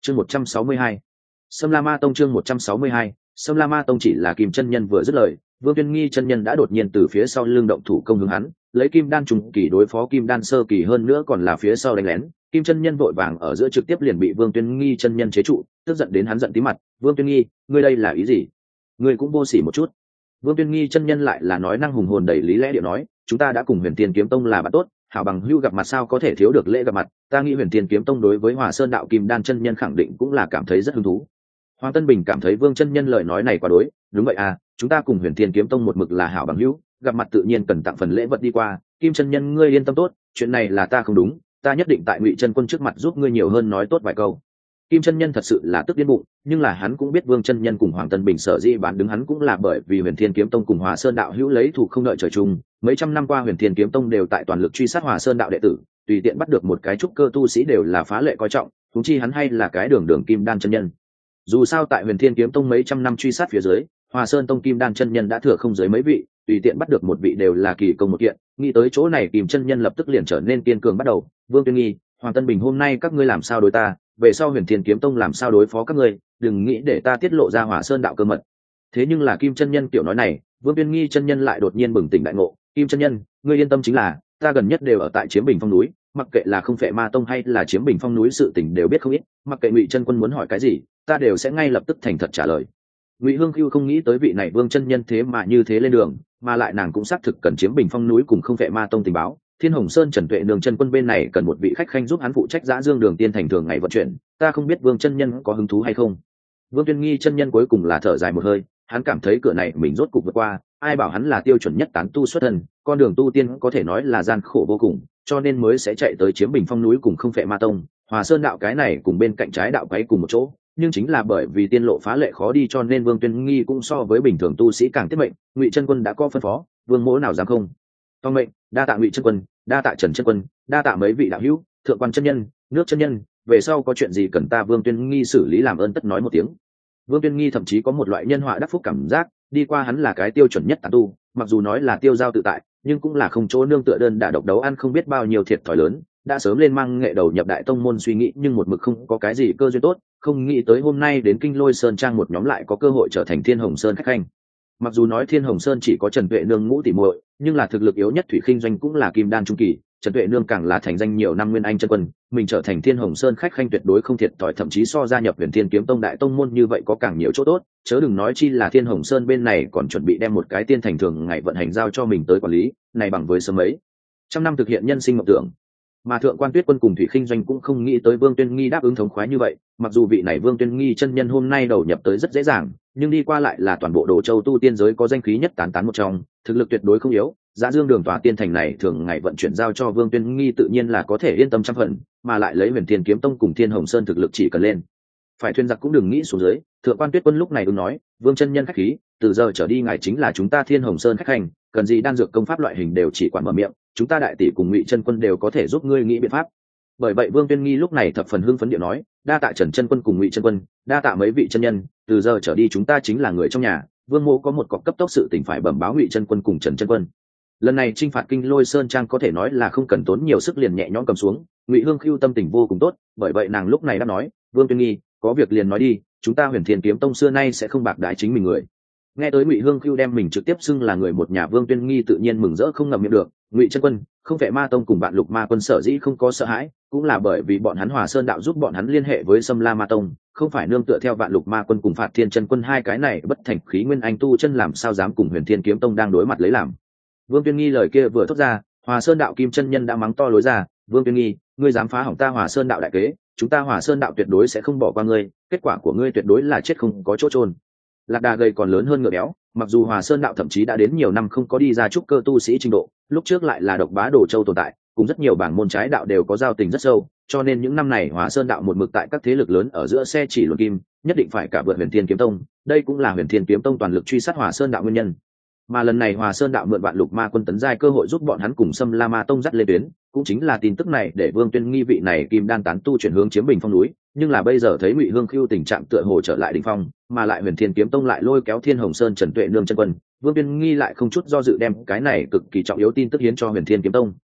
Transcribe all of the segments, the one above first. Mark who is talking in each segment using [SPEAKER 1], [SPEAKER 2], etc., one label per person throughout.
[SPEAKER 1] chương 162. Sâm La Ma Tông chương 162. Sâm La Ma Tông. Chỉ là Kim chân nhân vừa dứt lời, Vương Tuyên Nghi chân nhân đã đột nhiên từ phía sau lưng động thủ công hướng hắn, lấy kim đan trùng kỳ đối phó kim đan sơ kỳ, hơn nữa còn là phía sau đánh lén. Kim chân nhân vội vàng ở giữa trực tiếp liền bị Vương Tuyên Nghi chân nhân chế trụ, tức giận đến hắn giận tí mặt. Vương Tuyên Nghi, ngươi đây là ý gì? Ngươi cũng vô sỉ một chút. Vương Tuyên Nghi chân nhân lại là nói năng hùng hồn đầy lý lẽ điệu nói, chúng ta đã cùng Huyền Tiên Kiếm Tông là bạn tốt, hảo bằng hữu gặp mặt sao có thể thiếu được lễ gặp mặt. Ta nghĩ Huyền Tiên Kiếm Tông đối với Hòa Sơn đạo kim đan chân nhân khẳng định cũng là cảm thấy rất hứng thú. Hoàng Tân Bình cảm thấy Vương chân nhân lời nói này quá đối. Đúng vậy à, chúng ta cùng Huyền Tiên Kiếm Tông một mực là hảo bằng hữu, gặp mặt tự nhiên cần tặng phần lễ vật đi qua. Kim chân nhân ngươi yên tâm tốt, chuyện này là ta không đúng, ta nhất định tại Ngụy chân quân trước mặt giúp ngươi nhiều hơn nói tốt vài câu. Kim chân nhân thật sự là tức điên bụng, nhưng là hắn cũng biết Vương chân nhân cùng Hoàng Tân Bình sở dĩ bán đứng hắn cũng là bởi vì Huyền Thiên Kiếm Tông cùng Hòa Sơn đạo hữu lấy thủ không đợi trời chung. Mấy trăm năm qua Huyền Thiên Kiếm Tông đều tại toàn lực truy sát Hòa Sơn đạo đệ tử, tùy tiện bắt được một cái trúc cơ tu sĩ đều là phá lệ coi trọng, huống chi hắn hay là cái đường kim đan chân nhân. Dù sao tại Huyền Thiên Kiếm Tông mấy trăm năm truy sát phía dưới, Hòa Sơn Tông kim đan chân nhân đã thừa không dưới mấy vị, tùy tiện bắt được một vị đều là kỳ công một kiện. Nghĩ tới chỗ này, Kim chân nhân lập tức liền trở nên kiên cường bắt đầu. Vương Tuyên Nghi, Hoàng Tân Bình, hôm nay các ngươi làm sao đối ta, về sau Huyền Thiên Kiếm Tông làm sao đối phó các ngươi, đừng nghĩ để ta tiết lộ ra Hòa Sơn đạo cơ mật. Thế nhưng là Kim chân nhân kiểu nói này, Vương Tuyên Nghi chân nhân lại đột nhiên bừng tỉnh đại ngộ. Kim chân nhân, ngươi yên tâm, chính là ta gần nhất đều ở tại Chiếm Bình Phong núi, mặc kệ là Không Phệ Ma Tông hay là Chiếm Bình Phong núi sự tình đều biết không ít, mặc kệ Ngụy chân quân muốn hỏi cái gì, ta đều sẽ ngay lập tức thành thật trả lời. Ngụy Hương Khưu không nghĩ tới vị này Vương chân nhân thế mà như thế lên đường, mà lại nàng cũng xác thực cần Chiếm Bình Phong núi cùng Không Phệ Ma Tông tình báo. Thiên Hồng Sơn Trần Tuệ Nương chân quân bên này cần một vị khách khanh giúp hắn phụ trách Dã Dương Đường Tiên Thành thường ngày vận chuyển, ta không biết Vương chân nhân có hứng thú hay không. Vương Tuyên Nghi chân nhân cuối cùng là thở dài một hơi, hắn cảm thấy cửa này mình rốt cục vượt qua, ai bảo hắn là tiêu chuẩn nhất tán tu xuất thân, con đường tu tiên có thể nói là gian khổ vô cùng, cho nên mới sẽ chạy tới Chiếm Bình Phong núi cùng Không Phệ Ma Tông. Hòa Sơn đạo cái này cùng bên cạnh trái đạo quấy cùng một chỗ, nhưng chính là bởi vì tiên lộ phá lệ khó đi cho nên Vương Tuyên Nghi cũng so với bình thường tu sĩ càng tiết mệnh. Ngụy chân quân đã có phân phó, Vương mỗ nào dám không tông mệnh. Đa tạ Ngụy chân quân, đa tạ Trần chân quân, đa tạ mấy vị đạo hữu, thượng quan chân nhân, nước chân nhân, về sau có chuyện gì cần ta Vương Tuyên Nghi xử lý làm ơn tất nói một tiếng. Vương Tuyên Nghi thậm chí có một loại nhân họa đắc phúc cảm giác, đi qua hắn là cái tiêu chuẩn nhất tán tu, mặc dù nói là tiêu giao tự tại, nhưng cũng là không chỗ nương tựa, đơn đả độc đấu, ăn không biết bao nhiêu thiệt thòi lớn, đã sớm lên mang nghệ đầu nhập đại tông môn suy nghĩ, nhưng một mực không có cái gì cơ duyên tốt, không nghĩ tới hôm nay đến Kinh Lôi Sơn trang một nhóm lại có cơ hội trở thành Thiên Hồng Sơn khách khanh. Mặc dù nói Thiên Hồng Sơn chỉ có Trần Tuệ Nương ngũ tỷ muội, nhưng là thực lực yếu nhất Thủy Khinh Doanh cũng là kim đan trung kỳ, Trần Tuệ Nương càng là thành danh nhiều năm nguyên anh chân quân, mình trở thành Thiên Hồng Sơn khách khanh tuyệt đối không thiệt thòi, thậm chí so gia nhập Huyền Thiên Kiếm Tông đại tông môn như vậy có càng nhiều chỗ tốt, chớ đừng nói chi là Thiên Hồng Sơn bên này còn chuẩn bị đem một cái tiên thành thường ngày vận hành giao cho mình tới quản lý, này bằng với sớm mấy trăm năm thực hiện nhân sinh mộng tưởng. Mà Thượng quan Tuyết Quân cùng Thủy Khinh Doanh cũng không nghĩ tới Vương Tuyên Nghi đáp ứng thống khoái như vậy, mặc dù vị này Vương Tuyên Nghi chân nhân hôm nay đầu nhập tới rất dễ dàng, nhưng đi qua lại là toàn bộ Đồ Châu tu tiên giới có danh khí nhất tán một trong, thực lực tuyệt đối không yếu. Dã Dương Đường tòa tiên thành này thường ngày vận chuyển giao cho Vương Tuyên Nghi tự nhiên là có thể yên tâm trăm phần, mà lại lấy Huyền Thiên Kiếm Tông cùng Thiên Hồng Sơn thực lực chỉ cần lên phải thuyền giặc cũng đừng nghĩ xuống dưới. Thượng quan Tuyết Quân lúc này ứng nói, Vương chân nhân khách khí, từ giờ trở đi ngài chính là chúng ta Thiên Hồng Sơn khách hành, cần gì đan dược công pháp loại hình đều chỉ quản mở miệng, chúng ta đại tỷ cùng Ngụy chân quân đều có thể giúp ngươi nghĩ biện pháp. Bởi vậy Vương Tuyên Nghi lúc này thập phần hưng phấn điệu nói, đa tạ Trần chân quân cùng Ngụy chân quân, đa tạ mấy vị chân nhân, từ giờ trở đi chúng ta chính là người trong nhà. Vương mỗ có một cọc cấp tốc sự tình phải bẩm báo Ngụy chân quân cùng Trần chân quân. Lần này chinh phạt Kinh Lôi Sơn trang có thể nói là không cần tốn nhiều sức liền nhẹ nhõm cầm xuống. Ngụy Hương Khưu tâm tình vô cùng tốt, bởi vậy nàng lúc này đã nói, Vương Tuyên Nghi, có việc liền nói đi, chúng ta Huyền Thiên Kiếm Tông xưa nay sẽ không bạc đãi chính mình người. Nghe tới Ngụy Hương Khưu đem mình trực tiếp xưng là người một nhà, Vương Tuyên Nghi tự nhiên mừng rỡ không ngậm miệng được. Ngụy chân quân, Không Phệ Ma Tông cùng Vạn Lục Ma Quân sở dĩ không có sợ hãi, cũng là bởi vì bọn hắn Hòa Sơn đạo giúp bọn hắn liên hệ với Sâm La Ma Tông, không phải nương tựa theo Vạn Lục Ma Quân cùng Phạt Thiên chân quân hai cái này bất thành khí nguyên anh tu chân làm sao dám cùng Huyền Thiên Kiếm Tông đang đối mặt lấy làm. Vương Tuyên Nghi lời kia vừa thốt ra, Hòa Sơn đạo kim chân nhân đã mắng to lối ra, Vương Tuyên Nghi, ngươi dám phá hỏng ta Hòa Sơn đạo đại kế, chúng ta Hòa Sơn đạo tuyệt đối sẽ không bỏ qua ngươi, kết quả của ngươi tuyệt đối là chết không có chỗ chôn. Lạc đà gầy còn lớn hơn ngựa béo, mặc dù Hòa Sơn đạo thậm chí đã đến nhiều năm không có đi ra trúc cơ tu sĩ trình độ, lúc trước lại là độc bá Đồ Châu tồn tại, cùng rất nhiều bảng môn trái đạo đều có giao tình rất sâu, cho nên những năm này Hòa Sơn đạo một mực tại các thế lực lớn ở giữa xe chỉ luận kim, nhất định phải cả vượt Huyền Thiên Kiếm Tông, đây cũng là Huyền Thiên Kiếm Tông toàn lực truy sát Hòa Sơn đạo nguyên nhân. Mà lần này Hòa Sơn đạo mượn Vạn Lục Ma Quân tấn giai cơ hội giúp bọn hắn cùng Sâm La Ma Tông dắt lên tuyến, cũng chính là tin tức này để Vương Tuyên Nghi vị này kim đan tán tu chuyển hướng Chiếm Bình Phong núi, nhưng là bây giờ thấy Ngụy Hương Khưu tình trạng tựa hồ trở lại đỉnh phong, mà lại Huyền Thiên Kiếm Tông lại lôi kéo Thiên Hồng Sơn Trần Tuệ Nương chân quân, Vương Tuyên Nghi lại không chút do dự đem cái này cực kỳ trọng yếu tin tức hiến cho Huyền Thiên Kiếm Tông.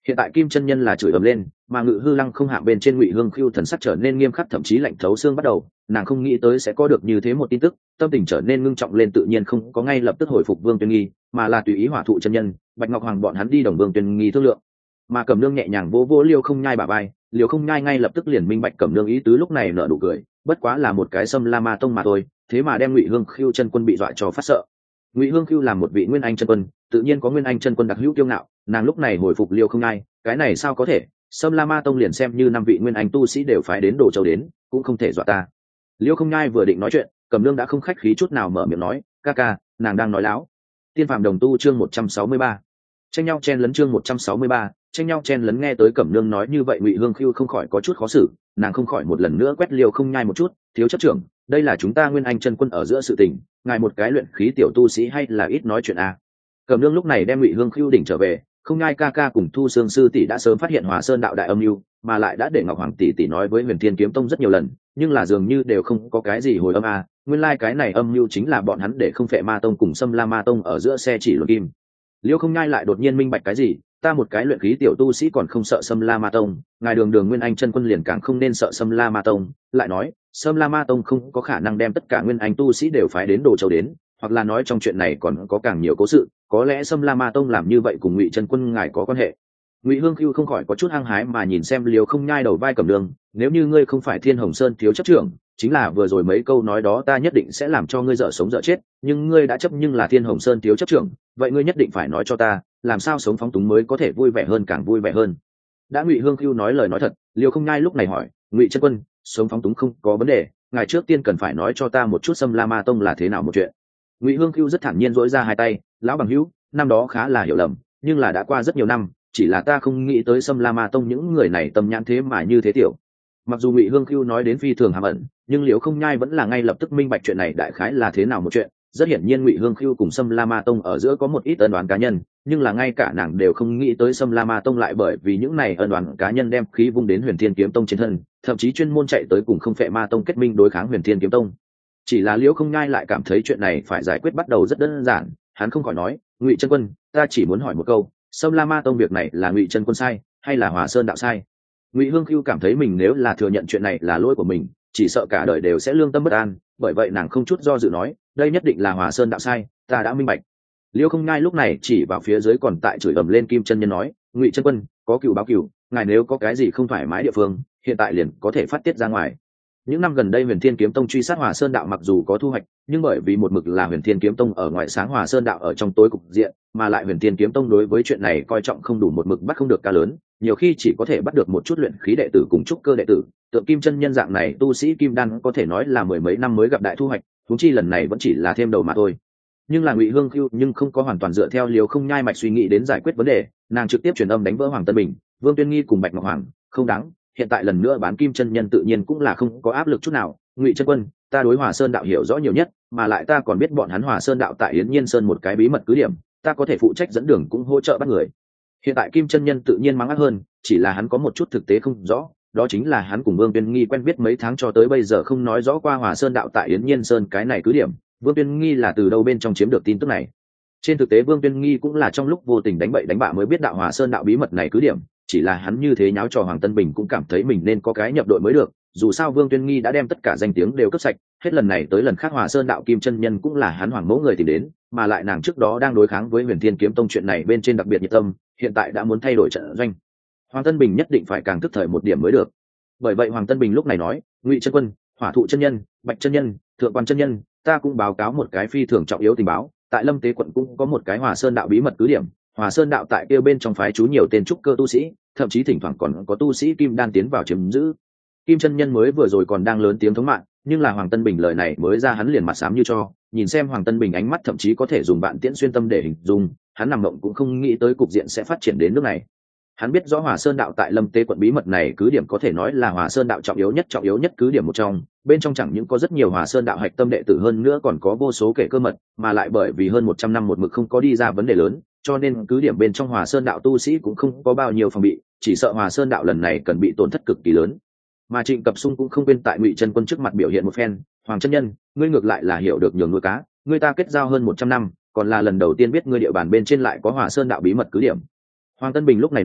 [SPEAKER 1] Hiện tại kim chân nhân là chửi ầm lên, mà Ngự Hư Lăng không hạ bên trên Ngụy Hương Khưu thần sắc trở nên nghiêm khắc, thậm chí lạnh thấu xương bắt đầu. Nàng không nghĩ tới sẽ có được như thế một tin tức, tâm tình trở nên ngưng trọng lên, tự nhiên không có ngay lập tức hồi phục Vương Tuyên Nghi, mà là tùy ý Hỏa Thụ chân nhân, Bạch Ngọc Hoàng bọn hắn đi đồng Vương Tuyên Nghi thương lượng. Mà Cẩm Nương nhẹ nhàng vỗ vỗ Liêu Không Nhai bả vai, Liêu Không Nhai ngay lập tức liền minh bạch Cẩm Nương ý tứ, lúc này nở nụ cười, bất quá là một cái Sâm La Ma Tông mà thôi, thế mà đem Ngụy Hương Khưu chân quân bị dọa cho phát sợ. Ngụy Hương Khưu làm một vị Nguyên Anh chân quân, tự nhiên có Nguyên Anh chân quân đặc hữu kiêu ngạo, nàng lúc này hồi phục Liêu Không Nhai, cái này sao có thể, Sâm La Ma Tông liền xem như 5 vị Nguyên Anh tu sĩ đều phái đến Đồ Châu đến, cũng không thể dọa ta. Liêu Không Nhai vừa định nói chuyện, Cẩm Nương đã không khách khí chút nào mở miệng nói, ca ca, nàng đang nói láo. Tiên Phạm Đồng Tu chương 163. Tranh nhau chen lấn chương 163, tranh nhau chen lấn. Nghe tới Cẩm Nương nói như vậy, Ngụy Hương Khưu không khỏi có chút khó xử, nàng không khỏi một lần nữa quét Liêu Không Nhai một chút, thiếu chấp trưởng, đây là chúng ta Nguyên Anh chân quân ở giữa sự tình, ngài một cái luyện khí tiểu tu sĩ hay là ít nói chuyện a. Cẩm Nương lúc này đem Ngụy Hương Khưu đỉnh trở về, Không Nhai ca ca cùng Thu Sương sư tỷ đã sớm phát hiện Hòa Sơn đạo đại âm mưu, mà lại đã để Ngọc Hoàng tỷ tỷ nói với Huyền Thiên Kiếm Tông rất nhiều lần, nhưng là dường như đều không có cái gì hồi âm a. Nguyên lai cái này âm mưu chính là bọn hắn để không Phệ Ma Tông cùng Sâm La Ma Tông ở giữa xe chỉ luận kim. Liêu Không Nhai lại đột nhiên minh bạch cái gì, ta một cái luyện khí tiểu tu sĩ còn không sợ Sâm La Ma Tông, ngài đường đường Nguyên Anh chân quân liền càng không nên sợ Sâm La Ma Tông. Lại nói, Sâm La Ma Tông không có khả năng đem tất cả Nguyên Anh tu sĩ đều phái đến Đồ Châu đến, hoặc là nói trong chuyện này còn có càng nhiều cố sự, có lẽ Sâm La Ma Tông làm như vậy cùng Ngụy chân quân ngài có quan hệ. Ngụy Hương Khưu không khỏi có chút hăng hái mà nhìn xem Liêu Không Nhai đầu vai Cẩm Nương, nếu như ngươi không phải Thiên Hồng Sơn thiếu chấp trưởng, chính là vừa rồi mấy câu nói đó ta nhất định sẽ làm cho ngươi dở sống dở chết, nhưng ngươi đã chấp nhưng là Thiên Hồng Sơn thiếu chấp trưởng, vậy ngươi nhất định phải nói cho ta, làm sao sống phóng túng mới có thể vui vẻ hơn, càng vui vẻ hơn. Đã Ngụy Hương Khưu nói lời nói thật, Liêu Không Nhai lúc này hỏi, Ngụy chân quân, sống phóng túng không có vấn đề, ngài trước tiên cần phải nói cho ta một chút Sâm La Ma Tông là thế nào một chuyện. Ngụy Hương Khưu rất thản nhiên dỗi ra hai tay, lão bằng hữu, năm đó khá là hiểu lầm, nhưng là đã qua rất nhiều năm, chỉ là ta không nghĩ tới Sâm La Ma Tông những người này tâm nhãn thế mà như thế tiểu. Mặc dù Ngụy Hương Khưu nói đến phi thường hàm ẩn, nhưng Liễu Không Nhai vẫn là ngay lập tức minh bạch chuyện này đại khái là thế nào một chuyện. Rất hiển nhiên Ngụy Hương Khưu cùng Sâm La Ma Tông ở giữa có một ít ân oán cá nhân, nhưng là ngay cả nàng đều không nghĩ tới Sâm La Ma Tông lại bởi vì những này ân oán cá nhân đem khí vung đến Huyền Thiên Kiếm Tông trên thân, thậm chí chuyên môn chạy tới cùng không Phệ Ma Tông kết minh đối kháng Huyền Thiên Kiếm Tông. Chỉ là Liễu Không Nhai lại cảm thấy chuyện này phải giải quyết bắt đầu rất đơn giản, hắn không khỏi nói, Ngụy chân quân, ta chỉ muốn hỏi một câu, Sâm La Ma Tông việc này là Ngụy chân quân sai, hay là Hòa Sơn đạo sai? Ngụy Hương Khưu cảm thấy mình nếu là thừa nhận chuyện này là lỗi của mình, chỉ sợ cả đời đều sẽ lương tâm bất an, bởi vậy nàng không chút do dự nói, đây nhất định là Hòa Sơn đạo sai, ta đã minh bạch. Liêu Không Nhai lúc này chỉ vào phía dưới còn tại chửi ầm lên Kim chân nhân nói, Ngụy chân quân, có cừu báo cừu, ngài nếu có cái gì không thoải mái địa phương, hiện tại liền có thể phát tiết ra ngoài. Những năm gần đây Huyền Thiên Kiếm Tông truy sát Hòa Sơn đạo mặc dù có thu hoạch, nhưng bởi vì một mực là Huyền Thiên Kiếm Tông ở ngoài sáng, Hòa Sơn đạo ở trong tối cục diện, mà lại Huyền Thiên Kiếm Tông đối với chuyện này coi trọng không đủ, một mực bắt không được cá lớn, nhiều khi chỉ có thể bắt được một chút luyện khí đệ tử cùng trúc cơ đệ tử, tượng Kim chân nhân dạng này tu sĩ kim đan có thể nói là mười mấy năm mới gặp đại thu hoạch, huống chi lần này vẫn chỉ là thêm đầu mà thôi. Nhưng là Ngụy Hương Khưu nhưng không có hoàn toàn dựa theo Liều Không Nhai mạch suy nghĩ đến giải quyết vấn đề, nàng trực tiếp truyền âm đánh vỡ Hoàng Tân Bình, Vương Tuyên Nghi cùng Bạch Ngọc Hoàng, không đáng, hiện tại lần nữa bán Kim chân nhân tự nhiên cũng là không có áp lực chút nào. Ngụy chân quân, ta đối Hòa Sơn đạo hiểu rõ nhiều nhất, mà lại ta còn biết bọn hắn Hòa Sơn đạo tại Yến Nhiên Sơn một cái bí mật cứ điểm, ta có thể phụ trách dẫn đường cũng hỗ trợ bắt người. Hiện tại Kim chân nhân tự nhiên mắng ác hơn, chỉ là hắn có một chút thực tế không rõ, đó chính là hắn cùng Vương Tuyên Nghi quen biết mấy tháng cho tới bây giờ không nói rõ qua Hòa Sơn đạo tại Yến Nhiên Sơn cái này cứ điểm, Vương Tuyên Nghi là từ đâu bên trong chiếm được tin tức này. Trên thực tế Vương Tuyên Nghi cũng là trong lúc vô tình đánh bậy đánh bạ mới biết đạo Hòa Sơn đạo bí mật này cứ điểm, chỉ là hắn như thế nháo trò Hoàng Tân Bình cũng cảm thấy mình nên có cái nhập đội mới được, dù sao Vương Tuyên Nghi đã đem tất cả danh tiếng đều cướp sạch, hết lần này tới lần khác Hòa Sơn đạo Kim chân nhân cũng là hắn Hoàng mẫu người tìm đến, mà lại nàng trước đó đang đối kháng với Huyền Thiên Kiếm Tông chuyện này bên trên đặc biệt nhiệt tâm, hiện tại đã muốn thay đổi trận doanh. Hoàng Tân Bình nhất định phải càng thức thời một điểm mới được. Bởi vậy Hoàng Tân Bình lúc này nói, Ngụy chân quân, Hỏa Thụ chân nhân, Bạch chân nhân, Thượng Quan chân nhân, ta cũng báo cáo một cái phi thường trọng yếu tình báo, tại Lâm Tế quận cũng có một cái Hòa Sơn đạo bí mật cứ điểm, Hòa Sơn đạo tại kia bên trong phái trú nhiều tên trúc cơ tu sĩ, thậm chí thỉnh thoảng còn có tu sĩ kim đan tiến vào chiếm giữ. Kim chân nhân mới vừa rồi còn đang lớn tiếng thống mạn, nhưng là Hoàng Tân Bình lời này mới ra hắn liền mặt xám như cho, nhìn xem Hoàng Tân Bình ánh mắt thậm chí có thể dùng bạn tiễn xuyên tâm để hình dung, hắn nằm mộng cũng không nghĩ tới cục diện sẽ phát triển đến nước này. Hắn biết rõ Hòa Sơn đạo tại Lâm Tế quận bí mật này cứ điểm có thể nói là Hòa Sơn đạo trọng yếu nhất cứ điểm một trong, bên trong chẳng những có rất nhiều Hòa Sơn đạo hạch tâm đệ tử, hơn nữa còn có vô số kẻ cơ mật, mà lại bởi vì hơn 100 năm một mực không có đi ra vấn đề lớn, cho nên cứ điểm bên trong Hòa Sơn đạo tu sĩ cũng không có bao nhiêu phòng bị, chỉ sợ Hòa Sơn đạo lần này cần bị tổn thất cực kỳ lớn. Mà Trịnh Cập Sung cũng không quên tại Ngụy chân quân trước mặt biểu hiện một phen, Hoàng chân nhân, ngươi ngược lại là hiểu được nhường nuôi cá, ngươi ta kết giao hơn 100 năm, còn là lần đầu tiên biết ngươi địa bàn bên trên lại có Hòa Sơn đạo bí mật cứ điểm. Hoàng Tân Bình lúc này nói,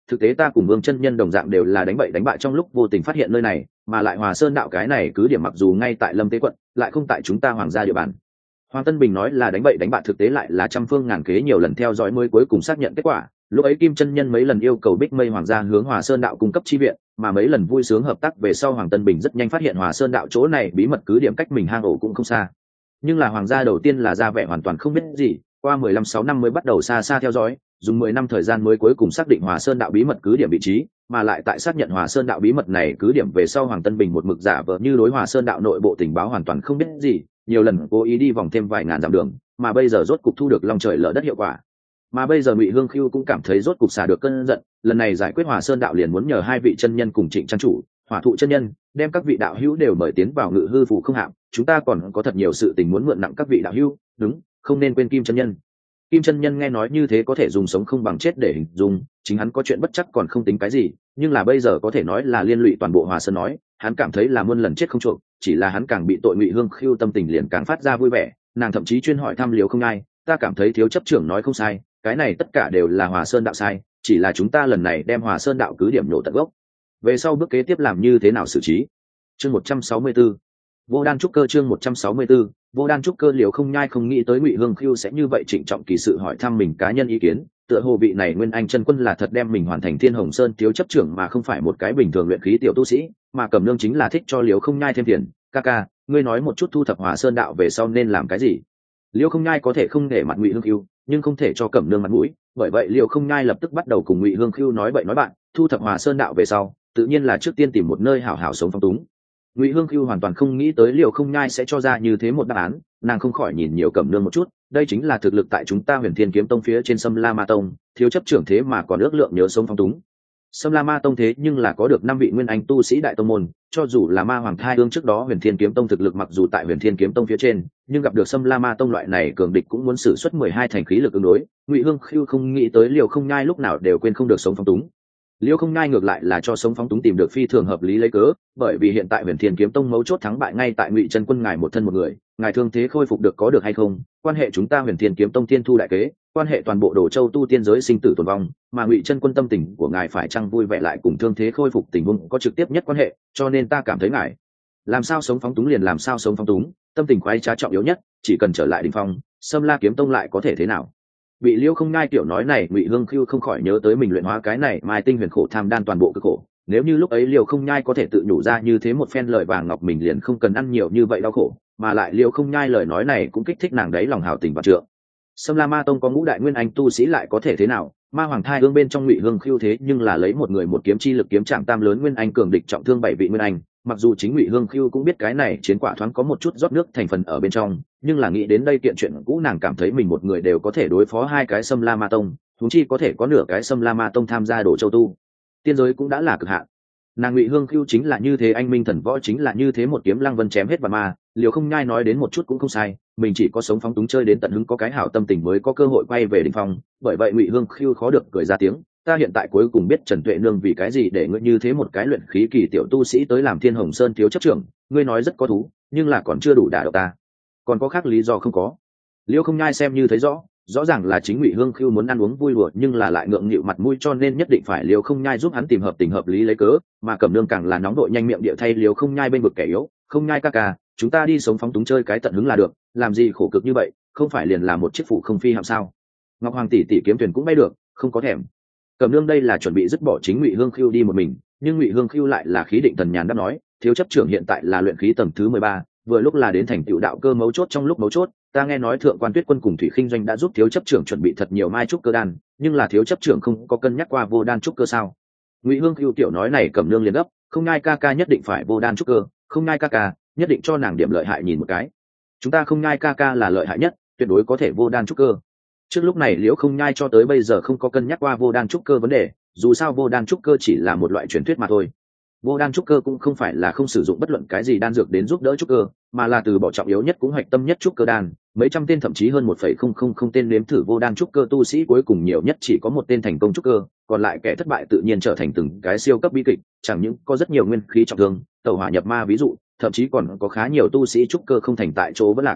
[SPEAKER 1] thực tế ta cùng Vương chân nhân đồng dạng đều là đánh bậy đánh bại trong lúc vô tình phát hiện nơi này, mà lại Hòa Sơn đạo cái này cứ điểm mặc dù ngay tại Lâm Tế quận, lại không tại chúng ta Hoàng gia địa bàn. Hoàng Tân Bình nói là đánh bậy đánh bại, thực tế lại là trăm phương ngàn kế nhiều lần theo dõi mới cuối cùng xác nhận kết quả. Lúc ấy Kim chân nhân mấy lần yêu cầu Bích Mây Hoàng gia hướng Hòa Sơn đạo cung cấp chi viện, mà mấy lần vui sướng hợp tác về sau Hoàng Tân Bình rất nhanh phát hiện Hòa Sơn đạo chỗ này bí mật cứ điểm cách mình hang ổ cũng không xa. Nhưng là Hoàng gia đầu tiên là ra vẻ hoàn toàn không biết gì, qua 15-6 năm mới bắt đầu xa xa theo dõi, dùng 10 năm thời gian mới cuối cùng xác định Hòa Sơn đạo bí mật cứ điểm vị trí, mà lại tại xác nhận Hòa Sơn đạo bí mật này cứ điểm về sau Hoàng Tân Bình một mực giả vờ như đối Hòa Sơn đạo nội bộ tình báo hoàn toàn không biết gì, nhiều lần cố ý đi vòng thêm vài ngàn dặm đường, mà bây giờ rốt cục thu được long trời lở đất hiệu quả. Mà bây giờ Ngụy Hương Khưu cũng cảm thấy rốt cục xả được cơn giận, lần này giải quyết Hòa Sơn đạo liền muốn nhờ hai vị chân nhân cùng Trịnh trang chủ, Hỏa Thụ chân nhân, đem các vị đạo hữu đều mời tiến vào Ngự Hư phủ không hạm, chúng ta còn có thật nhiều sự tình muốn mượn nặng các vị đạo hữu, đúng, không nên quên Kim chân nhân. Kim chân nhân nghe nói như thế có thể dùng sống không bằng chết để hình dung, chính hắn có chuyện bất chắc còn không tính cái gì, nhưng là bây giờ có thể nói là liên lụy toàn bộ Hòa Sơn nói, hắn cảm thấy là muôn lần chết không chuộc, chỉ là hắn càng bị tội Ngụy Hương Khưu tâm tình liền càng phát ra vui vẻ, nàng thậm chí chuyên hỏi thăm Liều Không Ai, ta cảm thấy thiếu chấp trưởng nói không sai, cái này tất cả đều là Hòa Sơn đạo sai, chỉ là chúng ta lần này đem Hòa Sơn đạo cứ điểm nổ tận gốc. Về sau bước kế tiếp làm như thế nào xử trí? Chương 164. Vô Đan trúc cơ chương 164. Vô Đan trúc cơ. Liều Không Nhai không nghĩ tới Ngụy Hương Khưu sẽ như vậy trịnh trọng kỳ sự hỏi thăm mình cá nhân ý kiến, tựa hồ vị này Nguyên Anh chân quân là thật đem mình hoàn thành Thiên Hồng Sơn thiếu chấp trưởng mà không phải một cái bình thường luyện khí tiểu tu sĩ, mà Cẩm Nương chính là thích cho Liều Không Nhai thêm tiền. Ca, ngươi nói một chút thu thập Hòa Sơn đạo về sau nên làm cái gì? Liều Không Nhai có thể không để mặt Ngụy Hương Khưu, nhưng không thể cho Cẩm Nương mặt mũi, bởi vậy Liều Không Nhai lập tức bắt đầu cùng Ngụy Hương Khưu nói bậy nói bạn, thu thập Hòa Sơn đạo về sau, tự nhiên là trước tiên tìm một nơi hảo hảo sống phong túng. Ngụy Hương Khưu hoàn toàn không nghĩ tới Liều Không Nhai sẽ cho ra như thế một đáp án, nàng không khỏi nhìn nhiều Cẩm Nương một chút, đây chính là thực lực tại chúng ta Huyền Thiên Kiếm Tông phía trên Sâm La Ma Tông, thiếu chấp trưởng thế mà còn ước lượng nhớ sống phong túng. Sâm La Ma Tông thế nhưng là có được 5 vị nguyên anh tu sĩ đại tông môn, cho dù là Ma Hoàng Thai Ương trước đó Huyền Thiên Kiếm Tông thực lực mặc dù tại Huyền Thiên Kiếm Tông phía trên, nhưng gặp được Sâm La Ma Tông loại này cường địch cũng muốn sử xuất 12 thành khí lực ứng đối. Ngụy Hương Khưu không nghĩ tới Liều Không Nhai lúc nào đều quên không được sống phong túng. Liêu Không Nhai ngược lại là cho sống phóng túng tìm được phi thường hợp lý lấy cớ, bởi vì hiện tại Huyền Thiên Kiếm Tông mấu chốt thắng bại ngay tại Ngụy chân quân ngài một thân một người, ngài thương thế khôi phục được có được hay không, quan hệ chúng ta Huyền Thiên Kiếm Tông thiên thu đại kế, quan hệ toàn bộ Đồ Châu tu tiên giới sinh tử tồn vong, mà Ngụy chân quân tâm tình của ngài phải chăng vui vẻ lại cùng thương thế khôi phục tình huống có trực tiếp nhất quan hệ, cho nên ta cảm thấy ngài làm sao sống phóng túng liền làm sao sống phóng túng, tâm tình khoái trá trọng yếu nhất, chỉ cần trở lại đỉnh phong, Sâm La Kiếm Tông lại có thể thế nào? Bị Liêu Không Nhai tiểu nói này, Ngụy Hương Khưu không khỏi nhớ tới mình luyện hóa cái này Mai Tinh Huyền Khổ Tham Đan toàn bộ cực khổ, nếu như lúc ấy Liêu Không Nhai có thể tự nhủ ra như thế một phen lời vàng ngọc mình liền không cần ăn nhiều như vậy đau khổ, mà lại Liêu Không Nhai lời nói này cũng kích thích nàng đấy lòng hào tình và trượng. Sâm La Ma Tông có ngũ đại nguyên anh tu sĩ lại có thể thế nào? Ma Hoàng Thai Ương bên trong Ngụy Hương Khưu thế nhưng là lấy một người một kiếm chi lực kiếm chạm tam lớn nguyên anh cường địch trọng thương 7 vị nguyên anh, mặc dù chính Ngụy Hương Khưu cũng biết cái này chiến quả thoáng có một chút rót nước thành phần ở bên trong, nhưng là nghĩ đến đây kiện chuyện cũ nàng cảm thấy mình một người đều có thể đối phó 2 cái Sâm La Ma Tông, huống chi có thể có nửa cái Sâm La Ma Tông tham gia Đồ Châu tu tiên giới cũng đã là cực hạn. Nàng Ngụy Hương Khưu chính là như thế, anh minh thần võ chính là như thế, một kiếm lăng vân chém hết và ma. Liều Không Nhai nói đến một chút cũng không sai, mình chỉ có sống phóng túng chơi đến tận hứng có cái hảo tâm tình mới có cơ hội quay về đỉnh phong, bởi vậy Ngụy Hương Khưu khó được cười ra tiếng, ta hiện tại cuối cùng biết Trần Tuệ Nương vì cái gì để ngươi như thế một cái luyện khí kỳ tiểu tu sĩ tới làm Thiên Hồng Sơn thiếu chấp trưởng, ngươi nói rất có thú, nhưng là còn chưa đủ đả động ta, còn có khác lý do không có? Liêu Không Nhai xem như thấy rõ ràng là chính Ngụy Hương Khưu muốn ăn uống vui đùa nhưng là lại ngượng nghịu mặt mũi, cho nên nhất định phải Liêu Không Nhai giúp hắn tìm hợp tình hợp lý lấy cớ, mà Cẩm Nương càng là nóng đội nhanh miệng địa thay Liêu Không Nhai bên vực kẻ yếu. Không Nhai ca, chúng ta đi sống phóng túng chơi cái tận hứng là được, làm gì khổ cực như vậy, không phải liền là một chiếc phủ không phi hạm sao? Ngọc Hoàng tỷ tỷ kiếm thuyền cũng bay được, không có thèm. Cẩm Nương đây là chuẩn bị dứt bỏ chính Ngụy Hương Khưu đi một mình, nhưng Ngụy Hương Khưu lại là khí định thần nhàn đáp nói, thiếu chấp trưởng hiện tại là luyện khí tầng thứ 13, vừa lúc là đến thành tựu đạo cơ mấu chốt trong lúc mấu chốt, ta nghe nói Thượng Quan Tuyết Quân cùng Thủy Khinh Doanh đã giúp thiếu chấp trưởng chuẩn bị thật nhiều mai trúc cơ đan, nhưng là thiếu chấp trưởng không có cân nhắc qua vô đan trúc cơ sao? Ngụy Hương Khưu tiểu nói này Cẩm Nương liền gấp, Không Nhai ca nhất định phải vô đan trúc cơ, Không Nhai ca nhất định cho nàng điểm lợi hại nhìn một cái. Chúng ta Không Nhai ca là lợi hại nhất, tuyệt đối có thể vô đan trúc cơ. Trước lúc này Liễu Không Nhai cho tới bây giờ không có cân nhắc qua vô đan trúc cơ vấn đề, dù sao vô đan trúc cơ chỉ là một loại truyền thuyết mà thôi. Vô đan trúc cơ cũng không phải là không sử dụng bất luận cái gì đan dược đến giúp đỡ trúc cơ, mà là từ bỏ trọng yếu nhất cũng hoạch tâm nhất trúc cơ đan, mấy trăm tên thậm chí hơn 1,000 tên nếm thử vô đan trúc cơ tu sĩ cuối cùng nhiều nhất chỉ có một tên thành công trúc cơ, còn lại kẻ thất bại tự nhiên trở thành từng cái siêu cấp bi kịch, chẳng những có rất nhiều nguyên khí trọng thương, tẩu hỏa nhập ma ví dụ, thậm chí còn có khá nhiều tu sĩ trúc cơ không thành tại chỗ vẫn lạc.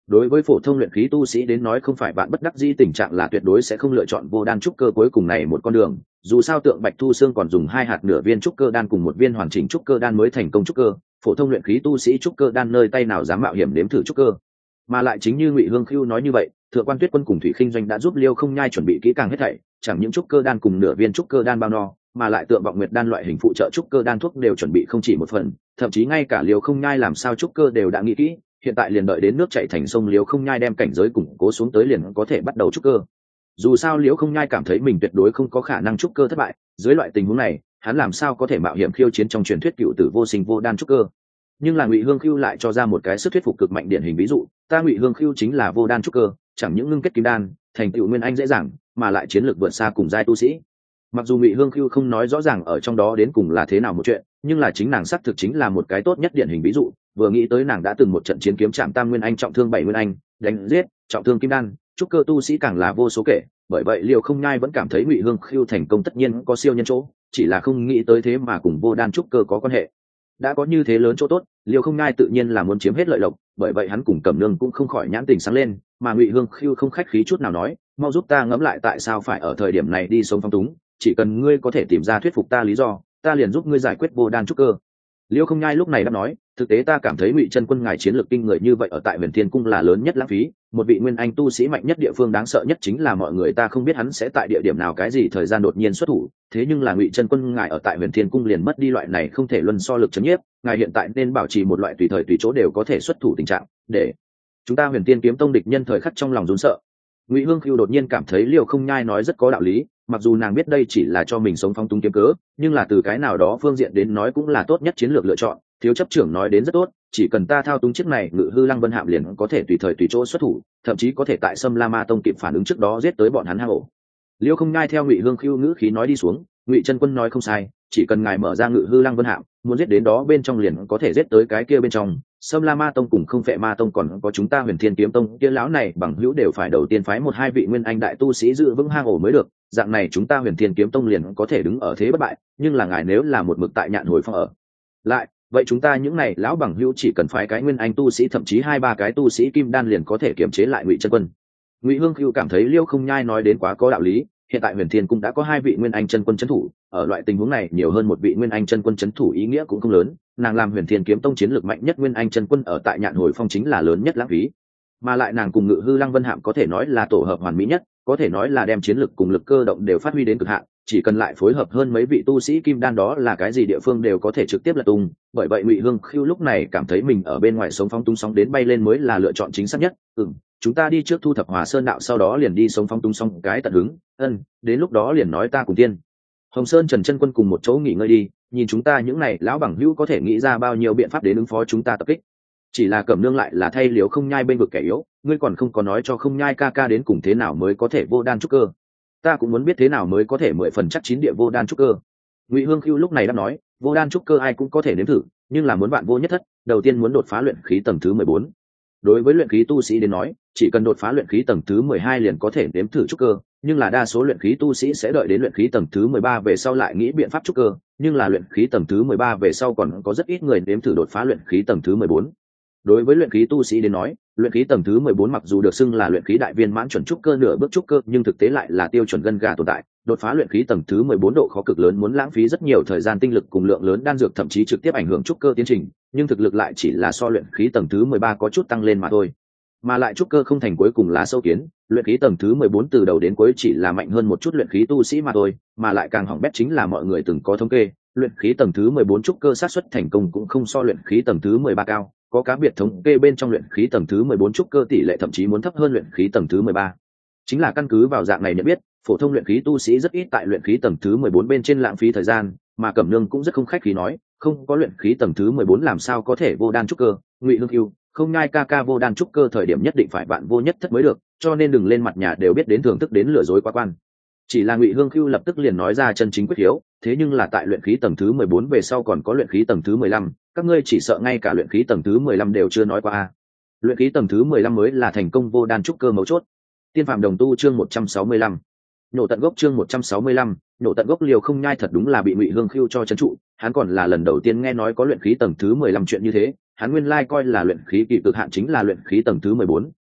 [SPEAKER 1] đối với phổ thông luyện khí tu sĩ đến nói không phải bạn bất đắc dĩ tình trạng là tuyệt đối sẽ không lựa chọn vô đan trúc cơ cuối cùng này một con đường, dù sao tượng Bạch Thu Xương còn dùng 2 hạt nửa viên trúc cơ đan cùng một viên hoàn chỉnh trúc cơ đan mới thành công trúc cơ, phổ thông luyện khí tu sĩ trúc cơ đan nơi tay nào dám mạo hiểm nếm thử trúc cơ. Mà lại chính như Ngụy Hương Khưu nói như vậy, Thượng Quan Tuyết Quân cùng Thủy Khinh Doanh đã giúp Liêu Không Nhai chuẩn bị kỹ càng hết thảy, chẳng những trúc cơ đan cùng nửa viên trúc cơ đan bao no, mà lại Tượng Vọng Nguyệt đan loại hình phụ trợ trúc cơ đan thuốc đều chuẩn bị không chỉ một phần, thậm chí ngay cả Liêu Không Nhai làm sao trúc cơ đều đã nghĩ kỹ, hiện tại liền đợi đến nước chảy thành sông, Liêu Không Nhai đem cảnh giới củng cố xuống tới liền có thể bắt đầu trúc cơ. Dù sao Liêu Không Nhai cảm thấy mình tuyệt đối không có khả năng trúc cơ thất bại, dưới loại tình huống này, hắn làm sao có thể mạo hiểm khiêu chiến trong truyền thuyết cựu tử vô sinh vô đan trúc cơ. Nhưng là Ngụy Hương Khưu lại cho ra một cái sức thuyết phục cực mạnh điển hình ví dụ, ta Ngụy Hương Khưu chính là vô đan trúc cơ, chẳng những ngưng kết kim đan, thành tựu nguyên anh dễ dàng, mà lại chiến lược vượt xa cùng giai tu sĩ. Mặc dù Ngụy Hương Khưu không nói rõ ràng ở trong đó đến cùng là thế nào một chuyện, nhưng là chính nàng xác thực chính là một cái tốt nhất điển hình ví dụ, vừa nghĩ tới nàng đã từng một trận chiến kiếm chạm tam nguyên anh trọng thương 7 nguyên anh, đánh giết, trọng thương kim đan, trúc cơ tu sĩ càng là vô số kể, bởi vậy Liêu Không Nhai vẫn cảm thấy Ngụy Hương Khưu thành công tất nhiên có siêu nhân chỗ, chỉ là không nghĩ tới thế mà cùng vô đan trúc cơ có quan hệ. Đã có như thế lớn chỗ tốt, Liêu Không Nhai tự nhiên là muốn chiếm hết lợi lộc, bởi vậy hắn cùng Cẩm Nương cũng không khỏi nhãn tình sáng lên, mà Ngụy Hương Khưu không khách khí chút nào nói, mau giúp ta ngẫm lại tại sao phải ở thời điểm này đi sống phong túng, chỉ cần ngươi có thể tìm ra thuyết phục ta lý do, ta liền giúp ngươi giải quyết vô đan trúc cơ. Liêu Không Nhai lúc này đã nói, thực tế ta cảm thấy Ngụy chân quân ngài chiến lược kinh người như vậy ở tại Huyền Thiên cung là lớn nhất lãng phí, một vị nguyên anh tu sĩ mạnh nhất địa phương đáng sợ nhất chính là mọi người ta không biết hắn sẽ tại địa điểm nào cái gì thời gian đột nhiên xuất thủ, thế nhưng là Ngụy chân quân ngài ở tại Huyền Thiên cung liền mất đi loại này không thể luân so lực chấn nhiếp, ngài hiện tại nên bảo trì một loại tùy thời tùy chỗ đều có thể xuất thủ tình trạng, để chúng ta Huyền Tiên kiếm tông địch nhân thời khắc trong lòng run sợ. Ngụy Hương Khưu đột nhiên cảm thấy Liêu Không Nhai nói rất có đạo lý, mặc dù nàng biết đây chỉ là cho mình sống phong túng kiếm cớ, nhưng là từ cái nào đó phương diện đến nói cũng là tốt nhất chiến lược lựa chọn. Thiếu chấp trưởng nói đến rất tốt, chỉ cần ta thao túng chiếc này Ngự Hư Lăng Vân Hạm liền có thể tùy thời tùy chỗ xuất thủ, thậm chí có thể tại Sâm La Ma Tông kịp phản ứng trước đó giết tới bọn hắn hang ổ. Liêu Không Nhai theo Ngụy Hương Khưu ngữ khí nói đi xuống, Ngụy chân quân nói không sai, chỉ cần ngài mở ra Ngự Hư Lăng Vân Hạm, muốn giết đến đó bên trong liền có thể giết tới cái kia bên trong. Sâm La Ma Tông cùng Không Phệ Ma Tông còn có chúng ta Huyền Thiên Kiếm Tông, kia lão này bằng hữu đều phải đầu tiên phái 1-2 vị nguyên anh đại tu sĩ giữ vững hang ổ mới được, dạng này chúng ta Huyền Thiên Kiếm Tông liền có thể đứng ở thế bất bại, nhưng là ngài nếu là một mực tại Nhạn Hồi Phong ở lại, vậy chúng ta những này lão bằng hữu chỉ cần phái cái nguyên anh tu sĩ thậm chí 2-3 cái tu sĩ kim đan liền có thể kiềm chế lại Ngụy chân quân. Ngụy Hương Khưu cảm thấy Liêu Không Nhai nói đến quá có đạo lý, hiện tại Huyền Thiên cung đã có 2 vị nguyên anh chân quân trấn thủ, ở loại tình huống này nhiều hơn một vị nguyên anh chân quân trấn thủ ý nghĩa cũng không lớn, nàng làm Huyền Thiên kiếm tông chiến lược mạnh nhất nguyên anh chân quân ở tại Nhạn Hồi Phong chính là lớn nhất lãng phí. Mà lại nàng cùng Ngự Hư Lăng Vân Hạm có thể nói là tổ hợp hoàn mỹ nhất, có thể nói là đem chiến lực cùng lực cơ động đều phát huy đến cực hạn, chỉ cần lại phối hợp hơn mấy vị tu sĩ kim đan đó là cái gì địa phương đều có thể trực tiếp lật tung, bởi vậy Ngụy Hương Khưu lúc này cảm thấy mình ở bên ngoài sống phóng túng sóng đến bay lên mới là lựa chọn chính xác nhất. Chúng ta đi trước thu thập Hòa Sơn đạo sau đó liền đi sống phóng túng xong cái tận hứng, đến lúc đó liền nói ta cùng tiên Hồng Sơn Trần chân quân cùng một chỗ nghỉ ngơi đi, nhìn chúng ta những này lão bằng hữu có thể nghĩ ra bao nhiêu biện pháp đến ứng phó chúng ta tập kích. Chỉ là Cẩm Nương lại là thay Liếu Không Nhai bên vực kẻ yếu, ngươi còn không có nói cho Không Nhai ca ca đến cùng thế nào mới có thể vô đan trúc cơ. Ta cũng muốn biết thế nào mới có thể 10 phần chắc 9 địa vô đan trúc cơ. Ngụy Hương Khưu lúc này đã nói, vô đan trúc cơ ai cũng có thể nếm thử, nhưng là muốn bạn vô nhất thất, đầu tiên muốn đột phá luyện khí tầng thứ 14. Đối với luyện khí tu sĩ đến nói, chỉ cần đột phá luyện khí tầng thứ 12 liền có thể nếm thử trúc cơ, nhưng là đa số luyện khí tu sĩ sẽ đợi đến luyện khí tầng thứ 13 về sau lại nghĩ biện pháp trúc cơ, nhưng là luyện khí tầng thứ 13 về sau còn có rất ít người nếm thử đột phá luyện khí tầng thứ 14. Đối với luyện khí tu sĩ đến nói, luyện khí tầng thứ 14 mặc dù được xưng là luyện khí đại viên mãn chuẩn trúc cơ nửa bước trúc cơ, nhưng thực tế lại là tiêu chuẩn gân gà tồn tại. Đột phá luyện khí tầng thứ 14 độ khó cực lớn, muốn lãng phí rất nhiều thời gian tinh lực cùng lượng lớn đan dược, thậm chí trực tiếp ảnh hưởng trúc cơ tiến trình, nhưng thực lực lại chỉ là so luyện khí tầng thứ 13 có chút tăng lên mà thôi. Mà lại trúc cơ không thành cuối cùng lá sâu kiến, luyện khí tầng thứ 14 từ đầu đến cuối chỉ là mạnh hơn một chút luyện khí tu sĩ mà thôi, mà lại càng hỏng bét chính là mọi người từng có thống kê, luyện khí tầng thứ 14 trúc cơ xác suất thành công cũng không so luyện khí tầng thứ 13 cao, có cá biệt thống kê bên trong luyện khí tầng thứ 14 trúc cơ tỷ lệ thậm chí muốn thấp hơn luyện khí tầng thứ 13. Chính là căn cứ vào dạng này nhận biết, phổ thông luyện khí tu sĩ rất ít tại luyện khí tầng thứ 14 bên trên lãng phí thời gian, mà Cẩm Nương cũng rất không khách khí nói, không có luyện khí tầng thứ 14 làm sao có thể vô đan trúc cơ. Ngụy Hương Khưu, Không Nhai ca ca vô đan trúc cơ thời điểm nhất định phải bạn vô nhất thất mới được, cho nên đừng lên mặt nhà đều biết đến thưởng thức đến lừa dối quá quan. Chỉ là Ngụy Hương Khưu lập tức liền nói ra chân chính quyết hiếu, thế nhưng là tại luyện khí tầng thứ 14 về sau còn có luyện khí tầng thứ 15, các ngươi chỉ sợ ngay cả luyện khí tầng thứ 15 đều chưa nói qua. Luyện khí tầng thứ 15 mới là thành công vô đan trúc cơ mấu chốt. Tiên Phạm Đồng Tu chương 165. Nhổ tận gốc chương 165, nhổ tận gốc. Liều Không Nhai thật đúng là bị Ngụy Hương Khưu cho trấn trụ, hắn còn là lần đầu tiên nghe nói có luyện khí tầng thứ 15 chuyện như thế, hắn nguyên lai coi là luyện khí kỳ cực hạn chính là luyện khí tầng thứ 14,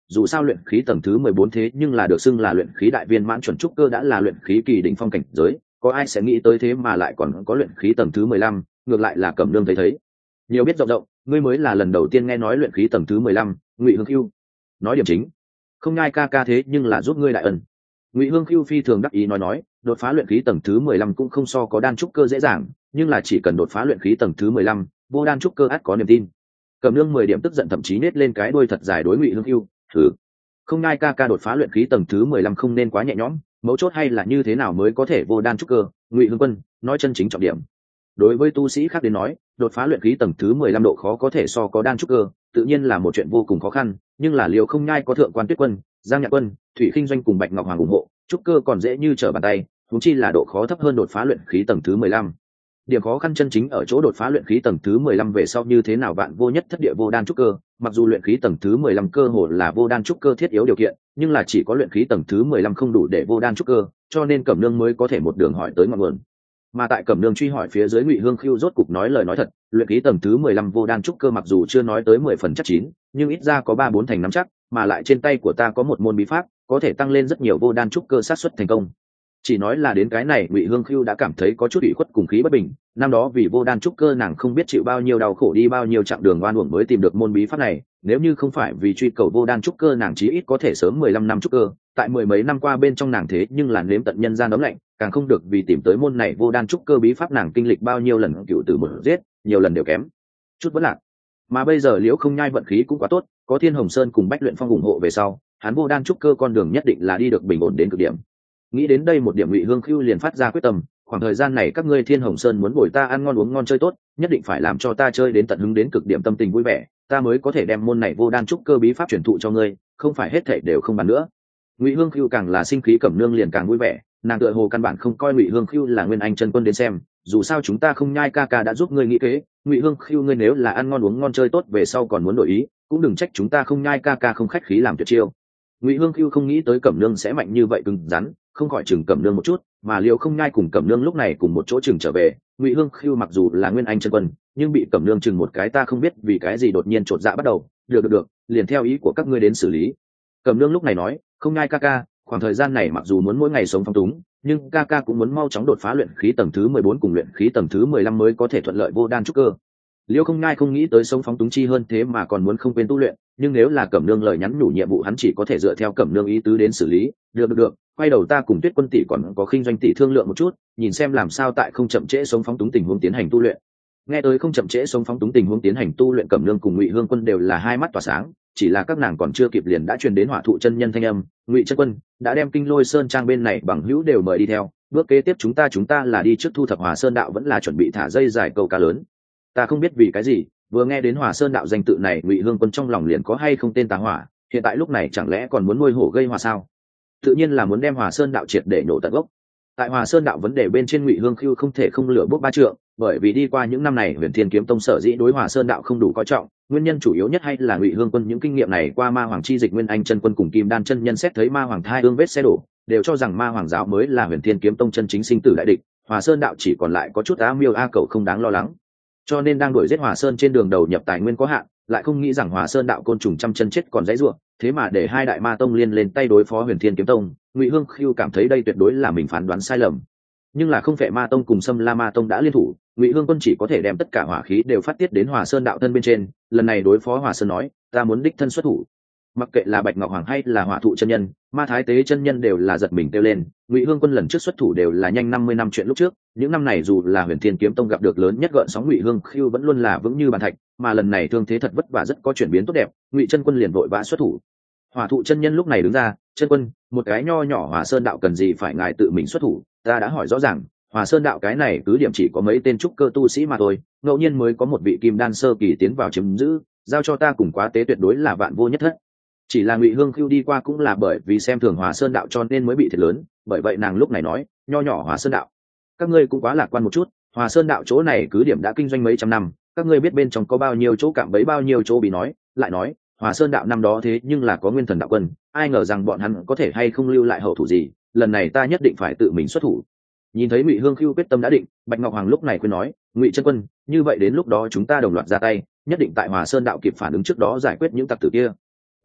[SPEAKER 1] dù sao luyện khí tầng thứ 14 thế nhưng là được xưng là luyện khí đại viên mãn chuẩn trúc cơ đã là luyện khí kỳ đỉnh phong cảnh giới, có ai sẽ nghĩ tới thế mà lại còn có luyện khí tầng thứ 15, ngược lại là Cẩm Nương thấy nhiều biết rộng rộng, ngươi mới là lần đầu tiên nghe nói luyện khí tầng thứ 15, Ngụy Hương Khưu. Nói điểm chính, không nhai ca ca thế nhưng là giúp ngươi đại ân. Ngụy Hương Khưu phi thường đắc ý nói, đột phá luyện khí tầng thứ 15 cũng không so có đan trúc cơ dễ dàng, nhưng là chỉ cần đột phá luyện khí tầng thứ 15, vô đan trúc cơ ắt có niềm tin. Cẩm Nương 10 điểm tức giận thậm chí nết lên cái đuôi thật dài đối Ngụy Hương Khưu, thử. Không nhai ca ca đột phá luyện khí tầng thứ 15 không nên quá nhẹ nhõm, mấu chốt hay là như thế nào mới có thể vô đan trúc cơ, Ngụy Hương Quân nói chân chính trọng điểm. Đối với tu sĩ khác đến nói, đột phá luyện khí tầng thứ 15 độ khó có thể so có đan trúc cơ, tự nhiên là một chuyện vô cùng khó khăn, nhưng là Liều Không Nhai có Thượng Quan Tuyết Quân, Giang Nhạc Quân, Thủy Khinh Doanh cùng Bạch Ngọc Hoàng ủng hộ, trúc cơ còn dễ như trở bàn tay, huống chi là độ khó thấp hơn đột phá luyện khí tầng thứ 15. Điểm khó khăn chân chính ở chỗ đột phá luyện khí tầng thứ 15 về sau như thế nào bạn vô nhất thất địa vô đan trúc cơ, mặc dù luyện khí tầng thứ 15 cơ hồ là vô đan trúc cơ thiết yếu điều kiện, nhưng là chỉ có luyện khí tầng thứ 15 không đủ để vô đan trúc cơ, cho nên Cẩm Nương mới có thể một đường hỏi tới ngọn nguồn. Mà tại Cẩm Nương truy hỏi phía dưới, Ngụy Hương Khưu rốt cục nói lời nói thật, luyện khí tầng thứ 15 vô đan trúc cơ mặc dù chưa nói tới 10 phần chắc chín, nhưng ít ra có 3-4 thành nắm chắc, mà lại trên tay của ta có một môn bí pháp, có thể tăng lên rất nhiều vô đan trúc cơ xác suất thành công. Chỉ nói là đến cái này, Ngụy Hương Khưu đã cảm thấy có chút ủy khuất cùng khí bất bình, năm đó vì vô đan trúc cơ nàng không biết chịu bao nhiêu đau khổ đi bao nhiêu chặng đường oan uổng mới tìm được môn bí pháp này, nếu như không phải vì truy cầu vô đan trúc cơ nàng chí ít có thể sớm 15 năm trúc cơ, tại 10 mấy năm qua bên trong nàng thế nhưng là nếm tận nhân gian ấm lạnh, càng không được vì tìm tới môn này vô đan trúc cơ bí pháp nàng kinh lịch bao nhiêu lần cựu tử một giết, nhiều lần đều kém chút vẫn lạc. Mà bây giờ Liễu Không Nhai vận khí cũng quá tốt, có Thiên Hồng Sơn cùng Bách Luyện Phong ủng hộ về sau, hắn vô đan trúc cơ con đường nhất định là đi được bình ổn đến cực điểm. Nghĩ đến đây một điểm, Ngụy Hương Khưu liền phát ra quyết tâm, khoảng thời gian này các ngươi Thiên Hồng Sơn muốn bồi ta ăn ngon uống ngon chơi tốt, nhất định phải làm cho ta chơi đến tận hứng đến cực điểm tâm tình vui vẻ, ta mới có thể đem môn này vô đan trúc cơ bí pháp truyền thụ cho ngươi, không phải hết thảy đều không bàn nữa. Ngụy Hương Khưu càng là sinh khí, Cẩm Nương liền càng vui vẻ, nàng tựa hồ căn bản không coi Ngụy Hương Khưu là nguyên anh chân quân đến xem, dù sao chúng ta Không Nhai ca ca đã giúp ngươi nghĩ kế, Ngụy Hương Khưu ngươi nếu là ăn ngon uống ngon chơi tốt về sau còn muốn đổi ý, cũng đừng trách chúng ta Không Nhai ca ca không khách khí làm tuyệt chiêu. Ngụy Hương Khưu không nghĩ tới Cẩm Nương sẽ mạnh như vậy cứng rắn, không khỏi chừng Cẩm Nương một chút, mà Liễu Không Nhai cùng Cẩm Nương lúc này cùng một chỗ chừng trở về. Ngụy Hương Khưu mặc dù là nguyên anh chân quân, nhưng bị Cẩm Nương chừng một cái, ta không biết vì cái gì đột nhiên chột dạ bắt đầu. Được, liền theo ý của các ngươi đến xử lý. Cẩm Nương lúc này nói, Không Nhai ca ca, khoảng thời gian này mặc dù muốn mỗi ngày sống phong túng, nhưng ca ca cũng muốn mau chóng đột phá luyện khí tầng thứ 14 cùng luyện khí tầng thứ 15 mới có thể thuận lợi vô đan trúc cơ. Liễu Không Nhai không nghĩ tới sống phóng túng chi hơn thế mà còn muốn không quên tu luyện, nhưng nếu là Cẩm Nương lời nhắn nhủ nhiệm vụ hắn chỉ có thể dựa theo Cẩm Nương ý tứ đến xử lý. Được, quay đầu ta cùng Tuyết Quân tỷ còn có Khinh Doanh tỷ thương lượng một chút, nhìn xem làm sao tại không chậm trễ sống phóng túng tình huống tiến hành tu luyện. Nghe tới không chậm trễ sống phóng túng tình huống tiến hành tu luyện, Cẩm Nương cùng Ngụy Hương Quân đều là hai mắt tỏa sáng, chỉ là các nàng còn chưa kịp liền đã truyền đến Hỏa Thụ chân nhân thanh âm, Ngụy chân quân đã đem Kinh Lôi Sơn trang bên này bằng hữu đều mời đi theo, bước kế tiếp chúng ta là đi trước thu thập Hòa Sơn đạo vẫn là chuẩn bị thả dây dài câu cá lớn. Ta không biết vì cái gì, vừa nghe đến Hòa Sơn đạo danh tự này, Ngụy Hương Quân trong lòng liền có hay không tên tà hỏa, hiện tại lúc này chẳng lẽ còn muốn nuôi hổ gây hỏa sao? Tự nhiên là muốn đem Hòa Sơn đạo triệt để nổ tận gốc. Tại Hòa Sơn đạo vấn đề bên trên, Ngụy Hương Khưu không thể không lửa bốc ba trượng, bởi vì đi qua những năm này Huyền Thiên Kiếm Tông sở dĩ đối Hòa Sơn đạo không đủ coi trọng, nguyên nhân chủ yếu nhất hay là Ngụy Hương Quân những kinh nghiệm này qua Ma Hoàng chi dịch Nguyên Anh chân quân cùng Kim Đan chân nhân xét thấy Ma Hoàng thai ương vết xe đổ, đều cho rằng Ma Hoàng giáo mới là Huyền Thiên Kiếm Tông chân chính sinh tử đại địch, Hòa Sơn đạo chỉ còn lại có chút á miêu a cẩu không đáng lo lắng. Cho nên đang đuổi giết Hòa Sơn trên đường đầu nhập tài nguyên có hạn, lại không nghĩ rằng Hòa Sơn đạo côn trùng trăm chân chết còn dãy rủa, thế mà để hai đại ma tông liên lên tay đối phó Huyền Thiên Kiếm Tông. Ngụy Hương Khưu cảm thấy đây tuyệt đối là mình phán đoán sai lầm, nhưng là không phải Ma tông cùng Sâm La Ma tông đã liên thủ, Ngụy Hương Quân chỉ có thể đem tất cả hỏa khí đều phát tiết đến Hòa Sơn đạo thân bên trên. Lần này đối phó Hòa Sơn nói, ta muốn đích thân xuất thủ. Mặc kệ là Bạch Ngọc Hoàng hay là Hỏa Thụ chân nhân, Ma Thái Tế chân nhân đều là giật mình kêu lên. Ngụy Hương Quân lần trước xuất thủ đều là nhanh 50 năm chuyện lúc trước, những năm này dù là Huyền Thiên Kiếm Tông gặp được lớn nhất gợn sóng, Ngụy Hương Khưu vẫn luôn là vững như bàn thạch, mà lần này thương thế thật vất vả rất có chuyển biến tốt đẹp, Ngụy chân quân liền vội vã xuất thủ. Hỏa Thụ chân nhân lúc này đứng ra, chân quân, một cái nho nhỏ Hòa Sơn đạo cần gì phải ngài tự mình xuất thủ, ta đã hỏi rõ ràng, Hòa Sơn đạo cái này cứ điểm chỉ có mấy tên trúc cơ tu sĩ mà thôi, ngẫu nhiên mới có một vị kim đan sơ kỳ tiến vào chiếm giữ, giao cho ta cùng quá tế tuyệt đối là vạn vô nhất thất. Chỉ là Ngụy Hương Khưu đi qua cũng là bởi vì xem thường Hòa Sơn đạo cho nên mới bị thiệt lớn, bởi vậy nàng lúc này nói, nho nhỏ Hòa Sơn đạo, các ngươi cũng quá lạc quan một chút, Hòa Sơn đạo chỗ này cứ điểm đã kinh doanh mấy trăm năm, các ngươi biết bên trong có bao nhiêu chỗ cạm bẫy bao nhiêu chỗ bị nói, lại nói, Hòa Sơn đạo năm đó thế nhưng là có Nguyên Thần đạo quân, ai ngờ rằng bọn hắn có thể hay không lưu lại hậu thủ gì, lần này ta nhất định phải tự mình xuất thủ. Nhìn thấy Ngụy Hương Khưu quyết tâm đã định, Bạch Ngọc Hoàng lúc này khuyên nói, Ngụy chân quân, như vậy đến lúc đó chúng ta đồng loạt ra tay, nhất định tại Hòa Sơn đạo kịp phản ứng trước đó giải quyết những tặc tử kia.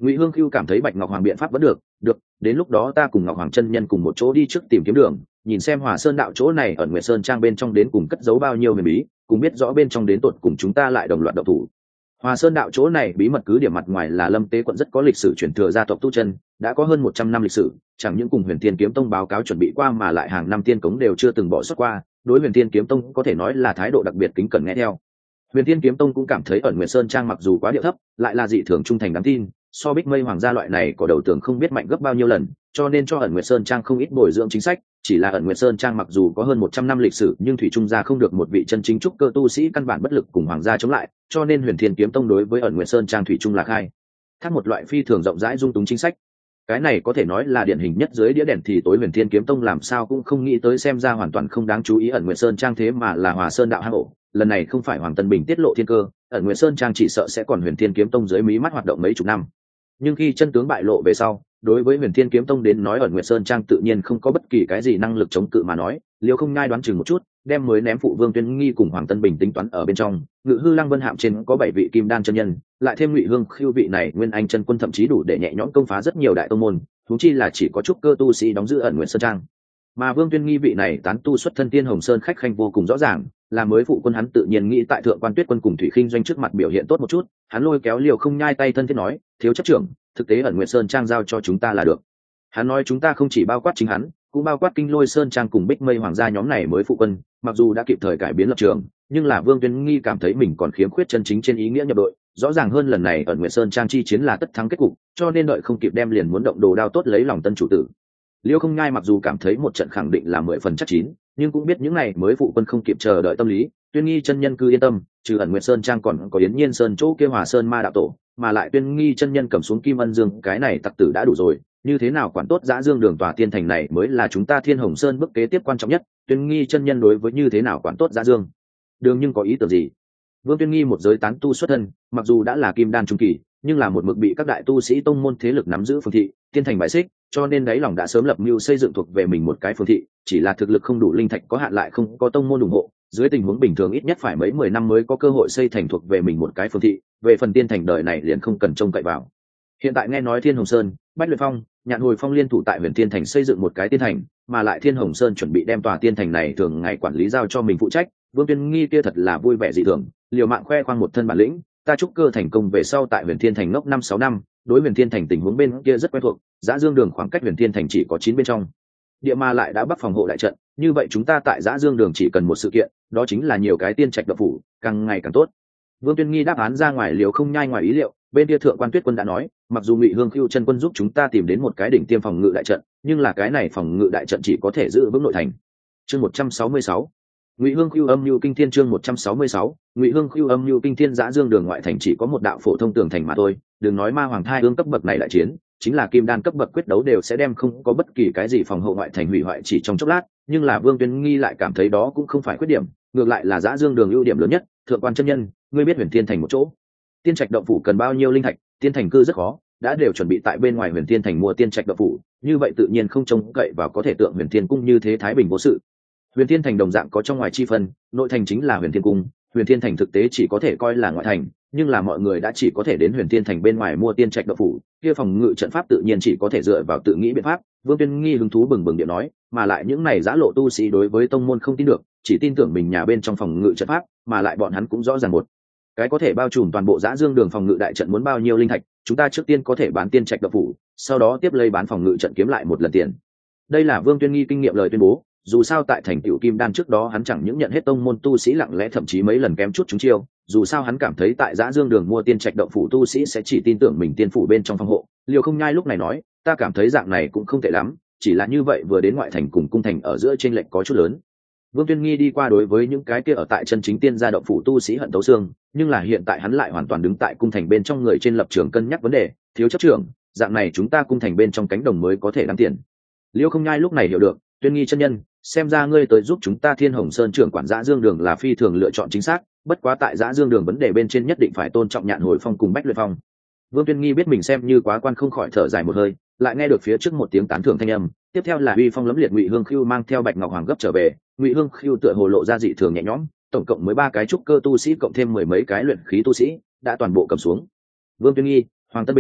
[SPEAKER 1] Ngụy Hương Khưu cảm thấy Bạch Ngọc Hoàng biện pháp vẫn được, đến lúc đó ta cùng Ngọc Hoàng chân nhân cùng một chỗ đi trước tìm kiếm đường, nhìn xem Hòa Sơn đạo chỗ này ở Nguyệt Sơn Trang bên trong đến cùng cất giấu bao nhiêu huyền bí, cùng biết rõ bên trong đến tột cùng chúng ta lại đồng loạt động thủ. Hòa Sơn đạo chỗ này bí mật cứ điểm mặt ngoài là Lâm Tế quận rất có lịch sử truyền thừa gia tộc tu chân, đã có hơn 100 năm lịch sử, chẳng những cùng Huyền Thiên Kiếm Tông báo cáo chuẩn bị qua mà lại hàng năm tiên cống đều chưa từng bỏ sót qua, đối Huyền Thiên Kiếm Tông có thể nói là thái độ đặc biệt kính cẩn nghe theo. Huyền Thiên Kiếm Tông cũng cảm thấy ẩn Nguyệt Sơn Trang mặc dù quá điệu thấp, lại là dị thường trung thành đáng tin, so Bích Mây Hoàng gia loại này có đầu tưởng không biết mạnh gấp bao nhiêu lần, cho nên cho ẩn Nguyệt Sơn Trang không ít bồi dưỡng chính sách, chỉ là ẩn Nguyệt Sơn Trang mặc dù có hơn 100 năm lịch sử, nhưng thủy trung gia không được một vị chân chính trúc cơ tu sĩ căn bản bất lực cùng hoàng gia chống lại, cho nên Huyền Thiên Kiếm Tông đối với ẩn Nguyệt Sơn Trang thủy trung là khai thác một loại phi thường rộng rãi dung túng chính sách. Cái này có thể nói là điển hình nhất dưới đĩa đèn thì tối Huyền Thiên Kiếm Tông làm sao cũng không nghĩ tới, xem ra hoàn toàn không đáng chú ý ẩn Nguyệt Sơn Trang thế mà là Hòa Sơn đạo hang ổ. Lần này không phải Hoàng Tân Bình tiết lộ thiên cơ, ẩn Nguyệt Sơn Trang chỉ sợ sẽ còn Huyền Thiên Kiếm Tông dưới mí mắt hoạt động mấy chục năm. Nhưng khi chân tướng bại lộ về sau, đối với Huyền Thiên Kiếm Tông đến nói ẩn Nguyệt Sơn Trang tự nhiên không có bất kỳ cái gì năng lực chống cự mà nói, Liêu Không Nhai đoán chừng một chút, đem mới ném phụ Vương Tuyên Nghi cùng Hoàng Tân Bình tính toán ở bên trong, Ngự Hư Lăng Vân Hạm trên có 7 vị kim đan chân nhân, lại thêm Ngụy Hương Khưu vị này Nguyên Anh chân quân thậm chí đủ để nhẹ nhõm công phá rất nhiều đại tông môn, huống chi là chỉ có chút cơ tu sĩ đóng giữ ẩn Nguyệt Sơn Trang. Mà Vương Tuyên Nghi vị này tán tu xuất thân Tiên Hồng Sơn khách khanh vô cùng rõ ràng, là mới phụ quân hắn tự nhiên nghĩ tại Thượng Quan Tuyết Quân cùng Thủy Khinh Doanh trước mặt biểu hiện tốt một chút, hắn lôi kéo Liêu Không Nhai tay thân thiết nói, thiếu chấp trưởng, thực tế ẩn Nguyệt Sơn Trang giao cho chúng ta là được. Hắn nói chúng ta không chỉ bao quát chính hắn, cũng bao quát Kinh Lôi Sơn Trang cùng Bích Mây Hoàng gia nhóm này mới phụ quân, mặc dù đã kịp thời cải biến lập trường, nhưng là Vương Tuyên Nghi cảm thấy mình còn khiếm khuyết chân chính trên ý nghĩa nhập đội, rõ ràng hơn lần này ẩn Nguyệt Sơn Trang chi chiến là tất thắng kết cục, cho nên đợi không kịp đem liền muốn động đồ đao tốt lấy lòng tân chủ tử. Liêu Không Nhai mặc dù cảm thấy một trận khẳng định là 10 phần chắc chín, nhưng cũng biết những này mới phụ quân không kịp chờ đợi tâm lý, Tuyên Nghi chân nhân cứ yên tâm, trừ ẩn Nguyệt Sơn Trang còn có Yến Nhiên Sơn chỗ kia Hòa Sơn Ma đạo tổ, mà lại Tuyên Nghi chân nhân cầm xuống Kim Ân Dương, cái này tặc tử đã đủ rồi, như thế nào quản tốt Dã Dương Đường tòa tiên thành này mới là chúng ta Thiên Hồng Sơn bước kế tiếp quan trọng nhất. Tuyên Nghi chân nhân đối với như thế nào quản tốt Dã Dương Đường nhưng có ý tưởng gì? Vương Tuyên Nghi một giới tán tu xuất thân, mặc dù đã là kim đan trung kỳ, nhưng là một mực bị các đại tu sĩ tông môn thế lực nắm giữ phường thị, tiên thành bại xích, cho nên đáy lòng đã sớm lập mưu xây dựng thuộc về mình một cái phường thị, chỉ là thực lực không đủ, linh thạch có hạn lại không có tông môn ủng hộ, dưới tình huống bình thường ít nhất phải mấy 10 năm mới có cơ hội xây thành thuộc về mình một cái phường thị, về phần tiên thành đời này liền không cần trông cậy vào. Hiện tại nghe nói Thiên Hồng Sơn, Bách Luyện Phong, Nhạn Hồi Phong liên thủ tại Huyền Tiên Thành xây dựng một cái tiên thành, mà lại Thiên Hồng Sơn chuẩn bị đem tòa tiên thành này thường ngày quản lý giao cho mình phụ trách, Vương Tuyên Nghi kia thật là vui vẻ dị thường, liều mạng khoe khoang một thân bản lĩnh, ta chúc cơ thành công về sau tại Huyền Thiên Thành ngốc 5-6 năm, đối Huyền Thiên Thành tình huống bên kia rất quen thuộc, Dã Dương Đường khoảng cách Huyền Thiên Thành chỉ có 9 bên trong địa mà lại đã bắc phòng hộ đại trận, như vậy chúng ta tại Dã Dương Đường chỉ cần một sự kiện, đó chính là nhiều cái tiên trạch độc phủ, càng ngày càng tốt. Vương Tuyên Nghi đáp án ra ngoài Liều Không Nhai ngoài ý liệu, bên kia Thượng Quan Tuyết Quân đã nói, mặc dù Ngụy Hương Khưu chân quân giúp chúng ta tìm đến một cái đỉnh tiêm phòng ngự đại trận, nhưng là cái này phòng ngự đại trận chỉ có thể giữ vững nội thành. Chương 166. Ngụy Hương Khưu âm nhu kinh thiên. Chương 166. Ngụy Hương Khưu âm nhu kinh thiên. Dã Dương Đường ngoại thành chỉ có một đạo phổ thông tường thành mà thôi, đừng nói ma hoàng thai ương cấp bậc này đại chiến, chính là kim đan cấp bậc quyết đấu đều sẽ đem không có bất kỳ cái gì phòng hộ ngoại thành hủy hoại chỉ trong chốc lát, nhưng là Vương Tuyên Nghi lại cảm thấy đó cũng không phải khuyết điểm, ngược lại là Dã Dương Đường ưu điểm lớn nhất. Thượng Quan chân nhân, ngươi biết Huyền Thiên Thành một chỗ tiên trạch động phủ cần bao nhiêu linh thạch? Tiên thành cư rất khó, đã đều chuẩn bị tại bên ngoài Huyền Thiên Thành mua tiên trạch động phủ, như vậy tự nhiên không trông cậy vào có thể tượng Huyền Thiên cung như thế thái bình vô sự. Huyền Thiên Thành đồng dạng có trong ngoài chi phân, nội thành chính là Huyền Thiên cung, Huyền Thiên Thành thực tế chỉ có thể coi là ngoại thành, nhưng là mọi người đã chỉ có thể đến Huyền Thiên Thành bên ngoài mua tiên trạch động phủ, kia phòng ngự trận pháp tự nhiên chỉ có thể dựa vào tự nghĩ biện pháp. Vương Tuyên Nghi hứng thú bừng bừng điện nói, mà lại những này giã lộ tu sĩ đối với tông môn không tin được, chỉ tin tưởng mình nhà bên trong phòng ngự trận pháp, mà lại bọn hắn cũng rõ ràng một cái có thể bao trùm toàn bộ Dã Dương Đường phòng ngự đại trận muốn bao nhiêu linh thạch, chúng ta trước tiên có thể bán tiên trạch động phủ, sau đó tiếp lấy bán phòng ngự trận kiếm lại một lần tiền. Đây là Vương Tuyên Nghi kinh nghiệm lời tuyên bố, dù sao tại thành tựu kim đan trước đó hắn chẳng những nhận hết tông môn tu sĩ lặng lẽ thậm chí mấy lần kém chút trúng chiêu, dù sao hắn cảm thấy tại Dã Dương Đường mua tiên trạch động phủ tu sĩ sẽ chỉ tin tưởng mình tiên phủ bên trong phòng hộ. Liều Không Nhai lúc này nói, ta cảm thấy dạng này cũng không tệ lắm, chỉ là như vậy vừa đến ngoại thành cùng cung thành ở giữa chênh lệch có chút lớn. Vương Tuyên Nghi đi qua đối với những cái kia ở tại chân chính tiên gia động phủ tu sĩ hận tấu xương, nhưng là hiện tại hắn lại hoàn toàn đứng tại cung thành bên trong người trên lập trường cân nhắc vấn đề, thiếu chấp trưởng, dạng này chúng ta cung thành bên trong cánh đồng mới có thể đáng tiền. Liêu Không Nhai lúc này hiểu được, Tuyên Nghi chân nhân, xem ra ngươi tới giúp chúng ta Thiên Hồng Sơn trưởng quản Dã Dương Đường là phi thường lựa chọn chính xác, bất quá tại Dã Dương Đường vấn đề bên trên nhất định phải tôn trọng Nhạn Hồi Phong cùng Bách Luyện Phong. Vương Tuyên Nghi biết mình xem như quá quan không khỏi thở dài một hơi, lại nghe được phía trước một tiếng tán thưởng thanh âm, tiếp theo là uy phong lẫm liệt Ngụy Hương Khưu mang theo Bạch Ngọc Hoàng gấp trở về. Ngụy Hương Khưu tựa hồ lộ ra dị thường nhẹ nhõm, tổng cộng mới 3 cái trúc cơ tu sĩ cộng thêm 10 mấy cái luyện khí tu sĩ đã toàn bộ cầm xuống. Vương Tuyên Nghi, Hoàng Tân Bình,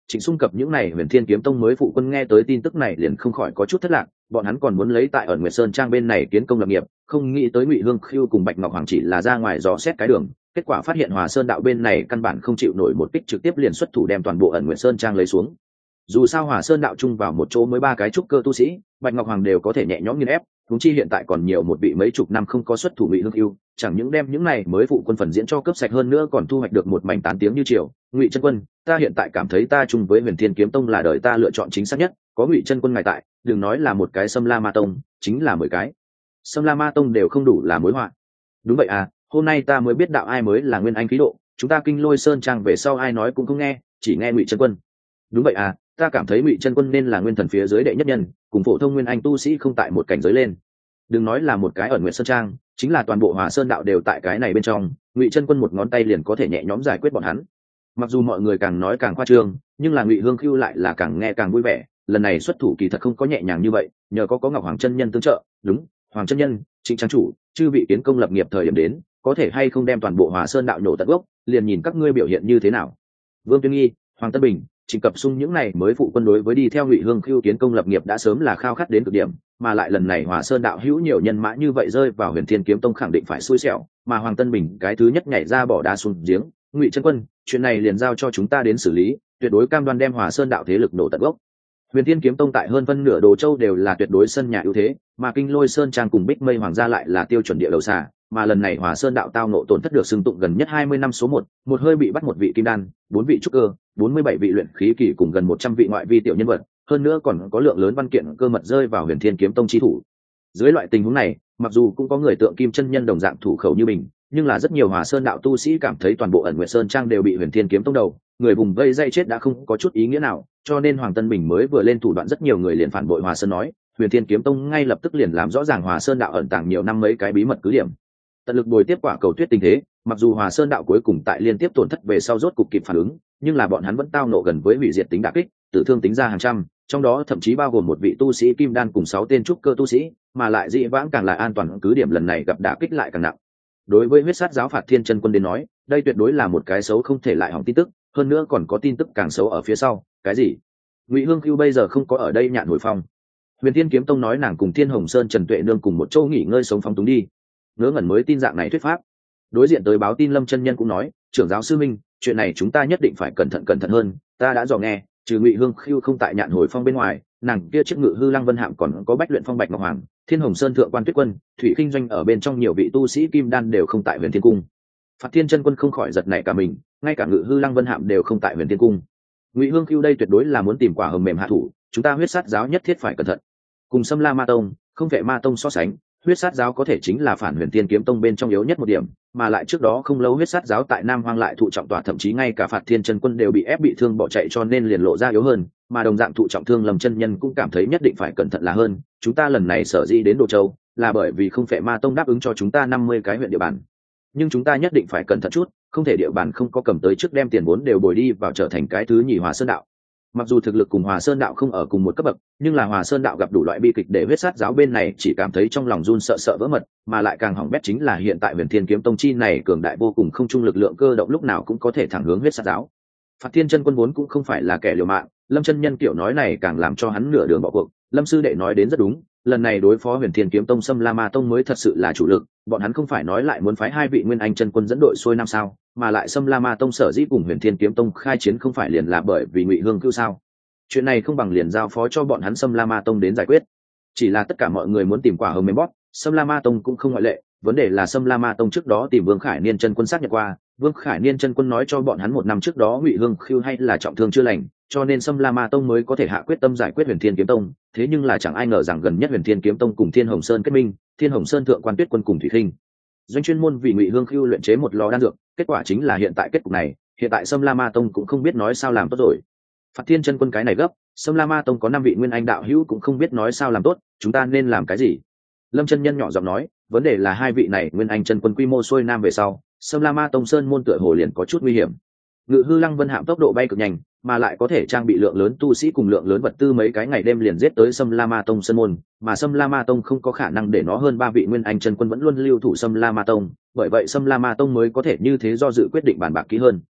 [SPEAKER 1] Trịnh Xung cập những này Huyền Thiên Kiếm Tông mới phụ quân nghe tới tin tức này liền không khỏi có chút thất lạc, bọn hắn còn muốn lấy tại ẩn Nguyệt Sơn Trang bên này kiến công lập nghiệp, không nghĩ tới Ngụy Hương Khưu cùng Bạch Ngọc Hoàng chỉ là ra ngoài dò xét cái đường, kết quả phát hiện Hòa Sơn đạo bên này căn bản không chịu nổi một kích trực tiếp liền xuất thủ đem toàn bộ ẩn Nguyệt Sơn Trang lấy xuống. Dù sao Hòa Sơn đạo chung vào một chỗ mới 3 cái trúc cơ tu sĩ, Bạch Ngọc Hoàng đều có thể nhẹ nhõm nghiền ép, huống chi hiện tại còn nhiều một vị mấy chục năm không có xuất thủ Ngụy Hương Khưu, chẳng những đem những này mới phụ quân phần diễn cho cướp sạch hơn nữa còn thu hoạch được một mảnh tán tiếng như triều. Ngụy chân quân, ta hiện tại cảm thấy ta chung với Huyền Thiên Kiếm Tông là đời ta lựa chọn chính xác nhất, có Ngụy chân quân ngài tại, đừng nói là một cái Sâm La Ma Tông, chính là 10 cái Sâm La Ma Tông đều không đủ là mối họa. Đúng vậy à, hôm nay ta mới biết đạo ai mới là nguyên anh khí độ, chúng ta Kinh Lôi Sơn Trang về sau ai nói cũng không nghe, chỉ nghe Ngụy chân quân. Đúng vậy à, ta cảm thấy Ngụy chân quân nên là nguyên thần phía dưới đệ nhất nhân, cùng phổ thông nguyên anh tu sĩ không tại một cảnh giới lên. Đừng nói là một cái ẩn Nguyệt Sơn Trang, chính là toàn bộ Hòa Sơn đạo đều tại cái này bên trong, Ngụy chân quân một ngón tay liền có thể nhẹ nhõm giải quyết bọn hắn. Mặc dù mọi người càng nói càng khoa trương, nhưng là Ngụy Hương Khưu lại là càng nghe càng vui vẻ, lần này xuất thủ kỳ thật không có nhẹ nhàng như vậy, nhờ có Ngọc Hoàng chân nhân tương trợ. Đúng, Hoàng chân nhân, Trịnh trang chủ, chư vị kiến công lập nghiệp thời điểm đến, có thể hay không đem toàn bộ Hòa Sơn đạo nổ tận gốc, liền nhìn các ngươi biểu hiện như thế nào. Vương Tuyên Nghi, Hoàng Tân Bình, Trịnh Cập Sung những này mới phụ quân đối với đi theo Ngụy Hương Khưu kiến công lập nghiệp đã sớm là khao khát đến cực điểm, mà lại lần này Hòa Sơn đạo hữu nhiều nhân mã như vậy rơi vào Huyền Thiên Kiếm Tông khẳng định phải xui xẻo, mà Hoàng Tân Bình cái thứ nhất nhảy ra bỏ đá xuống giếng. Ngụy chân quân, chuyện này liền giao cho chúng ta đến xử lý, tuyệt đối cam đoan đem Hòa Sơn đạo thế lực nổ tận gốc. Huyền Thiên Kiếm Tông tại hơn phân nửa Đồ Châu đều là tuyệt đối sân nhà ưu thế, mà Kinh Lôi Sơn Trang cùng Bích Mây Hoàng gia lại là tiêu chuẩn địa đầu xà, mà lần này Hòa Sơn đạo tao nộ tổn thất được xưng tụng gần nhất 20 năm số 1, một hơi bị bắt một vị kim đan, 4 vị trúc cơ, 47 vị luyện khí kỳ cùng gần 100 vị ngoại vi tiểu nhân vật, hơn nữa còn có lượng lớn văn kiện cơ mật rơi vào Huyền Thiên Kiếm Tông chi thủ. Dưới loại tình huống này, mặc dù cũng có người tượng kim chân nhân đồng dạng thủ khẩu như mình, nhưng là rất nhiều Hòa Sơn đạo tu sĩ cảm thấy toàn bộ ẩn Nguyệt Sơn Trang đều bị Huyền Thiên Kiếm Tông đầu, người vùng vây dây chết đã không có chút ý nghĩa nào, cho nên Hoàng Tân Bình mới vừa lên thủ đoạn rất nhiều người liền phản bội Hòa Sơn nói, Huyền Thiên Kiếm Tông ngay lập tức liền làm rõ ràng Hòa Sơn đạo ẩn tàng nhiều năm mấy cái bí mật cứ điểm. Tận lực bồi tiếp quả cầu tuyết tình thế, mặc dù Hòa Sơn đạo cuối cùng tại liên tiếp tổn thất về sau rốt cục kịp phản ứng, nhưng là bọn hắn vẫn tao nộ gần với hủy diệt tính đả kích, tử thương tính ra hàng trăm, trong đó thậm chí bao gồm một vị tu sĩ kim đan cùng 6 tên trúc cơ tu sĩ, mà lại dị vãng càng là an toàn cứ điểm lần này gặp đả kích lại càng nặng. Đối với huyết sát giáo Phạt Thiên chân quân đến nói, đây tuyệt đối là một cái xấu không thể lại hỏng tin tức, hơn nữa còn có tin tức càng xấu ở phía sau. Cái gì? Ngụy Hương Khưu bây giờ không có ở đây nhạn hồi phong. Huyền Thiên Kiếm Tông nói nàng cùng Thiên Hồng Sơn Trần Tuệ nương cùng một chỗ nghỉ ngơi sống phóng túng đi. Ngớ ngẩn mới tin dạng này thuyết pháp. Đối diện tới báo tin Lâm chân nhân cũng nói, trưởng giáo sư minh, chuyện này chúng ta nhất định phải cẩn thận hơn, ta đã dò nghe, trừ Ngụy Hương Khưu không tại nhạn hồi phong bên ngoài, nàng kia chiếc Ngự Hư Lăng Vân Hạm còn có Bách Luyện Phong Bạch Ngọc Hoàng, Thiên Hồng Sơn Thượng Quan Tuyết Quân, Thủy Kinh Doanh ở bên trong nhiều vị tu sĩ kim đan đều không tại Huyền Thiên Cung. Phạt Thiên chân quân không khỏi giật nảy cả mình, ngay cả Ngự Hư Lăng Vân Hạm đều không tại Huyền Thiên Cung. Ngụy Hương Khưu đây tuyệt đối là muốn tìm quả hầm mềm hạ thủ, chúng ta huyết sát giáo nhất thiết phải cẩn thận. Cùng Sâm La Ma Tông, không vệ Ma Tông so sánh, huyết sát giáo có thể chính là phản Huyền Thiên Kiếm Tông bên trong yếu nhất một điểm, mà lại trước đó không lâu huyết sát giáo tại Nam Hoang lại thụ trọng tòa, thậm chí ngay cả Phạt Thiên chân quân đều bị ép bị thương bỏ chạy cho nên liền lộ ra yếu hơn, mà đồng dạng thụ trọng thương Lâm chân nhân cũng cảm thấy nhất định phải cẩn thận là hơn. Chúng ta lần này sở dĩ đến Đồ Châu là bởi vì không phải Ma Tông đáp ứng cho chúng ta 50 cái huyện địa bàn, nhưng chúng ta nhất định phải cẩn thận chút, không thể địa bàn không có cầm tới trước đem tiền vốn đều bồi đi vào trở thành cái thứ nhì Hòa Sơn đạo. Mặc dù thực lực cùng Hòa Sơn đạo không ở cùng một cấp bậc, nhưng là Hòa Sơn đạo gặp đủ loại bi kịch để huyết sát giáo bên này chỉ cảm thấy trong lòng run sợ sợ vỡ mật, mà lại càng hỏng bét chính là hiện tại Huyền Thiên Kiếm Tông chi này cường đại vô cùng, không trung lực lượng cơ động lúc nào cũng có thể thẳng hướng huyết sát giáo. Phạt Thiên chân quân vốn cũng không phải là kẻ liều mạng, Lâm chân nhân kiểu nói này càng làm cho hắn nửa đường bỏ cuộc. Lâm sư đệ nói đến rất đúng, lần này đối phó Huyền Thiên Kiếm Tông Sâm La Ma Tông mới thật sự là chủ lực, bọn hắn không phải nói lại muốn phái 2 vị nguyên anh chân quân dẫn đội xuôi nam sao, mà lại Sâm La Ma Tông sở dĩ cùng Huyền Thiên Kiếm Tông khai chiến không phải liền là bởi vì Ngụy Hương Cưu sao? Chuyện này không bằng liền giao phó cho bọn hắn Sâm La Ma Tông đến giải quyết. Chỉ là tất cả mọi người muốn tìm quả hầm mềm bóp, Sâm La Ma Tông cũng không ngoại lệ, vấn đề là Sâm La Ma Tông trước đó tìm Vương Khải Niên chân quân xác nhận qua, Vương Khải Niên chân quân nói cho bọn hắn 1 năm trước đó Ngụy Hương Khưu hay là trọng thương chưa lành, cho nên Sâm La Ma Tông mới có thể hạ quyết tâm giải quyết Huyền Thiên Kiếm Tông. Thế nhưng là chẳng ai ngờ rằng gần nhất Huyền Thiên Kiếm Tông cùng Thiên Hồng Sơn kết minh, Thiên Hồng Sơn Thượng Quan Tuyết Quân cùng Thủy Khinh Doanh chuyên môn vì Ngụy Hương Khưu luyện chế một lò đan dược, kết quả chính là hiện tại kết cục này, hiện tại Sâm La Ma Tông cũng không biết nói sao làm tốt rồi. Phạt Thiên chân quân cái này gấp, Sâm La Ma Tông có 5 vị nguyên anh đạo hữu cũng không biết nói sao làm tốt, chúng ta nên làm cái gì? Lâm chân nhân nhỏ giọng nói, vấn đề là 2 vị này nguyên anh chân quân quy mô xuôi nam về sau, Sâm La Ma Tông sơn môn tựa hồ liền có chút nguy hiểm. Ngự Hư Lăng Vân Hạm tốc độ bay cực nhanh, mà lại có thể trang bị lượng lớn tu sĩ cùng lượng lớn vật tư, mấy cái ngày đêm liền giết tới Sâm La Ma Tông sơn môn, mà Sâm La Ma Tông không có khả năng để nó hơn 3 vị nguyên anh chân quân vẫn luôn lưu thủ Sâm La Ma Tông, bởi vậy Sâm La Ma Tông mới có thể như thế do dự quyết định bàn bạc kỹ hơn.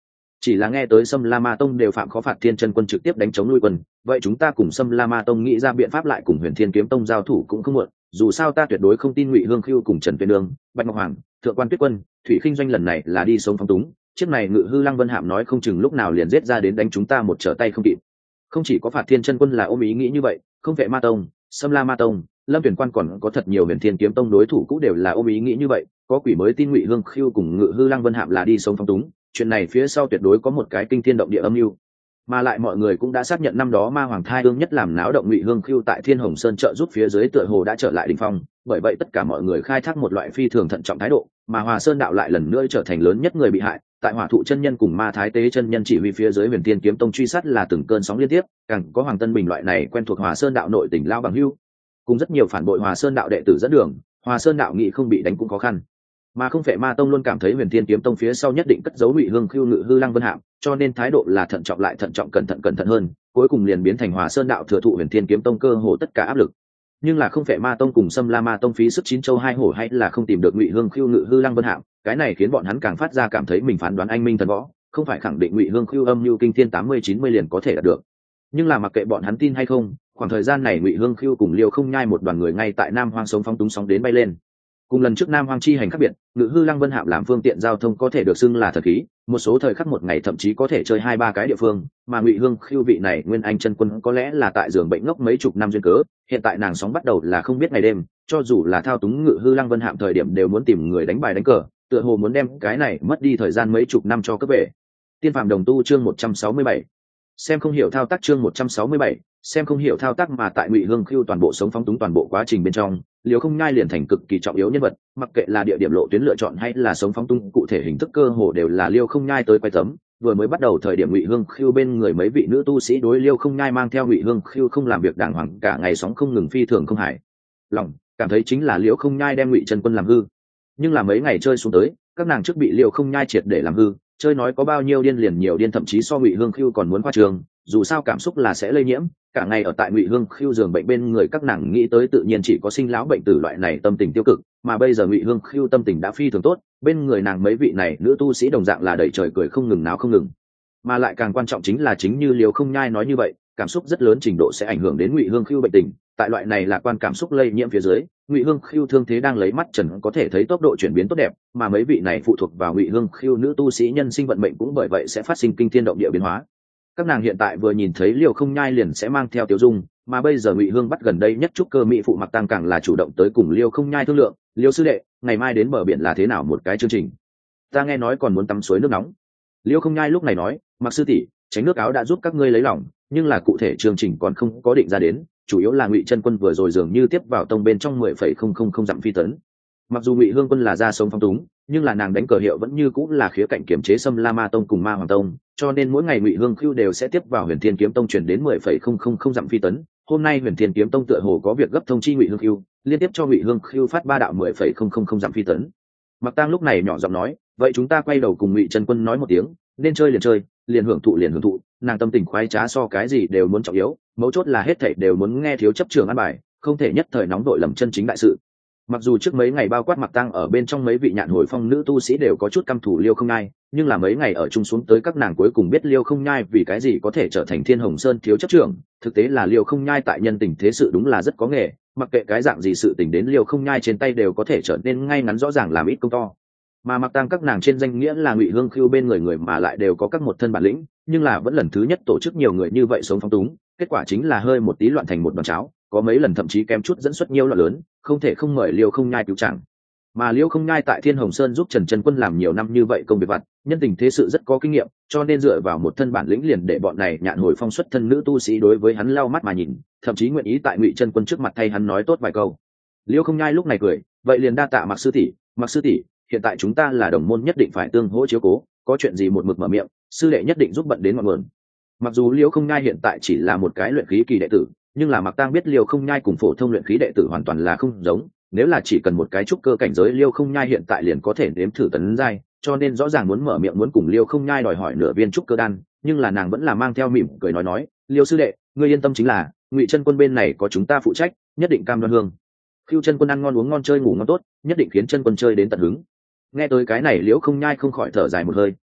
[SPEAKER 1] chỉ là nghe tới Sâm La Ma Tông đều phạm khó phạt Thiên Chân Quân trực tiếp đánh chống nuôi quân, vậy chúng ta cùng Sâm La Ma Tông nghĩ ra biện pháp lại cùng Huyền Thiên Kiếm Tông giao thủ cũng không muộn, dù sao ta tuyệt đối không tin Ngụy Hương Khưu cùng Trần Tuyên Đường, Bạch Ngọc Hoàng, Thượng Quan Tuyết Quân, Thủy Khinh Doanh lần này là đi sống phóng túng, chiếc này Ngự Hư Lăng Vân Hạm nói không chừng lúc nào liền giết ra đến đánh chúng ta một trở tay không kịp. Không chỉ có phạt Thiên Chân Quân là ôm ý nghĩ như vậy, không vệ Ma Tông, Sâm La Ma Tông, Lâm Tuyển Quan còn có thật nhiều Huyền Thiên Kiếm Tông đối thủ cũng đều là ôm ý nghĩ như vậy, có quỷ mới tin Ngụy Hương Khưu cùng Ngự Hư Lăng Vân Hạm là đi sống phóng túng, chuyện này phía sau tuyệt đối có một cái kinh thiên động địa âm mưu. Mà lại mọi người cũng đã xác nhận năm đó Ma Hoàng Thai Hương nhất làm náo động Ngụy Hương Khưu tại Thiên Hồng Sơn trợ giúp phía dưới tựa hồ đã trở lại đỉnh phong, bởi vậy tất cả mọi người khai thác một loại phi thường thận trọng thái độ, mà Hòa Sơn đạo lại lần nữa trở thành lớn nhất người bị hại, tại Hỏa Thụ chân nhân cùng Ma Thái Tế chân nhân chỉ huy phía dưới Huyền Thiên Kiếm Tông truy sát là từng cơn sóng liên tiếp, càng có Hoàng Tân Bình loại này quen thuộc Hòa Sơn đạo nội tình lao bằng hưu, cùng rất nhiều phản bội Hòa Sơn đạo đệ tử dẫn đường, Hòa Sơn đạo nghị không bị đánh cũng khó khăn. Mà không phải Ma Tông luôn cảm thấy Huyền Thiên Kiếm Tông phía sau nhất định cất giấu Ngụy Hương Khưu Ngự Hư Lăng Vân Hạm, cho nên thái độ là thận trọng lại thận trọng cẩn thận hơn, cuối cùng liền biến thành Hòa Sơn đạo thừa thụ Huyền Thiên Kiếm Tông cơ hồ tất cả áp lực. Nhưng là không phải Ma Tông cùng Sâm La Ma Tông phí sức chín châu hai hổ hay là không tìm được Ngụy Hương Khưu Ngự Hư Lăng Vân Hạm, cái này khiến bọn hắn càng phát ra cảm thấy mình phán đoán anh minh thần võ, không phải khẳng định Ngụy Hương Khưu âm lưu kinh thiên 80-90 liền có thể đạt được. Nhưng là mặc kệ bọn hắn tin hay không, khoảng thời gian này Ngụy Hương Khưu cùng Liêu Không Nhai một đoàn người ngay tại Nam Hoang sống phóng túng sóng đến bay lên. Cùng lần trước Nam Hoang chi hành khác biệt, Ngự Hư Lăng Vân Hạm làm phương tiện giao thông có thể được xưng là thần khí, một số thời khắc một ngày thậm chí có thể chơi 2-3 cái địa phương, mà Ngụy Hương Khưu vị này Nguyên Anh chân quân có lẽ là tại giường bệnh ngốc mấy chục năm duyên cớ, hiện tại nàng sóng bắt đầu là không biết ngày đêm, cho dù là thao túng Ngự Hư Lăng Vân Hạm thời điểm đều muốn tìm người đánh bài đánh cờ, tựa hồ muốn đem cái này mất đi thời gian mấy chục năm cho cấp về. Tiên Phàm Đồng Tu chương 167. Xem không hiểu thao tác chương 167, xem không hiểu thao tác mà tại Ngụy Hương Khưu toàn bộ sống phóng túng toàn bộ quá trình bên trong, Liêu Không Nhai liền thành cực kỳ trọng yếu nhân vật, mặc kệ là địa điểm lộ tuyến lựa chọn hay là sống phóng túng cụ thể hình thức cơ hồ đều là Liêu Không Nhai tới quay tấm. Vừa mới bắt đầu thời điểm Ngụy Hương Khưu bên người mấy vị nữ tu sĩ đối Liêu Không Nhai mang theo Ngụy Hương Khưu không làm việc đàng hoàng cả ngày sóng không ngừng phi thường không hài lòng, cảm thấy chính là Liêu Không Nhai đem Ngụy Chân Quân làm hư. Nhưng là mấy ngày chơi xuống tới, các nàng trước bị Liêu Không Nhai triệt để làm hư, chơi nói có bao nhiêu điên liền nhiều điên, thậm chí so Ngụy Hương Khưu còn muốn qua trường, dù sao cảm xúc là sẽ lây nhiễm, cả ngày ở tại Ngụy Hương Khưu giường bệnh bên người các nàng nghĩ tới tự nhiên chỉ có sinh lão bệnh tử loại này tâm tình tiêu cực, mà bây giờ Ngụy Hương Khưu tâm tình đã phi thường tốt, bên người nàng mấy vị này nữ tu sĩ đồng dạng là đầy trời cười không ngừng náo không ngừng. Mà lại càng quan trọng chính là chính như Liêu Không Nhai nói như vậy, cảm xúc rất lớn trình độ sẽ ảnh hưởng đến Ngụy Hương Khưu bệnh tình, tại loại này là quan cảm xúc lây nhiễm phía dưới, Ngụy Hương Khưu thương thế đang lấy mắt trần có thể thấy tốc độ chuyển biến tốt đẹp, mà mấy vị này phụ thuộc vào Ngụy Hương Khưu nữ tu sĩ nhân sinh vận mệnh cũng bởi vậy sẽ phát sinh kinh thiên động địa biến hóa. Các nàng hiện tại vừa nhìn thấy Liêu Không Nhai liền sẽ mang theo tiêu dung, mà bây giờ Ngụy Hương bắt gần đây nhất trúc cơ mỹ phụ Mặc Tăng càng là chủ động tới cùng Liêu Không Nhai thương lượng, Liêu sư đệ, ngày mai đến bờ biển là thế nào một cái chương trình? Ta nghe nói còn muốn tắm suối nước nóng. Liêu Không Nhai lúc này nói, Mặc sư tỷ, tránh nước áo đã giúp các ngươi lấy lòng, nhưng là cụ thể chương trình còn không có định ra đến, chủ yếu là Ngụy Chân Quân vừa rồi dường như tiếp vào tông bên trong 10,000 dặm phi tấn. Mặc dù Ngụy Hương Quân là ra sông phong túng, nhưng là nàng đánh cờ hiệu vẫn như cũng là khía cạnh kiểm chế Sâm La Ma Tông cùng Ma Hoàng Tông, cho nên mỗi ngày Ngụy Hương Khưu đều sẽ tiếp vào Huyền Thiên Kiếm Tông chuyển đến 10,000 dặm phi tấn. Hôm nay Huyền Thiên Kiếm Tông tựa hồ có việc gấp thông chi Ngụy Hương Khưu, liên tiếp cho Ngụy Hương Khưu phát 3 đạo 10,000 dặm phi tấn. Mặc Tăng lúc này nhỏ giọng nói, vậy chúng ta quay đầu cùng Ngụy Chân Quân nói một tiếng, nên chơi liền chơi, liền hưởng thụ liền hưởng thụ, nàng tâm tình khoái trá so cái gì đều muốn trọng yếu, mấu chốt là hết thảy đều muốn nghe thiếu chấp trưởng an bài, không thể nhất thời nóng đội lầm chân chính đại sự. Mặc dù trước mấy ngày bao quát Mặc Tăng ở bên trong mấy vị Nhạn Hồi Phong nữ tu sĩ đều có chút căm thù Liêu Không Nhai, nhưng là mấy ngày ở chung xuống tới các nàng cuối cùng biết Liêu Không Nhai vì cái gì có thể trở thành Thiên Hồng Sơn thiếu chấp trưởng, thực tế là Liêu Không Nhai tại nhân tình thế sự đúng là rất có nghề, mặc kệ cái dạng gì sự tình đến Liêu Không Nhai trên tay đều có thể trở nên ngay ngắn rõ ràng làm ít công to. Mà Mặc Tăng các nàng trên danh nghĩa là Ngụy Hương Khưu bên người mà lại đều có các một thân bản lĩnh, nhưng là vẫn lần thứ nhất tổ chức nhiều người như vậy sống phóng túng, kết quả chính là hơi một tí loạn thành một đoàn cháo, có mấy lần thậm chí kém chút dẫn xuất nhiều loạn lớn, không thể không mời Liêu Không Nhai cứu chẳng. Mà Liêu Không Nhai tại Thiên Hồng Sơn giúp Trần Chân Quân làm nhiều năm như vậy công việc vặt, nhân tình thế sự rất có kinh nghiệm, cho nên dựa vào một thân bản lĩnh liền để bọn này Nhạn Hồi Phong xuất thân nữ tu sĩ đối với hắn lau mắt mà nhìn, thậm chí nguyện ý tại Ngụy Chân Quân trước mặt thay hắn nói tốt vài câu. Liêu Không Nhai lúc này cười, vậy liền đa tạ Mặc sư tỷ, Mặc sư tỷ, hiện tại chúng ta là đồng môn nhất định phải tương hỗ chiếu cố, có chuyện gì một mực mở miệng, sư đệ nhất định giúp bận đến ngọn nguồn. Mặc dù Liêu Không Nhai hiện tại chỉ là một cái luyện khí kỳ đệ tử, nhưng là Mặc Tăng biết Liêu Không Nhai cùng phổ thông luyện khí đệ tử hoàn toàn là không giống, nếu là chỉ cần một cái trúc cơ cảnh giới Liêu Không Nhai hiện tại liền có thể nếm thử tấn giai, cho nên rõ ràng muốn mở miệng muốn cùng Liêu Không Nhai đòi hỏi nửa viên trúc cơ đan, nhưng là nàng vẫn là mang theo mỉm cười nói, Liêu sư đệ, ngươi yên tâm chính là, Ngụy Chân Quân bên này có chúng ta phụ trách, nhất định cam đoan hương. Khưu Chân Quân ăn ngon uống ngon chơi ngủ ngon tốt, nhất định khiến Chân Quân chơi đến tận hứng. Nghe tới cái này Liêu Không Nhai không khỏi thở dài một hơi,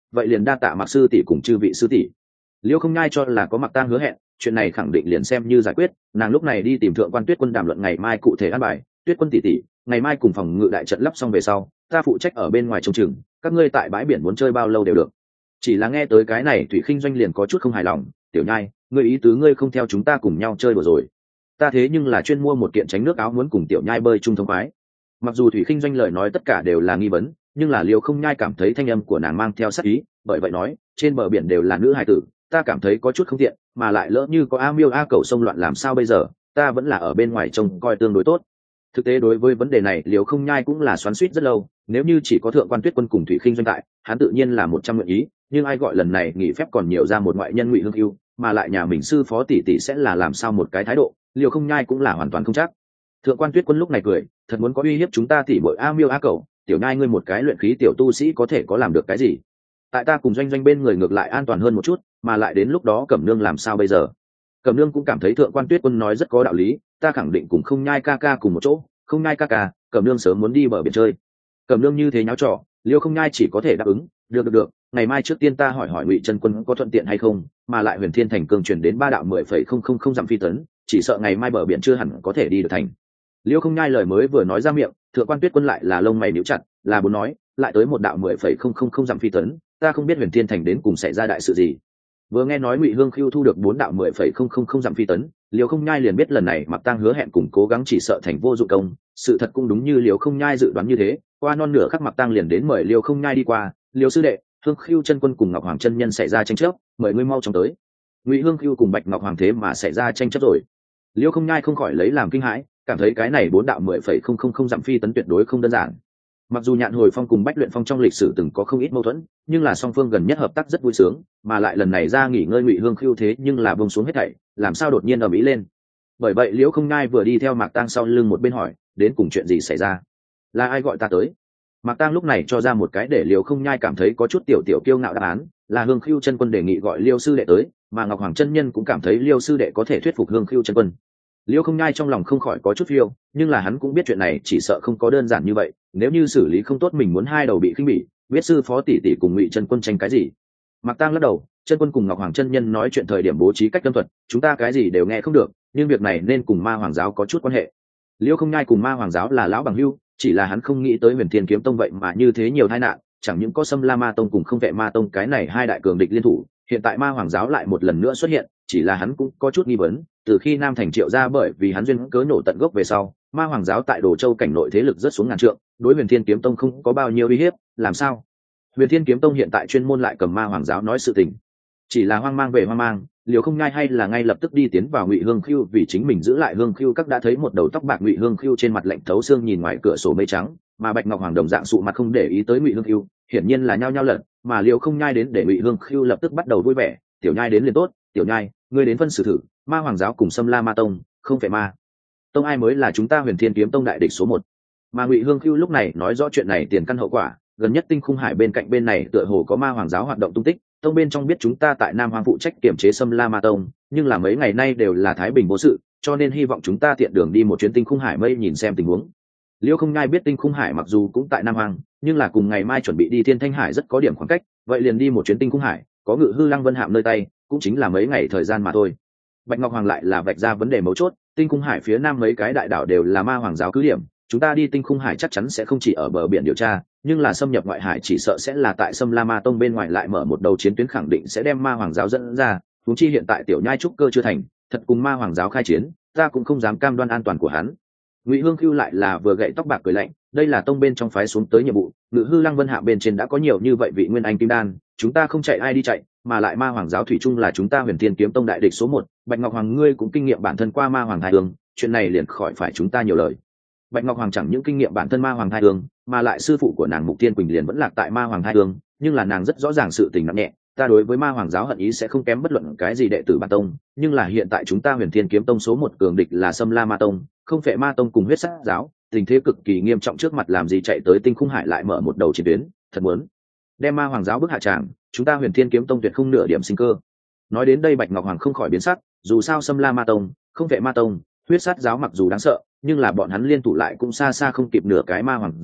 [SPEAKER 1] vậy liền đa tạ Mạc sư tỷ cùng chư vị sư tỷ. Liêu Không Nhai cho là có Mạc Tang hứa hẹn, chuyện này khẳng định liền xem như giải quyết. Nàng lúc này đi tìm thượng quan Tuyết Quân đàm luận ngày mai cụ thể an bài. Tuyết Quân tỷ tỷ, ngày mai cùng phòng ngự đại trận lắp xong về sau, ta phụ trách ở bên ngoài trông chừng, các ngươi tại bãi biển muốn chơi bao lâu đều được. Chỉ là nghe tới cái này Thủy Khinh Doanh liền có chút không hài lòng. Tiểu Nhai, ngươi ý tứ ngươi không theo chúng ta cùng nhau chơi đùa rồi? Ta thế nhưng là chuyên mua một kiện tránh nước áo muốn cùng Tiểu Nhai bơi chung thông khoái. Mặc dù Thủy Khinh Doanh lời nói tất cả đều là nghi vấn, nhưng là Liêu Không Nhai cảm thấy thanh âm của nàng mang theo sát ý, bởi vậy nói, trên bờ biển đều là nữ hài tử, ta cảm thấy có chút không tiện, mà lại lỡ như có A Miêu A Cẩu xông loạn làm sao bây giờ, ta vẫn là ở bên ngoài trông coi tương đối tốt. Thực tế đối với vấn đề này Liêu Không Nhai cũng là xoắn xuýt rất lâu, nếu như chỉ có thượng quan Tuyết Quân cùng Thủy Khinh Doanh tại, hắn tự nhiên là 100 nguyện ý, nhưng ai gọi lần này nghỉ phép còn nhiều ra một ngoại nhân Ngụy Hương Hưu, mà lại nhà mình sư phó tỷ tỷ sẽ là làm sao một cái thái độ, Liêu Không Nhai cũng là hoàn toàn không chắc. Thượng quan Tuyết Quân lúc này cười, thật muốn có uy hiếp chúng ta tỷ muội A Miêu A Cẩu, Tiểu Nhai ngươi một cái luyện khí tiểu tu sĩ có thể có làm được cái gì? Tại ta cùng Doanh Doanh bên người ngược lại an toàn hơn một chút, mà lại đến lúc đó Cẩm Nương làm sao bây giờ? Cẩm Nương cũng cảm thấy thượng quan Tuyết Quân nói rất có đạo lý, ta khẳng định cùng Không Nhai ca ca cùng một chỗ, Không Nhai ca ca, Cẩm Nương sớm muốn đi bờ biển chơi. Cẩm Nương như thế nháo trò, Liêu Không Nhai chỉ có thể đáp ứng, được, ngày mai trước tiên ta hỏi Ngụy Chân Quân có thuận tiện hay không, mà lại Huyền Thiên Thành cường chuyển đến 3 đạo 10,000 dặm phi tấn, chỉ sợ ngày mai bờ biển chưa hẳn có thể đi được thành. Liêu Không Nhai lời mới vừa nói ra miệng, thượng quan Tuyết Quân lại là lông mày nhíu chặt, là muốn nói, lại tới 1 đạo 10,000 dặm phi tấn, ta không biết Huyền Thiên Thành đến cùng xảy ra đại sự gì. Vừa nghe nói Ngụy Hương Khưu thu được 4 đạo 10,000 dặm phi tấn, Liêu Không Nhai liền biết lần này Mạc Tang hứa hẹn cùng cố gắng chỉ sợ thành vô dụng công, sự thật cũng đúng như Liêu Không Nhai dự đoán như thế, qua non nửa khắc Mạc Tang liền đến mời Liêu Không Nhai đi qua, Liêu sư đệ, Hương Khưu chân quân cùng Ngọc Hoàng chân nhân xảy ra tranh chấp, mời ngươi mau chóng tới. Ngụy Hương Khưu cùng Bạch Ngọc Hoàng thế mà xảy ra tranh chấp rồi. Liêu Không Nhai không khỏi lấy làm kinh hãi, cảm thấy cái này 4 đạo 10,000 dặm phi tấn tuyệt đối không đơn giản. Mặc dù Nhạn Hồi Phong cùng Bách Luyện Phong trong lịch sử từng có không ít mâu thuẫn, nhưng là song phương gần nhất hợp tác rất vui sướng, mà lại lần này ra nghỉ ngơi Ngụy Hương Khưu thế nhưng là buông xuống hết thảy, làm sao đột nhiên ầm ĩ lên. Bởi vậy Liễu Không Nhai vừa đi theo Mạc Tang sau lưng một bên hỏi, đến cùng chuyện gì xảy ra? Là ai gọi ta tới? Mạc Tang lúc này cho ra một cái để Liễu Không Nhai cảm thấy có chút tiểu kiêu ngạo đáp án, là Hương Khưu chân quân đề nghị gọi Liêu sư đệ tới, mà Ngọc Hoàng chân nhân cũng cảm thấy Liêu sư đệ có thể thuyết phục Hương Khưu chân quân. Liêu Không Nhai trong lòng không khỏi có chút phiêu, nhưng là hắn cũng biết chuyện này chỉ sợ không có đơn giản như vậy, nếu như xử lý không tốt mình muốn hai đầu bị khinh bỉ, biết sư phó tỷ tỷ cùng Ngụy chân quân tranh cái gì. Mạc Tang lắc đầu, chân quân cùng Ngọc Hoàng chân nhân nói chuyện thời điểm bố trí cách tâm thuật, chúng ta cái gì đều nghe không được, nhưng việc này nên cùng Ma Hoàng giáo có chút quan hệ. Liêu Không Nhai cùng Ma Hoàng giáo là lão bằng hữu, chỉ là hắn không nghĩ tới Huyền Thiên Kiếm Tông vậy mà như thế nhiều tai nạn, chẳng những có Sâm La Ma Tông cùng Không Vệ Ma Tông cái này hai đại cường địch liên thủ, hiện tại Ma Hoàng giáo lại một lần nữa xuất hiện, chỉ là hắn cũng có chút nghi vấn, từ khi Nam Thành Triệu ra bởi vì hắn duyên cớ nổ tận gốc về sau, Ma Hoàng giáo tại Đồ Châu cảnh nội thế lực rất xuống ngàn trượng, đối Huyền Thiên Kiếm Tông không có bao nhiêu uy hiếp, làm sao? Huyền Thiên Kiếm Tông hiện tại chuyên môn lại cầm Ma Hoàng giáo nói sự tình, chỉ là hoang mang về hoang mang. Liều Không Nhai hay là ngay lập tức đi tiến vào Ngụy Hương Khưu, vì chính mình giữ lại Hương Khưu các đã thấy một đầu tóc bạc Ngụy Hương Khưu trên mặt lạnh thấu xương nhìn ngoài cửa sổ mây trắng, mà Bạch Ngọc Hoàng đồng dạng sụ mặt không để ý tới Ngụy Hương Khưu, hiển nhiên là nhao nhao lật, mà Liều Không Nhai đến để Ngụy Hương Khưu lập tức bắt đầu vui vẻ, tiểu nhai đến liền tốt, tiểu nhai, ngươi đến phân xử thử, Ma Hoàng giáo cùng Sâm La Ma Tông, Không Phải Ma Tông ai mới là chúng ta Huyền Thiên Kiếm Tông đại địch số 1. Mà Ngụy Hương Khưu lúc này nói rõ chuyện này tiền căn hậu quả, gần nhất Tinh Khung Hải bên cạnh bên này tựa hồ có Ma Hoàng giáo hoạt động tung tích, tông bên trong biết chúng ta tại Nam Hoang phụ trách kiểm chế Sâm La Ma Tông, nhưng là mấy ngày nay đều là thái bình vô sự, cho nên hy vọng chúng ta tiện đường đi một chuyến Tinh Khung Hải mây nhìn xem tình huống. Liêu Không Nhai biết Tinh Khung Hải mặc dù cũng tại Nam Hoang, nhưng là cùng ngày mai chuẩn bị đi Thiên Thanh Hải rất có điểm khoảng cách, vậy liền đi một chuyến Tinh Khung Hải, có Ngự Hư Lăng Vân Hạm nơi tay, cũng chính là mấy ngày thời gian mà thôi. Bạch Ngọc Hoàng lại là vạch ra vấn đề mấu chốt, Tinh Khung Hải phía nam mấy cái đại đảo đều là Ma Hoàng giáo cứ điểm, chúng ta đi Tinh Khung Hải chắc chắn sẽ không chỉ ở bờ biển điều tra, nhưng là xâm nhập ngoại hải chỉ sợ sẽ là tại Sâm La Ma Tông bên ngoài lại mở một đầu chiến tuyến, khẳng định sẽ đem Ma Hoàng giáo dẫn ra, huống chi hiện tại tiểu nhai trúc cơ chưa thành, thật cùng Ma Hoàng giáo khai chiến, ta cũng không dám cam đoan an toàn của hắn. Ngụy Hương Khưu lại là vừa gậy tóc bạc cười lạnh, đây là tông bên trong phái xuống tới nhiệm vụ, Ngự Hư Lăng Vân Hạ bên trên đã có nhiều như vậy vị nguyên anh kim đan, chúng ta không chạy ai đi chạy, mà lại Ma Hoàng giáo thủy chung là chúng ta Huyền Thiên Kiếm Tông đại địch số 1, Bạch Ngọc Hoàng ngươi cũng kinh nghiệm bản thân qua Ma Hoàng thai hương, chuyện này liền khỏi phải chúng ta nhiều lời. Bạch Ngọc Hoàng chẳng những kinh nghiệm bản thân Ma Hoàng thai hương, mà lại sư phụ của nàng Mục Tiên Quỳnh liền vẫn lạc tại Ma Hoàng thai hương, nhưng là nàng rất rõ ràng sự tình nặng nhẹ, ta đối với Ma Hoàng giáo hận ý sẽ không kém bất luận cái gì đệ tử bản tông, nhưng là hiện tại chúng ta Huyền Thiên Kiếm Tông số 1 cường địch là Sâm La Ma Tông, Không Phệ Ma Tông cùng Huyết Sát giáo, tình thế cực kỳ nghiêm trọng, trước mặt làm gì chạy tới Tinh Khung Hải lại mở một đầu chiến tuyến, thật muốn đem Ma Hoàng giáo bức hạ tràng, chúng ta Huyền Thiên Kiếm Tông tuyệt không nửa điểm sinh cơ. Nói đến đây Bạch Ngọc Hoàng không khỏi biến sắc, dù sao Sâm La Ma Tông, Không Phệ Ma Tông, Huyết Sát giáo mặc dù đáng sợ, nhưng là bọn hắn liên thủ lại cũng xa xa không kịp nửa cái Ma Hoàng giáo,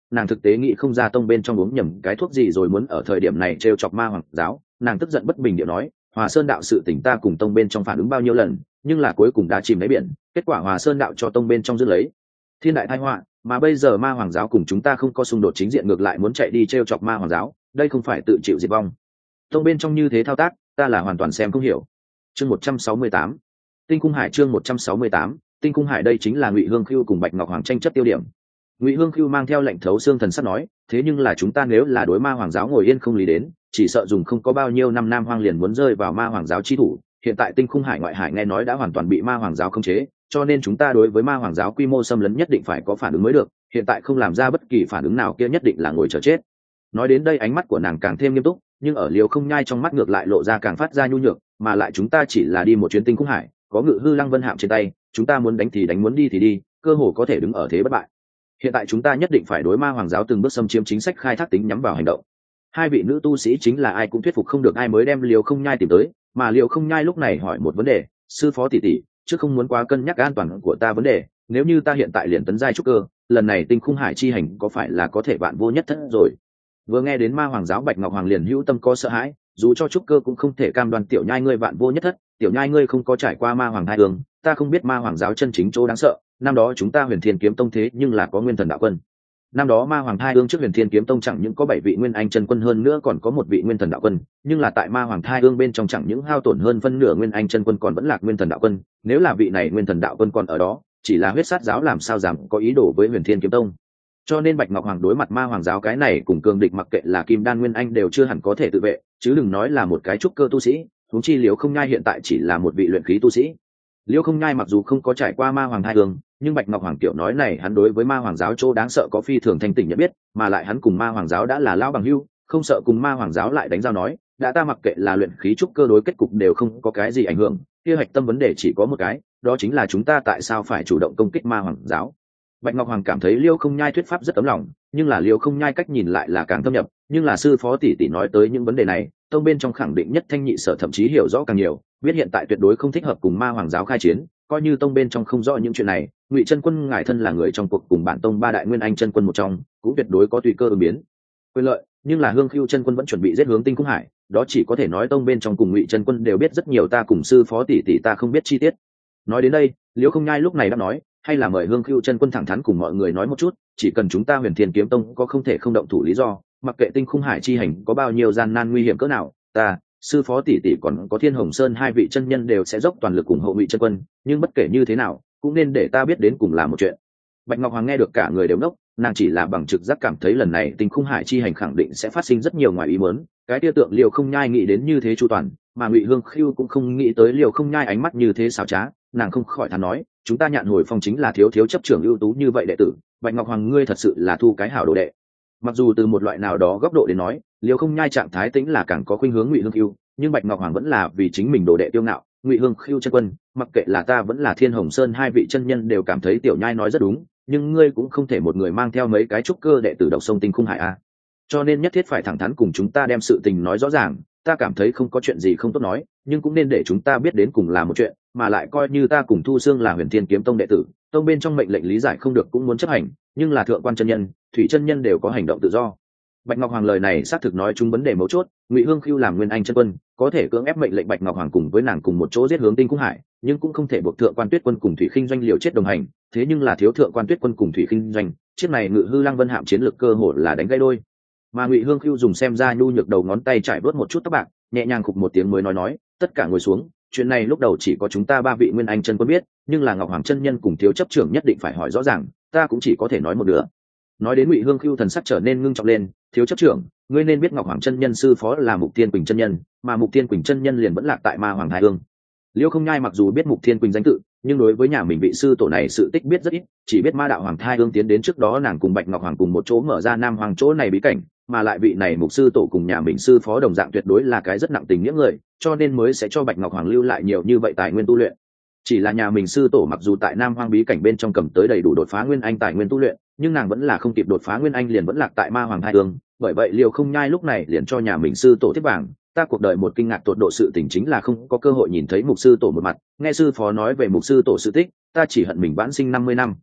[SPEAKER 1] nàng thực tế nghĩ không ra tông bên trong uống nhầm cái thuốc gì rồi muốn ở thời điểm này trêu chọc ma hoàng giáo. Nàng tức giận bất bình điệu nói, Hòa Sơn đạo sự tỉnh ta cùng tông bên trong phản ứng bao nhiêu lần, nhưng là cuối cùng đã chìm đáy biển, kết quả Hòa Sơn đạo cho tông bên trong giữ lấy thiên đại tai họa, mà bây giờ ma hoàng giáo cùng chúng ta không có xung đột chính diện, ngược lại muốn chạy đi trêu chọc ma hoàng giáo, đây không phải tự chịu diệt vong. Tông bên trong như thế thao tác, ta là hoàn toàn xem không hiểu. Chương 168, Tinh Cung Hải. Chương 168, Tinh Cung Hải. Đây chính là Ngụy Hương Khưu cùng Bạch Ngọc Hoàng tranh chấp tiêu điểm. Ngụy Hương Khưu mang theo lệnh thấu xương thần sắc nói, thế nhưng là chúng ta nếu là đối ma hoàng giáo ngồi yên không lý đến, chỉ sợ dùng không có bao nhiêu năm Nam Hoang liền muốn rơi vào ma hoàng giáo chi thủ. Hiện tại Tinh Khung Hải ngoại hải nghe nói đã hoàn toàn bị ma hoàng giáo khống chế, cho nên chúng ta đối với ma hoàng giáo quy mô xâm lấn nhất định phải có phản ứng mới được, hiện tại không làm ra bất kỳ phản ứng nào kia nhất định là ngồi chờ chết. Nói đến đây ánh mắt của nàng càng thêm nghiêm túc, nhưng ở Liều Không Nhai trong mắt ngược lại lộ ra càng phát ra nhu nhược, mà lại chúng ta chỉ là đi một chuyến Tinh Khung Hải, có Ngự Hư Lăng Vân Hạm trên tay, chúng ta muốn đánh thì đánh, muốn đi thì đi, cơ hồ có thể đứng ở thế bất bại. Hiện tại chúng ta nhất định phải đối ma hoàng giáo từng bước xâm chiếm chính sách khai thác tính nhắm vào hành động. Hai vị nữ tu sĩ chính là ai cũng thuyết phục không được ai mới đem Liều Không Nhai tìm tới, mà Liều Không Nhai lúc này hỏi một vấn đề, sư phó tỷ tỷ, chứ không muốn quá cân nhắc an toàn của ta vấn đề, nếu như ta hiện tại liền tấn giai trúc cơ, lần này Tinh Khung Hải chi hành có phải là có thể vạn vô nhất thất rồi? Vừa nghe đến ma hoàng giáo, Bạch Ngọc Hoàng liền hữu tâm có sợ hãi, dù cho trúc cơ cũng không thể cam đoan tiểu nhai ngươi vạn vô nhất thất, tiểu nhai ngươi không có trải qua ma hoàng thai hương, ta không biết ma hoàng giáo chân chính chỗ đáng sợ. Năm đó chúng ta Huyền Thiên Kiếm Tông thế nhưng là có Nguyên Thần Đạo Quân. Năm đó ma hoàng thai hương trước Huyền Thiên Kiếm Tông chẳng những có 7 vị Nguyên Anh chân quân, hơn nữa còn có một vị Nguyên Thần Đạo Quân, nhưng là tại ma hoàng thai hương bên trong chẳng những hao tổn hơn phân nửa Nguyên Anh chân quân còn vẫn lạc Nguyên Thần Đạo Quân, nếu là vị này Nguyên Thần Đạo Quân còn ở đó, chỉ là huyết sát giáo làm sao dám có ý đồ với Huyền Thiên Kiếm Tông. Cho nên Bạch Ngọc Hoàng đối mặt ma hoàng giáo cái này cùng cường địch, mặc kệ là Kim Đan Nguyên Anh đều chưa hẳn có thể tự vệ, chứ đừng nói là một cái trúc cơ tu sĩ, huống chi Liễu Không Nhai hiện tại chỉ là một vị luyện khí tu sĩ. Liễu Không Nhai mặc dù không có trải qua ma hoàng thai hương, nhưng Bạch Ngọc Hoàng kiểu nói này hắn đối với ma hoàng giáo chỗ đáng sợ có phi thường thanh tỉnh nhận biết, mà lại hắn cùng ma hoàng giáo đã là lão bằng hữu, không sợ cùng ma hoàng giáo lại đánh giao nói, đã ta mặc kệ là luyện khí trúc cơ đối kết cục đều không có cái gì ảnh hưởng, kia hạch tâm vấn đề chỉ có một cái, đó chính là chúng ta tại sao phải chủ động công kích ma hoàng giáo. Bạch Ngọc Hoàng cảm thấy Liễu Không Nhai thuyết pháp rất tấm lòng, nhưng là Liễu Không Nhai cách nhìn lại là càng thâm nhập, nhưng là sư phó tỷ tỷ nói tới những vấn đề này, tông bên trong khẳng định nhất thanh nhị sở thậm chí hiểu rõ càng nhiều, biết hiện tại tuyệt đối không thích hợp cùng ma hoàng giáo khai chiến, coi như tông bên trong không rõ những chuyện này, Ngụy chân quân ngài thân là người trong cuộc cùng bản tông 3 đại Nguyên Anh chân quân một trong, cũng tuyệt đối có tùy cơ ứng biến quyền lợi, nhưng là Hương Khưu chân quân vẫn chuẩn bị giết hướng Tinh Cung Hải, đó chỉ có thể nói tông bên trong cùng Ngụy chân quân đều biết rất nhiều ta cùng sư phó tỷ tỷ ta không biết chi tiết. Nói đến đây, Liễu Không Nhai lúc này đã nói, hay là mời Hương Khưu chân quân thẳng thắn cùng mọi người nói một chút, chỉ cần chúng ta Huyền Thiên Kiếm Tông có không thể không động thủ lý do, mặc kệ Tinh Khung Hải chi hành có bao nhiêu gian nan nguy hiểm cỡ nào, ta, sư phó tỷ tỷ còn có Thiên Hồng Sơn hai vị chân nhân đều sẽ dốc toàn lực ủng hộ Ngụy chân quân, nhưng bất kể như thế nào, cũng nên để ta biết đến cùng là một chuyện. Bạch Ngọc Hoàng nghe được cả người đều ngốc, nàng chỉ là bằng trực giác cảm thấy lần này Tinh Khung Hải chi hành khẳng định sẽ phát sinh rất nhiều ngoài ý muốn, cái tiêu tượng Liều Không Nhai nghĩ đến như thế chu toàn, mà Ngụy Hương Khưu cũng không nghĩ tới Liều Không Nhai ánh mắt như thế xảo trá, nàng không khỏi thán nói, chúng ta Nhạn Hồi Phong chính là thiếu thiếu chấp trưởng ưu tú như vậy đệ tử, Bạch Ngọc Hoàng ngươi thật sự là thu cái hảo đồ đệ. Mặc dù từ một loại nào đó góc độ đến nói, Liều Không Nhai trạng thái tĩnh là càng có khuynh hướng Ngụy Hương Khưu, nhưng Bạch Ngọc Hoàng vẫn là vì chính mình đồ đệ tiêu ngạo. Ngụy Hương Khưu chân quân, mặc kệ là ta vẫn là Thiên Hồng Sơn hai vị chân nhân đều cảm thấy tiểu nhai nói rất đúng, nhưng ngươi cũng không thể một người mang theo mấy cái trúc cơ đệ tử độc sông Tinh Khung Hải a. Cho nên nhất thiết phải thẳng thắn cùng chúng ta đem sự tình nói rõ ràng, ta cảm thấy không có chuyện gì không tốt nói, nhưng cũng nên để chúng ta biết đến cùng là một chuyện, mà lại coi như ta cùng Thu Xương là Huyền Thiên Kiếm Tông đệ tử, tông bên trong mệnh lệnh lý giải không được cũng muốn chấp hành, nhưng là thượng quan chân nhân, thủy chân nhân đều có hành động tự do. Bạch Ngọc Hoàng lời này xác thực nói chung vấn đề mấu chốt, Ngụy Hương Khưu làm Nguyên Anh chân quân, có thể cưỡng ép mệnh lệnh Bạch Ngọc Hoàng cùng với nàng cùng một chỗ giết hướng Tinh Cung Hải, nhưng cũng không thể buộc thượng quan Tuyết Quân cùng Thủy Khinh Doanh liều chết đồng hành, thế nhưng là thiếu thượng quan Tuyết Quân cùng Thủy Khinh Doanh, chiếc này Ngự Hư Lăng Vân Hạm chiến lược cơ hội là đánh gãy đôi. Mà Ngụy Hương Khưu dùng xem ra nhu nhược đầu ngón tay trải bớt một chút tóc bạc, nhẹ nhàng khục một tiếng mới nói, tất cả ngồi xuống, chuyện này lúc đầu chỉ có chúng ta 3 vị Nguyên Anh chân quân biết, nhưng là Ngọc Hoàng chân nhân cùng thiếu chấp trưởng nhất định phải hỏi rõ ràng, ta cũng chỉ có thể nói một nửa. Nói đến Ngụy Hương Khưu thần sắc trở nên ngưng trọng lên, thiếu chấp trưởng, ngươi nên biết Ngọc Hoàng chân nhân sư phó là Mục Thiên Quỳnh chân nhân, mà Mục Thiên Quỳnh chân nhân liền vẫn lạc tại Ma Hoàng Hải Hương. Liễu Không Nhai mặc dù biết Mục Thiên Quỳnh danh tự, nhưng đối với nhà mình vị sư tổ này sự tích biết rất ít, chỉ biết Ma Đạo Hoàng Thai Hương tiến đến trước đó nàng cùng Bạch Ngọc Hoàng cùng một chỗ mở ra Nam Hoàng chỗ này bí cảnh, mà lại vị này mục sư tổ cùng nhà mình sư phó đồng dạng tuyệt đối là cái rất nặng tình nghĩa người, cho nên mới sẽ cho Bạch Ngọc Hoàng lưu lại nhiều như vậy tài nguyên tu luyện. Chỉ là nhà mình sư tổ mặc dù tại Nam Hoang bí cảnh bên trong cầm tới đầy đủ đột phá Nguyên Anh tài nguyên tu luyện, nhưng nàng vẫn là không kịp đột phá Nguyên Anh liền vẫn lạc tại Ma Hoàng Thai Hương, bởi vậy Liều Không Nhai lúc này liền cho nhà mình sư tổ tiếp vàng. Ta cuộc đời một kinh ngạc tột độ sự tình chính là không có cơ hội nhìn thấy mục sư tổ một mặt, nghe sư phó nói về mục sư tổ sự tích, ta chỉ hận mình vãn sinh 50 năm.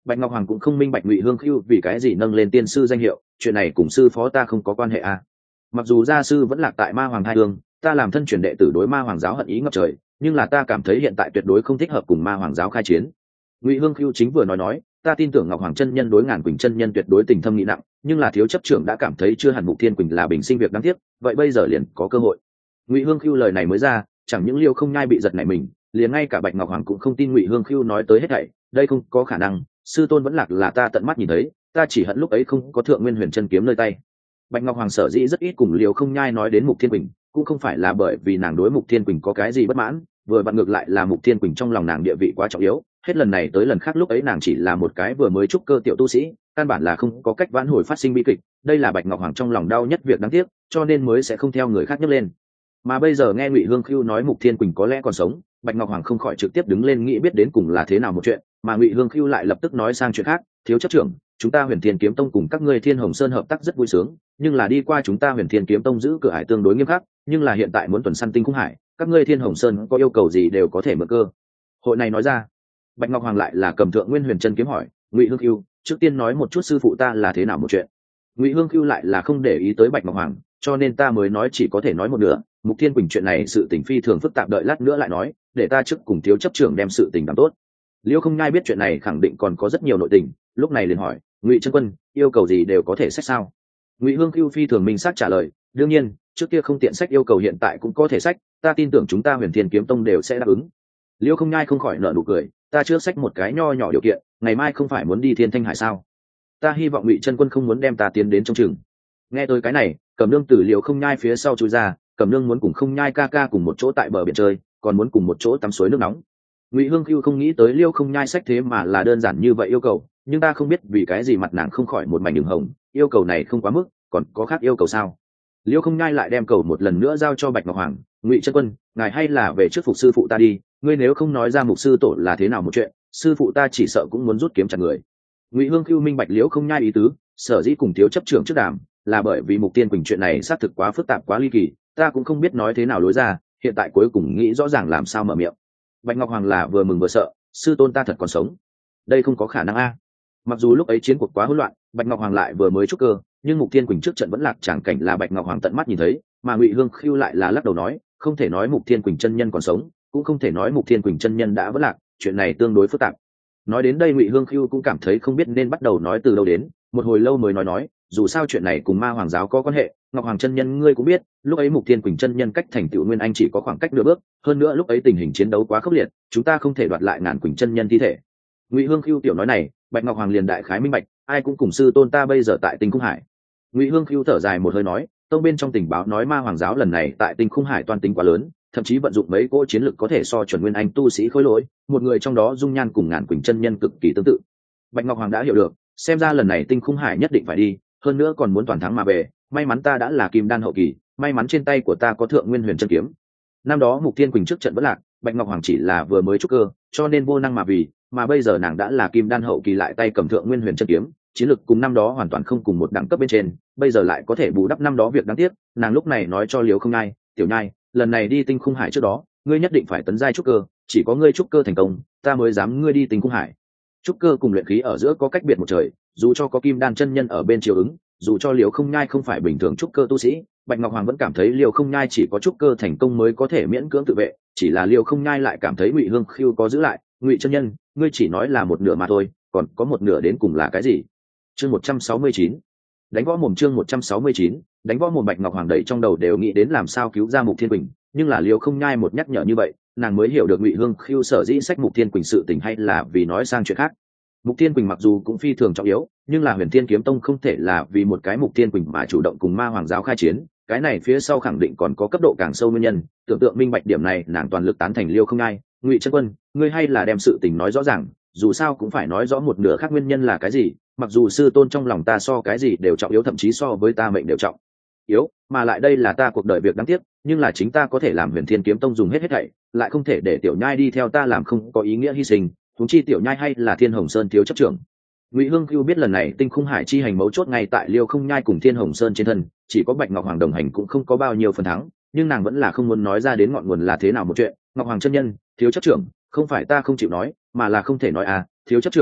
[SPEAKER 1] Bạch Ngọc Hoàng cũng không minh bạch Ngụy Hương Khưu vì cái gì nâng lên tiên sư danh hiệu, chuyện này cùng sư phó ta không có quan hệ à. Mặc dù gia sư vẫn lạc tại ma hoàng hai hương, ta làm thân truyền đệ tử đối ma hoàng giáo hận ý ngập trời, nhưng là ta cảm thấy hiện tại tuyệt đối không thích hợp cùng ma hoàng giáo khai chiến. Ngụy Hương Khưu chính vừa nói, ta tin tưởng Ngọc Hoàng chân nhân đối Ngàn Quỳnh chân nhân tuyệt đối tình thâm nghị nặng, nhưng là thiếu chấp trưởng đã cảm thấy chưa hẳn Mục Thiên Quỳnh là bình sinh việc đáng tiếc, vậy bây giờ liền có cơ hội. Ngụy Hương Khưu lời này mới ra, chẳng những Liêu Không Nhai bị giật nảy mình, liền ngay cả Bạch Ngọc Hoàng cũng không tin Ngụy Hương Khưu nói tới hết thảy, đây không có khả năng, sư tôn vẫn lạc là ta tận mắt nhìn thấy, ta chỉ hận lúc ấy không có Thượng Nguyên Huyền Chân kiếm nơi tay. Bạch Ngọc Hoàng sở dĩ rất ít cùng Liêu Không Nhai nói đến Mục Thiên Quỳnh, cũng không phải là bởi vì nàng đối Mục Thiên Quỳnh có cái gì bất mãn, vừa vặn ngược lại là Mục Thiên Quỳnh trong lòng nàng địa vị quá trọng yếu, hết lần này tới lần khác lúc ấy nàng chỉ là một cái vừa mới trúc cơ tiểu tu sĩ, căn bản là không có cách vãn hồi phát sinh bi kịch, đây là Bạch Ngọc Hoàng trong lòng đau nhất việc đáng tiếc, cho nên mới sẽ không theo người khác nhấc lên. Mà bây giờ nghe Ngụy Hương Khưu nói Mục Thiên Quỳnh có lẽ còn sống, Bạch Ngọc Hoàng không khỏi trực tiếp đứng lên nghĩ biết đến cùng là thế nào một chuyện, mà Ngụy Hương Khưu lại lập tức nói sang chuyện khác, thiếu chấp trưởng, chúng ta Huyền Thiên Kiếm Tông cùng các ngươi Thiên Hồng Sơn hợp tác rất vui sướng, nhưng là đi qua chúng ta Huyền Thiên Kiếm Tông giữ cửa hải tương đối nghiêm khắc, nhưng là hiện tại muốn tuần săn tinh khung hải, các ngươi Thiên Hồng Sơn có yêu cầu gì đều có thể mượn cơ hội này nói ra. Bạch Ngọc Hoàng lại là cầm Thượng Nguyên Huyền Chân kiếm hỏi, Ngụy Hương Khưu, trước tiên nói một chút sư phụ ta là thế nào một chuyện. Ngụy Hương Khưu lại là không để ý tới Bạch Ngọc Hoàng, cho nên ta mới nói chỉ có thể nói một nửa. Mục Thiên Quỳnh chuyện này sự tình phi thường phức tạp, đợi lát nữa lại nói, để ta trước cùng thiếu chấp trưởng đem sự tình làm tốt. Liêu Không Nhai biết chuyện này khẳng định còn có rất nhiều nội tình, lúc này liền hỏi, Ngụy chân quân, yêu cầu gì đều có thể sách sao? Ngụy Hương Khưu phi thường minh xác trả lời, đương nhiên, trước kia không tiện sách yêu cầu hiện tại cũng có thể sách, ta tin tưởng chúng ta Huyền Thiên Kiếm Tông đều sẽ đáp ứng. Liêu Không Nhai không khỏi nở nụ cười, ta chưa sách một cái nho nhỏ điều kiện, ngày mai không phải muốn đi Thiên Thanh Hải sao? Ta hy vọng Ngụy chân quân không muốn đem ta tiến đến trong chừng. Nghe tôi cái này, Cẩm Nương từ Liêu Không Nhai phía sau chui ra, Cẩm Nương muốn cùng Không Nhai ca ca cùng một chỗ tại bờ biển chơi, còn muốn cùng một chỗ tắm suối nước nóng. Ngụy Hương Khưu không nghĩ tới Liêu Không Nhai sách thế mà là đơn giản như vậy yêu cầu, nhưng ta không biết vì cái gì mặt nàng không khỏi một mảnh đường hồng, yêu cầu này không quá mức, còn có khác yêu cầu sao? Liêu Không Nhai lại đem cầu một lần nữa giao cho Bạch Ngọc Hoàng, Ngụy chân quân, ngài hay là về trước phục sư phụ ta đi, ngươi nếu không nói ra mục sư tổ là thế nào một chuyện, sư phụ ta chỉ sợ cũng muốn rút kiếm chặt người. Ngụy Hương Khưu minh bạch Liêu Không Nhai ý tứ, sở dĩ cùng thiếu chấp trưởng trước đàm, là bởi vì Mục Tiên Quỳnh chuyện này xác thực quá phức tạp quá ly kỳ, ta cũng không biết nói thế nào lối ra, hiện tại cuối cùng nghĩ rõ ràng làm sao mở miệng. Bạch Ngọc Hoàng là vừa mừng vừa sợ, sư tôn ta thật còn sống, đây không có khả năng a. Mặc dù lúc ấy chiến cuộc quá hỗn loạn, Bạch Ngọc Hoàng lại vừa mới trúc cơ, nhưng Mục Thiên Quỳnh trước trận vẫn lạc tràng cảnh là Bạch Ngọc Hoàng tận mắt nhìn thấy, mà Ngụy Hương Khưu lại là lắc đầu nói, không thể nói Mục Thiên Quỳnh chân nhân còn sống, cũng không thể nói Mục Thiên Quỳnh chân nhân đã vẫn lạc, chuyện này tương đối phức tạp. Nói đến đây Ngụy Hương Khưu cũng cảm thấy không biết nên bắt đầu nói từ đâu đến, một hồi lâu mới nói, dù sao chuyện này cùng Ma Hoàng giáo có quan hệ, Ngọc Hoàng chân nhân ngươi cũng biết, lúc ấy Mục Thiên Quỳnh chân nhân cách thành tựu Nguyên Anh chỉ có khoảng cách nửa bước, hơn nữa lúc ấy tình hình chiến đấu quá khốc liệt, chúng ta không thể đoạt lại Ngàn Quỳnh chân nhân thi thể. Ngụy Hương Khưu tiểu nói này, Bạch Ngọc Hoàng liền đại khái minh bạch, ai cũng cùng sư tôn ta bây giờ tại Tinh Khung Hải. Ngụy Hương Khưu thở dài một hơi nói, tông bên trong tình báo nói Ma Hoàng giáo lần này tại Tinh Khung Hải toan tính quá lớn, thậm chí vận dụng mấy cỗ chiến lực có thể so chuẩn Nguyên Anh tu sĩ khối lỗi, một người trong đó dung nhan cùng Ngàn Quỳnh chân nhân cực kỳ tương tự. Bạch Ngọc Hoàng đã hiểu được, xem ra lần này Tinh Khung Hải nhất định phải đi, hơn nữa còn muốn toàn thắng mà về, may mắn ta đã là kim đan hậu kỳ, may mắn trên tay của ta có Thượng Nguyên Huyền Chân kiếm. Năm đó Mục Thiên Quỳnh trước trận vẫn lạc, Bạch Ngọc Hoàng chỉ là vừa mới trúc cơ, cho nên vô năng mà vì, mà bây giờ nàng đã là kim đan hậu kỳ lại tay cầm Thượng Nguyên Huyền Chân kiếm, chiến lực cùng năm đó hoàn toàn không cùng một đẳng cấp bên trên, bây giờ lại có thể bù đắp năm đó việc đáng tiếc, nàng lúc này nói cho Liêu Không Nhai, tiểu nhai, lần này đi Tinh Khung Hải trước đó, ngươi nhất định phải tấn giai trúc cơ, chỉ có ngươi trúc cơ thành công, ta mới dám ngươi đi Tinh Khung Hải. Trúc cơ cùng luyện khí ở giữa có cách biệt một trời, dù cho có kim đan chân nhân ở bên chiều ứng, dù cho Liêu Không Nhai không phải bình thường trúc cơ tu sĩ, Bạch Ngọc Hoàng vẫn cảm thấy Liêu Không Nhai chỉ có trúc cơ thành công mới có thể miễn cưỡng tự vệ, chỉ là Liêu Không Nhai lại cảm thấy Ngụy Hương Khưu có giữ lại, Ngụy chân nhân, ngươi chỉ nói là một nửa mà thôi, còn có một nửa đến cùng là cái gì? Chương 169. Đánh võ mồm chương 169, đánh võ mồm. Bạch Ngọc Hoàng đầy trong đầu đều nghĩ đến làm sao cứu ra Mục Thiên Quỳnh, nhưng là Liêu Không Nhai một nhắc nhở như vậy, nàng mới hiểu được Ngụy Hương Khưu sở dĩ sách Mục Thiên Quỳnh sự tình hay là vì nói sang chuyện khác. Mục Thiên Quỳnh mặc dù cũng phi thường trọng yếu, nhưng là Huyền Thiên Kiếm Tông không thể là vì một cái Mục Thiên Quỳnh mà chủ động cùng Ma Hoàng giáo khai chiến, cái này phía sau khẳng định còn có cấp độ càng sâu nguyên nhân, tưởng tượng minh bạch điểm này, nàng toàn lực tán thành Liêu Không Nhai, Ngụy chân quân, ngươi hay là đem sự tình nói rõ ràng, dù sao cũng phải nói rõ một nửa khác nguyên nhân là cái gì, mặc dù sư tôn trong lòng ta so cái gì đều trọng yếu, thậm chí so với ta mệnh đều trọng yếu, mà lại đây là ta cuộc đời việc đáng tiếc, nhưng là chính ta có thể làm Huyền Thiên Kiếm Tông dùng hết thảy, lại không thể để tiểu nhai đi theo ta làm không có ý nghĩa hy sinh, huống chi tiểu nhai hay là Thiên Hồng Sơn thiếu chấp trưởng. Ngụy Hương Cưu biết lần này Tinh Khung Hải chi hành mấu chốt ngay tại Liêu Không Nhai cùng Thiên Hồng Sơn trên thân, chỉ có Bạch Ngọc Hoàng đồng hành cũng không có bao nhiêu phần thắng, nhưng nàng vẫn là không muốn nói ra đến ngọn nguồn là thế nào một chuyện. Ngọc Hoàng chân nhân, thiếu chấp trưởng, không phải ta không chịu nói, mà là không thể nói à, thiếu chấp trưởng,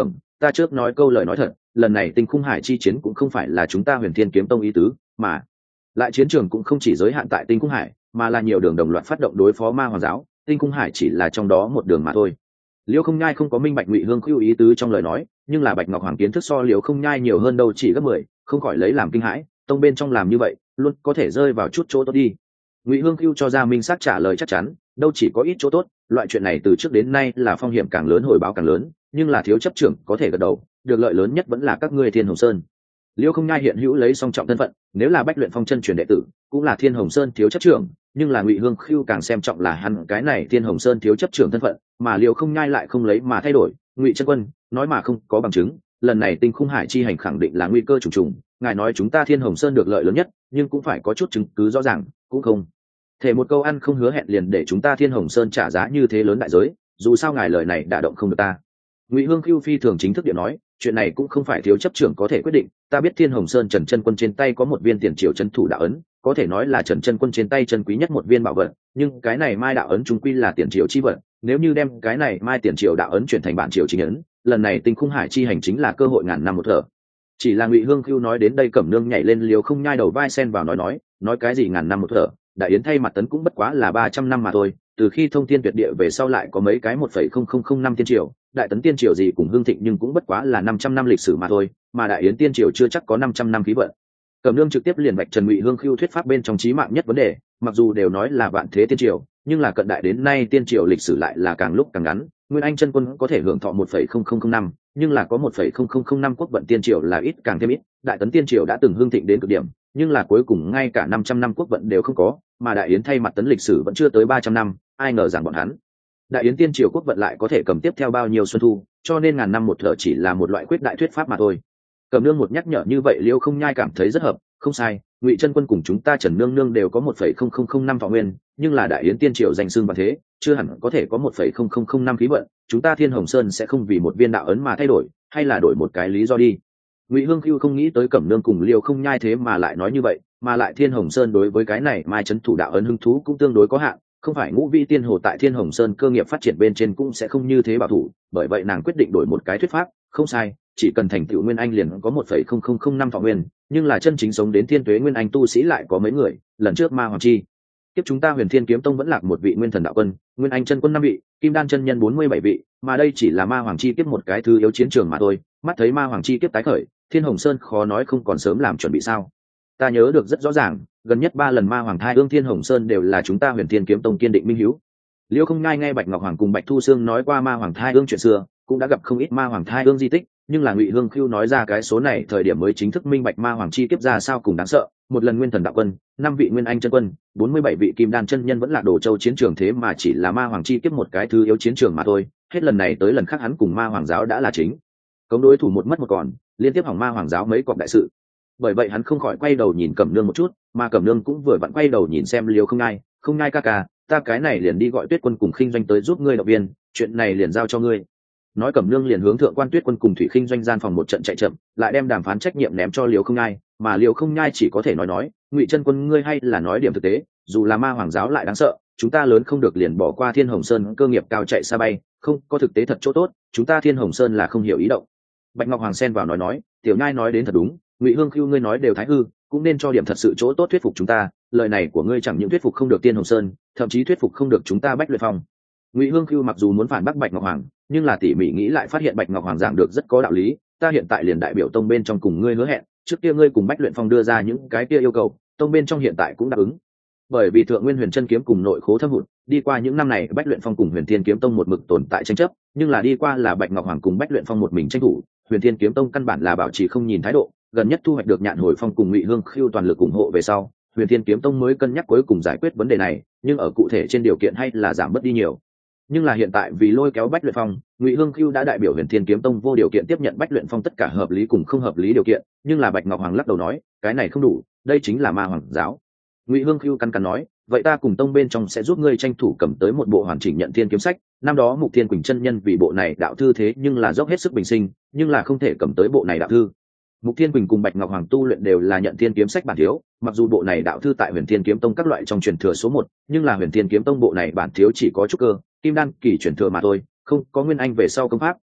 [SPEAKER 1] ta trước nói câu lời nói thật, lần này tinh khung hải chi chiến cũng không phải là chúng ta Huyền Thiên Kiếm Tông ý tứ, mà lại chiến trường cũng không chỉ giới hạn tại tinh khung hải, mà là nhiều đường đồng loạt phát động đối phó ma hoàng giáo, tinh khung hải chỉ là trong đó một đường mà thôi. Liêu Không Nhai không có minh bạch Ngụy Hương Khưu ý tứ trong lời nói, nhưng là Bạch Ngọc Hoàng kiến thức so Liêu Không Nhai nhiều hơn đâu chỉ gấp 10, không khỏi lấy làm kinh hãi, tông bên trong làm như vậy, luôn có thể rơi vào chút chỗ tốt đi. Ngụy Hương Khưu cho ra minh xác trả lời chắc chắn, đâu chỉ có ít chỗ tốt, loại chuyện này từ trước đến nay là phong hiểm càng lớn hồi báo càng lớn, nhưng là thiếu chấp trưởng có thể gật đầu, được lợi lớn nhất vẫn là các ngươi Thiên Hồng Sơn. Liêu Không Nhai hiện hữu lấy song trọng thân phận, nếu là Bách Luyện Phong chân truyền đệ tử, cũng là Thiên Hồng Sơn thiếu chấp trưởng, nhưng là Ngụy Hương Khưu càng xem trọng là hắn cái này Thiên Hồng Sơn thiếu chấp trưởng thân phận, mà Liêu Không Nhai lại không lấy mà thay đổi. Ngụy Chân Quân nói mà không có bằng chứng, lần này Tinh Khung Hải chi hành khẳng định là nguy cơ trùng trùng, ngài nói chúng ta Thiên Hồng Sơn được lợi lớn nhất, nhưng cũng phải có chút chứng cứ rõ ràng, cũng không thể một câu ăn không hứa hẹn liền để chúng ta Thiên Hồng Sơn trả giá như thế lớn đại giới, dù sao ngài lời này đả động không được ta. Ngụy Hương Khưu phi thường chính thức điện nói, chuyện này cũng không phải thiếu chấp trưởng có thể quyết định, ta biết Thiên Hồng Sơn Trần Chân Quân trên tay có một viên tiền triều trấn thủ đạo ấn, có thể nói là Trần Chân Quân trên tay chân quý nhất một viên bảo vật, nhưng cái này mai đạo ấn trung quy là tiền triều chi vật, nếu như đem cái này mai tiền triều đạo ấn chuyển thành bản triều chính ấn, lần này Tinh Khung Hải chi hành chính là cơ hội ngàn năm một thở. Chỉ là Ngụy Hương Khưu nói đến đây, Cẩm Nương nhảy lên Liều Không Nhai đầu vai xen vào nói cái gì ngàn năm một thở, đại yến thay mặt tấn cũng bất quá là 300 năm mà thôi, từ khi thông thiên tuyệt địa về sau lại có mấy cái 1,0005 năm tiên triều, đại tấn tiên triều gì cũng hưng thịnh nhưng cũng bất quá là 500 năm lịch sử mà thôi, mà đại yến tiên triều chưa chắc có 500 năm khí vận. Cẩm Nương trực tiếp liền vạch trần Ngụy Hương Khưu thuyết pháp bên trong chí mạng nhất vấn đề, mặc dù đều nói là vạn thế tiên triều, nhưng là cận đại đến nay tiên triều lịch sử lại là càng lúc càng ngắn. Nguyên Anh chân quân có thể hưởng thọ 1,0005 năm, nhưng là có 1,0005 năm quốc vận tiên triều là ít càng thêm ít, đại tấn tiên triều đã từng hưng thịnh đến cực điểm, nhưng là cuối cùng ngay cả 500 năm quốc vận đều không có, mà đại yến thay mặt tấn lịch sử vẫn chưa tới 300 năm, ai ngờ rằng bọn hắn đại yến tiên triều quốc vận lại có thể cầm tiếp theo bao nhiêu xuân thu, cho nên ngàn năm một thở chỉ là một loại quyết đại thuyết pháp mà thôi. Cẩm Nương một nhắc nhở như vậy Liêu Không Nhai cảm thấy rất hợp, không sai, Ngụy Chân Quân cùng chúng ta Trần Nương Nương đều có 1,0005 năm thọ nguyên, nhưng là đại yến tiên triều danh xưng và thế, chưa hẳn có thể có 1,0005 năm khí vận, chúng ta Thiên Hồng Sơn sẽ không vì một viên đạo ấn mà thay đổi, hay là đổi một cái lý do đi. Ngụy Hương Khưu không nghĩ tới Cẩm Nương cùng Liêu Không Nhai thế mà lại nói như vậy, mà lại Thiên Hồng Sơn đối với cái này mai trấn thủ đạo ấn hứng thú cũng tương đối có hạn, không phải Ngũ Vĩ Tiên Hồ tại Thiên Hồng Sơn cơ nghiệp phát triển bên trên cũng sẽ không như thế bảo thủ, bởi vậy nàng quyết định đổi một cái thuyết pháp, không sai, chỉ cần thành tựu Nguyên Anh liền có 1,0005 năm thọ nguyên, nhưng là chân chính sống đến thiên tuế Nguyên Anh tu sĩ lại có mấy người, lần trước Ma Hoàng Chi tiếp chúng ta Huyền Thiên Kiếm Tông vẫn lạc một vị Nguyên Thần đạo quân, Nguyên Anh chân quân 5 vị, Kim Đan chân nhân 47 vị, mà đây chỉ là Ma Hoàng Chi tiếp một cái thứ yếu chiến trường mà thôi, mắt thấy Ma Hoàng Chi tiếp tái khởi, Thiên Hồng Sơn khó nói không còn sớm làm chuẩn bị sao? Ta nhớ được rất rõ ràng, gần nhất 3 lần Ma Hoàng thai ương Thiên Hồng Sơn đều là chúng ta Huyền Thiên Kiếm Tông kiên định minh hiếu. Liêu Không Nhai nghe Bạch Ngọc Hoàng cùng Bạch Thu Sương nói qua Ma Hoàng thai ương chuyện xưa, cũng đã gặp không ít Ma Hoàng thai ương di tích, nhưng là Ngụy Hương Khưu nói ra cái số này thời điểm mới chính thức minh bạch Ma Hoàng chi kiếp ra sao cùng đáng sợ, một lần Nguyên Thần đạo quân, 5 vị Nguyên Anh chân quân, 47 vị Kim Đan chân nhân vẫn là Đồ Châu chiến trường, thế mà chỉ là Ma Hoàng chi kiếp một cái thứ yếu chiến trường mà thôi, hết lần này tới lần khác hắn cùng Ma Hoàng giáo đã là chính cống đối thủ một mất một còn, liên tiếp hỏng Ma Hoàng giáo mấy cọc đại sự. Bởi vậy hắn không khỏi quay đầu nhìn Cẩm Nương một chút, mà Cẩm Nương cũng vừa vặn quay đầu nhìn xem Liêu Không Nhai, Không Nhai ca ca, ta cái này liền đi gọi Tuyết Quân cùng Khinh Doanh tới giúp ngươi động viên, chuyện này liền giao cho ngươi. Nói Cẩm Nương liền hướng thượng quan Tuyết Quân cùng Thủy Khinh Doanh gian phòng một trận chạy chậm, lại đem đàm phán trách nhiệm ném cho Liêu Không Nhai, mà Liêu Không Nhai chỉ có thể nói, Ngụy Chân Quân ngươi hay là nói điểm thực tế, dù là Ma Hoàng giáo lại đáng sợ, chúng ta lớn không được liền bỏ qua Thiên Hồng Sơn cơ nghiệp cao chạy xa bay, không có thực tế thật chỗ tốt, chúng ta Thiên Hồng Sơn là không hiểu ý động. Bạch Ngọc Hoàng xen vào nói, Tiểu Nhai nói đến thật đúng, Ngụy Hương Khưu ngươi nói đều thái hư, cũng nên cho điểm thật sự chỗ tốt thuyết phục chúng ta, lời này của ngươi chẳng những thuyết phục không được Thiên Hồng Sơn, thậm chí thuyết phục không được chúng ta Bách Luyện Phong. Ngụy Hương Khưu mặc dù muốn phản bác Bạch Ngọc Hoàng, nhưng là tỉ mỉ nghĩ lại phát hiện Bạch Ngọc Hoàng giảng được rất có đạo lý, ta hiện tại liền đại biểu tông bên trong cùng ngươi hứa hẹn, trước kia ngươi cùng Bách Luyện Phong đưa ra những cái kia yêu cầu, tông bên trong hiện tại cũng đáp ứng. Bởi vì Thượng Nguyên Huyền Chân kiếm cùng nội khố thâm hụt, đi qua những năm này Bách Luyện Phong cùng Huyền Thiên Kiếm Tông một mực tồn tại tranh chấp, nhưng là đi qua là Bạch Ngọc Hoàng cùng Bách Luyện Phong một mình tranh thủ, Huyền Thiên Kiếm Tông căn bản là bảo trì không nhìn thái độ, gần nhất thu hoạch được Nhạn Hồi Phong cùng Ngụy Hương Khưu toàn lực ủng hộ về sau, Huyền Thiên Kiếm Tông mới cân nhắc cuối cùng giải quyết vấn đề này, nhưng ở cụ thể trên điều kiện hay là giảm bớt đi nhiều. Nhưng là hiện tại vì lôi kéo Bách Luyện Phong, Ngụy Hương Khưu đã đại biểu Huyền Thiên Kiếm Tông vô điều kiện tiếp nhận Bách Luyện Phong tất cả hợp lý cùng không hợp lý điều kiện, nhưng là Bạch Ngọc Hoàng lắc đầu nói, cái này không đủ, đây chính là Ma Hoàng giáo. Ngụy Hương Khưu căn nói, vậy ta cùng tông bên trong sẽ giúp ngươi tranh thủ cầm tới một bộ hoàn chỉnh Nhận Thiên kiếm sách, năm đó Mục Thiên Quỳnh chân nhân vì bộ này đạo thư thế nhưng là dốc hết sức bình sinh, nhưng là không thể cầm tới bộ này đạo thư. Mục Thiên Quỳnh cùng Bạch Ngọc Hoàng tu luyện đều là Nhận Thiên kiếm sách bản thiếu, mặc dù bộ này đạo thư tại Huyền Thiên Kiếm Tông các loại trong truyền thừa số 1, nhưng là Huyền Thiên Kiếm Tông bộ này bản thiếu chỉ có trúc cơ, kim đan kỳ truyền thừa mà thôi, không có Nguyên Anh về sau công pháp,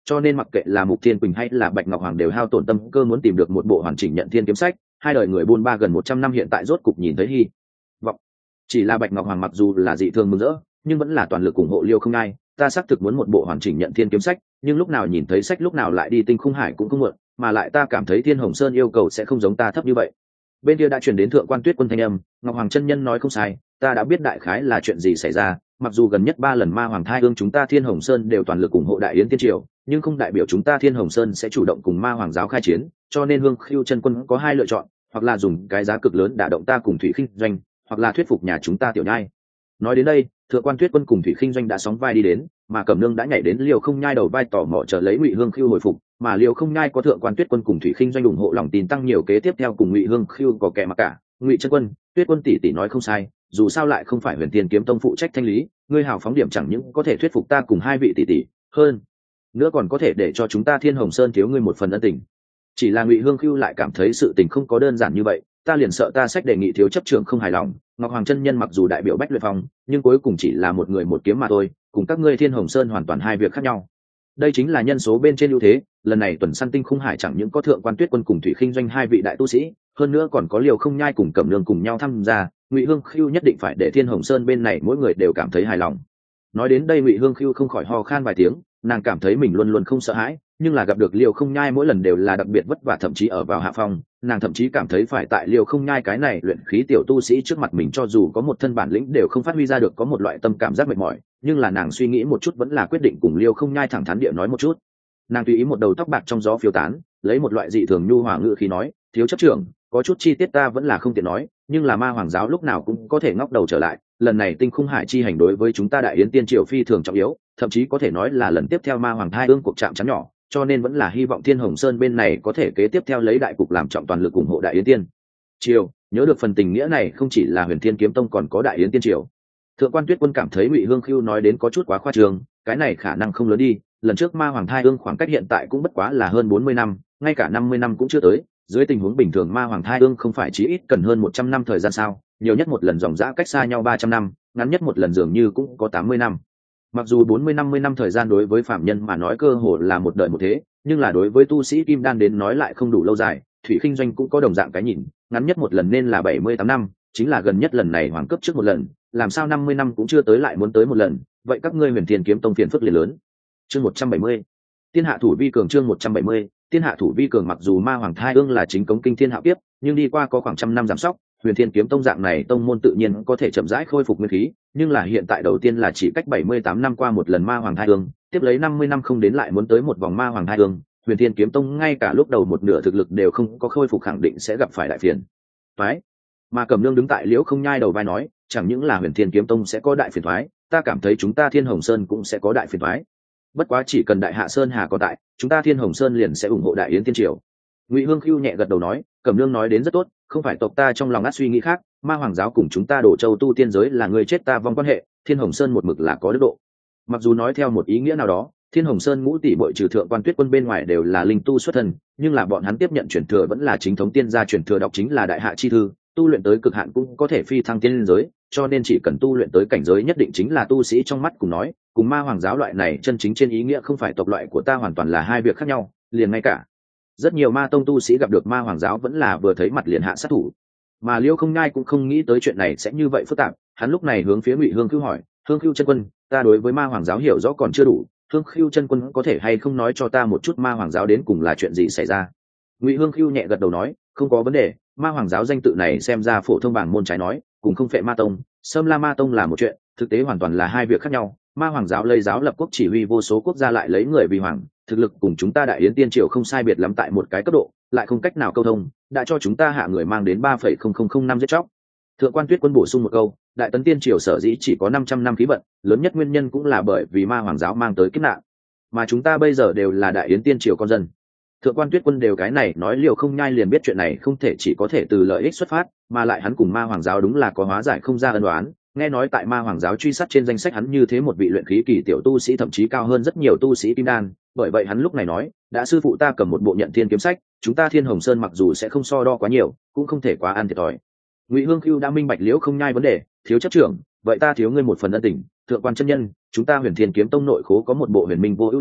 [SPEAKER 1] cho nên mặc kệ là Mục Thiên Quỳnh hay là Bạch Ngọc Hoàng đều hao tổn tâm cơ muốn tìm được một bộ hoàn chỉnh nhận thiên kiếm sách. Hai đời người buôn ba gần 100 năm hiện tại rốt cục nhìn thấy hy vọng. Chỉ là Bạch Ngọc Hoàng mặc dù là dị thường mừng rỡ, nhưng vẫn là toàn lực ủng hộ Liêu Không Nhai. Ta xác thực muốn một bộ hoàn chỉnh nhận thiên kiếm sách, nhưng lúc nào nhìn thấy sách lúc nào lại đi Tinh Khung Hải cũng không muộn, mà lại ta cảm thấy Thiên Hồng Sơn yêu cầu sẽ không giống ta thấp như vậy. Bên kia đã truyền đến Thượng Quan Tuyết Quân thanh âm, Ngọc Hoàng chân nhân nói không sai, ta đã biết đại khái là chuyện gì xảy ra. Mặc dù gần nhất 3 lần Ma Hoàng thai ương chúng ta Thiên Hồng Sơn đều toàn lực ủng hộ Đại Yến Tiên Triều, nhưng không đại biểu chúng ta Thiên Hồng Sơn sẽ chủ động cùng Ma Hoàng giáo khai chiến, cho nên Hương Khưu chân quân có hai lựa chọn, hoặc là dùng cái giá cực lớn đả động ta cùng Thủy Khinh Doanh, hoặc là thuyết phục nhà chúng ta Tiểu Nhai. Nói đến đây, Thượng Quan Tuyết Quân cùng Thủy Khinh Doanh đã sóng vai đi đến, mà Cẩm Nương đã nhảy đến Liêu Không Nhai đầu vai tỏ mò chờ lấy Ngụy Hương Khưu hồi phục, mà Liêu Không Nhai có Thượng Quan Tuyết Quân cùng Thủy Khinh Doanh ủng hộ lòng tin tăng nhiều, kế tiếp theo cùng Ngụy Hương Khưu có kẻ mà cả. Ngụy chân quân, Tuyết Quân tỷ tỷ nói không sai, dù sao lại không phải Huyền Tiên Kiếm Tông phụ trách thanh lý, ngươi hào phóng điểm chẳng những có thể thuyết phục ta cùng hai vị tỷ tỷ, hơn nữa còn có thể để cho chúng ta Thiên Hồng Sơn thiếu ngươi một phần ân tình. Chỉ là Ngụy Hương Khưu lại cảm thấy sự tình không có đơn giản như vậy, ta liền sợ ta sách đề nghị thiếu chấp trưởng không hài lòng. Ngọc Hoàng chân nhân mặc dù đại biểu Bách Luyện Phong, nhưng cuối cùng chỉ là một người một kiếm mà thôi, cùng các ngươi Thiên Hồng Sơn hoàn toàn hai việc khác nhau. Đây chính là nhân số bên trên ưu thế. Lần này tuần săn Tinh Khung Hải chẳng những có Thượng Quan Tuyết Quân cùng Thủy Khinh Doanh hai vị đại tu sĩ, hơn nữa còn có Liều Không Nhai cùng Cẩm Nương cùng nhau tham gia. Ngụy Hương Khưu nhất định phải để Thiên Hồng Sơn bên này mỗi người đều cảm thấy hài lòng. Nói đến đây Ngụy Hương Khưu không khỏi ho khan vài tiếng, nàng cảm thấy mình luôn luôn không sợ hãi, nhưng là gặp được Liều Không Nhai mỗi lần đều là đặc biệt vất vả, thậm chí ở vào hạ phong. Nàng thậm chí cảm thấy phải tại Liều Không Nhai cái này luyện khí tiểu tu sĩ trước mặt mình cho dù có một thân bản lĩnh đều không phát huy ra được, có một loại tâm cảm giác mệt mỏi. Nhưng là nàng suy nghĩ một chút vẫn là quyết định cùng Liều Không Nhai thẳng thắn địa nói một chút. Nàng tùy ý một đầu tóc bạc trong gió phiêu tán, lấy một loại dị thường nhu hòa ngữ khí nói, thiếu chấp trưởng, có chút chi tiết ta vẫn là không tiện nói, nhưng là Ma Hoàng giáo lúc nào cũng có thể ngóc đầu trở lại. Lần này Tinh Khung Hải chi hành đối với chúng ta Đại Yến Tiên Triều phi thường trọng yếu, thậm chí có thể nói là lần tiếp theo Ma Hoàng thai ương cuộc chạm trán nhỏ, cho nên vẫn là hy vọng Thiên Hồng Sơn bên này có thể kế tiếp theo lấy đại cục làm trọng, toàn lực ủng hộ Đại Yến Tiên Triều. Nhớ được phần tình nghĩa này không chỉ là Huyền Thiên Kiếm Tông còn có Đại Yến Tiên Triều. Thượng Quan Tuyết Quân cảm thấy Ngụy Hương Khưu nói đến có chút quá khoa trương, cái này khả năng không lớn đi, lần trước Ma Hoàng thai ương khoảng cách hiện tại cũng bất quá là hơn 40 năm, ngay cả 50 năm cũng chưa tới. Dưới tình huống bình thường Ma Hoàng thai ương không phải chí ít cần hơn 100 năm thời gian sao? Nhiều nhất một lần dòng dã cách xa nhau 300 năm, ngắn nhất một lần dường như cũng có 80 năm. Mặc dù 40-50 năm thời gian đối với phạm nhân mà nói cơ hồ là một đời một thế, nhưng là đối với tu sĩ kim đan đến nói lại không đủ lâu dài. Thủy Khinh Doanh cũng có đồng dạng cái nhìn, ngắn nhất một lần nên là 78 năm, chính là gần nhất lần này hoàng cấp trước một lần, làm sao 50 năm cũng chưa tới lại muốn tới một lần, vậy các ngươi Huyền Thiên Kiếm Tông phiền phức liền lớn. Chương 170. Tiên hạ thủ vi cường. Chương 170. Tiên hạ thủ vi cường. Mặc dù Ma Hoàng thai ương là chính cống kinh thiên hạ kiếp, nhưng đi qua có khoảng trăm năm giảm sóc, Huyền Thiên Kiếm Tông dạng này tông môn tự nhiên có thể chậm rãi khôi phục nguyên khí, nhưng là hiện tại đầu tiên là chỉ cách 78 năm qua một lần Ma Hoàng thai ương, tiếp lấy 50 năm không đến lại muốn tới một vòng Ma Hoàng thai ương, Huyền Thiên Kiếm Tông ngay cả lúc đầu một nửa thực lực đều không có khôi phục, khẳng định sẽ gặp phải đại phiền toái. Mà Cẩm Nương đứng tại Liễu Không Nhai đầu vai nói, chẳng những là Huyền Thiên Kiếm Tông sẽ có đại phiền toái, ta cảm thấy chúng ta Thiên Hồng Sơn cũng sẽ có đại phiền toái. Bất quá chỉ cần Đại Hạ Sơn Hà có tại, chúng ta Thiên Hồng Sơn liền sẽ ủng hộ Đại Yến Tiên Triều. Ngụy Hương Khưu nhẹ gật đầu nói, Cẩm Nương nói đến rất tốt, không phải tộc ta trong lòng át suy nghĩ khác, Ma Hoàng giáo cùng chúng ta Đổ Châu tu tiên giới là người chết ta vong quan hệ, Thiên Hồng Sơn một mực là có đức độ. Mặc dù nói theo một ý nghĩa nào đó, Thiên Hồng Sơn ngũ tỷ bội trừ Thượng Quan Tuyết Quân bên ngoài đều là linh tu xuất thân, nhưng là bọn hắn tiếp nhận truyền thừa vẫn là chính thống tiên gia truyền thừa, đọc chính là Đại Hạ chi thư, tu luyện tới cực hạn cũng có thể phi thăng tiên giới, cho nên chỉ cần tu luyện tới cảnh giới nhất định chính là tu sĩ trong mắt cùng nói, cùng Ma Hoàng giáo loại này chân chính trên ý nghĩa không phải tộc loại của ta hoàn toàn là hai việc khác nhau, liền ngay cả rất nhiều ma tông tu sĩ gặp được Ma Hoàng giáo vẫn là vừa thấy mặt liền hạ sát thủ. Mà Liêu Không Nhai cũng không nghĩ tới chuyện này sẽ như vậy phức tạp, hắn lúc này hướng phía Ngụy Hương Khưu hỏi, Hương Khưu chân quân, ta đối với Ma Hoàng giáo hiểu rõ còn chưa đủ, Hương Khưu chân quân có thể hay không nói cho ta một chút Ma Hoàng giáo đến cùng là chuyện gì xảy ra? Ngụy Hương Khưu nhẹ gật đầu nói, không có vấn đề, Ma Hoàng giáo danh tự này xem ra phổ thông bảng môn trái nói, cùng không phệ ma tông, Sâm La Ma tông là một chuyện, thực tế hoàn toàn là hai việc khác nhau. Ma Hoàng giáo lấy giáo lập quốc, chỉ huy vô số quốc gia, lại lấy người vì hoàng, thực lực cùng chúng ta Đại Yến Tiên Triều không sai biệt lắm, tại một cái cấp độ, lại không cách nào câu thông, đã cho chúng ta hạ người mang đến 3,0005 năm giết chóc. Thượng Quan Tuyết Quân bổ sung một câu, Đại Tấn Tiên Triều sở dĩ chỉ có 500 năm khí vận, lớn nhất nguyên nhân cũng là bởi vì Ma Hoàng giáo mang tới kiếp nạn, mà chúng ta bây giờ đều là Đại Yến Tiên Triều con dân. Thượng Quan Tuyết Quân đều cái này nói, Liều Không Nhai liền biết chuyện này không thể chỉ có thể từ lợi ích xuất phát, mà lại hắn cùng Ma Hoàng giáo đúng là có hóa giải không ra ân oán. Nghe nói tại Ma Hoàng giáo truy sát trên danh sách hắn như thế một vị luyện khí kỳ tiểu tu sĩ, thậm chí cao hơn rất nhiều tu sĩ kim đan, bởi vậy hắn lúc này nói, đã sư phụ ta cầm một bộ nhận thiên kiếm sách, chúng ta Thiên Hồng Sơn mặc dù sẽ không so đo quá nhiều, cũng không thể quá ăn thiệt thòi. Ngụy Hương Khưu đã minh bạch Liễu Không Nhai vấn đề, thiếu chấp trưởng, vậy ta thiếu ngươi một phần ân tình. Thượng Quan chân nhân, chúng ta Huyền Thiên Kiếm Tông nội khố có một bộ Huyền Minh Vô Ưu đỉnh,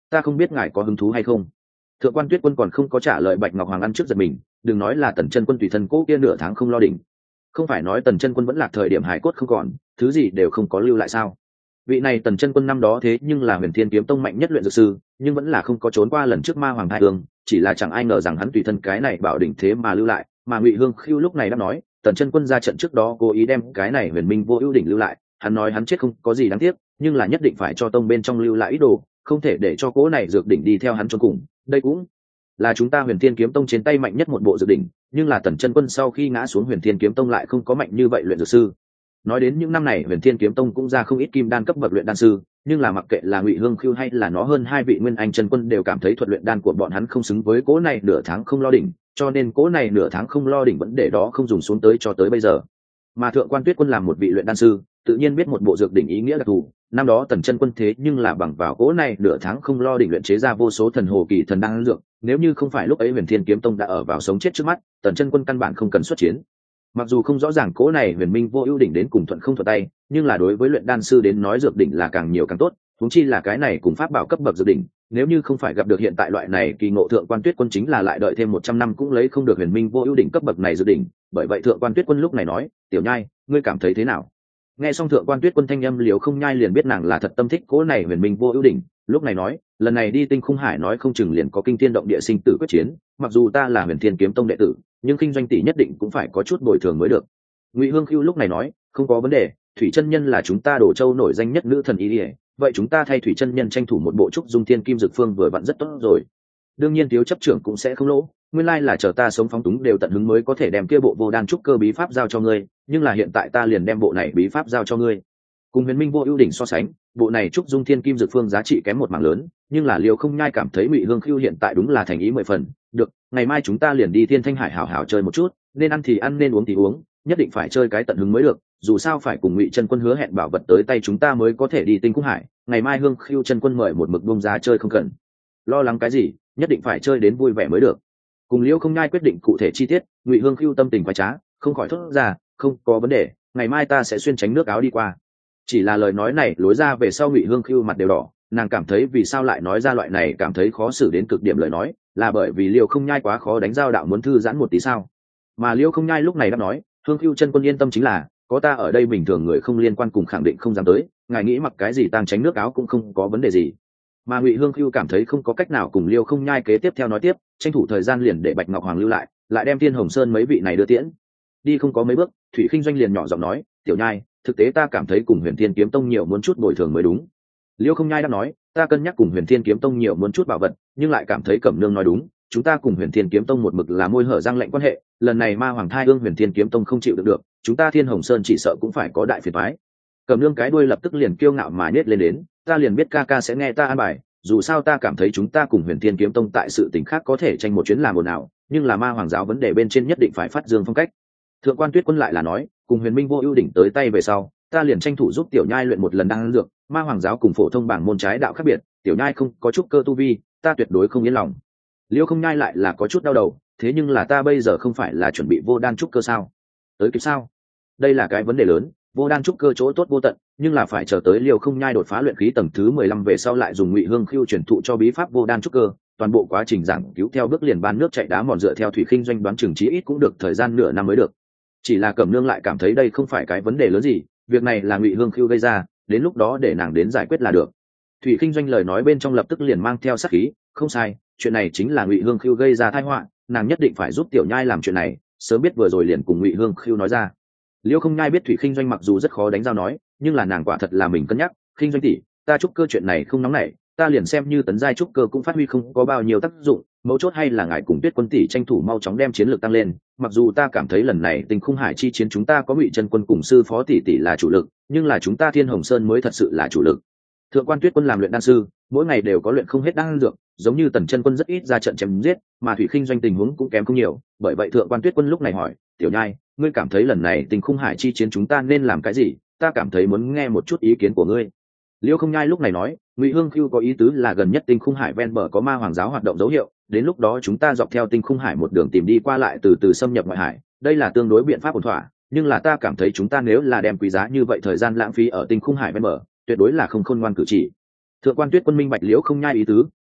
[SPEAKER 1] ta không biết ngài có hứng thú hay không. Thượng quan Tuyết Quân còn không có trả lời Bạch Ngọc Hoàng ăn trước giật mình, đừng nói là Tần Chân Quân tùy thân cố kia nửa tháng không lo đỉnh, không phải nói Tần Chân Quân vẫn lạc thời điểm hải cốt không còn, thứ gì đều không có lưu lại sao? Vị này Tần Chân Quân năm đó thế nhưng là Huyền Thiên Kiếm Tông mạnh nhất luyện dược sư, nhưng vẫn là không có trốn qua lần trước ma hoàng thai hương, chỉ là chẳng ai ngờ rằng hắn tùy thân cái này bảo đỉnh thế mà lưu lại, mà Ngụy Hương Khưu lúc này đã nói, Tần Chân Quân ra trận trước đó cố ý đem cái này Huyền Minh Vô Ưu đỉnh lưu lại, hắn nói hắn chết không có gì đáng tiếc, nhưng là nhất định phải cho tông bên trong lưu lại ít đồ, không thể để cho cố này dược đỉnh đi theo hắn chôn cùng. Đây cũng là chúng ta Huyền Thiên Kiếm Tông trên tay mạnh nhất một bộ dược đỉnh, nhưng là Tần Chân Quân sau khi ngã xuống Huyền Thiên Kiếm Tông lại không có mạnh như vậy luyện dược sư. Nói đến những năm này Huyền Thiên Kiếm Tông cũng ra không ít kim đan cấp bậc luyện đan sư, nhưng là mặc kệ là Ngụy Hương Khưu hay là nó hơn hai vị Nguyên Anh chân quân đều cảm thấy thuật luyện đan của bọn hắn không xứng với cố này nửa tháng không lo đỉnh, cho nên cố này nửa tháng không lo đỉnh vẫn để đó không dùng xuống tới cho tới bây giờ. Mà Thượng quan Tuyết Quân làm một vị luyện đan sư, tự nhiên biết một bộ dược đỉnh ý nghĩa đặc thù, năm đó Tần Chân Quân thế nhưng là bằng vào cố này nửa tháng không lo đỉnh luyện chế ra vô số thần hồ kỳ thần đan dược, nếu như không phải lúc ấy Huyền Thiên Kiếm Tông đã ở vào sống chết trước mắt, Tần Chân Quân căn bản không cần xuất chiến. Mặc dù không rõ ràng cố này Huyền Minh Vô Ưu đỉnh đến cùng thuận không thuận tay, nhưng là đối với luyện đan sư đến nói dược đỉnh là càng nhiều càng tốt, huống chi là cái này cùng pháp bảo cấp bậc dược đỉnh, nếu như không phải gặp được hiện tại loại này kỳ ngộ, Thượng quan Tuyết Quân chính là lại đợi thêm 100 năm cũng lấy không được Huyền Minh Vô Ưu đỉnh cấp bậc này dược đỉnh, bởi vậy Thượng quan Tuyết Quân lúc này nói, "Tiểu Nhai, ngươi cảm thấy thế nào?" Nghe xong Thượng quan Tuyết Quân thanh âm Liều Không Nhai liền biết nàng là thật tâm thích cố này Huyền Minh Vô Ưu đỉnh, lúc này nói, lần này đi Tinh Khung Hải nói không chừng liền có kinh thiên động địa sinh tử quyết chiến, mặc dù ta là Huyền Thiên Kiếm Tông đệ tử, nhưng kinh doanh tỷ nhất định cũng phải có chút bồi thường mới được. Ngụy Hương Khưu lúc này nói, không có vấn đề, Thủy Chân Nhân là chúng ta Đồ Châu nổi danh nhất nữ thần y liễu, vậy chúng ta thay Thủy Chân Nhân tranh thủ một bộ trúc dung thiên kim dược phương vừa vặn rất tốt rồi. Đương nhiên thiếu chấp trưởng cũng sẽ không lỗ, nguyên lai là chờ ta sống phóng túng đều tận hứng mới có thể đem kia bộ vô đan trúc cơ bí pháp giao cho ngươi, nhưng là hiện tại ta liền đem bộ này bí pháp giao cho ngươi. Cùng Huyền Minh Vô Ưu đỉnh so sánh, bộ này trúc dung thiên kim dược phương giá trị kém một mảng lớn, nhưng là Liều Không Nhai cảm thấy Ngụy Hương Khưu hiện tại đúng là thành ý 10 phần, được, ngày mai chúng ta liền đi Thiên Thanh Hải hảo hảo chơi một chút, nên ăn thì ăn nên uống thì uống, nhất định phải chơi cái tận hứng mới được, dù sao phải cùng Ngụy chân quân hứa hẹn bảo vật tới tay chúng ta mới có thể đi Tinh Cung Hải, ngày mai Hương Khưu chân quân mời một mực buông giá chơi không cần lo lắng cái gì, nhất định phải chơi đến vui vẻ mới được. Cùng Liễu Không Nhai quyết định cụ thể chi tiết, Ngụy Hương Khưu tâm tình quái trá, không khỏi thốt ra, không có vấn đề, ngày mai ta sẽ xuyên tránh nước áo đi qua. Chỉ là lời nói này lối ra về sau Ngụy Hương Khưu mặt đều đỏ, nàng cảm thấy vì sao lại nói ra loại này cảm thấy khó xử đến cực điểm lời nói, là bởi vì Liễu Không Nhai quá khó đánh giao đạo muốn thư giãn một tí sao? Mà Liễu Không Nhai lúc này đã nói, Hương Khưu chân quân yên tâm chính là, có ta ở đây bình thường người không liên quan cùng khẳng định không dám tới, ngài nghĩ mặc cái gì tang tránh nước áo cũng không có vấn đề gì. Mà Ngụy Hương Khưu cảm thấy không có cách nào cùng Liêu Không Nhai kế tiếp theo nói tiếp, tranh thủ thời gian liền để Bạch Ngọc Hoàng lưu lại đem Thiên Hồng Sơn mấy vị này đưa tiễn. Đi không có mấy bước, Thủy Khinh Doanh liền nhỏ giọng nói, "Tiểu Nhai, thực tế ta cảm thấy cùng Huyền Thiên Kiếm Tông nhiều muốn chút bồi thường mới đúng." Liêu Không Nhai đã nói, "Ta cân nhắc cùng Huyền Thiên Kiếm Tông nhiều muốn chút bảo vật, nhưng lại cảm thấy Cẩm Nương nói đúng, chúng ta cùng Huyền Thiên Kiếm Tông một mực là môi hở răng lệnh quan hệ, lần này ma hoàng thai ương Huyền Thiên Kiếm Tông không chịu được, chúng ta Thiên Hồng Sơn chỉ sợ cũng phải có đại phiền toái." Cẩm Nương cái đuôi lập tức liền kiêu ngạo mà nhếch lên đến, "Ta liền biết ca ca sẽ nghe ta an bài, dù sao ta cảm thấy chúng ta cùng Huyền Thiên Kiếm Tông tại sự tình khác có thể tranh một chuyến làm ồn ào, nhưng là ma hoàng giáo vấn đề bên trên nhất định phải phát dương phong cách." Thượng quan Tuyết Quân lại là nói, cùng Huyền Minh Vô Ưu đỉnh tới tay về sau, ta liền tranh thủ giúp Tiểu Nhai luyện một lần đan dược, ma hoàng giáo cùng phổ thông bảng môn trái đạo khác biệt, Tiểu Nhai không có chút cơ tu vi, ta tuyệt đối không yên lòng. Liêu Không Nhai lại là có chút đau đầu, thế nhưng là ta bây giờ không phải là chuẩn bị vô đan trúc cơ sao? Tới kịp sao? Đây là cái vấn đề lớn, vô đan trúc cơ chỗ tốt vô tận, nhưng là phải chờ tới Liêu Không Nhai đột phá luyện khí tầng thứ 15 về sau lại dùng Ngụy Hương Khưu truyền thụ cho bí pháp vô đan trúc cơ, toàn bộ quá trình giảng cứu theo bước liền ban nước chảy đá mòn dựa theo Thủy Khinh Doanh đoán chừng chí ít cũng được thời gian nửa năm mới được. Chỉ là Cẩm Nương lại cảm thấy đây không phải cái vấn đề lớn gì, việc này là Ngụy Hương Khưu gây ra, đến lúc đó để nàng đến giải quyết là được. Thủy Khinh Doanh lời nói bên trong lập tức liền mang theo sát khí, không sai, chuyện này chính là Ngụy Hương Khưu gây ra tai họa, nàng nhất định phải giúp Tiểu Nhai làm chuyện này, sớm biết vừa rồi liền cùng Ngụy Hương Khưu nói ra. Liêu Không Nhai biết Thủy Khinh Doanh mặc dù rất khó đánh giao nói, nhưng là nàng quả thật là mình cân nhắc, Khinh Doanh tỷ, ta trúc cơ chuyện này không nóng nảy, ta liền xem như tấn giai trúc cơ cũng phát huy không có bao nhiêu tác dụng, mấu chốt hay là ngài cùng Tuyết Quân tỷ tranh thủ mau chóng đem chiến lược tăng lên, mặc dù ta cảm thấy lần này Tinh Khung Hải chi chiến chúng ta có Ngụy chân quân cùng sư phó tỷ tỷ là chủ lực, nhưng là chúng ta Thiên Hồng Sơn mới thật sự là chủ lực. Thượng quan Tuyết Quân làm luyện đan sư, mỗi ngày đều có luyện không hết đan dược, giống như Tần chân quân rất ít ra trận chém giết, mà Thủy Khinh Doanh tình huống cũng kém không nhiều, bởi vậy Thượng quan Tuyết Quân lúc này hỏi, Tiểu Nhai, ngươi cảm thấy lần này Tinh Khung Hải chi chiến chúng ta nên làm cái gì? Ta cảm thấy muốn nghe một chút ý kiến của ngươi. Liêu Không Nhai lúc này nói, Ngụy Hương Khưu có ý tứ là gần nhất Tinh Khung Hải ven bờ có ma hoàng giáo hoạt động dấu hiệu, đến lúc đó chúng ta dọc theo Tinh Khung Hải một đường tìm đi qua lại từ từ xâm nhập ngoại hải, đây là tương đối biện pháp ổn thỏa, nhưng là ta cảm thấy chúng ta nếu là đem quý giá như vậy thời gian lãng phí ở Tinh Khung Hải ven bờ, tuyệt đối là không khôn ngoan cử chỉ. Thượng quan Tuyết Quân minh bạch Liễu Không Nhai ý tứ,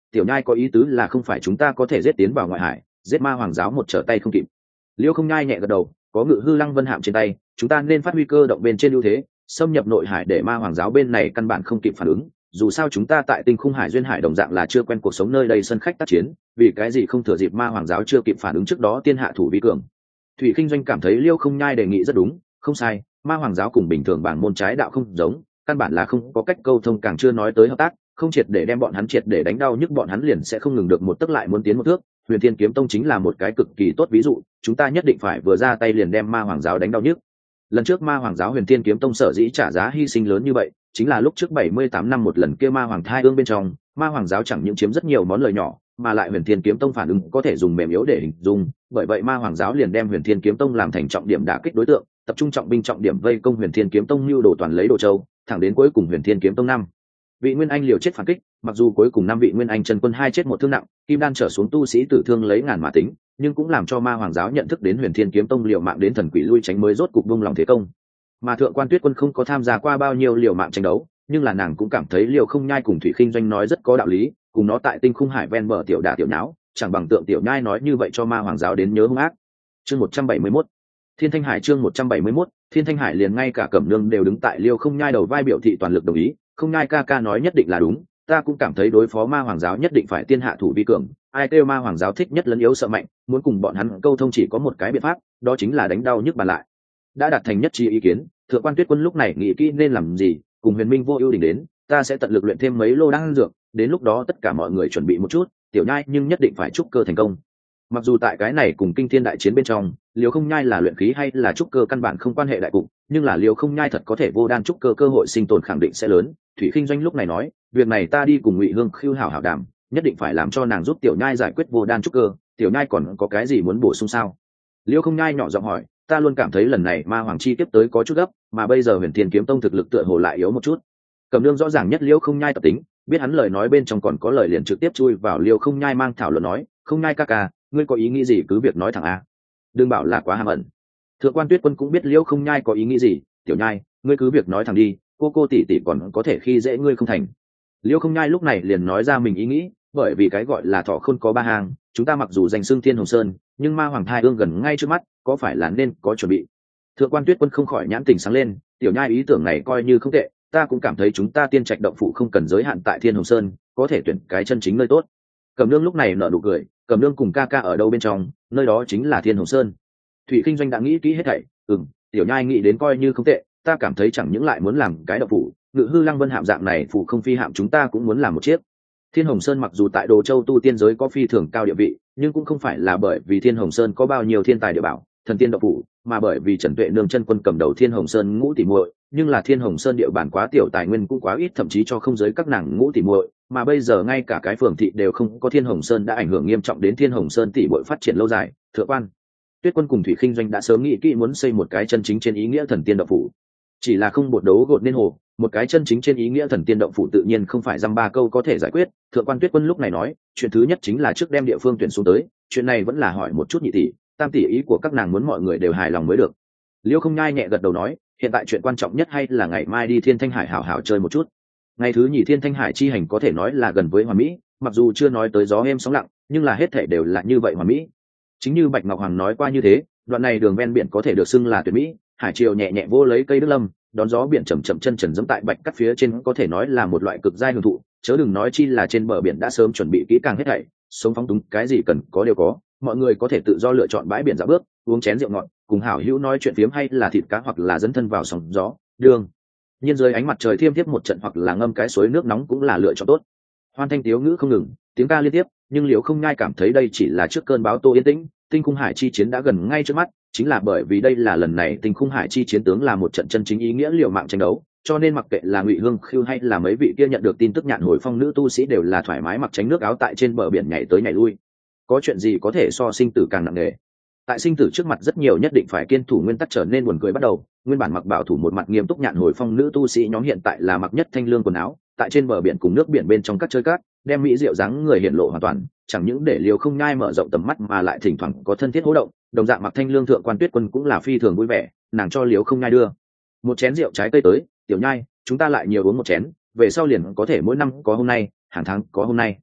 [SPEAKER 1] tiểu nhai có ý tứ là không phải chúng ta có thể giết tiến vào ngoại hải, giết ma hoàng giáo một trở tay không kịp. Liêu Không Nhai nhẹ gật đầu, có ngự hư lăng vân hạm trên tay, chúng ta nên phát huy cơ động bên trên ưu thế, xâm nhập nội hải để ma hoàng giáo bên này căn bản không kịp phản ứng. Dù sao chúng ta tại tinh khung hải duyên hải đồng dạng là chưa quen cuộc sống nơi đây sân khách tác chiến, vì cái gì không thừa dịp ma hoàng giáo chưa kịp phản ứng trước đó tiên hạ thủ vi cường. Thủy Kinh Doanh cảm thấy Liêu Không Nhai đề nghị rất đúng, không sai, ma hoàng giáo cùng bình thường bảng môn trái đạo không giống, căn bản là không có cách câu thông, càng chưa nói tới hợp tác, không triệt để đem bọn hắn triệt để đánh đau nhức bọn hắn liền sẽ không ngừng được một tấc lại muốn tiến một thước. Huyền Thiên Kiếm Tông chính là một cái cực kỳ tốt ví dụ, chúng ta nhất định phải vừa ra tay liền đem ma hoàng giáo đánh đau nhức. Lần trước ma hoàng giáo Huyền Thiên Kiếm Tông sở dĩ trả giá hy sinh lớn như vậy, chính là lúc trước 78 năm một lần kia ma hoàng thai ương bên trong, ma hoàng giáo chẳng những chiếm rất nhiều món lời nhỏ, mà lại Huyền Thiên Kiếm Tông phản ứng có thể dùng mềm yếu để hình dung, bởi vậy ma hoàng giáo liền đem Huyền Thiên Kiếm Tông làm thành trọng điểm đả kích đối tượng, tập trung trọng binh trọng điểm vây công Huyền Thiên Kiếm Tông lưu đồ toàn lấy Đồ Châu, thẳng đến cuối cùng Huyền Thiên Kiếm Tông năm vị nguyên anh liều chết phản kích, mặc dù cuối cùng 5 vị nguyên anh chân quân 2 chết 1 thương nặng, kim đan trở xuống tu sĩ tử thương lấy ngàn mà tính, nhưng cũng làm cho ma hoàng giáo nhận thức đến Huyền Thiên Kiếm Tông liều mạng đến thần quỷ lui tránh mới rốt cục buông lòng thế công. Mà Thượng Quan Tuyết Quân không có tham gia qua bao nhiêu liều mạng tranh đấu, nhưng là nàng cũng cảm thấy Liều Không Nhai cùng Thủy Khinh Doanh nói rất có đạo lý, cùng nó tại tinh khung hải ven bờ tiểu đả tiểu nháo, chẳng bằng Tượng Tiểu Nhai nói như vậy cho ma hoàng giáo đến nhớ hung ác. Chương 171 Thiên Thanh Hải, chương 171 Thiên Thanh Hải, liền ngay cả Cẩm Nương đều đứng tại Liêu Không Nhai đầu vai biểu thị toàn lực đồng ý. Không Nhai ca ca nói nhất định là đúng, ta cũng cảm thấy đối phó ma hoàng giáo nhất định phải tiên hạ thủ vi cường, ai kêu ma hoàng giáo thích nhất lấn yếu sợ mạnh, muốn cùng bọn hắn câu thông chỉ có một cái biện pháp, đó chính là đánh đau nhức bàn lại. Đã đạt thành nhất trí ý kiến, Thượng Quan Tuyết Quân lúc này nghĩ kỹ nên làm gì, cùng Huyền Minh Vô Ưu đỉnh đến, ta sẽ tận lực luyện thêm mấy lô đan dược, đến lúc đó tất cả mọi người chuẩn bị một chút, Tiểu Nhai nhưng nhất định phải trúc cơ thành công. Mặc dù tại cái này cùng kinh thiên đại chiến bên trong, Liêu Không Nhai là luyện khí hay là trúc cơ căn bản không quan hệ đại cục, nhưng là Liêu Không Nhai thật có thể vô đan trúc cơ, cơ hội sinh tồn khẳng định sẽ lớn. Thủy Khinh Doanh lúc này nói, việc này ta đi cùng Ngụy Hương Khưu hảo hảo đàm, nhất định phải làm cho nàng giúp Tiểu Nhai giải quyết vô đan trúc cơ. Tiểu Nhai còn có cái gì muốn bổ sung sao? Liêu Không Nhai nhỏ giọng hỏi, ta luôn cảm thấy lần này ma hoàng chi tiếp tới có chút gấp, mà bây giờ Huyền Thiên Kiếm Tông thực lực tựa hồ lại yếu một chút. Cẩm Nương rõ ràng nhất Liêu Không Nhai tập tính, biết hắn lời nói bên trong còn có lời liền trực tiếp chui vào Liêu Không Nhai mang thảo luận nói, Không Nhai ca ca, ngươi có ý nghĩ gì cứ việc nói thẳng a, đừng bảo là quá hàm ẩn. Thượng Quan Tuyết Quân cũng biết Liêu Không Nhai có ý nghĩ gì, Tiểu Nhai, ngươi cứ việc nói thẳng đi, cô tỷ tỷ còn có thể khi dễ ngươi không thành. Liêu Không Nhai lúc này liền nói ra mình ý nghĩ, bởi vì cái gọi là thọ khôn có ba hàng, chúng ta mặc dù danh xưng Thiên Hồng Sơn, nhưng ma hoàng thai ương gần ngay trước mắt, có phải là nên có chuẩn bị. Thượng Quan Tuyết Quân không khỏi nhãn tình sáng lên, Tiểu Nhai ý tưởng này coi như không tệ, ta cũng cảm thấy chúng ta Tiên Trạch động phủ không cần giới hạn tại Thiên Hồng Sơn, có thể tuyển cái chân chính nơi tốt. Cẩm Nương lúc này nở nụ cười, Cẩm Nương cùng ca ca ở đâu bên trong, nơi đó chính là Thiên Hồng Sơn. Thủy Kinh Doanh đã nghĩ kỹ hết thảy, Tiểu Nhai nghĩ đến coi như không tệ, ta cảm thấy chẳng những lại muốn làm cái động phủ, ngự hư lăng vân hạm dạng này phủ không phi hạm chúng ta cũng muốn làm một chiếc. Thiên Hồng Sơn mặc dù tại Đồ Châu tu tiên giới có phi thường cao địa vị, nhưng cũng không phải là bởi vì Thiên Hồng Sơn có bao nhiêu thiên tài địa bảo, thần tiên động phủ, mà bởi vì Trần Tuệ Nương chân quân cầm đầu Thiên Hồng Sơn ngũ tỷ muội, nhưng là Thiên Hồng Sơn địa bàn quá tiểu, tài nguyên cũng quá ít, thậm chí cho không giới các nàng ngũ tỷ muội, mà bây giờ ngay cả cái phường thị đều không có Thiên Hồng Sơn đã ảnh hưởng nghiêm trọng đến Thiên Hồng Sơn tỷ muội phát triển lâu dài. Thượng Quan Tuyết Quân cùng Thủy Khinh Doanh đã sớm nghĩ kỹ muốn xây một cái chân chính trên ý nghĩa thần tiên động phủ, chỉ là không bột đấu gột nên hồ, một cái chân chính trên ý nghĩa thần tiên động phủ tự nhiên không phải dăm ba câu có thể giải quyết. Thượng Quan Tuyết Quân lúc này nói, chuyện thứ nhất chính là trước đem địa phương tuyển xuống tới, chuyện này vẫn là hỏi một chút nhị tỷ, tam tỷ ý của các nàng muốn mọi người đều hài lòng mới được. Liêu Không Nhai nhẹ gật đầu nói, hiện tại chuyện quan trọng nhất hay là ngày mai đi Thiên Thanh Hải hảo hảo chơi một chút. Ngày thứ nhì Thiên Thanh Hải chi hành có thể nói là gần với hoàn mỹ, mặc dù chưa nói tới gió êm sóng lặng, nhưng là hết thảy đều là như vậy hoàn mỹ. Chính như Bạch Ngọc Hoàng nói qua như thế, đoạn này đường ven biển có thể được xưng là tuyệt mỹ, hải triều nhẹ nhẹ vô lấy cây đức lâm, đón gió biển chậm chậm chân trần dẫm tại bạch cắt phía trên, có thể nói là một loại cực giai hưởng thụ, chớ đừng nói chi là trên bờ biển đã sớm chuẩn bị kỹ càng hết thảy, sống phóng túng, cái gì cần có đều có, mọi người có thể tự do lựa chọn bãi biển dạo bước, uống chén rượu ngọt, cùng hảo hữu nói chuyện phiếm hay là thịt cá hoặc là dẫn thân vào sóng gió đường nhiên dưới ánh mặt trời thiêm thiếp một trận, hoặc là ngâm cái suối nước nóng cũng là lựa chọn tốt. Hoan thanh tiếu ngữ không ngừng, tiếng ca liên tiếp, nhưng Liễu Không Nhai cảm thấy đây chỉ là trước cơn bão tô yên tĩnh, tinh khung hải chi chiến đã gần ngay trước mắt, chính là bởi vì đây là lần này tinh khung hải chi chiến tướng là một trận chân chính ý nghĩa liều mạng tranh đấu, cho nên mặc kệ là Ngụy Hương Khưu hay là mấy vị kia nhận được tin tức Nhạn Hồi Phong nữ tu sĩ đều là thoải mái mặc tránh nước áo tại trên bờ biển nhảy tới nhảy lui. Có chuyện gì có thể so sinh tử càng nặng nề? Tại sinh tử trước mặt rất nhiều nhất định phải kiên thủ nguyên tắc trở nên buồn cười bắt đầu. Nguyên bản mặc bảo thủ một mặt nghiêm túc Nhạn Hồi Phong nữ tu sĩ nhóm hiện tại là mặc nhất thanh lương quần áo, tại trên bờ biển cùng nước biển bên trong các chơi cát, đem mỹ diệu dáng người hiện lộ hoàn toàn, chẳng những để Liều Không Nhai mở rộng tầm mắt mà lại thỉnh thoảng có thân thiết hỗ động. Đồng dạng mặc thanh lương Thượng Quan Tuyết Quân cũng là phi thường vui vẻ, nàng cho Liều Không Nhai đưa một chén rượu trái cây tới, "Tiểu Nhai, chúng ta lại nhiều uống một chén, về sau liền có thể mỗi năm có hôm nay, hàng tháng có hôm nay."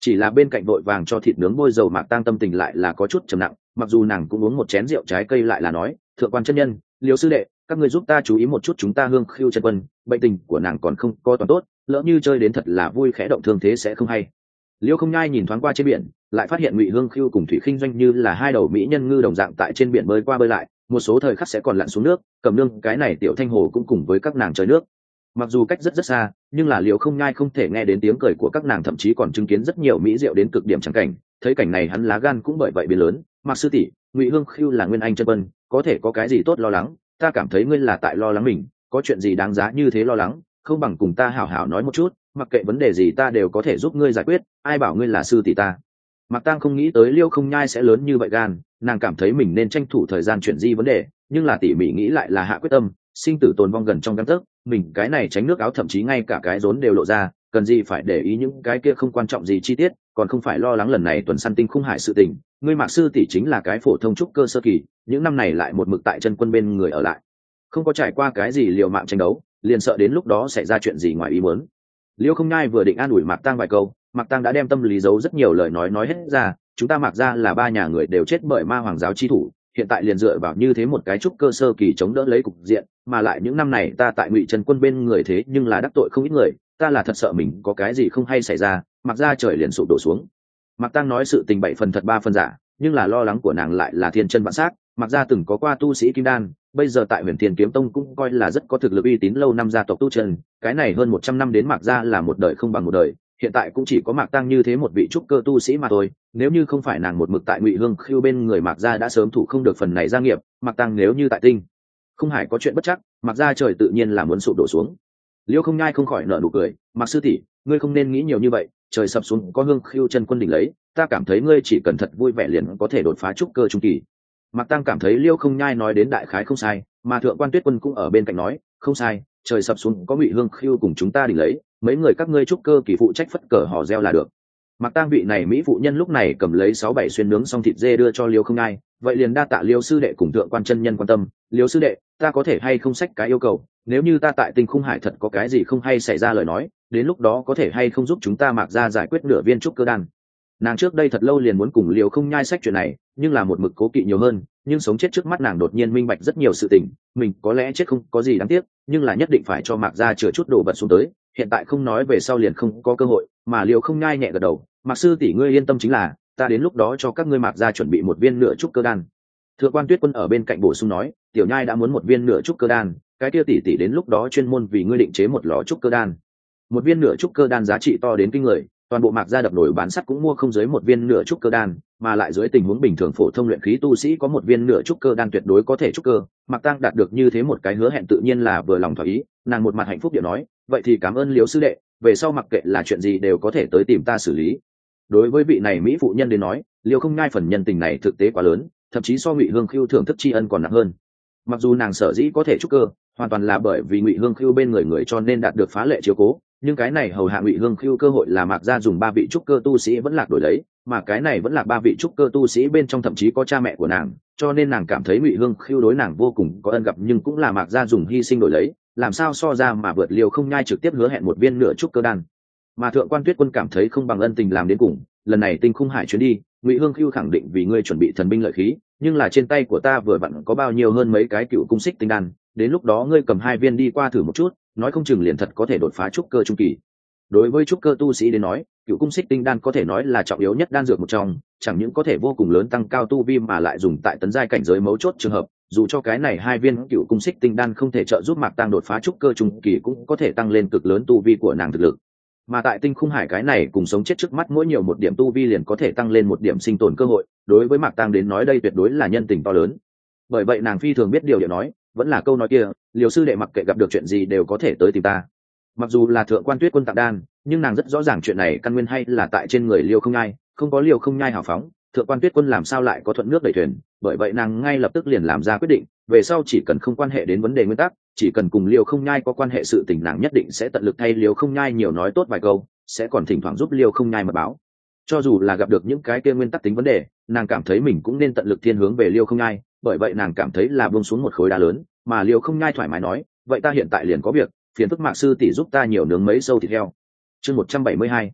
[SPEAKER 1] Chỉ là bên cạnh vội vàng cho thịt nướng bôi dầu Mạc Tang tâm tình lại là có chút trầm nặng, mặc dù nàng cũng uống một chén rượu trái cây lại là nói, thượng quan chân nhân, Liêu sư đệ, các người giúp ta chú ý một chút chúng ta Hương Khưu chân quân, bệnh tình của nàng còn không có toàn tốt, lỡ như chơi đến thật là vui khẽ động thương thế sẽ không hay. Liêu Không Nhai nhìn thoáng qua trên biển, lại phát hiện Ngụy Hương Khưu cùng Thủy Khinh Doanh như là hai đầu mỹ nhân ngư đồng dạng tại trên biển bơi qua bơi lại, một số thời khắc sẽ còn lặn xuống nước, cầm nương cái này tiểu thanh hồ cũng cùng với các nàng chơi nước. Mặc dù cách rất rất xa, nhưng là Liêu Không Nhai không thể nghe đến tiếng cười của các nàng, thậm chí còn chứng kiến rất nhiều mỹ diệu đến cực điểm chẳng cảnh. Thấy cảnh này hắn lá gan cũng bởi vậy biến lớn. Mạc sư tỷ, Ngụy Hương Khưu là nguyên anh chân quân, có thể có cái gì tốt lo lắng? Ta cảm thấy ngươi là tại lo lắng mình, có chuyện gì đáng giá như thế lo lắng? Không bằng cùng ta hảo hảo nói một chút, mặc kệ vấn đề gì ta đều có thể giúp ngươi giải quyết. Ai bảo ngươi là sư tỷ ta? Mạc Tăng không nghĩ tới Liêu Không Nhai sẽ lớn như vậy gan, nàng cảm thấy mình nên tranh thủ thời gian chuyển di vấn đề, nhưng là tỉ mỉ nghĩ lại là hạ quyết tâm, sinh tử tồn vong gần trong gang tấc, mình cái này tránh nước áo thậm chí ngay cả cái rốn đều lộ ra, cần gì phải để ý những cái kia không quan trọng gì chi tiết, còn không phải lo lắng lần này tuần săn tinh khung hải sự tình. Ngươi Mạc sư tỷ chính là cái phổ thông trúc cơ sơ kỳ, những năm này lại một mực tại chân quân bên người ở lại, không có trải qua cái gì liều mạng tranh đấu, liền sợ đến lúc đó xảy ra chuyện gì ngoài ý muốn. Liêu Không Nhai vừa định an ủi Mạc Tăng vài câu, Mạc Tăng đã đem tâm lý giấu rất nhiều lời nói hết ra. Chúng ta Mạc gia là ba nhà người đều chết bởi ma hoàng giáo chi thủ, hiện tại liền dựa vào như thế một cái trúc cơ sơ kỳ chống đỡ lấy cục diện, mà lại những năm này ta tại Ngụy Trần quân bên người thế nhưng là đắc tội không ít người, ta là thật sợ mình có cái gì không hay xảy ra, Mạc gia trời liền sụp đổ xuống. Mạc Tăng nói sự tình 7 phần thật 3 phần giả, nhưng là lo lắng của nàng lại là thiên chân vạn xác. Mạc gia từng có qua tu sĩ kim đan, bây giờ tại Huyền Thiên Kiếm Tông cũng coi là rất có thực lực uy tín lâu năm gia tộc tu chân, cái này hơn 100 năm đến Mạc gia là một đời không bằng một đời, hiện tại cũng chỉ có Mạc Tăng như thế một vị trúc cơ tu sĩ mà thôi. Nếu như không phải nàng một mực tại Ngụy Hương Khưu bên người, Mạc gia đã sớm thủ không được phần này gia nghiệp. Mạc Tăng nếu như tại tinh không hải có chuyện bất chắc, Mạc gia trời tự nhiên là muốn sụp đổ xuống. Liêu Không Nhai không khỏi nở nụ cười, Mạc sư tỷ, ngươi không nên nghĩ nhiều như vậy, trời sập xuống có Hương Khưu chân quân đỉnh lấy, ta cảm thấy ngươi chỉ cần thật vui vẻ liền có thể đột phá trúc cơ trung kỳ. Mạc Tăng cảm thấy Liêu Không Nhai nói đến đại khái không sai, mà Thượng quan Tuyết Quân cũng ở bên cạnh nói, không sai, trời sập xuống có Ngụy Hương Khưu cùng chúng ta đỉnh lấy, mấy người các ngươi trúc cơ kỳ phụ trách phất cờ hò reo là được. Mạc Tăng vị này mỹ phụ nhân lúc này cầm lấy 6-7 xuyên nướng xong thịt dê đưa cho Liêu Không Nhai, vậy liền đa tạ Liêu sư đệ cùng Thượng quan chân nhân quan tâm. Liêu sư đệ, ta có thể hay không xách cái yêu cầu, nếu như ta tại Tinh Khung Hải thật có cái gì không hay xảy ra lời nói, đến lúc đó có thể hay không giúp chúng ta Mạc gia giải quyết nửa viên trúc cơ đan. Nàng trước đây thật lâu liền muốn cùng Liêu Không Nhai xách chuyện này, nhưng là một mực cố kỵ nhiều hơn, nhưng sống chết trước mắt nàng đột nhiên minh bạch rất nhiều sự tình, mình có lẽ chết không có gì đáng tiếc, nhưng là nhất định phải cho Mạc gia chừa chút đồ vật xuống tới, hiện tại không nói về sau liền không có cơ hội. Mà Liêu Không Nhai nhẹ gật đầu, Mạc sư tỷ ngươi yên tâm, chính là ta đến lúc đó cho các ngươi Mạc gia chuẩn bị một viên nửa trúc cơ đan. Thượng quan Tuyết Quân ở bên cạnh bổ sung nói, tiểu nhai đã muốn một viên nửa trúc cơ đan, cái kia tỷ tỷ đến lúc đó chuyên môn vì ngươi định chế một lò trúc cơ đan. Một viên nửa trúc cơ đan giá trị to đến kinh người, toàn bộ Mạc gia đập nổi bán sắt cũng mua không dưới một viên nửa trúc cơ đan, mà lại dưới tình huống bình thường phổ thông luyện khí tu sĩ có một viên nửa trúc cơ đan tuyệt đối có thể trúc cơ. Mạc Tăng đạt được như thế một cái hứa hẹn tự nhiên là vừa lòng thỏa ý, nàng một mặt hạnh phúc điệu nói, vậy thì cảm ơn Liêu sư đệ, về sau mặc kệ là chuyện gì đều có thể tới tìm ta xử lý. Đối với vị này mỹ phụ nhân đến nói, Liêu Không Nhai phần nhân tình này thực tế quá lớn, thậm chí so Ngụy Hương Khưu thưởng thức tri ân còn nặng hơn. Mặc dù nàng sở dĩ có thể trúc cơ, hoàn toàn là bởi vì Ngụy Hương Khưu bên người cho nên đạt được phá lệ chiếu cố, nhưng cái này hầu hạ Ngụy Hương Khưu cơ hội là Mạc gia dùng 3 vị trúc cơ tu sĩ vẫn lạc đổi lấy, mà cái này vẫn là 3 vị trúc cơ tu sĩ bên trong thậm chí có cha mẹ của nàng, cho nên nàng cảm thấy Ngụy Hương Khưu đối nàng vô cùng có ân gặp, nhưng cũng là Mạc gia dùng hy sinh đổi lấy, làm sao so ra mà vượt Liêu Không Nhai trực tiếp hứa hẹn một viên nửa trúc cơ đan. Mà Thượng quan Tuyết Quân cảm thấy không bằng ân tình làm đến cùng, lần này Tinh Khung Hải chuyến đi, Ngụy Hương Khưu khẳng định vì ngươi chuẩn bị thần binh lợi khí, nhưng là trên tay của ta vừa vặn có bao nhiêu hơn mấy cái cựu cung xích tinh đan, đến lúc đó ngươi cầm 2 viên đi qua thử một chút, nói không chừng liền thật có thể đột phá trúc cơ trung kỳ. Đối với trúc cơ tu sĩ đến nói, cựu cung xích tinh đan có thể nói là trọng yếu nhất đan dược một trong, chẳng những có thể vô cùng lớn tăng cao tu vi mà lại dùng tại tấn giai cảnh giới mấu chốt trường hợp, dù cho cái này 2 viên cựu cung xích tinh đan không thể trợ giúp Mạc Tăng đột phá trúc cơ trung kỳ, cũng có thể tăng lên cực lớn tu vi của nàng thực lực. Mà tại Tinh Khung Hải cái này cùng sống chết trước mắt mỗi nhiều một điểm tu vi liền có thể tăng lên một điểm sinh tồn cơ hội, đối với Mạc Tăng đến nói đây tuyệt đối là nhân tình to lớn. Bởi vậy nàng phi thường biết điều nói, vẫn là câu nói kia, Liêu sư đệ mặc kệ gặp được chuyện gì đều có thể tới tìm ta. Mặc dù là Thượng quan Tuyết Quân tặng đan, nhưng nàng rất rõ ràng chuyện này căn nguyên hay là tại trên người Liêu Không Nhai, không có Liêu Không Nhai hào phóng, Thượng quan Tuyết Quân làm sao lại có thuận nước đẩy thuyền. Bởi vậy nàng ngay lập tức liền làm ra quyết định, về sau chỉ cần không quan hệ đến vấn đề nguyên tắc, chỉ cần cùng Liêu Không Nhai có quan hệ sự tình, nàng nhất định sẽ tận lực thay Liêu Không Nhai nhiều nói tốt vài câu, sẽ còn thỉnh thoảng giúp Liêu Không Nhai mật báo. Cho dù là gặp được những cái kia nguyên tắc tính vấn đề, nàng cảm thấy mình cũng nên tận lực thiên hướng về Liêu Không Nhai, bởi vậy nàng cảm thấy là buông xuống một khối đá lớn. Mà Liêu Không Nhai thoải mái nói, vậy ta hiện tại liền có việc, phiền phức Mạc sư tỷ giúp ta nhiều nướng mấy sâu thịt heo. Chương 172.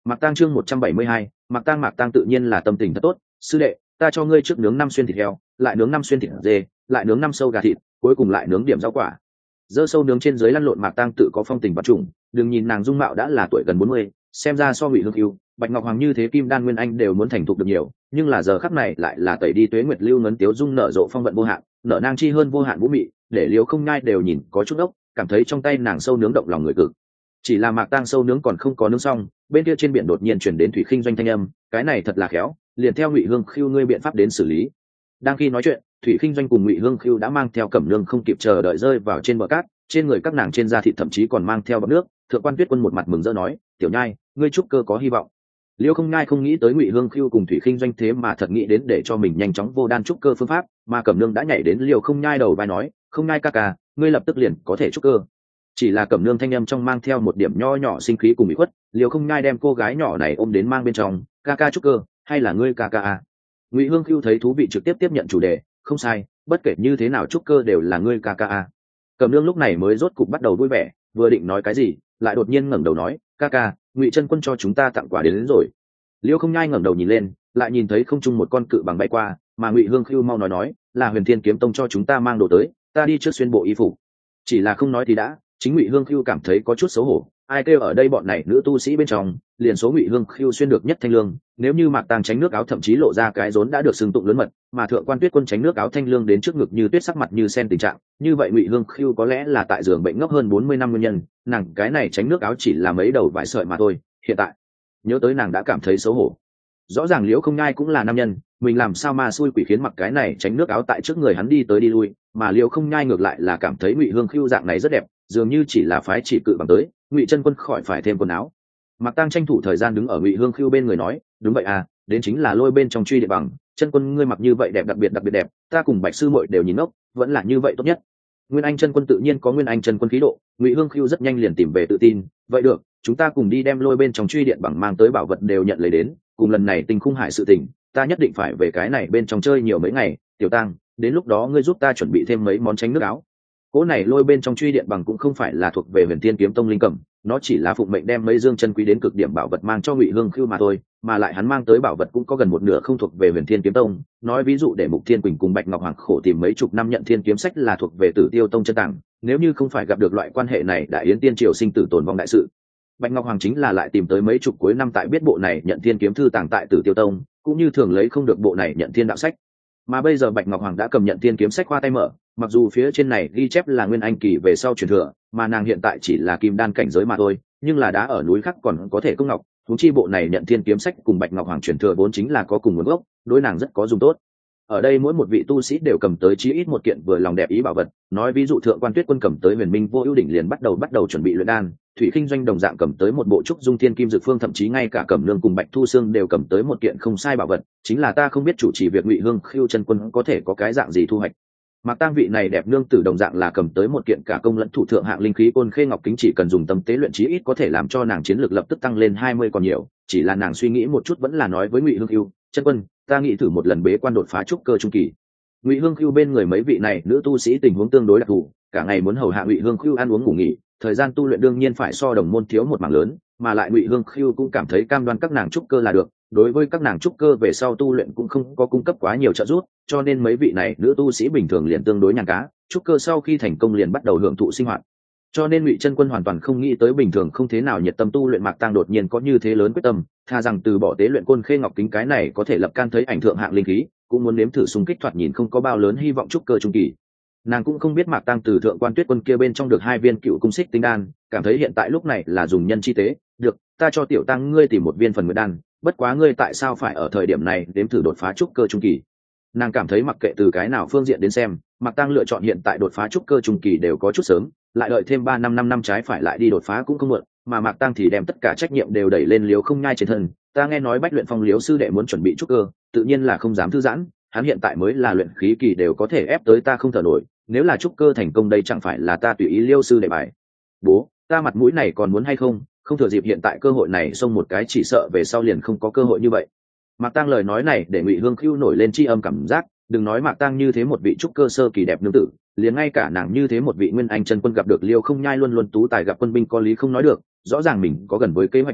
[SPEAKER 1] Mạc Tang chương 172, Mạc Tang tự nhiên là tâm tình thật tốt, sư đệ, ta cho ngươi trước nướng 5 xuyên thịt heo, lại nướng 5 xuyên thịt dê, lại nướng 5 sâu gà thịt, cuối cùng lại nướng điểm rau quả. Dơ sâu nướng trên dưới lăn lộn Mạc Tang tự có phong tình vật trùng, đừng nhìn nàng dung mạo đã là tuổi gần 40, xem ra so Ngụy Hương Khưu, Bạch Ngọc Hoàng như thế Kim Đan Nguyên Anh đều muốn thành thục được nhiều, nhưng là giờ khắc này lại là tẩy đi tuế nguyệt lưu ngấn tiếu dung nở rộ phong vận vô hạn, nở nang chi hơn vô hạn vũ mị, để Liễu Không Nhai đều nhìn có chút ốc, cảm thấy trong tay nàng sâu nướng động lòng người cực. Chỉ là Mạc Tang sâu nướng còn không có nướng xong, bên kia trên biển đột nhiên chuyển đến Thủy Khinh Doanh thanh âm, cái này thật là khéo, liền theo Ngụy Hương Khưu ngươi biện pháp đến xử lý. Đang khi nói chuyện, Thủy Khinh Doanh cùng Ngụy Hương Khưu đã mang theo Cẩm Nương không kịp chờ đợi rơi vào trên bờ cát, trên người các nàng trên da thịt thậm chí còn mang theo bọt nước. Thượng quan Tuyết Quân một mặt mừng rỡ nói, tiểu nhai, ngươi trúc cơ có hy vọng. Liêu Không Nhai không nghĩ tới Ngụy Hương Khưu cùng Thủy Khinh Doanh thế mà thật nghĩ đến để cho mình nhanh chóng vô đan trúc cơ phương pháp, mà Cẩm Nương đã nhảy đến Liêu Không Nhai đầu vai nói, Không Nhai ca ca, ngươi lập tức liền có thể trúc cơ. Chỉ là Cẩm Nương thanh âm trong mang theo một điểm nho nhỏ sinh khí cùng bị khuất, Liêu Không Nhai đem cô gái nhỏ này ôm đến mang bên trong, ca ca trúc cơ, hay là ngươi ca ca à? Ngụy Hương Khưu thấy thú vị trực tiếp tiếp nhận chủ đề, không sai, bất kể như thế nào trúc cơ đều là ngươi ca ca à. Cẩm Nương lúc này mới rốt cục bắt đầu vui vẻ, vừa định nói cái gì, lại đột nhiên ngẩng đầu nói, ca ca, Ngụy Chân Quân cho chúng ta tặng quà đến rồi. Liêu Không Nhai ngẩng đầu nhìn lên, lại nhìn thấy không trung một con cự bằng bay qua, mà Ngụy Hương Khưu mau nói là Huyền Thiên Kiếm Tông cho chúng ta mang đồ tới, ta đi trước xuyên bộ y phục. Chỉ là không nói thì đã, chính Ngụy Hương Khưu cảm thấy có chút xấu hổ, ai kêu ở đây bọn này nữ tu sĩ bên trong, liền số Ngụy Hương Khưu xuyên được nhất thanh lương, nếu như Mạc Tang tránh nước áo thậm chí lộ ra cái rốn đã được xưng tụng lớn mật, mà Thượng quan Tuyết Quân tránh nước áo thanh lương đến trước ngực như tuyết sắc mặt như sen tình trạng, như vậy Ngụy Hương Khưu có lẽ là tại giường bệnh ngốc hơn 40 năm nguyên nhân, nàng cái này tránh nước áo chỉ là mấy đầu vải sợi mà thôi, hiện tại nhớ tới nàng đã cảm thấy xấu hổ. Rõ ràng Liễu Không Nhai cũng là nam nhân, mình làm sao mà xui quỷ khiến mặc cái này tránh nước áo tại trước người hắn đi tới đi lui, mà Liễu Không Nhai ngược lại là cảm thấy Ngụy Hương Khưu dạng này rất đẹp, dường như chỉ là phái chỉ cự bằng tới, Ngụy Chân Quân khỏi phải thêm quần áo. Mạc Tang tranh thủ thời gian đứng ở Ngụy Hương Khưu bên người nói, đúng vậy à, đến chính là lôi bên trong truy địa bằng, Chân Quân ngươi mặc như vậy đẹp, đặc biệt đẹp, ta cùng Bạch sư muội đều nhìn ngốc, vẫn là như vậy tốt nhất. Nguyên Anh Chân Quân tự nhiên có Nguyên Anh Chân Quân khí độ, Ngụy Hương Khưu rất nhanh liền tìm về tự tin, vậy được, chúng ta cùng đi đem lôi bên trong truy điện bằng mang tới bảo vật đều nhận lấy đến, cùng lần này Tinh Khung Hải sự tình, ta nhất định phải về cái này bên trong chơi nhiều mấy ngày, Tiểu Tăng, đến lúc đó ngươi giúp ta chuẩn bị thêm mấy món tránh nước áo. Cỗ này lôi bên trong truy điện bằng cũng không phải là thuộc về Huyền Thiên Kiếm Tông linh cẩm, nó chỉ là phụng mệnh đem mấy dương chân quý đến cực điểm bảo vật mang cho Ngụy Hương Khưu mà thôi, mà lại hắn mang tới bảo vật cũng có gần một nửa không thuộc về Huyền Thiên Kiếm Tông, nói ví dụ để Mục Thiên Quỳnh cùng Bạch Ngọc Hoàng khổ tìm mấy chục năm nhận thiên kiếm sách là thuộc về Tử Tiêu Tông chân tàng, nếu như không phải gặp được loại quan hệ này Đại Yến Tiên Triều sinh tử tồn vong đại sự, Bạch Ngọc Hoàng chính là lại tìm tới mấy chục cuối năm tại biết bộ này nhận thiên kiếm thư tàng tại Tử Tiêu Tông, cũng như thường lấy không được bộ này nhận thiên đạo sách. Mà bây giờ Bạch Ngọc Hoàng đã cầm nhận thiên kiếm sách qua tay mở, mặc dù phía trên này ghi chép là Nguyên Anh kỳ về sau truyền thừa, mà nàng hiện tại chỉ là kim đan cảnh giới mà thôi, nhưng là đá ở núi khác còn có thể công ngọc, huống chi bộ này nhận thiên kiếm sách cùng Bạch Ngọc Hoàng truyền thừa vốn chính là có cùng nguồn gốc, đối nàng rất có dùng tốt. Ở đây mỗi một vị tu sĩ đều cầm tới chí ít một kiện vừa lòng đẹp ý bảo vật, nói ví dụ Thượng quan Tuyết Quân cầm tới Huyền Minh Vô Ưu đỉnh liền bắt đầu chuẩn bị luyện đan, Thủy Khinh Doanh đồng dạng cầm tới một bộ trúc dung thiên kim dược phương, thậm chí ngay cả Cẩm Nương cùng Bạch Thu Xương đều cầm tới một kiện không sai bảo vật, chính là ta không biết chủ trì việc Ngụy Hương Khưu Chân Quân có thể có cái dạng gì thu hoạch. Mạc Tang vị này đẹp nương tử đồng dạng là cầm tới một kiện cả công lẫn thủ thượng hạng linh khí Côn Khê Ngọc Kính, chỉ cần dùng tâm tế luyện chí ít có thể làm cho nàng chiến lược lập tức tăng lên 20 còn nhiều, chỉ là nàng suy nghĩ một chút vẫn là nói với Ngụy Hương Khưu, Chân Quân, ta nghĩ thử một lần bế quan đột phá trúc cơ trung kỳ. Ngụy Hương Khưu bên người mấy vị này nữ tu sĩ tình huống tương đối đặc thù, cả ngày muốn hầu hạ Ngụy Hương Khưu ăn uống ngủ nghỉ, thời gian tu luyện đương nhiên phải so đồng môn thiếu một mảng lớn, mà lại Ngụy Hương Khưu cũng cảm thấy cam đoan các nàng trúc cơ là được, đối với các nàng trúc cơ về sau tu luyện cũng không có cung cấp quá nhiều trợ giúp, cho nên mấy vị này nữ tu sĩ bình thường liền tương đối nhàn cá, trúc cơ sau khi thành công liền bắt đầu hưởng thụ sinh hoạt. Cho nên Ngụy Chân Quân hoàn toàn không nghĩ tới bình thường không thế nào nhiệt tâm tu luyện Mạc Tang đột nhiên có như thế lớn quyết tâm, tha rằng từ bỏ tế luyện Côn Khê Ngọc Kính cái này có thể lập can thấy ảnh thượng hạng linh khí, cũng muốn nếm thử xung kích thoạt nhìn không có bao lớn hy vọng trúc cơ trung kỳ. Nàng cũng không biết Mạc Tang từ Thượng quan Tuyết Quân kia bên trong được 2 viên Cựu Cung Xích Tinh đan, cảm thấy hiện tại lúc này là dùng nhân chi tế, được, ta cho tiểu tăng ngươi tìm một viên phần nguyệt đan, bất quá ngươi tại sao phải ở thời điểm này đếm thử đột phá trúc cơ trung kỳ. Nàng cảm thấy mặc kệ từ cái nào phương diện đến xem, Mạc Tang lựa chọn hiện tại đột phá trúc cơ trung kỳ đều có chút sớm, lại đợi thêm 3 năm trái phải lại đi đột phá cũng không muộn, mà Mạc Tang thì đem tất cả trách nhiệm đều đẩy lên Liễu Không Nhai trên thân. Ta nghe nói Bách Luyện Phong Liễu sư đệ muốn chuẩn bị trúc cơ, tự nhiên là không dám thư giãn, hắn hiện tại mới là luyện khí kỳ đều có thể ép tới ta không thở nổi, nếu là trúc cơ thành công đây chẳng phải là ta tùy ý Liêu sư đệ bài bố, ta mặt mũi này còn muốn hay không, không thừa dịp hiện tại cơ hội này xông một cái chỉ sợ về sau liền không có cơ hội như vậy. Mạc Tang lời nói này để Ngụy Hương Khưu nổi lên tri âm cảm giác, đừng nói Mạc Tang như thế một vị trúc cơ sơ kỳ đẹp nương tử, liền ngay cả nàng như thế một vị Nguyên Anh chân quân gặp được Liêu Không Nhai luôn luôn tú tài gặp quân binh có lý không nói được, rõ ràng mình có gần với kế hoạch hoàn mỹ,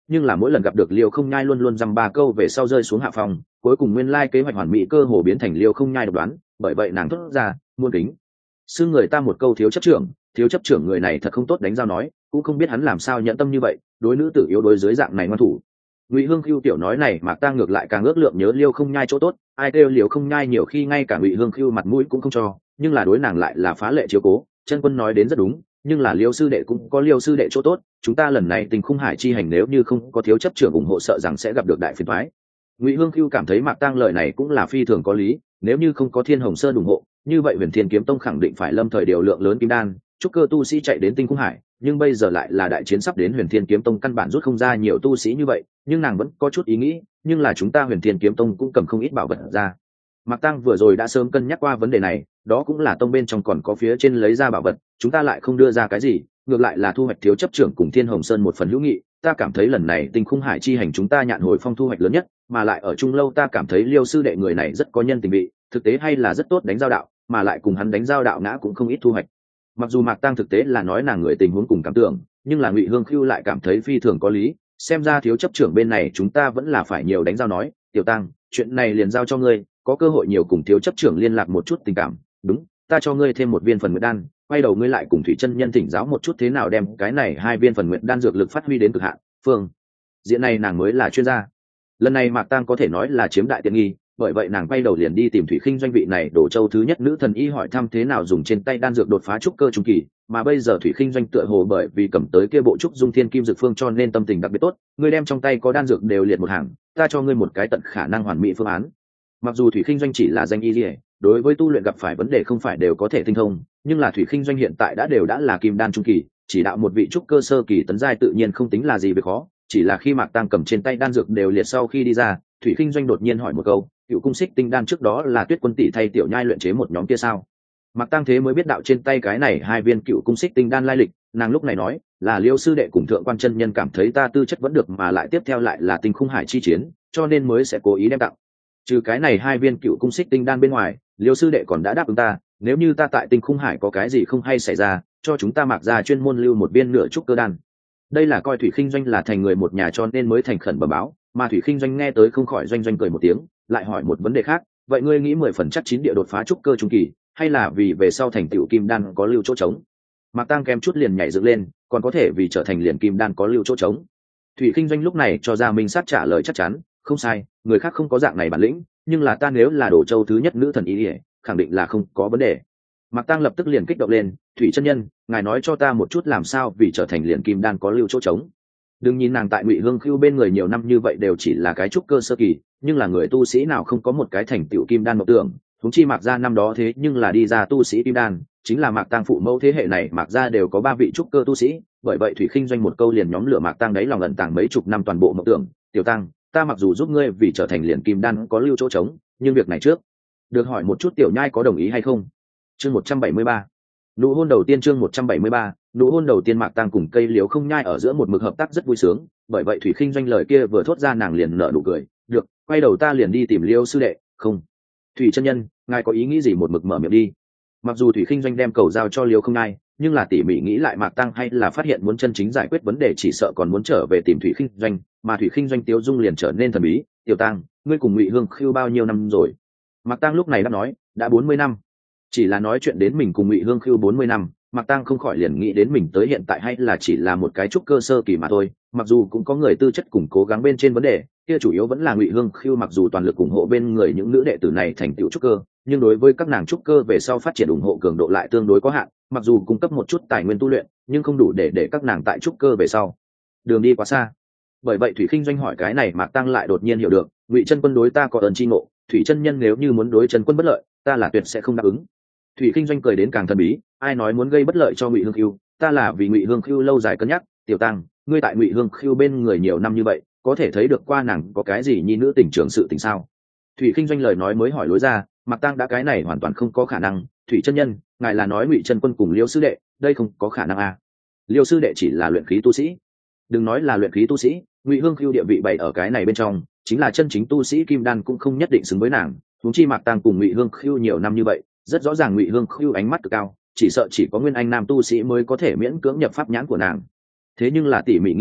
[SPEAKER 1] nhưng là mỗi lần gặp được liêu không nhai luôn luôn dăm ba câu về sau rơi xuống hạ phòng, cuối cùng nguyên lai kế hoạch hoàn mỹ cơ hồ biến thành liêu không nhai độc đoán. Bởi vậy nàng thốt ra muôn kính sư người ta một câu thiếu chấp trưởng người này thật không tốt đánh giao nói, cũng không biết hắn làm sao nhẫn tâm như vậy đối nữ tử yếu đối dưới dạng này ngoan thủ. Ngụy Hương Khưu tiểu nói này Mạc Tang ngược lại càng ước lượng nhớ liêu không nhai chỗ tốt, ai kêu liêu không nhai nhiều khi ngay cả Ngụy Hương Khưu mặt mũi cũng không cho, nhưng là đối nàng lại là phá lệ chiếu cố. Chân quân nói đến rất đúng, nhưng là liêu sư đệ cũng có liêu sư đệ chỗ tốt, chúng ta lần này tình khung hải chi hành nếu như không có thiếu chấp trưởng ủng hộ sợ rằng sẽ gặp được đại phiền toái. Ngụy Hương Khưu cảm thấy Mạc Tang lời này cũng là phi thường có lý, nếu như không có Thiên Hồng Sơn ủng hộ, như vậy Huyền Thiên Kiếm Tông khẳng định phải lâm thời điều lượng lớn kim đan, trúc cơ tu sĩ chạy đến tinh khung hải, nhưng bây giờ lại là đại chiến sắp đến, Huyền Thiên Kiếm Tông căn bản rút không ra nhiều tu sĩ như vậy, nhưng nàng vẫn có chút ý nghĩ, nhưng là chúng ta Huyền Thiên Kiếm Tông cũng cầm không ít bảo vật ra. Mạc Tăng vừa rồi đã sớm cân nhắc qua vấn đề này, đó cũng là tông bên trong còn có phía trên lấy ra bảo vật, chúng ta lại không đưa ra cái gì, ngược lại là thu hoạch thiếu chấp trưởng cùng Thiên Hồng Sơn một phần hữu nghị, ta cảm thấy lần này Tinh Khung Hải chi hành chúng ta nhạn hồi phong thu hoạch lớn nhất, mà lại ở Trung Lâu ta cảm thấy Liêu sư đệ người này rất có nhân tình vị, thực tế hay là rất tốt đánh giao đạo, mà lại cùng hắn đánh giao đạo ngã cũng không ít thu hoạch. Mặc dù Mạc Tăng thực tế là nói nàng người tình huống cùng cảm tưởng, nhưng là Ngụy Hương Khưu lại cảm thấy phi thường có lý, xem ra thiếu chấp trưởng bên này chúng ta vẫn là phải nhiều đánh giao nói, Tiểu Tăng, chuyện này liền giao cho ngươi, có cơ hội nhiều cùng thiếu chấp trưởng liên lạc một chút tình cảm, đúng, ta cho ngươi thêm một viên phần nguyệt đan, quay đầu ngươi lại cùng thủy chân nhân thỉnh giáo một chút thế nào đem cái này 2 viên phần nguyệt đan dược lực phát huy đến cực hạn. Phương diện này nàng mới là chuyên gia. Lần này Mạc Tăng có thể nói là chiếm đại tiện nghi, bởi vậy nàng quay đầu liền đi tìm Thủy Khinh doanh vị này Đổ Châu thứ nhất nữ thần y hỏi thăm thế nào dùng trên tay đan dược đột phá trúc cơ trung kỳ, mà bây giờ Thủy Khinh doanh tựa hồ bởi vì cầm tới kia bộ trúc dung thiên kim dược phương cho nên tâm tình đặc biệt tốt, ngươi đem trong tay có đan dược đều liệt một hàng, ta cho ngươi một cái tận khả năng hoàn mỹ phương án. Mặc dù Thủy Khinh doanh chỉ là danh y liễu, đối với tu luyện gặp phải vấn đề không phải đều có thể tinh thông, nhưng là Thủy Khinh doanh hiện tại đã là kim đan trung kỳ, chỉ đạo một vị trúc cơ sơ kỳ tấn giai tự nhiên không tính là gì việc khó, chỉ là khi Mạc Tăng cầm trên tay đan dược đều liệt sau khi đi ra, Thủy Khinh doanh đột nhiên hỏi một câu, cựu cung xích tinh đan trước đó là Tuyết Quân tỷ thay tiểu nhai luyện chế một nhóm kia sao? Mạc Tăng thế mới biết đạo trên tay cái này 2 viên cựu cung xích tinh đan lai lịch, nàng lúc này nói, là Liêu sư đệ cùng thượng quan chân nhân cảm thấy ta tư chất vẫn được mà lại tiếp theo lại là Tinh Khung Hải chi chiến, cho nên mới sẽ cố ý đem tặng. Trừ cái này 2 viên cựu cung xích tinh đan bên ngoài, Liêu sư đệ còn đã đáp ứng ta, nếu như ta tại Tinh Khung Hải có cái gì không hay xảy ra, cho chúng ta Mạc gia chuyên môn lưu một viên nửa trúc cơ đan. Đây là coi Thủy Khinh doanh là thành người một nhà cho nên mới thành khẩn bẩm báo, mà Thủy Khinh doanh nghe tới không khỏi doanh doanh cười một tiếng, lại hỏi một vấn đề khác, vậy ngươi nghĩ 10% chắc 9 địa đột phá trúc cơ trung kỳ, hay là vì về sau thành tựu kim đan có lưu chỗ trống? Mạc Tăng kém chút liền nhảy dựng lên, còn có thể vì trở thành liền kim đan có lưu chỗ trống. Thủy Khinh doanh lúc này cho ra minh sát trả lời chắc chắn, không sai, người khác không có dạng này bản lĩnh, nhưng là ta nếu là Đổ Châu thứ nhất nữ thần y, khẳng định là không có vấn đề. Mạc Tăng lập tức liền kích động lên, Thủy chân nhân, ngài nói cho ta một chút làm sao vì trở thành liền kim đan có lưu chỗ trống. Đừng nhìn nàng tại Ngụy Hương Khưu bên người nhiều năm như vậy đều chỉ là cái trúc cơ sơ kỳ, nhưng là người tu sĩ nào không có một cái thành tựu kim đan mộng tưởng, huống chi Mạc gia năm đó thế nhưng là đi ra tu sĩ kim đan, chính là Mạc Tăng phụ mẫu thế hệ này Mạc gia đều có 3 vị trúc cơ tu sĩ, bởi vậy Thủy Khinh doanh một câu liền nhóm lửa Mạc Tăng đấy lòng ẩn tàng mấy chục năm toàn bộ mộng tưởng, "Tiểu Tăng, ta mặc dù giúp ngươi vì trở thành liền kim đan có lưu chỗ trống, nhưng việc này trước, được hỏi một chút tiểu nhai có đồng ý hay không?" Chương 173. Nụ hôn đầu tiên, chương 173, nụ hôn đầu tiên. Mạc Tăng cùng cây liễu không nhai ở giữa một mực hợp tác rất vui sướng, bởi vậy Thủy Khinh doanh lời kia vừa thốt ra nàng liền nở nụ cười, "Được, quay đầu ta liền đi tìm Liêu sư đệ." "Không, Thủy chân nhân, ngài có ý nghĩ gì một mực mở miệng đi." Mặc dù Thủy Khinh doanh đem cầu giao cho Liêu không nhai, nhưng là tỉ mỉ nghĩ lại Mạc Tăng hay là phát hiện muốn chân chính giải quyết vấn đề chỉ sợ còn muốn trở về tìm Thủy Khinh doanh, mà Thủy Khinh doanh Tiêu Dung liền trở nên thần bí, "Tiểu Tăng, ngươi cùng Ngụy Hương Khưu bao nhiêu năm rồi?" Mạc Tăng lúc này đã nói, "Đã 40 năm." Chỉ là nói chuyện đến mình cùng Ngụy Hương Khưu 40 năm, Mạc Tăng không khỏi liền nghĩ đến mình tới hiện tại hay là chỉ là một cái trúc cơ sơ kỳ mà thôi, mặc dù cũng có người tư chất cùng cố gắng bên trên vấn đề, kia chủ yếu vẫn là Ngụy Hương Khưu mặc dù toàn lực ủng hộ bên người những nữ đệ tử này thành tựu trúc cơ, nhưng đối với các nàng trúc cơ về sau phát triển ủng hộ cường độ lại tương đối có hạn, mặc dù cung cấp một chút tài nguyên tu luyện, nhưng không đủ để các nàng tại trúc cơ về sau đường đi quá xa. Bởi vậy Thủy Khinh doanh hỏi cái này Mạc Tăng lại đột nhiên hiểu được, Ngụy chân quân đối ta có ơn chi ngộ, Thủy chân nhân nếu như muốn đối chân quân bất lợi, ta là tuyệt sẽ không đáp ứng. Thủy Khinh doanh cười đến càng thần bí, ai nói muốn gây bất lợi cho Ngụy Hương Khưu, ta là vì Ngụy Hương Khưu lâu dài cân nhắc. Tiểu Tăng, ngươi tại Ngụy Hương Khưu bên người nhiều năm như vậy, có thể thấy được qua nàng có cái gì nhi nữ tình trường sự tình sao? Thủy Khinh doanh lời nói mới hỏi lối ra, Mạc Tăng đã cái này hoàn toàn không có khả năng. Thủy chân nhân, ngài là nói Ngụy chân quân cùng Liêu sư đệ, đây không có khả năng à? Liêu sư đệ chỉ là luyện khí tu sĩ, đừng nói là luyện khí tu sĩ, Ngụy Hương Khưu địa vị bày ở cái này bên trong, chính là chân chính tu sĩ kim đan cũng không nhất định xứng với nàng. Huống chi Mạc Tăng cùng Ngụy Hương Khưu nhiều năm như vậy, rất rõ ràng Ngụy Hương Khưu ánh mắt cực cao, chỉ sợ chỉ có nguyên anh nam tu sĩ mới có thể miễn cưỡng nhập pháp nhãn của nàng. Thế nhưng là tỉ mỉ nghĩ lại,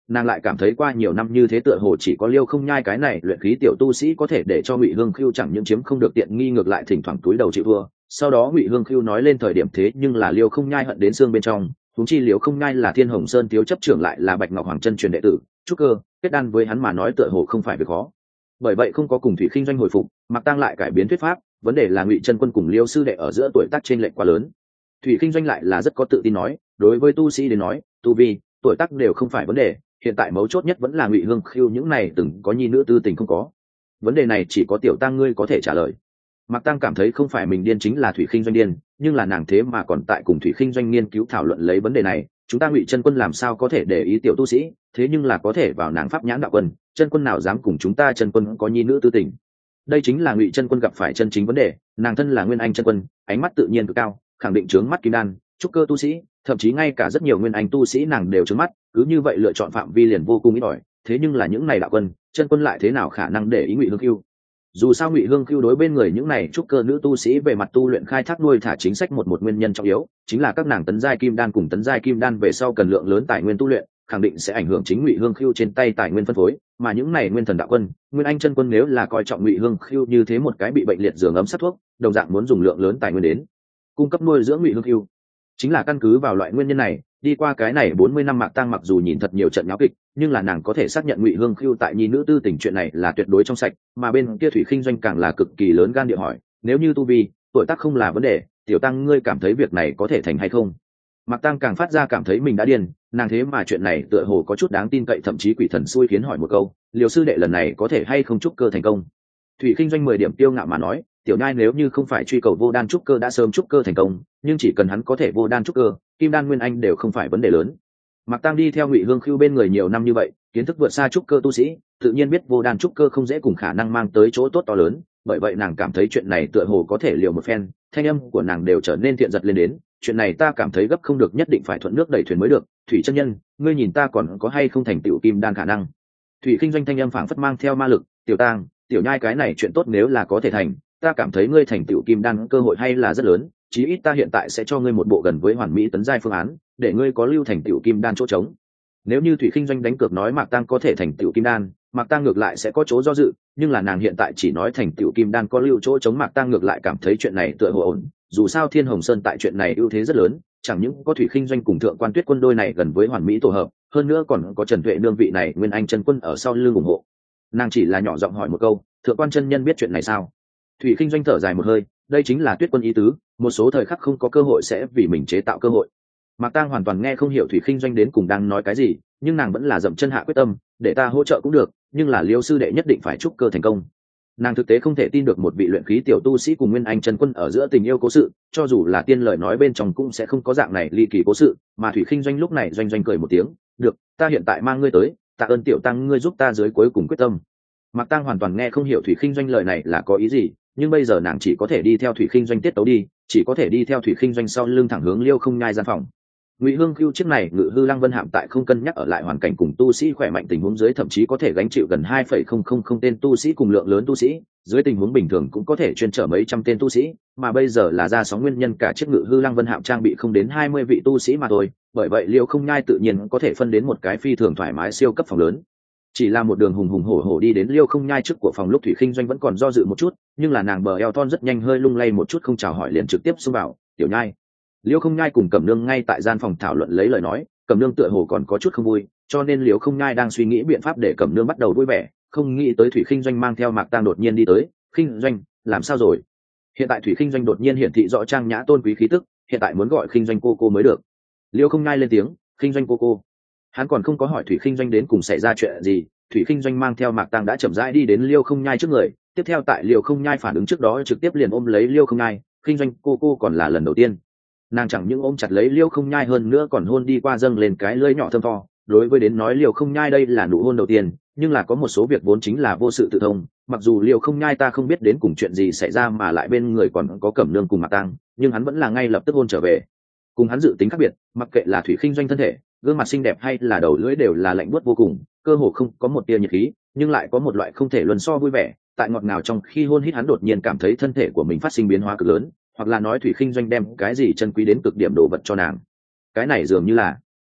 [SPEAKER 1] nàng lại cảm thấy qua nhiều năm như thế tựa hồ chỉ có Liêu Không Nhai cái này luyện khí tiểu tu sĩ có thể để cho Ngụy Hương Khưu chẳng những chiếm không được tiện nghi, ngược lại thỉnh thoảng túi đầu chịu thua. Sau đó Ngụy Hương Khưu nói lên thời điểm thế nhưng là Liêu Không Nhai hận đến xương bên trong, huống chi Liêu Không Nhai là Thiên Hồng Sơn thiếu chấp trưởng, lại là Bạch Ngọc Hoàng chân truyền đệ tử, trúc cơ kết đan với hắn mà nói tựa hồ không phải việc khó. Bởi vậy không có cùng Thủy Khinh Doanh hồi phục, Mạc Tăng lại cải biến thuyết pháp, vấn đề là Ngụy Chân Quân cùng Liêu sư đệ ở giữa tuổi tác chênh lệch quá lớn. Thủy Khinh Doanh lại là rất có tự tin nói, đối với tu sĩ đến nói, tu vi, tuổi tác đều không phải vấn đề, hiện tại mấu chốt nhất vẫn là Ngụy Hương Khưu những này từng có nhi nữ tư tình không có. Vấn đề này chỉ có tiểu tăng ngươi có thể trả lời. Mạc Tăng cảm thấy không phải mình điên chính là Thủy Khinh Doanh điên, nhưng là nàng thế mà còn tại cùng Thủy Khinh Doanh nghiên cứu thảo luận lấy vấn đề này, chúng ta Ngụy Chân Quân làm sao có thể để ý tiểu tu sĩ, thế nhưng là có thể vào nàng pháp nhãn đạo quân, chân quân nào dám cùng chúng ta chân quân có nhi nữ tư tình. Đây chính là Ngụy Chân Quân gặp phải chân chính vấn đề, nàng thân là Nguyên Anh chân quân, ánh mắt tự nhiên cực cao, khẳng định trướng mắt kim đan, trúc cơ tu sĩ, thậm chí ngay cả rất nhiều Nguyên Anh tu sĩ nàng đều trướng mắt, cứ như vậy lựa chọn phạm vi liền vô cùng ít ỏi, thế nhưng là những này đạo quân, chân quân lại thế nào khả năng để ý Ngụy Hương Khưu. Dù sao Ngụy Hương Khưu đối bên người những này trúc cơ nữ tu sĩ về mặt tu luyện khai thác nuôi thả chính sách một nguyên nhân trọng yếu, chính là các nàng tấn giai kim đan cùng tấn giai kim đan về sau cần lượng lớn tài nguyên tu luyện, khẳng định sẽ ảnh hưởng chính Ngụy Hương Khưu trên tay tài nguyên phân phối, mà những này nguyên thần đạo quân, Nguyên Anh chân quân nếu là coi trọng Ngụy Hương Khưu như thế một cái bị bệnh liệt giường ấm sát thuốc, đồng dạng muốn dùng lượng lớn tài nguyên đến cung cấp nuôi dưỡng Ngụy Hương Khưu. Chính là căn cứ vào loại nguyên nhân này, đi qua cái này 40 năm Mạc Tăng mặc dù nhìn thật nhiều trận nháo kịch, nhưng là nàng có thể xác nhận Ngụy Hương Khưu tại nhi nữ tư tình chuyện này là tuyệt đối trong sạch, mà bên kia Thủy Khinh Doanh càng là cực kỳ lớn gan địa hỏi, nếu như tu vi, tuổi tác không là vấn đề, tiểu tăng ngươi cảm thấy việc này có thể thành hay không? Mạc Tăng càng phát ra cảm thấy mình đã điên, nàng thế mà chuyện này tựa hồ có chút đáng tin cậy, thậm chí quỷ thần xui khiến hỏi một câu, Liêu sư đệ lần này có thể hay không trúc cơ thành công? Thủy Khinh Doanh 10 điểm tiêu ngạo mà nói, tiểu nhai nếu như không phải truy cầu vô đan trúc cơ đã sớm trúc cơ thành công, nhưng chỉ cần hắn có thể vô đan trúc cơ, kim đan nguyên anh đều không phải vấn đề lớn. Mạc Tăng đi theo Ngụy Hương Khưu bên người nhiều năm như vậy, kiến thức vượt xa trúc cơ tu sĩ, tự nhiên biết vô đan trúc cơ không dễ cùng khả năng mang tới chỗ tốt to lớn, bởi vậy nàng cảm thấy chuyện này tựa hồ có thể liều một phen, thanh âm của nàng đều trở nên thiện giật lên đến, chuyện này ta cảm thấy gấp không được, nhất định phải thuận nước đẩy thuyền mới được, Thủy chân nhân, ngươi nhìn ta còn có hay không thành tựu kim đan khả năng. Thủy Khinh Doanh thanh âm phảng phất mang theo ma lực, tiểu tang, tiểu nhai cái này chuyện tốt nếu là có thể thành, ta cảm thấy ngươi thành tựu kim đan cơ hội hay là rất lớn, chí ít ta hiện tại sẽ cho ngươi một bộ gần với hoàn mỹ tấn giai phương án, để ngươi có lưu thành tựu kim đan chỗ trống. Nếu như Thủy Khinh Doanh đánh cược nói Mạc Tăng có thể thành tựu kim đan, Mạc Tăng ngược lại sẽ có chỗ do dự, nhưng là nàng hiện tại chỉ nói thành tựu kim đan có lưu chỗ trống, Mạc Tăng ngược lại cảm thấy chuyện này tựa hồ ổn, dù sao Thiên Hồng Sơn tại chuyện này ưu thế rất lớn, chẳng những có Thủy Khinh Doanh cùng Thượng Quan Tuyết Quân đôi này gần với hoàn mỹ tổ hợp, hơn nữa còn có Trần Tuệ nương vị này Nguyên Anh chân quân ở sau lưng ủng hộ. Nàng chỉ là nhỏ giọng hỏi một câu, Thượng Quan chân nhân biết chuyện này sao? Thủy Khinh Doanh thở dài một hơi, đây chính là Tuyết Quân ý tứ, một số thời khắc không có cơ hội sẽ vì mình chế tạo cơ hội. Mạc Tăng hoàn toàn nghe không hiểu Thủy Khinh Doanh đến cùng đang nói cái gì, nhưng nàng vẫn là dậm chân hạ quyết tâm, để ta hỗ trợ cũng được, nhưng là Liêu sư đệ nhất định phải trúc cơ thành công. Nàng thực tế không thể tin được một vị luyện khí tiểu tu sĩ cùng Nguyên Anh chân quân ở giữa tình yêu cố sự, cho dù là tiên lời nói bên trong cũng sẽ không có dạng này ly kỳ cố sự, mà Thủy Khinh Doanh lúc này doanh doanh cười một tiếng, được, ta hiện tại mang ngươi tới, tạ ơn tiểu tăng ngươi giúp ta dưới cuối cùng quyết tâm. Mạc Tăng hoàn toàn nghe không hiểu Thủy Khinh Doanh lời này là có ý gì, nhưng bây giờ nàng chỉ có thể đi theo Thủy Khinh Doanh tiết tấu đi, chỉ có thể đi theo Thủy Khinh Doanh sau lưng thẳng hướng Liêu Không Nhai gian phòng. Ngụy Hương Khưu chiếc này Ngự Hư Lăng Vân Hạm tại không cân nhắc ở lại hoàn cảnh cùng tu sĩ khỏe mạnh tình huống dưới, thậm chí có thể gánh chịu gần 2,000 tên tu sĩ cùng lượng lớn tu sĩ, dưới tình huống bình thường cũng có thể chuyên chở mấy trăm tên tu sĩ, mà bây giờ là ra sóng nguyên nhân cả chiếc Ngự Hư Lăng Vân Hạm trang bị không đến 20 vị tu sĩ mà thôi, bởi vậy Liêu Không Nhai tự nhiên có thể phân đến một cái phi thường thoải mái siêu cấp phòng lớn. Chỉ là một đường hùng hùng hổ hổ đi đến Liêu Không Nhai trước của phòng lúc Thủy Khinh Doanh vẫn còn do dự một chút, nhưng là nàng bờ eo thon rất nhanh hơi lung lay một chút, không chào hỏi liền trực tiếp xông vào, "Tiểu Nhai." Liêu Không Nhai cùng Cẩm Nương ngay tại gian phòng thảo luận lấy lời nói, Cẩm Nương tựa hồ còn có chút không vui, cho nên Liêu Không Nhai đang suy nghĩ biện pháp để Cẩm Nương bắt đầu vui vẻ, không nghĩ tới Thủy Khinh Doanh mang theo Mạc Tăng đột nhiên đi tới, "Khinh Doanh, làm sao rồi?" Hiện tại Thủy Khinh Doanh đột nhiên hiển thị rõ trang nhã tôn quý khí tức, hiện tại muốn gọi Khinh Doanh cô cô mới được. Liêu Không Nhai lên tiếng, "Khinh Doanh cô cô." Hắn còn không có hỏi Thủy Khinh Doanh đến cùng xảy ra chuyện gì, Thủy Khinh Doanh mang theo Mạc Tăng đã chậm rãi đi đến Liêu Không Nhai trước người, tiếp theo tại Liêu Không Nhai phản ứng trước đó trực tiếp liền ôm lấy Liêu Không Nhai, "Khinh Doanh cô cô" còn là lần đầu tiên. Nàng chẳng những ôm chặt lấy Liêu Không Nhai, hơn nữa còn hôn đi qua dâng lên cái lưỡi nhỏ thơm tho. Đối với đến nói Liêu Không Nhai đây là nụ hôn đầu tiên, nhưng là có một số việc vốn chính là vô sự tự thông, mặc dù Liêu Không Nhai ta không biết đến cùng chuyện gì xảy ra mà lại bên người còn có Cẩm Nương cùng Mạc Tăng, nhưng hắn vẫn là ngay lập tức hôn trở về. Cùng hắn dự tính khác biệt, mặc kệ là Thủy Khinh Doanh thân thể, gương mặt xinh đẹp hay là đầu lưỡi đều là lạnh buốt vô cùng, cơ hồ không có một tia nhiệt khí, nhưng lại có một loại không thể luân so vui vẻ, tại ngọt ngào trong khi hôn hít hắn đột nhiên cảm thấy thân thể của mình phát sinh biến hóa cực lớn, hoặc là nói Thủy Khinh Doanh đem cái gì chân quý đến cực điểm đồ vật cho nàng. Cái này dường như là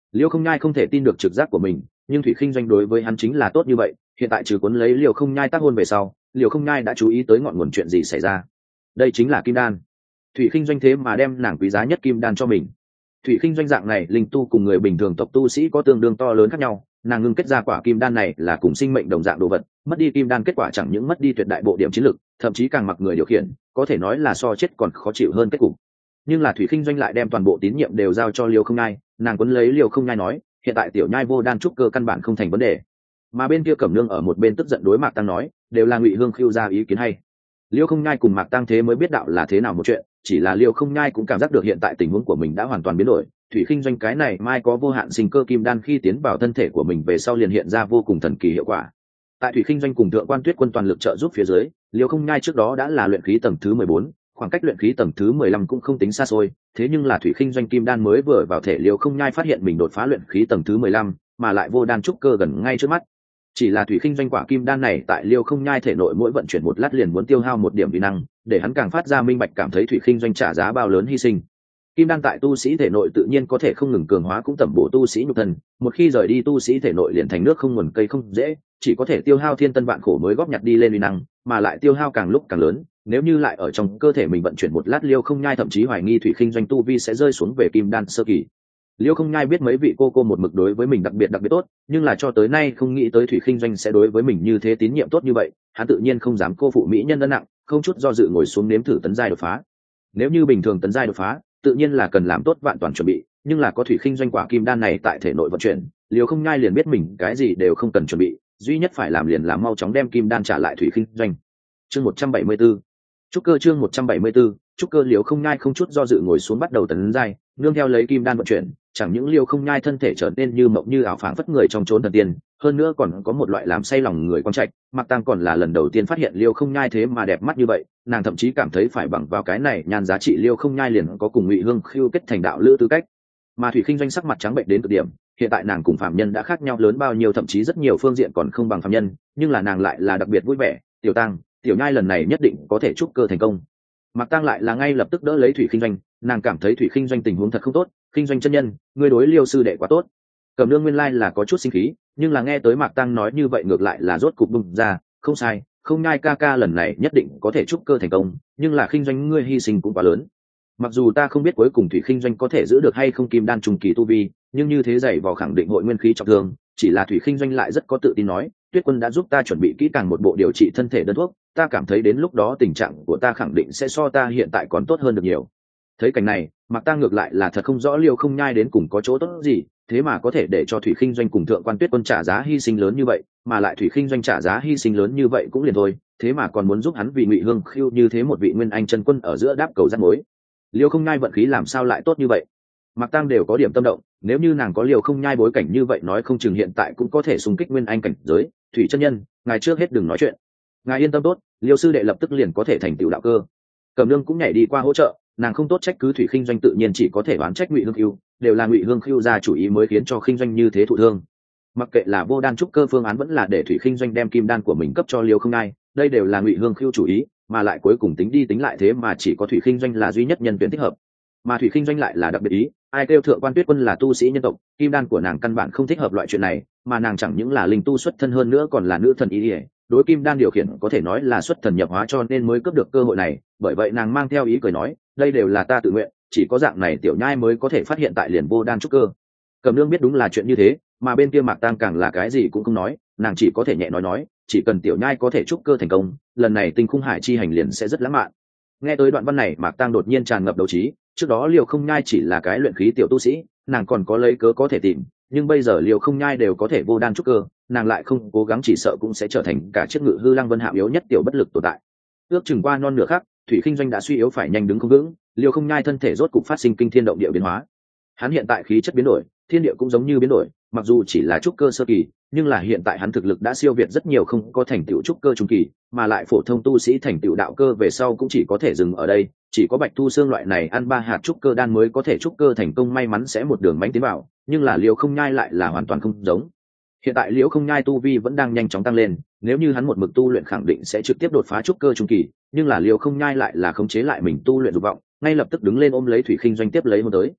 [SPEAKER 1] Liêu Không Nhai không thể tin được trực giác của mình, nhưng Thủy Khinh Doanh đối với hắn chính là tốt như vậy. Hiện tại trừ cuốn lấy Liêu Không Nhai tác hôn về sau, Liêu Không Nhai đã chú ý tới ngọn nguồn chuyện gì xảy ra. Đây chính là kim đan. Thủy Khinh Doanh thế mà đem nàng quý giá nhất kim đan cho mình. Thủy Khinh Doanh dạng này linh tu cùng người bình thường tộc tu sĩ có tương đương to lớn khác nhau, nàng ngưng kết ra quả kim đan này là cùng sinh mệnh đồng dạng đồ vật, mất đi kim đan kết quả chẳng những mất đi tuyệt đại bộ điểm chiến lực, thậm chí càng mặc người điều khiển, có thể nói là so chết còn khó chịu hơn kết cục. Nhưng là Thủy Khinh Doanh lại đem toàn bộ tín nhiệm đều giao cho Liêu Không Nhai, nàng quấn lấy Liêu Không Nhai nói, hiện tại tiểu nhai vô đan trúc cơ căn bản không thành vấn đề. Mà bên kia Cẩm Nương ở một bên tức giận đối Mạc Tăng nói, đều là Ngụy Hương khiêu ra ý kiến hay. Liêu Không Nhai cùng Mạc Tăng thế mới biết đạo là thế nào một chuyện, chỉ là Liêu Không Nhai cũng cảm giác được hiện tại tình huống của mình đã hoàn toàn biến đổi. Thủy Khinh Doanh cái này mai có vô hạn sinh cơ kim đan khi tiến vào thân thể của mình về sau liền hiện ra vô cùng thần kỳ hiệu quả. Tại Thủy Khinh Doanh cùng Thượng Quan Tuyết Quân toàn lực trợ giúp phía dưới, Liêu Không Nhai trước đó đã là luyện khí tầng thứ 14, khoảng cách luyện khí tầng thứ 15 cũng không tính xa xôi, thế nhưng là Thủy Khinh Doanh kim đan mới vừa vào thể Liêu Không Nhai phát hiện mình đột phá luyện khí tầng thứ 15, mà lại vô đan trúc cơ gần ngay trước mắt. Chỉ là Thủy Khinh Doanh quả kim đan này tại Liêu Không Nhai thể nội mỗi vận chuyển một lát liền muốn tiêu hao một điểm vi năng, để hắn càng phát ra minh bạch cảm thấy Thủy Khinh Doanh trả giá bao lớn hy sinh. Kim đan tại tu sĩ thể nội tự nhiên có thể không ngừng cường hóa cũng tẩm bổ tu sĩ nhục thân, một khi rời đi tu sĩ thể nội liền thành nước không nguồn cây không dễ, chỉ có thể tiêu hao thiên tân vạn khổ mới góp nhặt đi lên uy năng, mà lại tiêu hao càng lúc càng lớn, nếu như lại ở trong cơ thể mình vận chuyển một lát Liêu Không Nhai thậm chí hoài nghi Thủy Khinh Doanh tu vi sẽ rơi xuống về kim đan sơ kỳ. Liêu Không Nhai biết mấy vị cô một mực đối với mình đặc biệt tốt, nhưng là cho tới nay không nghĩ tới Thủy Khinh Doanh sẽ đối với mình như thế tín nhiệm tốt như vậy, hắn tự nhiên không dám cô phụ mỹ nhân ân nặng, không chút do dự ngồi xuống nếm thử tấn giai đột phá. Nếu như bình thường tấn giai đột phá, tự nhiên là cần làm tốt vạn toàn chuẩn bị, nhưng là có Thủy Khinh Doanh quả kim đan này tại thể nội vận chuyển, Liêu Không Nhai liền biết mình cái gì đều không cần chuẩn bị, duy nhất phải làm liền là mau chóng đem kim đan trả lại Thủy Khinh Doanh. Chương 174. Trúc cơ chương 174, Trúc cơ Liêu Không Nhai không chút do dự ngồi xuống bắt đầu tấn giai, nương theo lấy kim đan vận chuyển, chẳng những Liêu Không Nhai thân thể trở nên như mộng như ảo phảng phất người trong chốn thần tiên, hơn nữa còn có một loại làm say lòng người quan trạch. Mạc Tăng còn là lần đầu tiên phát hiện Liêu Không Nhai thế mà đẹp mắt như vậy, nàng thậm chí cảm thấy phải bằng vào cái này nhan giá trị Liêu Không Nhai liền có cùng Ngụy Hương khiêu kết thành đạo lữ tư cách. Mà Thủy Khinh Doanh sắc mặt trắng bệnh đến cực điểm, hiện tại nàng cùng phạm nhân đã khác nhau lớn bao nhiêu, thậm chí rất nhiều phương diện còn không bằng phạm nhân, nhưng là nàng lại là đặc biệt vui vẻ. Tiểu Tăng, tiểu nhai lần này nhất định có thể trúc cơ thành công. Mạc Tăng lại là ngay lập tức đỡ lấy Thủy Khinh Doanh, nàng cảm thấy Thủy Khinh Doanh tình huống thật không tốt, Khinh Doanh chân nhân, ngươi đối Liêu sư đệ quá tốt. Cẩm Nương nguyên lai là có chút sinh khí, nhưng là nghe tới Mạc Tăng nói như vậy ngược lại là rốt cục bung ra, không sai, Không Nhai ca ca lần này nhất định có thể trúc cơ thành công, nhưng là Khinh Doanh ngươi hy sinh cũng quá lớn. Mặc dù ta không biết cuối cùng Thủy Khinh Doanh có thể giữ được hay không kim đan trùng kỳ tu vi, nhưng như thế dày vò khẳng định hội nguyên khí trọng thương, chỉ là Thủy Khinh Doanh lại rất có tự tin nói, Tuyết Quân đã giúp ta chuẩn bị kỹ càng một bộ điều trị thân thể đơn thuốc, ta cảm thấy đến lúc đó tình trạng của ta khẳng định sẽ so ta hiện tại còn tốt hơn được nhiều. Thấy cảnh này, Mạc Tăng ngược lại là thật không rõ Liêu Không Nhai đến cùng có chỗ tốt gì, thế mà có thể để cho Thủy Khinh Doanh cùng Thượng Quan Tuyết Quân trả giá hy sinh lớn như vậy, mà lại Thủy Khinh Doanh trả giá hy sinh lớn như vậy cũng liền thôi, thế mà còn muốn giúp hắn vì Ngụy Hương khiêu như thế một vị nguyên anh chân quân ở giữa đáp cầu rắc mối. Liêu Không Nhai vận khí làm sao lại tốt như vậy? Mạc Tăng đều có điểm tâm động, nếu như nàng có Liêu Không Nhai bối cảnh như vậy nói không chừng hiện tại cũng có thể xung kích nguyên anh cảnh giới. Thủy chân nhân, ngài trước hết đừng nói chuyện, ngài yên tâm tốt, Liêu sư đệ lập tức liền có thể thành tựu đạo cơ. Cẩm Nương cũng nhảy đi qua hỗ trợ, nàng không tốt trách cứ Thủy Khinh Doanh tự nhiên chỉ có thể oán trách Ngụy Hương Khưu, đều là Ngụy Hương Khưu ra chủ ý mới khiến cho Khinh Doanh như thế thụ thương. Mặc kệ là vô đan trúc cơ phương án vẫn là để Thủy Khinh Doanh đem kim đan của mình cấp cho Liêu Không Nhai, đây đều là Ngụy Hương Khưu chủ ý, mà lại cuối cùng tính đi tính lại thế mà chỉ có Thủy Khinh Doanh là duy nhất nhân tuyển thích hợp. Mà Thủy Khinh Doanh lại là đặc biệt ý, ai kêu Thượng Quan Tuyết Quân là tu sĩ nhân tộc, kim đan của nàng căn bản không thích hợp loại chuyện này, mà nàng chẳng những là linh tu xuất thân hơn nữa còn là nữ thần ý, đối kim đan điều khiển có thể nói là xuất thần nhập hóa cho nên mới cướp được cơ hội này, bởi vậy nàng mang theo ý cười nói, đây đều là ta tự nguyện, chỉ có dạng này tiểu nhai mới có thể phát hiện tại liền vô đan trúc cơ. Cẩm Nương biết đúng là chuyện như thế, mà bên kia Mạc Tăng càng là cái gì cũng không nói, nàng chỉ có thể nhẹ nói, chỉ cần tiểu nhai có thể trúc cơ thành công, lần này Tinh Khung Hải chi hành liền sẽ rất lãng mạn. Nghe tới đoạn văn này, Mạc Tăng đột nhiên tràn ngập đấu trí, trước đó Liêu Không Nhai chỉ là cái luyện khí tiểu tu sĩ, nàng còn có lấy cớ có thể tìm, nhưng bây giờ Liêu Không Nhai đều có thể vô đan trúc cơ, nàng lại không cố gắng chỉ sợ cũng sẽ trở thành cả chiếc ngự hư lăng vân hạo yếu nhất tiểu bất lực tồn tại. Ước chừng qua non nửa khắc, Thủy Khinh Doanh đã suy yếu phải nhanh đứng không vững, Liêu Không Nhai thân thể rốt cục phát sinh kinh thiên động địa biến hóa. Hắn hiện tại khí chất biến đổi, thiên địa cũng giống như biến đổi, mặc dù chỉ là trúc cơ sơ kỳ, nhưng là hiện tại hắn thực lực đã siêu việt rất nhiều không có thành tựu trúc cơ trung kỳ, mà lại phổ thông tu sĩ thành tựu đạo cơ về sau cũng chỉ có thể dừng ở đây, chỉ có Bạch Tu Xương loại này ăn 3 hạt trúc cơ đan mới có thể trúc cơ thành công, may mắn sẽ một đường mãnh tiến vào, nhưng là Liêu Không Nhai lại là hoàn toàn không giống. Hiện tại Liêu Không Nhai tu vi vẫn đang nhanh chóng tăng lên, nếu như hắn một mực tu luyện khẳng định sẽ trực tiếp đột phá trúc cơ trung kỳ, nhưng là Liêu Không Nhai lại là khống chế lại mình tu luyện dục vọng, ngay lập tức đứng lên ôm lấy Thủy Khinh Doanh tiếp lấy hôn tới.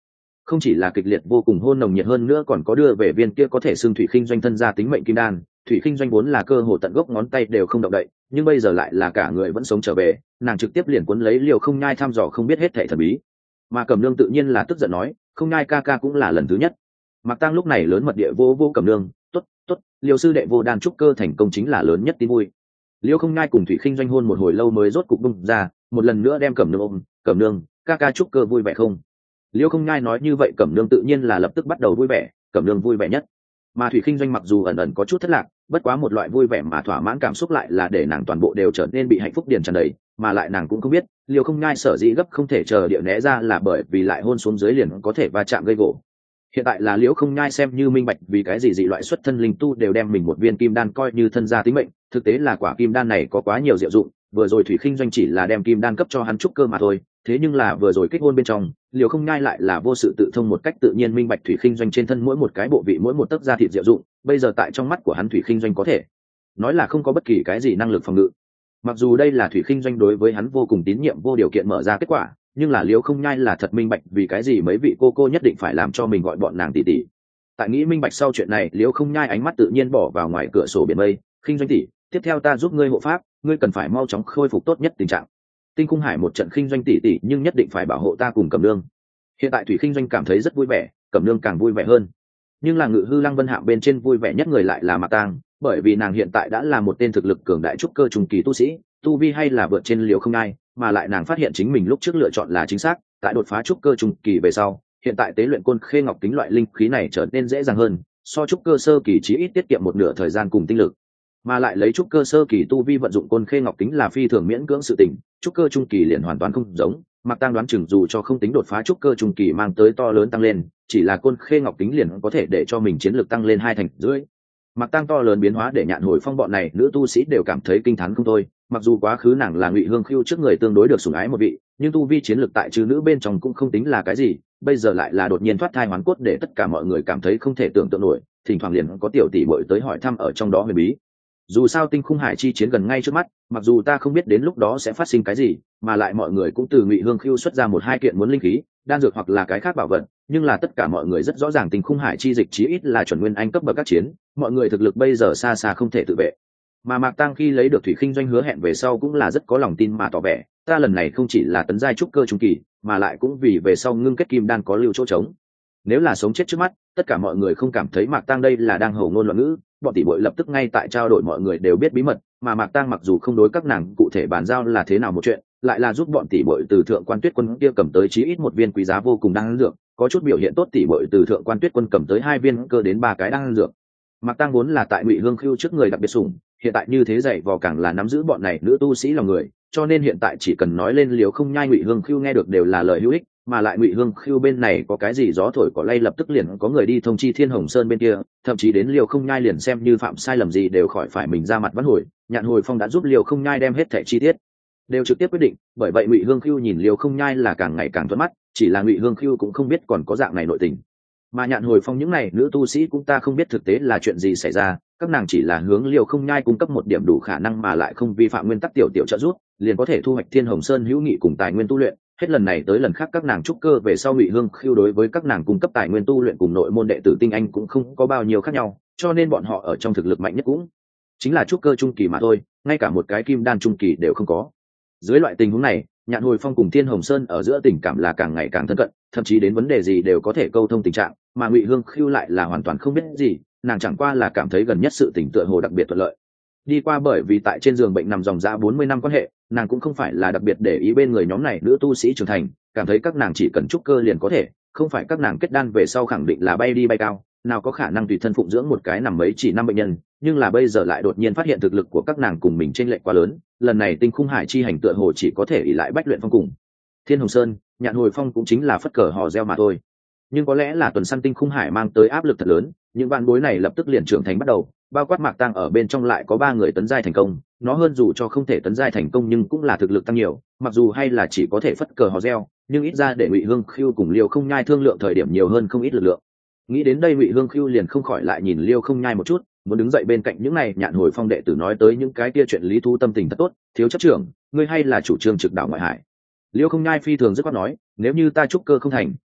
[SPEAKER 1] không chỉ là kịch liệt vô cùng hôn nồng nhiệt hơn nữa còn có đưa về viên kia có thể xưng thủy khinh doanh thân ra tính mệnh kim đan. Thủy khinh doanh vốn là cơ hồ tận gốc ngón tay đều không động đậy, nhưng bây giờ lại là cả người vẫn sống trở về, nàng trực tiếp liền cuốn lấy Liều Không Nhai thăm dò không biết hết thảy thần bí. Mà Cẩm Nương tự nhiên là tức giận nói, Không Nhai ca ca cũng là lần thứ nhất. Mạc Tăng lúc này lớn mật địa vô Cẩm Nương, tốt tốt, Liều sư đệ vô đan trúc cơ thành công chính là lớn nhất tin vui. Liêu Không Nhai cùng Thủy Khinh doanh hôn một hồi lâu mới rốt cục bung ra, một lần nữa đem Cẩm Nương ôm, Cẩm Nương, ca ca trúc cơ vui vẻ không? Liêu Không Nhai nói như vậy Cẩm Nương tự nhiên là lập tức bắt đầu vui vẻ, Cẩm Nương vui vẻ nhất. Mà Thủy Khinh doanh mặc dù ẩn ẩn có chút thất lạc, bất quá một loại vui vẻ mà thỏa mãn cảm xúc lại là để nàng toàn bộ đều trở nên bị hạnh phúc điền tràn đầy, mà lại nàng cũng không biết, Liêu Không Nhai sở dĩ gấp không thể chờ địa né ra là bởi vì lại hôn xuống dưới liền có thể va chạm gây gỗ. Hiện tại là Liễu Không Nhai xem như minh bạch vì cái gì dị loại xuất thân linh tu đều đem mình một viên kim đan coi như thân gia tính mệnh, thực tế là quả kim đan này có quá nhiều diệu dụng, vừa rồi Thủy Khinh doanh chỉ là đem kim đan cấp cho hắn trúc cơ mà thôi, thế nhưng là vừa rồi kết hôn bên trong, Liễu Không Nhai lại là vô sự tự thông một cách tự nhiên minh bạch Thủy Khinh doanh trên thân mỗi một cái bộ vị mỗi một tấc da thịt diệu dụng, bây giờ tại trong mắt của hắn Thủy Khinh doanh có thể nói là không có bất kỳ cái gì năng lực phòng ngự. Mặc dù đây là Thủy Khinh doanh đối với hắn vô cùng tín nhiệm vô điều kiện mở ra kết quả, nhưng là Liễu Không Nhai là thật minh bạch vì cái gì mấy vị cô nhất định phải làm cho mình gọi bọn nàng tỷ tỷ. Tại nghĩ minh bạch sau chuyện này, Liễu Không Nhai ánh mắt tự nhiên bỏ vào ngoài cửa sổ biển mây, Khinh doanh tỷ, tiếp theo ta giúp ngươi hộ pháp, ngươi cần phải mau chóng khôi phục tốt nhất tình trạng. Tinh Khung Hải một trận Khinh doanh tỷ tỷ nhưng nhất định phải bảo hộ ta cùng Cẩm Nương. Hiện tại Thủy Khinh doanh cảm thấy rất vui vẻ, Cẩm Nương càng vui vẻ hơn. Nhưng là Ngự Hư Lăng Vân Hạm bên trên vui vẻ nhất người lại là Mạc Tang, bởi vì nàng hiện tại đã là một tên thực lực cường đại trúc cơ trung kỳ tu sĩ, tu vi hay là vượt trên Liễu Không Nhai, mà lại nàng phát hiện chính mình lúc trước lựa chọn là chính xác, tại đột phá trúc cơ trung kỳ về sau, hiện tại tế luyện côn khê ngọc kính loại linh khí này trở nên dễ dàng hơn, so trúc cơ sơ kỳ chí ít tiết kiệm một nửa thời gian cùng tinh lực. Mà lại lấy trúc cơ sơ kỳ tu vi vận dụng côn khê ngọc kính là phi thường miễn cưỡng sự tình, trúc cơ trung kỳ liền hoàn toàn không giống. Mạc Tăng đoán chừng dù cho không tính đột phá trúc cơ trung kỳ mang tới to lớn tăng lên, chỉ là côn khê ngọc kính liền có thể để cho mình chiến lược tăng lên 2 thành rưỡi. Mạc Tăng to lớn biến hóa để Nhạn Hồi Phong bọn này nữ tu sĩ đều cảm thấy kinh thán không thôi. Mặc dù quá khứ nàng là Ngụy Hương Khưu trước người tương đối được sủng ái một vị, nhưng tu vi chiến lược tại trừ nữ bên trong cũng không tính là cái gì, bây giờ lại là đột nhiên thoát thai hoán cốt để tất cả mọi người cảm thấy không thể tưởng tượng nổi, thỉnh thoảng liền có tiểu tỷ muội tới hỏi thăm ở trong đó huyền bí. Dù sao Tinh Khung Hải chi chiến gần ngay trước mắt, mặc dù ta không biết đến lúc đó sẽ phát sinh cái gì, mà lại mọi người cũng từ Ngụy Hương Khưu xuất ra một hai kiện muốn linh khí, đan dược hoặc là cái khác bảo vật, nhưng là tất cả mọi người rất rõ ràng Tinh Khung Hải chi dịch chí ít là chuẩn nguyên anh cấp bậc các chiến, mọi người thực lực bây giờ xa xa không thể tự vệ. Mà Mạc Tăng khi lấy được Thủy Khinh doanh hứa hẹn về sau cũng là rất có lòng tin mà tỏ vẻ, ta lần này không chỉ là tấn giai trúc cơ trung kỳ, mà lại cũng vì về sau ngưng kết kim đan có lưu chỗ trống. Nếu là sống chết trước mắt, tất cả mọi người không cảm thấy Mạc Tăng đây là đang hầu ngôn loạn ngữ, bọn tỷ muội lập tức ngay tại trao đổi mọi người đều biết bí mật, mà Mạc Tăng mặc dù không đối các nàng cụ thể bàn giao là thế nào một chuyện, lại là giúp bọn tỷ muội từ Thượng Quan Tuyết Quân kia cầm tới chí ít một viên quý giá vô cùng đan dược, có chút biểu hiện tốt tỷ muội từ Thượng Quan Tuyết Quân cầm tới 2 viên cơ đến 3 cái đan dược. Mạc Tăng vốn là tại Ngụy Hương Khưu trước người đặc biệt sủng, hiện tại như thế dạy vò càng là nắm giữ bọn này nữ tu sĩ lòng người, cho nên hiện tại chỉ cần nói lên Liễu Không Nhai Ngụy Hương Khưu nghe được đều là lời hữu ích, mà lại Ngụy Hương Khưu bên này có cái gì gió thổi cỏ lay lập tức liền có người đi thông chi Thiên Hồng Sơn bên kia, thậm chí đến Liễu Không Nhai liền xem như phạm sai lầm gì đều khỏi phải mình ra mặt vãn hồi, Nhạn Hồi Phong đã giúp Liễu Không Nhai đem hết thảy chi tiết đều trực tiếp quyết định, bởi vậy Ngụy Hương Khưu nhìn Liễu Không Nhai là càng ngày càng thuận mắt, chỉ là Ngụy Hương Khưu cũng không biết còn có dạng này nội tình. Mà Nhạn Hồi Phong những này nữ tu sĩ cũng ta không biết thực tế là chuyện gì xảy ra, các nàng chỉ là hướng Liễu Không Nhai cung cấp một điểm đủ khả năng mà lại không vi phạm nguyên tắc tiểu trợ giúp, liền có thể thu hoạch Thiên Hồng Sơn hữu nghị cùng tài nguyên tu luyện. Hết lần này tới lần khác các nàng trúc cơ về sau Ngụy Hương Khưu đối với các nàng cung cấp tài nguyên tu luyện cùng nội môn đệ tử tinh anh cũng không có bao nhiêu khác nhau, cho nên bọn họ ở trong thực lực mạnh nhất cũng chính là trúc cơ trung kỳ mà thôi, ngay cả một cái kim đan trung kỳ đều không có. Dưới loại tình huống này, Nhạn Hồi Phong cùng Thiên Hồng Sơn ở giữa tình cảm là càng ngày càng thân cận, thậm chí đến vấn đề gì đều có thể câu thông tình trạng, mà Ngụy Hương Khưu lại là hoàn toàn không biết gì, nàng chẳng qua là cảm thấy gần nhất sự tình tựa hồ đặc biệt thuận lợi. Đi qua bởi vì tại trên giường bệnh nằm dòng dã 40 năm quan hệ, nàng cũng không phải là đặc biệt để ý bên người nhóm này nữ tu sĩ trưởng thành, cảm thấy các nàng chỉ cần trúc cơ liền có thể, không phải các nàng kết đan về sau khẳng định là bay đi bay cao, nào có khả năng tùy thân phụng dưỡng một cái nằm mấy chỉ năm bệnh nhân, nhưng là bây giờ lại đột nhiên phát hiện thực lực của các nàng cùng mình chênh lệch quá lớn, lần này Tinh Khung Hải chi hành tựa hồ chỉ có thể ỷ lại Bách Luyện Phong cùng Thiên Hồng Sơn, Nhạn Hồi Phong cũng chính là phất cờ hò reo mà thôi. Nhưng có lẽ là tuần săn Tinh Khung Hải mang tới áp lực thật lớn, những vạn bối này lập tức liền trưởng thành bắt đầu, bao quát Mạc Tăng ở bên trong lại có 3 người tấn giai thành công, nó hơn dù cho không thể tấn giai thành công nhưng cũng là thực lực tăng nhiều, mặc dù hay là chỉ có thể phất cờ hò reo, nhưng ít ra để Ngụy Hương Khưu cùng Liêu Không Nhai thương lượng thời điểm nhiều hơn không ít lực lượng. Nghĩ đến đây Ngụy Hương Khưu liền không khỏi lại nhìn Liêu Không Nhai một chút, muốn đứng dậy bên cạnh những này Nhạn Hồi Phong đệ tử nói tới những cái kia chuyện lý thú tâm tình thật tốt, thiếu chấp trưởng, ngươi hay là chủ trương trực đảo ngoại hải. Liêu Không Nhai phi thường dứt khoát nói, nếu như ta trúc cơ không thành,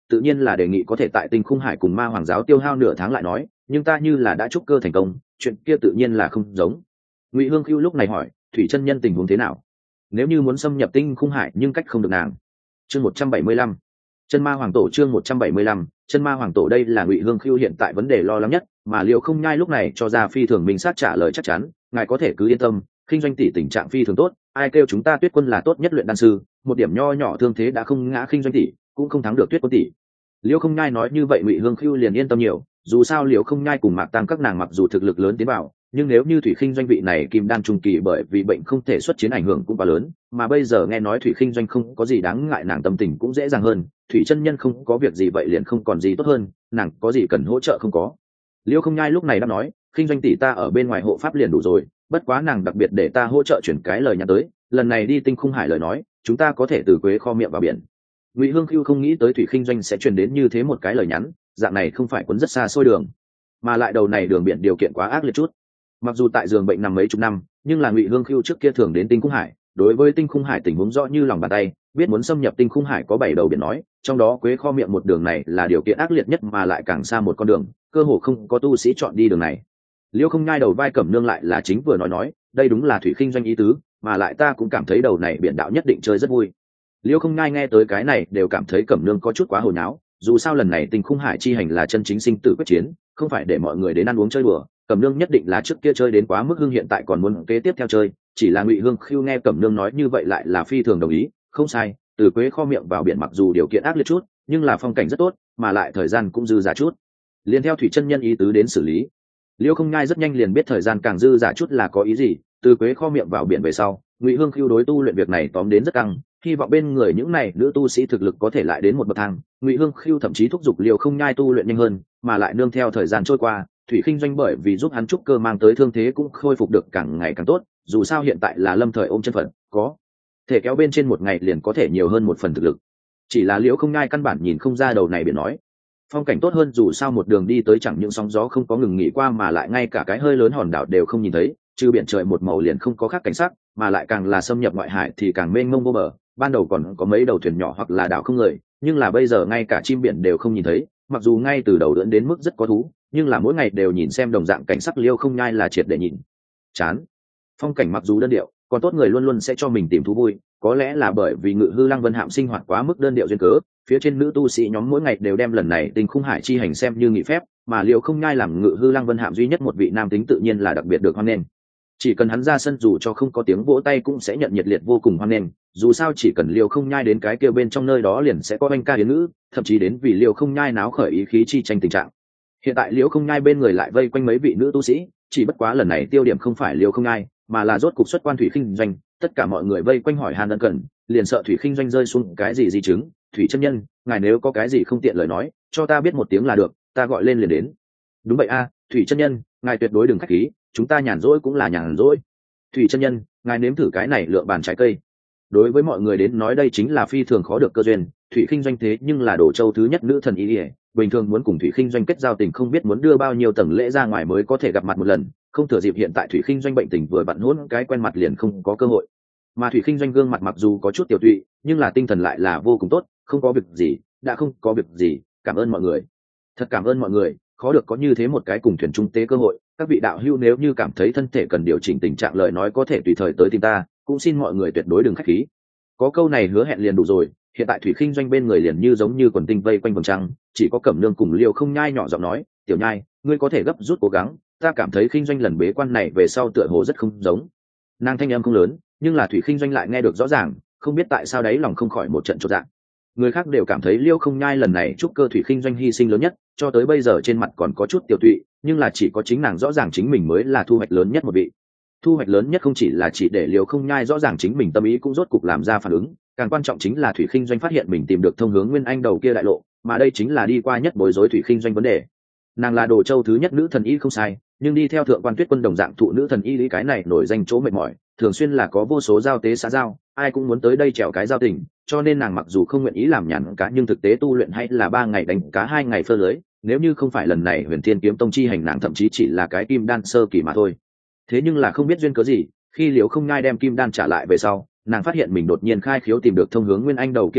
[SPEAKER 1] tự nhiên là đề nghị có thể tại tinh khung hải cùng ma hoàng giáo tiêu hao nửa tháng lại nói, nhưng ta như là đã trúc cơ thành công, chuyện kia tự nhiên là không giống. Ngụy Hương Khưu lúc này hỏi, thủy chân nhân tình huống thế nào? Nếu như muốn xâm nhập tinh khung hải nhưng cách không được nàng. Chương 175. Chân ma hoàng tổ. Chương 175. Chân ma hoàng tổ. Đây là Ngụy Hương Khưu hiện tại vấn đề lo lắng nhất, mà Liễu Không Nhai lúc này cho ra phi thường minh sát trả lời chắc chắn, ngài có thể cứ yên tâm, Khinh Doanh tỷ tình trạng phi thường tốt, ai kêu chúng ta Tuyết Quân là tốt nhất luyện đan sư, một điểm nho nhỏ thương thế đã không ngã Khinh Doanh tỷ, cũng không thắng được Tuyết Quân tỷ. Liễu Không Nhai nói như vậy Ngụy Hương Khưu liền yên tâm nhiều, dù sao Liễu Không Nhai cùng Mạc Tăng các nàng mặc dù thực lực lớn tiến vào, nhưng nếu như Thủy Khinh Doanh vị này kim đan trung kỳ bởi vì bệnh không thể xuất chiến ảnh hưởng cũng quá lớn, mà bây giờ nghe nói Thủy Khinh Doanh không có gì đáng ngại, nàng tâm tình cũng dễ dàng hơn, Thủy chân nhân không có việc gì vậy liền không còn gì tốt hơn, nàng có gì cần hỗ trợ không có. Liễu Không Nhai lúc này đã nói, Khinh Doanh tỷ ta ở bên ngoài hộ pháp liền đủ rồi, bất quá nàng đặc biệt để ta hỗ trợ chuyển cái lời nhắn tới, lần này đi tinh khung hải lời nói, chúng ta có thể từ Quế Kho miệng vào biển. Ngụy Hương Khưu không nghĩ tới Thủy Khinh Doanh sẽ truyền đến như thế một cái lời nhắn, dạng này không phải cuốn rất xa xôi đường, mà lại đầu này đường biển điều kiện quá ác liệt chút. Mặc dù tại giường bệnh nằm mấy chục năm, nhưng là Ngụy Hương Khưu trước kia thường đến tinh khung hải, đối với tinh khung hải tình huống rõ như lòng bàn tay, biết muốn xâm nhập tinh khung hải có 7 đầu biển nói, trong đó Quế Kho miệng một đường này là điều kiện ác liệt nhất, mà lại càng xa một con đường, cơ hồ không có tu sĩ chọn đi đường này. Liễu Không Nhai đầu vai Cẩm Nương lại là chính vừa nói, đây đúng là Thủy Khinh Doanh ý tứ, mà lại ta cũng cảm thấy đầu này biển đạo nhất định chơi rất vui. Liễu Không Nhai nghe tới cái này đều cảm thấy Cẩm Nương có chút quá hồi nháo, dù sao lần này tinh khung hải chi hành là chân chính sinh tử quyết chiến, không phải để mọi người đến ăn uống chơi đùa. Cẩm Nương nhất định là trước kia chơi đến quá mức hưng, hiện tại còn muốn kế tiếp theo chơi, chỉ là Ngụy Hương Khưu nghe Cẩm Nương nói như vậy lại là phi thường đồng ý, không sai, từ Quế Kho miệng vào biển mặc dù điều kiện ác liệt chút, nhưng là phong cảnh rất tốt, mà lại thời gian cũng dư dả chút. Liên theo Thủy chân nhân ý tứ đến xử lý. Liễu Không Nhai rất nhanh liền biết thời gian càng dư dả chút là có ý gì, từ Quế Kho miệng vào biển về sau, Ngụy Hương Khưu đối tu luyện việc này tóm đến rất căng, hy vọng bên người những này nữ tu sĩ thực lực có thể lại đến một bậc thang. Ngụy Hương Khưu thậm chí thúc giục Liễu Không Nhai tu luyện nhanh hơn, mà lại nương theo thời gian trôi qua, Thủy Khinh Doanh bởi vì giúp hắn trúc cơ mang tới thương thế cũng khôi phục được càng ngày càng tốt, dù sao hiện tại là lâm thời ôm chân phận, có thể kéo bên trên một ngày liền có thể nhiều hơn một phần thực lực. Chỉ là Liễu Không Nhai căn bản nhìn không ra đầu này biển nói phong cảnh tốt hơn, dù sao một đường đi tới chẳng những sóng gió không có ngừng nghỉ qua, mà lại ngay cả cái hơi lớn hòn đảo đều không nhìn thấy, trừ biển trời một màu liền không có khác cảnh sắc, mà lại càng là xâm nhập ngoại hải thì càng mênh mông vô bờ. Ban đầu còn có mấy đầu thuyền nhỏ hoặc là đảo không người, nhưng là bây giờ ngay cả chim biển đều không nhìn thấy, mặc dù ngay từ đầu dẫn đến mức rất có thú, nhưng là mỗi ngày đều nhìn xem đồng dạng cảnh sắc, Liễu Không Nhai là triệt để nhìn chán. Phong cảnh mặc dù đơn điệu, còn tốt người luôn luôn sẽ cho mình tìm thú vui, có lẽ là bởi vì Ngự Hư Lăng Vân Hạm sinh hoạt quá mức đơn điệu duyên cớ, phía trên nữ tu sĩ nhóm mỗi ngày đều đem lần này tinh khung hải chi hành xem như nghỉ phép, mà Liễu Không Nhai làm Ngự Hư Lăng Vân Hạm duy nhất một vị nam tính tự nhiên là đặc biệt được hoan nghênh. Chỉ cần hắn ra sân dù cho không có tiếng vỗ tay cũng sẽ nhận nhiệt liệt vô cùng hoan nghênh, dù sao chỉ cần Liễu Không Nhai đến cái kia bên trong nơi đó liền sẽ có anh ca yến ngữ, thậm chí đến vì Liễu Không Nhai náo khởi ý khí chi tranh tình trạng. Hiện tại Liễu Không Nhai bên người lại vây quanh mấy vị nữ tu sĩ, chỉ bất quá lần này tiêu điểm không phải Liễu Không Nhai, mà là rốt cục xuất quan Thủy Khinh Doanh, tất cả mọi người vây quanh hỏi han ân cần, liền sợ Thủy Khinh Doanh rơi xuống cái gì di chứng. Thủy chân nhân, ngài nếu có cái gì không tiện lời nói, cho ta biết một tiếng là được, ta gọi lên liền đến. Đúng vậy a, Thủy chân nhân, ngài tuyệt đối đừng khách khí, chúng ta nhàn rỗi cũng là nhàn rỗi. Thủy chân nhân, ngài nếm thử cái này lượng bàn trái cây. Đối với mọi người đến nói đây chính là phi thường khó được cơ duyên, Thủy Khinh Doanh thế nhưng là Đồ Châu thứ nhất nữ thần y, bình thường muốn cùng Thủy Khinh Doanh kết giao tình không biết muốn đưa bao nhiêu tầng lễ ra ngoài mới có thể gặp mặt một lần, không thừa dịp hiện tại Thủy Khinh Doanh bệnh tình vừa vặn hỗn cái quen mặt liền không có cơ hội. Mà Thủy Khinh Doanh gương mặt mặc dù có chút tiểu tụy, nhưng là tinh thần lại là vô cùng tốt, không có việc gì, đã không có việc gì, cảm ơn mọi người. Thật cảm ơn mọi người, khó được có như thế một cái cùng thuyền trung tế cơ hội, các vị đạo hữu nếu như cảm thấy thân thể cần điều chỉnh tình trạng lời nói có thể tùy thời tới tìm ta, cũng xin mọi người tuyệt đối đừng khách khí. Có câu này hứa hẹn liền đủ rồi, hiện tại Thủy Khinh Doanh bên người liền như giống như quần tinh vây quanh vầng trăng, chỉ có Cẩm Nương cùng Liễu Không Nhai nhỏ giọng nói, tiểu Nhai, ngươi có thể gấp rút cố gắng, ta cảm thấy Khinh Doanh lần bế quan này về sau tựa hồ rất không giống. Nàng thanh âm không lớn, nhưng là Thủy Khinh Doanh lại nghe được rõ ràng, không biết tại sao đấy lòng không khỏi một trận chột dạ. Người khác đều cảm thấy Liễu Không Nhai lần này chúc cơ Thủy Khinh Doanh hy sinh lớn nhất, cho tới bây giờ trên mặt còn có chút tiểu tụy, nhưng là chỉ có chính nàng rõ ràng chính mình mới là thu hoạch lớn nhất một vị. Thu hoạch lớn nhất không chỉ là chỉ để Liễu Không Nhai rõ ràng chính mình tâm ý cũng rốt cục làm ra phản ứng, càng quan trọng chính là Thủy Khinh Doanh phát hiện mình tìm được thông hướng Nguyên Anh đầu kia đại lộ, mà đây chính là đi qua nhất bối rối Thủy Khinh Doanh vấn đề. Nàng là Đồ Châu thứ nhất nữ thần y không sai, nhưng đi theo Thượng Quan Tuyết Quân đồng dạng thụ nữ thần y lý cái này nổi danh chỗ mệt mỏi, thường xuyên là có vô số giao tế xã giao, ai cũng muốn tới đây trèo cái giao tình, cho nên nàng mặc dù không nguyện ý làm nhàn cá nhưng thực tế tu luyện hay là 3 ngày đánh cá 2 ngày phơ lưới, nếu như không phải lần này Huyền Thiên Kiếm Tông chi hành nàng thậm chí chỉ là cái kim đan sơ kỳ mà thôi. Thế nhưng là không biết duyên cớ gì, khi Liễu Không Nhai đem kim đan trả lại về sau, nàng phát hiện mình đột nhiên khai khiếu tìm được thông hướng Nguyên Anh đầu kia đại đạo,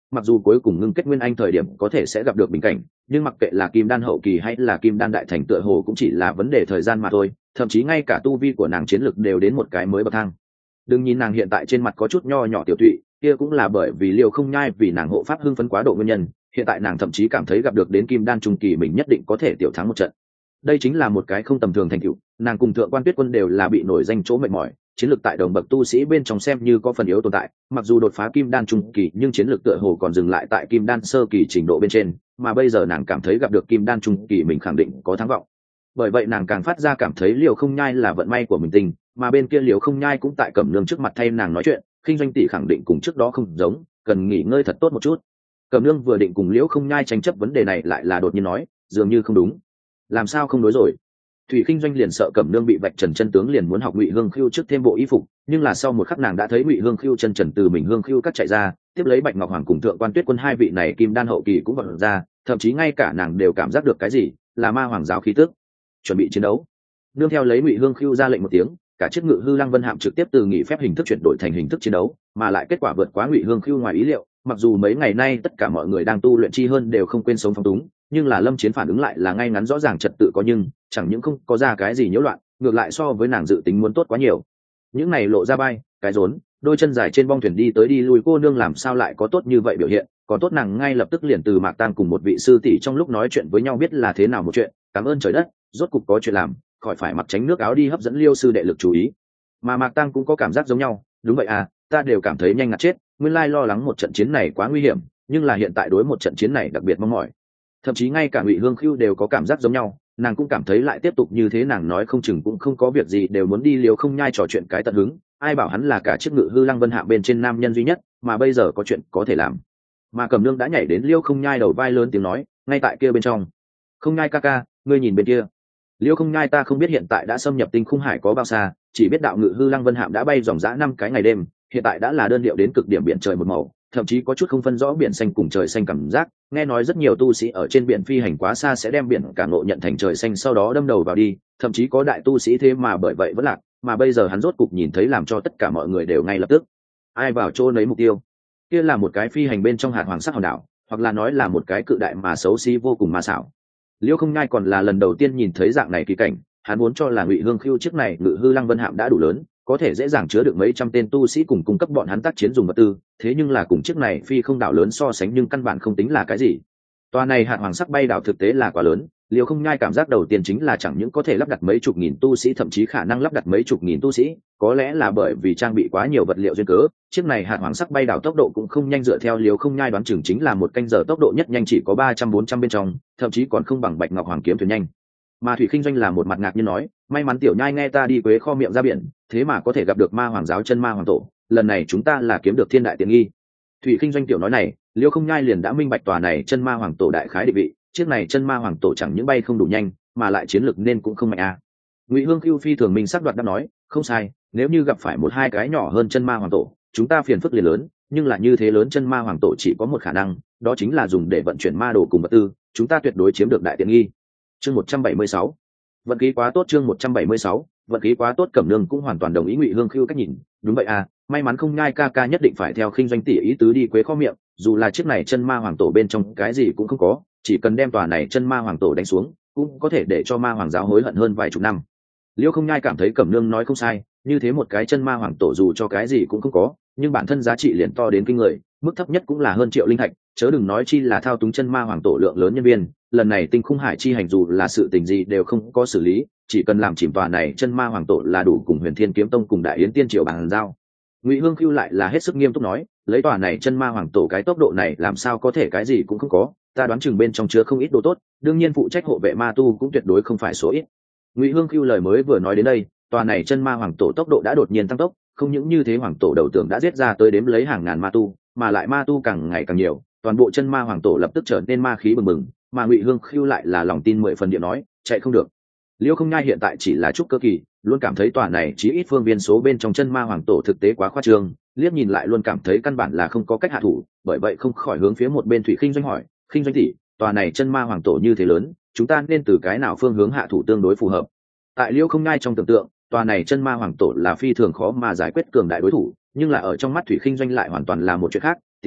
[SPEAKER 1] mặc dù cuối cùng ngưng kết nguyên anh thời điểm có thể sẽ gặp được bình cảnh, nhưng mặc kệ là kim đan hậu kỳ hay là kim đan đại thành tựa hồ cũng chỉ là vấn đề thời gian mà thôi, thậm chí ngay cả tu vi của nàng chiến lực đều đến một cái mới bậc thang. Đừng nhìn nàng hiện tại trên mặt có chút nho nhỏ tiểu tụy, kia cũng là bởi vì Liêu Không Nhai vì nàng hộ pháp hưng phấn quá độ nguyên nhân, hiện tại nàng thậm chí cảm thấy gặp được đến kim đan trung kỳ mình nhất định có thể tiểu thắng một trận. Đây chính là một cái không tầm thường thành tựu, nàng cùng Thượng Quan Tuyết Quân đều là bị nổi danh chỗ mệt mỏi, chiến lược tại đồng bậc tu sĩ bên trong xem như có phần yếu tồn tại, mặc dù đột phá kim đan trung kỳ nhưng chiến lược tựa hồ còn dừng lại tại kim đan sơ kỳ trình độ bên trên, mà bây giờ nàng cảm thấy gặp được kim đan trung kỳ mình khẳng định có thắng vọng. Bởi vậy nàng càng phát ra cảm thấy Liêu Không Nhai là vận may của mình tình, mà bên kia Liêu Không Nhai cũng tại Cẩm Nương trước mặt thay nàng nói chuyện, Kinh Doanh tỷ khẳng định cùng trước đó không giống, cần nghỉ ngơi thật tốt một chút. Cẩm Nương vừa định cùng Liêu Không Nhai tranh chấp vấn đề này lại là đột nhiên nói, dường như không đúng. Làm sao không đối rồi? Thủy Kinh Doanh liền sợ Cẩm Nương bị vạch trần chân tướng, liền muốn học Ngụy Hương Khưu trước thêm bộ y phục, nhưng là sau một khắc nàng đã thấy Ngụy Hương Khưu chân trần từ mình Hương Khưu cắt chạy ra, tiếp lấy Bạch Ngọc Hoàng cùng Thượng Quan Tuyết Quân hai vị này kim đan hậu kỳ cũng vọt ra, thậm chí ngay cả nàng đều cảm giác được cái gì, là ma hoàng giáo khí tức. Chuẩn bị chiến đấu. Nương theo lấy Ngụy Hương Khưu ra lệnh một tiếng, cả chiếc Ngự Hư Lăng Vân Hạm trực tiếp từ nghỉ phép hình thức chuyển đổi thành hình thức chiến đấu, mà lại kết quả vượt quá Ngụy Hương Khưu ngoài ý liệu, mặc dù mấy ngày nay tất cả mọi người đang tu luyện chi hơn đều không quên sống phóng túng, nhưng là Lâm Chiến phản ứng lại là ngay ngắn rõ ràng, trật tự có nhưng chẳng những không có ra cái gì nhiễu loạn, ngược lại so với nàng dự tính muốn tốt quá nhiều. Những này lộ ra bay, cái rốn, đôi chân dài trên bong thuyền đi tới đi lui cô nương làm sao lại có tốt như vậy biểu hiện, còn tốt nàng ngay lập tức liền từ Mạc Tang cùng một vị sư tỷ trong lúc nói chuyện với nhau biết là thế nào một chuyện, cảm ơn trời đất, rốt cục có chuyện làm, khỏi phải mặc tránh nước áo đi hấp dẫn Liêu sư đệ lực chú ý. Mà Mạc Tang cũng có cảm giác giống nhau, đúng vậy à, ta đều cảm thấy nhanh ngạt chết, nguyên lai lo lắng một trận chiến này quá nguy hiểm, nhưng là hiện tại đối một trận chiến này đặc biệt mong mỏi. Thậm chí ngay cả Ngụy Hương Khưu đều có cảm giác giống nhau, nàng cũng cảm thấy lại tiếp tục như thế nàng nói không chừng cũng không có việc gì đều muốn đi Liêu Không Nhai trò chuyện cái tận hứng, ai bảo hắn là cả chiếc Ngự Hư Lăng Vân Hạm bên trên nam nhân duy nhất, mà bây giờ có chuyện có thể làm. Mà Cẩm Nương đã nhảy đến Liêu Không Nhai đầu vai lớn tiếng nói, ngay tại kia bên trong. Không Nhai ca ca, ngươi nhìn bên kia. Liêu Không Nhai ta không biết hiện tại đã xâm nhập tinh khung hải có bao xa, chỉ biết đạo Ngự Hư Lăng Vân Hạm đã bay dòng dã 5 cái ngày đêm, hiện tại đã là đơn điệu đến cực điểm, biển trời một màu, thậm chí có chút không phân rõ biển xanh cùng trời xanh cảm giác. Nghe nói rất nhiều tu sĩ ở trên biển phi hành quá xa sẽ đem biển cả ngộ nhận thành trời xanh sau đó đâm đầu vào đi, thậm chí có đại tu sĩ thế mà bởi vậy vẫn lạc, mà bây giờ hắn rốt cục nhìn thấy làm cho tất cả mọi người đều ngay lập tức ai vào chỗ lấy mục tiêu. Kia là một cái phi hành bên trong hạt hoàng sắc hòn đảo, hoặc là nói là một cái cự đại mà xấu xí vô cùng ma xảo. Liêu Không Nhai còn là lần đầu tiên nhìn thấy dạng này kỳ cảnh, hắn muốn cho là Ngụy Hương Khưu chiếc này Ngự Hư Lăng Vân Hạm đã đủ lớn, có thể dễ dàng chứa được mấy trăm tên tu sĩ cùng cung cấp bọn hắn tác chiến dùng vật tư, thế nhưng là cùng chiếc này phi không đảo lớn so sánh nhưng căn bản không tính là cái gì. Toa này hạt hoàng sắc bay đảo thực tế là quá lớn, Liêu Không Nhai cảm giác đầu tiên chính là chẳng những có thể lắp đặt mấy chục nghìn tu sĩ, thậm chí khả năng lắp đặt mấy chục nghìn tu sĩ, có lẽ là bởi vì trang bị quá nhiều vật liệu duyên cớ, chiếc này hạt hoàng sắc bay đảo tốc độ cũng không nhanh, dựa theo Liêu Không Nhai đoán chừng chính là một canh giờ tốc độ nhất nhanh chỉ có 300-400 bên trong, thậm chí còn không bằng Bạch Ngọc Hoàng kiếm thuyền nhanh. Mà Thủy Kinh Doanh là một mặt ngạc nhiên nói, may mắn tiểu nhai nghe ta đi Quế Kho miệng ra biển, thế mà có thể gặp được ma hoàng giáo chân ma hoàng tổ, lần này chúng ta là kiếm được thiên đại tiện nghi. Thủy Kinh Doanh tiểu nói này, Liêu Không Nhai liền đã minh bạch tòa này chân ma hoàng tổ đại khái địa vị, chiếc này chân ma hoàng tổ chẳng những bay không đủ nhanh, mà lại chiến lực nên cũng không mạnh à. Ngụy Hương Khưu phi thường minh sắc đoạt đáp nói, không sai, nếu như gặp phải một hai cái nhỏ hơn chân ma hoàng tổ, chúng ta phiền phức liền lớn, nhưng là như thế lớn chân ma hoàng tổ chỉ có một khả năng, đó chính là dùng để vận chuyển ma đồ cùng vật tư, chúng ta tuyệt đối chiếm được đại tiện nghi. Chương 176. Vận khí quá tốt. Chương 176. Vận khí quá tốt. Cẩm Nương cũng hoàn toàn đồng ý Ngụy Hương Khưu cách nhìn, đúng vậy à, may mắn Không Nhai ca ca nhất định phải theo Kinh Doanh tỷ ý tứ đi Quế Kho miệng, dù là chiếc này chân ma hoàng tổ bên trong cái gì cũng không có, chỉ cần đem tòa này chân ma hoàng tổ đánh xuống, cũng có thể để cho ma hoàng giáo hối hận hơn vài chục năm. Liêu Không Nhai cảm thấy Cẩm Nương nói không sai, như thế một cái chân ma hoàng tổ dù cho cái gì cũng không có, nhưng bản thân giá trị liền to đến kinh người, mức thấp nhất cũng là hơn triệu linh thạch, chớ đừng nói chi là thao túng chân ma hoàng tổ lượng lớn nhân viên. Lần này tinh khung hải chi hành dù là sự tình gì đều không có xử lý, chỉ cần làm chìm tòa này chân ma hoàng tổ là đủ cùng Huyền Thiên Kiếm Tông cùng Đại Yến Tiên Triều bàn giao. Ngụy Hương Khưu lại là hết sức nghiêm túc nói, lấy tòa này chân ma hoàng tổ cái tốc độ này làm sao có thể cái gì cũng không có, ta đoán chừng bên trong chứa không ít đồ tốt, đương nhiên phụ trách hộ vệ ma tu cũng tuyệt đối không phải số ít. Ngụy Hương Khưu lời mới vừa nói đến đây, tòa này chân ma hoàng tổ tốc độ đã đột nhiên tăng tốc, không những như thế hoàng tổ đầu tưởng đã giết ra tới đếm lấy hàng ngàn ma tu, mà lại ma tu càng ngày càng nhiều, toàn bộ chân ma hoàng tổ lập tức trở nên ma khí bừng bừng, mà Ngụy Hương Khưu lại là lòng tin 10 phần điện nói, chạy không được. Liêu Không Nhai hiện tại chỉ là trúc cơ kỳ, luôn cảm thấy tòa này chí ít phương viên số bên trong chân ma hoàng tổ thực tế quá khoa trương, liếc nhìn lại luôn cảm thấy căn bản là không có cách hạ thủ, bởi vậy không khỏi hướng phía một bên Thủy Kinh Doanh hỏi, Kinh Doanh tỷ, tòa này chân ma hoàng tổ như thế lớn, chúng ta nên từ cái nào phương hướng hạ thủ tương đối phù hợp? Tại Liêu Không Nhai trong tưởng tượng, tòa này chân ma hoàng tổ là phi thường khó mà giải quyết cường đại đối thủ, nhưng là ở trong mắt Thủy Kinh Doanh lại hoàn toàn là một chuyện khác. Tiểu Nhai,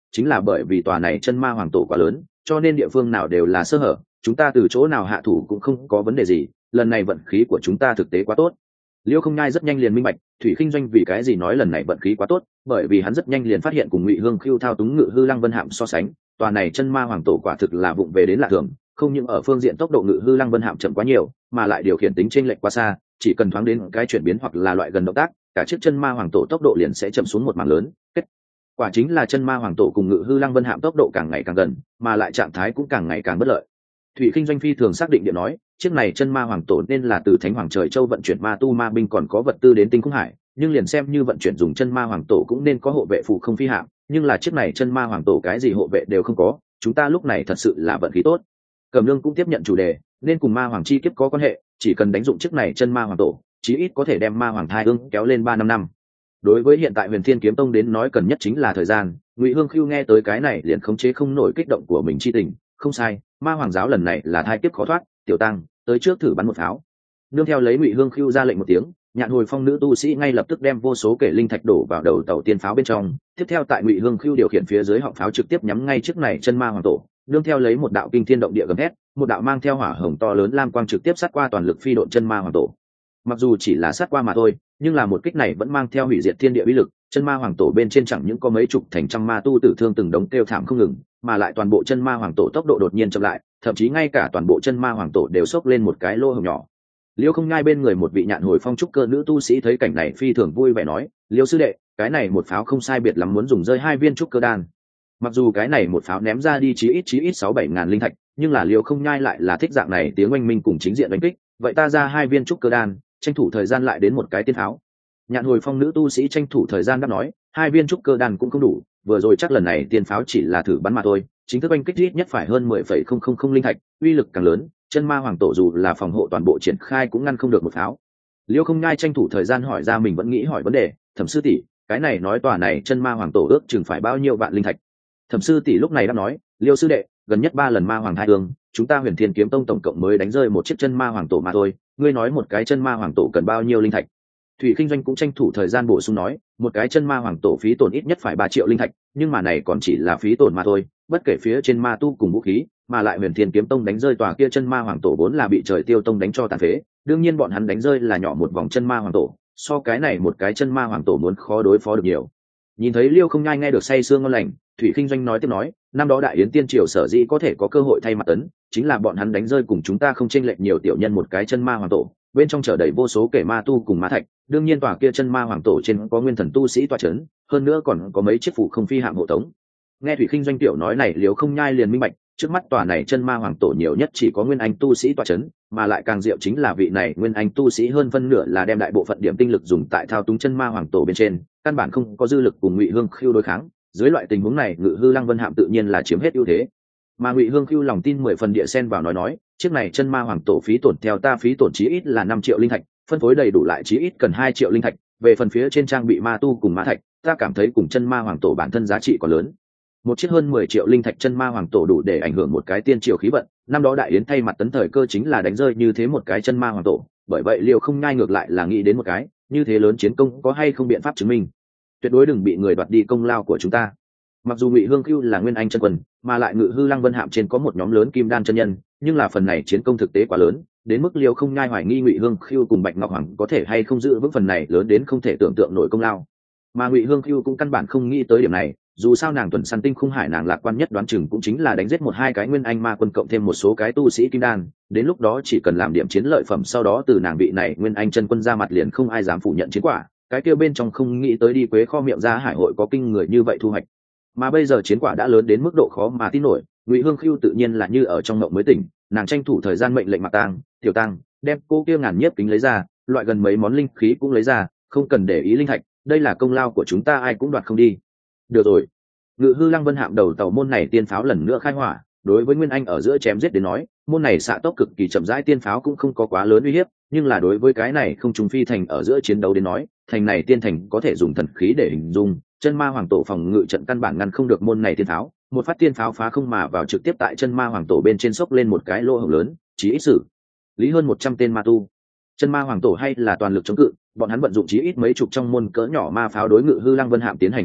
[SPEAKER 1] chính là bởi vì tòa này chân ma hoàng tổ quá lớn, cho nên địa phương nào đều là sơ hở, chúng ta từ chỗ nào hạ thủ cũng không có vấn đề gì. Lần này vận khí của chúng ta thực tế quá tốt. Liêu Không Nhai rất nhanh liền minh bạch Thủy Khinh Doanh vì cái gì nói lần này vận khí quá tốt, bởi vì hắn rất nhanh liền phát hiện cùng Ngụy Hương Khưu thao túng Ngự Hư Lăng Vân Hạm so sánh, tòa này chân ma hoàng tổ quả thực là vụng về đến lạ thường, không những ở phương diện tốc độ Ngự Hư Lăng Vân Hạm chậm quá nhiều, mà lại điều khiển tính chênh lệch quá xa, chỉ cần thoáng đến cái chuyển biến hoặc là loại gần động tác, cả chiếc chân ma hoàng tổ tốc độ liền sẽ chậm xuống một mảng lớn. Kết quả chính là chân ma hoàng tổ cùng Ngự Hư Lăng Vân Hạm tốc độ càng ngày càng gần, mà lại trạng thái cũng càng ngày càng bất lợi. Thủy Khinh Doanh phi thường xác định điện nói, chiếc này chân ma hoàng tổ nên là từ Thánh Hoàng Trời Châu vận chuyển ma tu ma binh còn có vật tư đến Tinh Cung Hải, nhưng liền xem như vận chuyển dùng chân ma hoàng tổ cũng nên có hộ vệ phụ không phi hạm, nhưng là chiếc này chân ma hoàng tổ cái gì hộ vệ đều không có, chúng ta lúc này thật sự là vận khí tốt. Cẩm Lương cũng tiếp nhận chủ đề, nên cùng ma hoàng chi kiếp có quan hệ, chỉ cần đánh dụng chiếc này chân ma hoàng tổ, chí ít có thể đem ma hoàng thai ương kéo lên 3-5 năm. Đối với hiện tại Huyền Thiên Kiếm Tông đến nói cần nhất chính là thời gian, Ngụy Hương Khưu nghe tới cái này liền khống chế không nổi kích động của mình chi tình, không sai, ma hoàng giáo lần này là thai kiếp khó thoát, tiểu tăng tới trước thử bắn một pháo. Nương theo lấy Ngụy Hương Khưu ra lệnh một tiếng, Nhạn Hồi Phong nữ tu sĩ ngay lập tức đem vô số kể linh thạch đổ vào đầu tàu tiên pháo bên trong, tiếp theo tại Ngụy Hương Khưu điều khiển phía dưới họng pháo trực tiếp nhắm ngay trước này chân ma hoàng tổ. Nương theo lấy một đạo kinh thiên động địa gầm thét, một đạo mang theo hỏa hồng to lớn lam quang trực tiếp sát qua toàn lực phi độn chân ma hoàng tổ. Mặc dù chỉ là sát qua mà thôi, nhưng là một kích này vẫn mang theo hủy diệt thiên địa uy lực, chân ma hoàng tổ bên trên chẳng những có mấy chục thành trăm ma tu tử thương từng đống kêu thảm không ngừng, mà lại toàn bộ chân ma hoàng tổ tốc độ đột nhiên chậm lại, thậm chí ngay cả toàn bộ chân ma hoàng tổ đều xốc lên một cái lỗ hổng nhỏ. Liêu Không Nhai bên người một vị Nhạn Hồi Phong trúc cơ nữ tu sĩ thấy cảnh này phi thường vui vẻ nói, Liêu sư đệ, cái này một pháo không sai biệt lắm muốn dùng rơi 2 viên trúc cơ đan. Mặc dù cái này một pháo ném ra đi chí ít 6-7 ngàn linh thạch, nhưng là Liêu Không Nhai lại là thích dạng này tiếng oanh minh cùng chính diện đánh kích, vậy ta ra 2 viên trúc cơ đan, tranh thủ thời gian lại đến một cái tiên pháo. Nhạn Hồi Phong nữ tu sĩ tranh thủ thời gian đáp nói, 2 viên trúc cơ đan cũng không đủ, vừa rồi chắc lần này tiên pháo chỉ là thử bắn mà thôi, chính thức oanh kích ít nhất phải hơn 10,000 linh thạch, uy lực càng lớn, chân ma hoàng tổ dù là phòng hộ toàn bộ triển khai cũng ngăn không được một pháo. Liêu Không Nhai tranh thủ thời gian hỏi ra mình vẫn nghĩ hỏi vấn đề, Thẩm sư tỷ, cái này nói tòa này chân ma hoàng tổ ước chừng phải bao nhiêu vạn linh thạch? Thẩm sư tỷ lúc này đã nói, Liêu sư đệ, gần nhất 3 lần ma hoàng thai ương, chúng ta Huyền Thiên Kiếm Tông tổng cộng mới đánh rơi một chiếc chân ma hoàng tổ mà thôi, ngươi nói một cái chân ma hoàng tổ cần bao nhiêu linh thạch? Thủy Khinh Doanh cũng tranh thủ thời gian bổ sung nói, một cái chân ma hoàng tổ phí tổn ít nhất phải 3 triệu linh thạch, nhưng mà này còn chỉ là phí tổn mà thôi, bất kể phía trên ma tu cùng vũ khí, mà lại Huyền Thiên Kiếm Tông đánh rơi tòa kia chân ma hoàng tổ vốn là bị Trời Tiêu Tông đánh cho tàn phế, đương nhiên bọn hắn đánh rơi là nhỏ một vòng chân ma hoàng tổ, so cái này một cái chân ma hoàng tổ muốn khó đối phó được nhiều. Nhìn thấy Liêu Không Nhai nghe được say sương ngon lành, Thủy Khinh Doanh nói tiếp nói, năm đó Đại Yến Tiên Triều sở dĩ có thể có cơ hội thay mặt tấn, chính là bọn hắn đánh rơi cùng chúng ta không chênh lệch nhiều tiểu nhân một cái chân ma hoàng tổ, bên trong chở đầy vô số kẻ ma tu cùng ma thạch, đương nhiên tòa kia chân ma hoàng tổ trên có nguyên thần tu sĩ tọa chấn, hơn nữa còn có mấy chiếc phụ không phi hạm hộ tống. Nghe Thủy Khinh Doanh tiểu nói này, Liêu Không Nhai liền minh bạch, trước mắt tòa này chân ma hoàng tổ nhiều nhất chỉ có nguyên anh tu sĩ tọa chấn, mà lại càng diệu chính là vị này nguyên anh tu sĩ hơn phân nửa là đem đại bộ phận điểm tinh lực dùng tại thao túng chân ma hoàng tổ bên trên, căn bản không có dư lực cùng Ngụy Hương Khưu đối kháng. Dưới loại tình huống này, Ngự Hư Lăng Vân Hạm tự nhiên là chiếm hết ưu thế. Mà Ngụy Hương Khưu lòng tin 10 phần địa sen vào nói, chiếc này chân ma hoàng tổ phí tổn theo ta phí tổn chí ít là 5 triệu linh thạch, phân phối đầy đủ lại chí ít cần 2 triệu linh thạch, về phần phía trên trang bị ma tu cùng ma thạch, ta cảm thấy cùng chân ma hoàng tổ bản thân giá trị còn lớn. Một chiếc hơn 10 triệu linh thạch chân ma hoàng tổ đủ để ảnh hưởng một cái tiên triều khí vận, năm đó Đại Yến thay mặt tấn thời cơ chính là đánh rơi như thế một cái chân ma hoàng tổ, bởi vậy Liêu Không Nhai ngược lại là nghĩ đến một cái, như thế lớn chiến công có hay không biện pháp chứng minh. Tuyệt đối đừng bị người đoạt đi công lao của chúng ta. Mặc dù Ngụy Hương Khưu là nguyên anh chân quân, mà lại Ngự Hư Lăng Vân Hạm trên có một nhóm lớn kim đan chân nhân, nhưng là phần này chiến công thực tế quá lớn, đến mức Liêu Không Nhai hoài nghi Ngụy Hương Khưu cùng Bạch Ngọc Hoàng có thể hay không giữ vững phần này lớn đến không thể tưởng tượng nổi công lao. Mà Ngụy Hương Khưu cũng căn bản không nghĩ tới điểm này, dù sao nàng tuần săn Tinh Khung Hải nàng lạc quan nhất đoán chừng cũng chính là đánh giết 1-2 cái nguyên anh ma quân cộng thêm một số cái tu sĩ kim đan, đến lúc đó chỉ cần làm điểm chiến lợi phẩm, sau đó từ nàng vị này nguyên anh chân quân ra mặt liền không ai dám phủ nhận chiến quả, cái kia bên trong không nghĩ tới đi quế kho miệng ra hải hội có kinh người như vậy thu hoạch. Mà bây giờ chiến quả đã lớn đến mức độ khó mà tin nổi, Ngụy Hương Khưu tự nhiên là như ở trong mộng mới tỉnh, nàng tranh thủ thời gian mệnh lệnh Mạc Tang, Tiểu Tăng, đem cô kia ngàn nhiếp kính lấy ra, loại gần mấy món linh khí cũng lấy ra, không cần để ý linh thạch, đây là công lao của chúng ta ai cũng đoạt không đi. Được rồi. Ngự Hư Lăng Vân Hạm đầu tàu môn này tiên pháo lần nữa khai hỏa, đối với nguyên anh ở giữa chém giết đến nói, môn này xạ tốc cực kỳ chậm rãi tiên pháo cũng không có quá lớn uy hiếp, nhưng là đối với cái này không trùng phi thành ở giữa chiến đấu đến nói, thành này tiên thành có thể dùng thần khí để hình dung, chân ma hoàng tổ phòng ngự trận căn bản ngăn không được môn này tiên pháo, một phát tiên pháo phá không mà vào trực tiếp tại chân ma hoàng tổ bên trên sốc lên một cái lỗ hổng lớn, chỉ ít xử lý hơn 100 tên ma tu. Chân ma hoàng tổ hay là toàn lực chống cự, bọn hắn vận dụng chí ít mấy chục trong môn cỡ nhỏ ma pháo đối Ngự Hư Lăng Vân Hạm tiến hành phản kích,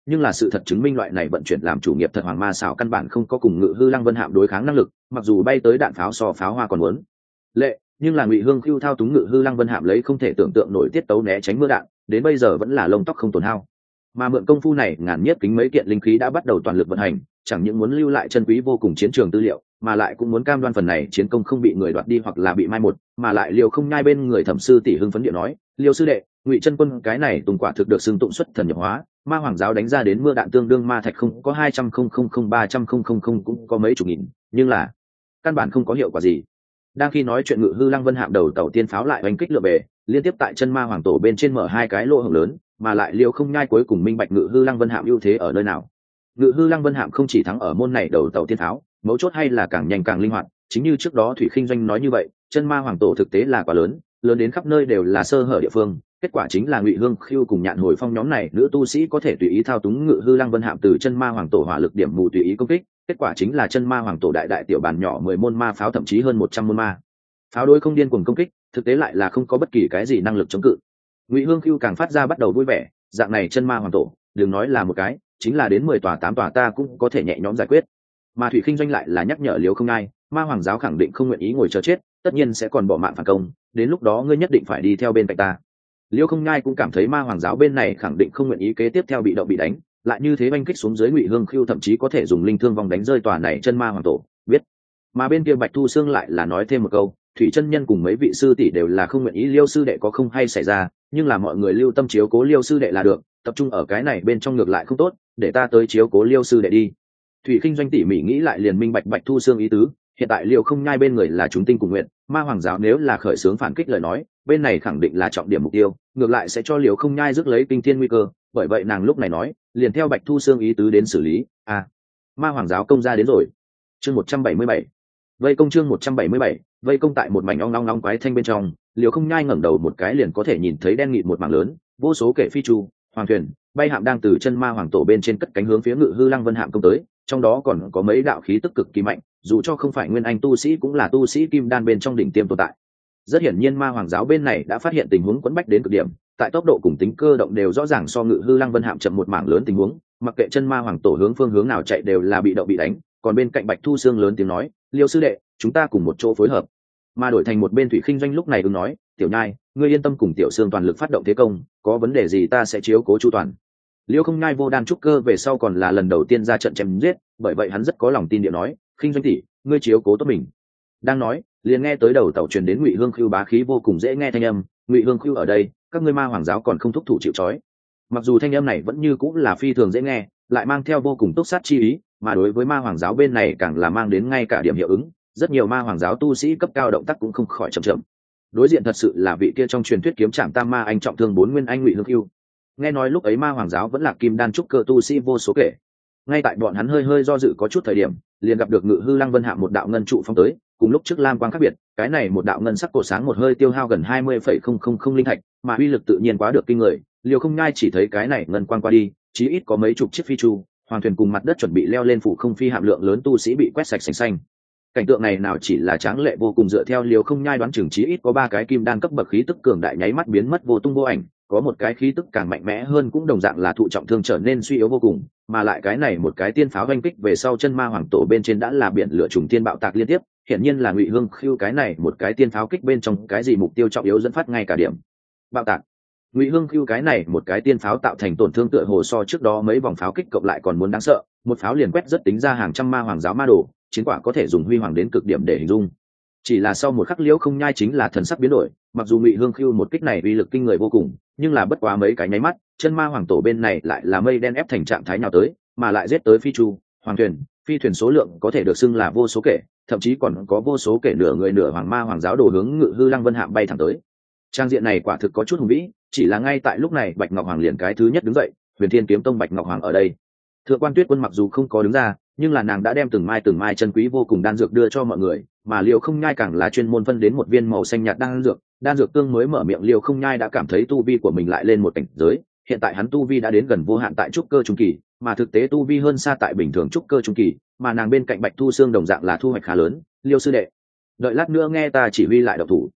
[SPEAKER 1] nhưng là sự thật chứng minh loại này vận chuyển làm chủ nghiệp thật hoàng ma xảo căn bản không có cùng Ngự Hư Lăng Vân Hạm đối kháng năng lực, mặc dù bay tới đạn pháo so pháo hoa còn muốn lệ, nhưng là Ngụy Hương Khưu thao túng Ngự Hư Lăng Vân Hạm lấy không thể tưởng tượng nổi tiết tấu né tránh mưa đạn, đến bây giờ vẫn là lông tóc không tổn hao. Mà mượn công phu này, ngàn nhất kính mấy kiện linh khí đã bắt đầu toàn lực vận hành, chẳng những muốn lưu lại chân quý vô cùng chiến trường tư liệu, mà lại cũng muốn cam đoan phần này chiến công không bị người đoạt đi hoặc là bị mai một, mà lại Liều Không Nhai bên người Thẩm sư tỷ hưng phấn điện nói, Liêu sư đệ, Ngụy chân quân cái này tùng quả thực được xưng tụng xuất thần nhập hóa, ma hoàng giáo đánh ra đến mưa đạn tương đương ma thạch không có 200,000,000,300,000 cũng có mấy chục nghìn, nhưng là căn bản không có hiệu quả gì. Đang khi nói chuyện, Ngự Hư Lăng Vân Hạm đầu tàu tiên pháo lại oanh kích lựa bề, liên tiếp tại chân ma hoàng tổ bên trên mở hai cái lỗ hổng lớn, mà lại Liêu Không Nhai cuối cùng minh bạch Ngự Hư Lăng Vân Hạm ưu thế ở nơi nào. Ngự Hư Lăng Vân Hạm không chỉ thắng ở môn này đầu tàu tiên pháo, mấu chốt hay là càng nhanh càng linh hoạt, chính như trước đó Thủy Khinh Doanh nói như vậy, chân ma hoàng tổ thực tế là quá lớn, lớn đến khắp nơi đều là sơ hở địa phương. Kết quả chính là Ngụy Hương Khưu cùng Nhạn Hồi Phong nhóm này nữ tu sĩ có thể tùy ý thao túng Ngự Hư Lăng Vân Hạm từ chân ma hoàng tổ hỏa lực điểm mù tùy ý công kích, kết quả chính là chân ma hoàng tổ đại đại tiểu bàn nhỏ 10 môn ma pháo, thậm chí hơn 100 môn ma pháo đối không điên cuồng công kích, thực tế lại là không có bất kỳ cái gì năng lực chống cự. Ngụy Hương Khưu càng phát ra bắt đầu vui vẻ, dạng này chân ma hoàng tổ, đừng nói là một cái, chính là đến 10 tòa 8 tòa ta cũng có thể nhẹ nhõm giải quyết. Mà Thủy Khinh Doanh lại là nhắc nhở Liêu Không Nhai, ma hoàng giáo khẳng định không nguyện ý ngồi chờ chết, tất nhiên sẽ còn bỏ mạng phản công, đến lúc đó ngươi nhất định phải đi theo bên cạnh ta. Liêu Không Nhai cũng cảm thấy ma hoàng giáo bên này khẳng định không nguyện ý kế tiếp theo bị động bị đánh, lại như thế oanh kích xuống dưới, Ngụy Hương Khưu thậm chí có thể dùng linh thương vòng đánh rơi tòa này chân ma hoàng tổ, biết. Mà bên kia Bạch Thu Xương lại là nói thêm một câu, Thủy chân nhân cùng mấy vị sư tỷ đều là không nguyện ý Liêu sư đệ có không hay xảy ra, nhưng là mọi người lưu tâm chiếu cố Liêu sư đệ là được, tập trung ở cái này bên trong ngược lại không tốt, để ta tới chiếu cố Liêu sư đệ đi. Thủy Khinh Doanh tỉ mỉ nghĩ lại liền minh bạch Bạch Thu Xương ý tứ, hiện tại Liêu Không Nhai bên người là chúng tinh cùng nguyện, ma hoàng giáo nếu là khởi xướng phản kích lời nói, bên này khẳng định là trọng điểm mục tiêu, ngược lại sẽ cho Liêu Không Nhai rước lấy kinh thiên nguy cơ, bởi vậy nàng lúc này nói, liền theo Bạch Thu Xương ý tứ đến xử lý. Ma hoàng giáo công ra đến rồi. Chương 177. Vây công, chương 177, vây công tại một mảnh ong long long quái thanh bên trong, Liêu Không Nhai ngẩng đầu một cái liền có thể nhìn thấy đen nghịt một mảng lớn, vô số kẻ phi chu, hoàng thuyền, bay hạm đang từ chân ma hoàng tổ bên trên cất cánh hướng phía Ngự Hư Lăng Vân Hạm công tới, trong đó còn có mấy đạo khí tức cực kỳ mạnh, dù cho không phải nguyên anh tu sĩ cũng là tu sĩ kim đan bên trong đỉnh tiêm tồn tại. Rất hiển nhiên ma hoàng giáo bên này đã phát hiện tình huống quẫn bách đến cực điểm, tại tốc độ cùng tính cơ động đều rõ ràng so Ngự Hư Lăng Vân Hạm chậm một mảng lớn tình huống, mặc kệ chân ma hoàng tổ hướng phương hướng nào chạy đều là bị động bị đánh. Còn bên cạnh Bạch Thu Xương lớn tiếng nói, Liêu sư đệ, chúng ta cùng một chỗ phối hợp. Mà đổi thành một bên Thủy Khinh Doanh lúc này ứng nói, Tiểu Nhai, ngươi yên tâm, cùng Tiểu Xương toàn lực phát động thế công, có vấn đề gì ta sẽ chiếu cố chu toàn. Liêu Không Nhai vô đan trúc cơ về sau còn là lần đầu tiên ra trận chém giết, bởi vậy hắn rất có lòng tin điệu nói, Khinh Doanh tỷ, ngươi chiếu cố tốt mình. Đang nói, liền nghe tới đầu tàu truyền đến Ngụy Hương Khưu bá khí vô cùng dễ nghe thanh âm, Ngụy Hương Khưu ở đây, các ngươi ma hoàng giáo còn không thúc thủ chịu trói. Mặc dù thanh âm này vẫn như cũng là phi thường dễ nghe, lại mang theo vô cùng túc sát chi ý, mà đối với ma hoàng giáo bên này càng là mang đến ngay cả điểm hiệu ứng, rất nhiều ma hoàng giáo tu sĩ cấp cao động tác cũng không khỏi chậm chậm. Đối diện thật sự là vị kia trong truyền thuyết kiếm trảm tam ma anh trọng thương 4 nguyên anh Ngụy Hương Khưu. Nghe nói lúc ấy ma hoàng giáo vẫn là kim đan trúc cơ tu sĩ vô số kể. Ngay tại bọn hắn hơi do dự có chút thời điểm, liền gặp được Ngự Hư Lăng Vân Hạm một đạo ngân trụ phong tới, cùng lúc trước lam quang khác biệt, cái này một đạo ngân sắc cổ sáng một hơi tiêu hao gần 20,000 linh thạch, mà uy lực tự nhiên quá được kinh người. Liêu Không Nhai chỉ thấy cái này ngân quang qua đi, chí ít có mấy chục chiếc phi chu, hoàng thuyền cùng mặt đất chuẩn bị leo lên phủ không phi hạm lượng lớn tu sĩ bị quét sạch sành xanh. Cảnh tượng này nào chỉ là tráng lệ vô cùng, dựa theo Liêu Không Nhai đoán chừng chí ít có 3 cái kim đan cấp bậc khí tức cường đại nháy mắt biến mất vô tung vô ảnh, có một cái khí tức càng mạnh mẽ hơn cũng đồng dạng là thụ trọng thương trở nên suy yếu vô cùng, mà lại cái này một cái tiên pháo oanh kích về sau chân ma hoàng tổ bên trên đã là biển lửa trùng thiên bạo tạc liên tiếp, hiển nhiên là Ngụy Hương Khưu cái này một cái tiên pháo kích bên trong cái gì mục tiêu trọng yếu dẫn phát ngay cả điểm bạo tạc. Ngụy Hương Khưu cái này một cái tiên pháo tạo thành tổn thương tựa hồ so trước đó mấy vòng pháo kích cộng lại còn muốn đáng sợ, một pháo liền quét rất tính ra hàng trăm ma hoàng giáo ma đồ, chiến quả có thể dùng huy hoàng đến cực điểm để hình dung. Chỉ là sau một khắc Liễu Không Nhai chính là thần sắc biến đổi, mặc dù Ngụy Hương Khưu một kích này uy lực kinh người vô cùng, nhưng là bất quá mấy cái nháy mắt, chân ma hoàng tổ bên này lại là mây đen ép thành trạng thái nào tới, mà lại giết tới phi chu, hoàng thuyền, phi thuyền số lượng có thể được xưng là vô số kể, thậm chí còn có vô số kể nửa người nửa hoàng ma hoàng giáo đồ hướng Ngự Hư Lăng Vân Hạm bay thẳng tới. Trang diện này quả thực có chút hùng vĩ, chỉ là ngay tại lúc này Bạch Ngọc Hoàng liền cái thứ nhất đứng dậy, Huyền Thiên Kiếm Tông Bạch Ngọc Hoàng ở đây. Thượng quan Tuyết Quân mặc dù không có đứng ra, nhưng là nàng đã đem từng mai chân quý vô cùng đan dược đưa cho mọi người, mà Liêu Không Nhai càng là chuyên môn phân đến một viên màu xanh nhạt đan dược tương mới mở miệng, Liêu Không Nhai đã cảm thấy tu vi của mình lại lên một cảnh giới, hiện tại hắn tu vi đã đến gần vô hạn tại trúc cơ trung kỳ, mà thực tế tu vi hơn xa tại bình thường trúc cơ trung kỳ, mà nàng bên cạnh Bạch Thu Xương đồng dạng là thu hoạch khá lớn. Liêu sư đệ, đợi lát nữa nghe ta chỉ huy lại động thủ.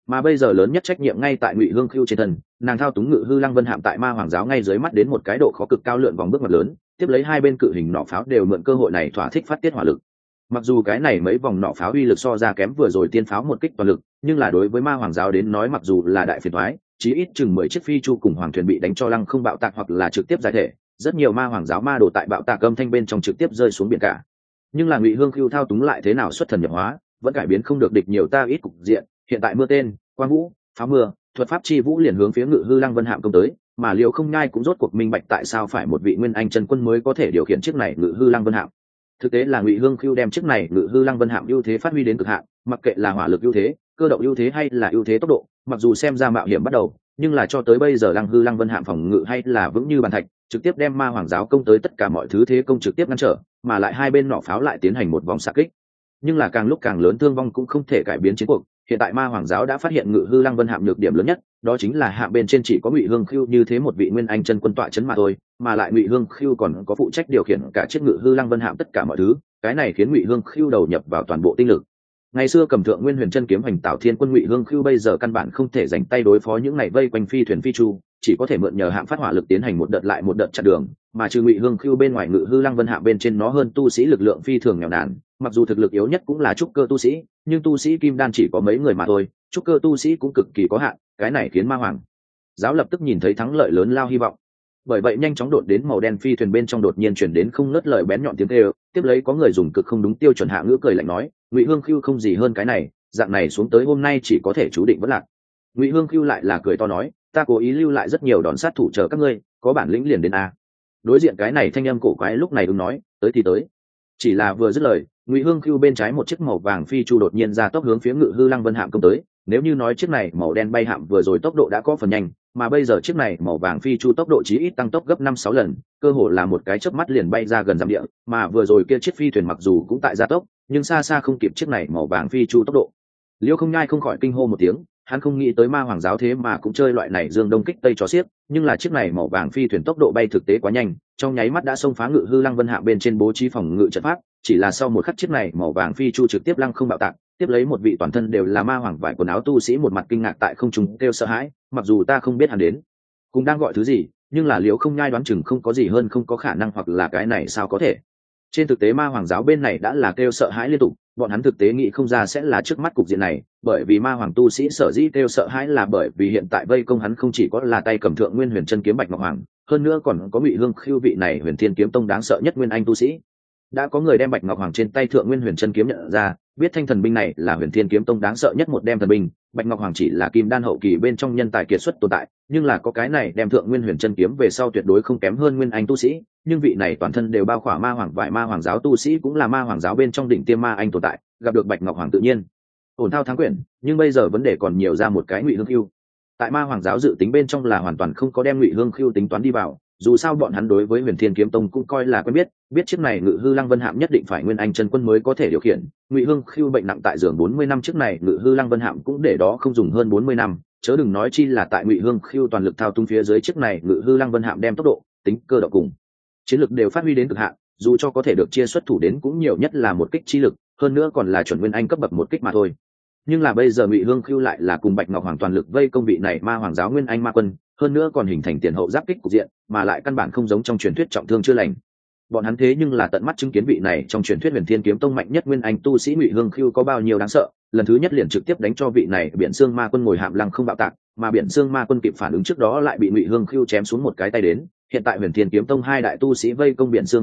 [SPEAKER 1] mà bây giờ lớn nhất trách nhiệm ngay tại Ngụy Hương Khưu trên thân, nàng thao túng Ngự Hư Lăng Vân Hạm tại Ma Hoàng giáo ngay dưới mắt đến một cái độ khó cực cao, lượn vòng bước ngoặt lớn, tiếp lấy hai bên cự hình nỏ pháo đều mượn cơ hội này thỏa thích phát tiết hỏa lực. Mặc dù cái này mấy vòng nỏ pháo uy lực so ra kém vừa rồi tiên pháo một kích toàn lực, nhưng là đối với Ma Hoàng giáo đến nói mặc dù là đại phiền toái, chí ít chừng 10 chiếc phi chu cùng hoàng thuyền bị đánh cho lăng không bạo tạc hoặc là trực tiếp giải thể, rất nhiều Ma Hoàng giáo ma đồ tại bạo tạc âm thanh bên trong trực tiếp rơi xuống biển cả. Nhưng là Ngụy Hương Khưu thao túng lại thế nào xuất thần nhập hóa, vẫn cải biến không được địch nhiều ta ít cục diện. Hiện tại mưa tên, quang vũ, pháo mưa, thuật pháp chi vũ liền hướng phía Ngự Hư Lăng Vân Hạm công tới, mà Liễu Không Nhai cũng rốt cuộc minh bạch tại sao phải một vị nguyên anh chân quân mới có thể điều khiển chiếc này Ngự Hư Lăng Vân Hạm. Thực tế là Ngụy Hương Khưu đem chiếc này Ngự Hư Lăng Vân Hạm ưu thế phát huy đến cực hạn, mặc kệ là hỏa lực ưu thế, cơ động ưu thế hay là ưu thế tốc độ, mặc dù xem ra mạo hiểm bắt đầu, nhưng là cho tới bây giờ Lăng Hư Lăng Vân Hạm phòng ngự hay là vững như bàn thạch, trực tiếp đem Ma Hoàng giáo công tới tất cả mọi thứ thế công trực tiếp ngăn trở, mà lại hai bên nỏ pháo lại tiến hành một vòng xạ kích. Nhưng là càng lúc càng lớn thương vong cũng không thể cải biến chiến cuộc. Hiện tại Ma Hoàng giáo đã phát hiện Ngự Hư Lăng Vân Hạm nhược điểm lớn nhất, đó chính là hạm bên trên chỉ có Ngụy Hương Khưu như thế một vị nguyên anh chân quân tọa chấn mà thôi, mà lại Ngụy Hương Khưu còn có phụ trách điều khiển cả chiếc Ngự Hư Lăng Vân Hạm tất cả mọi thứ, cái này khiến Ngụy Hương Khưu đầu nhập vào toàn bộ tinh lực. Ngày xưa cầm thượng Nguyên Huyền Chân kiếm hành tạo thiên quân, Ngụy Hương Khưu bây giờ căn bản không thể dành tay đối phó những này vây quanh phi thuyền phi chu, chỉ có thể mượn nhờ hạm phát hỏa lực tiến hành một đợt lại một đợt chặn đường, mà trừ Ngụy Hương Khưu bên ngoài Ngự Hư Lăng Vân Hạm bên trên nó hơn tu sĩ lực lượng phi thường nghèo nàn, mặc dù thực lực yếu nhất cũng là trúc cơ tu sĩ, nhưng tu sĩ kim đan chỉ có mấy người mà thôi, trúc cơ tu sĩ cũng cực kỳ có hạn, cái này khiến Ma Hoàng giáo lập tức nhìn thấy thắng lợi lớn lao hy vọng. Bởi vậy nhanh chóng đột đến màu đen phi thuyền bên trong đột nhiên chuyển đến không ngớt lời bén nhọn tiếng kêu, tiếp lấy có người dùng cực không đúng tiêu chuẩn hạ ngữ cười lạnh nói, Ngụy Hương Khưu không gì hơn cái này, dạng này xuống tới hôm nay chỉ có thể chú định vất lạc. Ngụy Hương Khưu lại là cười to nói, ta cố ý lưu lại rất nhiều đòn sát thủ chờ các ngươi, có bản lĩnh liền đến a. Đối diện cái này thanh âm cổ quái lúc này ứng nói, tới thì tới. Chỉ là vừa dứt lời, Ngụy Hương Khưu bên trái một chiếc màu vàng phi chu đột nhiên ra tốc hướng phía Ngự Hư Lăng Vân Hạm công tới. Nếu như nói chiếc này màu đen bay hạm vừa rồi tốc độ đã có phần nhanh, mà bây giờ chiếc này màu vàng phi chu tốc độ chí ít tăng tốc gấp 5-6 lần, cơ hồ là một cái chớp mắt liền bay ra gần dặm địa, mà vừa rồi kia chiếc phi thuyền mặc dù cũng tại gia tốc, nhưng xa xa không kịp chiếc này màu vàng phi chu tốc độ. Liêu Không Nhai không khỏi kinh hô một tiếng, hắn không nghĩ tới Ma Hoàng giáo thế mà cũng chơi loại này dương đông kích tây cho xiếc, nhưng là chiếc này màu vàng phi thuyền tốc độ bay thực tế quá nhanh, trong nháy mắt đã xông phá Ngự Hư Lăng Vân Hạm bên trên bố trí phòng ngự trận pháp, chỉ là sau một khắc chiếc này màu vàng phi chu trực tiếp lăng không bạo tạc, tiếp lấy một vị toàn thân đều là ma hoàng vải quần áo tu sĩ một mặt kinh ngạc tại không trung kêu sợ hãi, mặc dù ta không biết hắn đến cũng đang gọi thứ gì, nhưng là Liễu Không Nhai đoán chừng không có gì hơn không có khả năng, hoặc là cái này sao có thể. Trên thực tế Ma Hoàng giáo bên này đã là kêu sợ hãi liên tục, bọn hắn thực tế nghĩ không ra sẽ là trước mắt cục diện này, bởi vì Ma Hoàng tu sĩ sở dĩ kêu sợ hãi là bởi vì hiện tại vây công hắn không chỉ có là tay cầm thượng Nguyên Huyền Chân kiếm Bạch Ngọc Hoàng, hơn nữa còn có Ngụy Hương Khưu vị này Huyền Thiên kiếm tông đáng sợ nhất nguyên anh tu sĩ. Đã có người đem Bạch Ngọc Hoàng trên tay thượng Nguyên Huyền Chân kiếm nhận ra, biết thanh thần binh này là Huyền Thiên kiếm tông đáng sợ nhất một đem thần binh. Bạch Ngọc Hoàng chỉ là kim đan hậu kỳ bên trong nhân tài kiệt xuất tồn tại, nhưng là có cái này đem thượng Nguyên Huyền Chân kiếm về sau tuyệt đối không kém hơn nguyên anh tu sĩ, nhưng vị này toàn thân đều bao khỏa ma hoàng vải Ma Hoàng giáo tu sĩ cũng là Ma Hoàng giáo bên trong đỉnh tiêm ma anh tồn tại, gặp được Bạch Ngọc Hoàng tự nhiên ổn thao thắng quyển, nhưng bây giờ vấn đề còn nhiều ra một cái Ngụy Hương Khưu. Tại Ma Hoàng giáo dự tính bên trong là hoàn toàn không có đem Ngụy Hương Khưu tính toán đi vào, dù sao bọn hắn đối với Huyền Thiên kiếm tông cũng coi là quen biết, biết chiếc này Ngự Hư Lăng Vân Hạm nhất định phải nguyên anh chân quân mới có thể điều khiển. Ngụy Hương Khưu bệnh nặng tại giường 40 năm, chiếc này Ngự Hư Lăng Vân Hạm cũng để đó không dùng hơn 40 năm, chớ đừng nói chi là tại Ngụy Hương Khưu toàn lực thao túng phía dưới chiếc này Ngự Hư Lăng Vân Hạm đem tốc độ, tính cơ động cùng chiến lực đều phát huy đến cực hạn, dù cho có thể được chia xuất thủ đến cũng nhiều nhất là một kích chi lực, hơn nữa còn là chuẩn nguyên anh cấp bậc một kích mà thôi. Nhưng là bây giờ Ngụy Hương Khưu lại là cùng Bạch Ngọc Hoàng toàn lực vây công vị này Ma Hoàng giáo nguyên anh ma quân, hơn nữa còn hình thành tiền hậu giáp kích cục diện, mà lại căn bản không giống trong truyền thuyết trọng thương chưa lành. Bọn hắn thế nhưng là tận mắt chứng kiến vị này trong truyền thuyết Huyền Thiên kiếm tông mạnh nhất nguyên anh tu sĩ Ngụy Hương Khưu có bao nhiêu đáng sợ, lần thứ nhất liền trực tiếp đánh cho vị này Biển Xương Ma quân ngồi hạm lăng không bạo tạc, mà Biển Xương Ma quân kịp phản ứng trước đó lại bị Ngụy Hương Khưu chém xuống một cái tay đến. Hiện tại Huyền Thiên kiếm tông hai đại tu sĩ vây công Biển Xương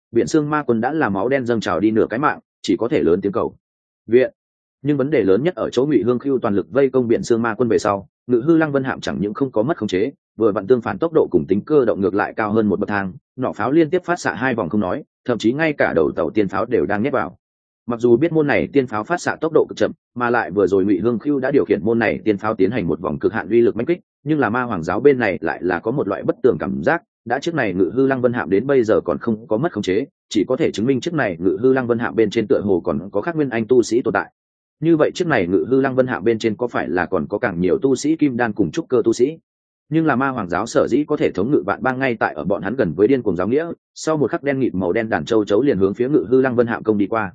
[SPEAKER 1] Ma quân đã là máu đen dâng trào đi nửa cái mạng, chỉ có thể lớn tiếng cầu viện. Nhưng vấn đề lớn nhất ở chỗ Ngụy Hương Khưu toàn lực vây công Biển Xương Ma quân về sau, Ngự Hư Lăng Vân Hạm chẳng những không có mất khống chế, vừa vặn tương phản tốc độ cùng tính cơ động ngược lại cao hơn một bậc thang, nỏ pháo liên tiếp phát xạ 2 vòng không nói, thậm chí ngay cả đầu tàu tiên pháo đều đang nhét vào. Mặc dù biết môn này tiên pháo phát xạ tốc độ cực chậm, mà lại vừa rồi Ngụy Hương Khưu đã điều khiển môn này tiên pháo tiến hành một vòng cực hạn uy lực mãnh kích, nhưng là Ma Hoàng giáo bên này lại là có một loại bất tường cảm giác, đã chiếc này Ngự Hư Lăng Vân Hạm đến bây giờ còn không có mất khống chế, chỉ có thể chứng minh chiếc này Ngự Hư Lăng Vân Hạm bên trên tựa hồ còn có khác nguyên anh tu sĩ tồn tại. Như vậy chiếc này Ngự Hư Lăng Vân Hạm bên trên có phải là còn có càng nhiều tu sĩ kim đan cùng trúc cơ tu sĩ? Nhưng là Ma Hoàng giáo sở dĩ có thể thống ngự vạn bang ngay tại ở bọn hắn gần với điên cuồng giáo nghĩa, sau một khắc đen nghịt màu đen đàn châu chấu liền hướng phía Ngự Hư Lăng Vân Hạm công đi qua.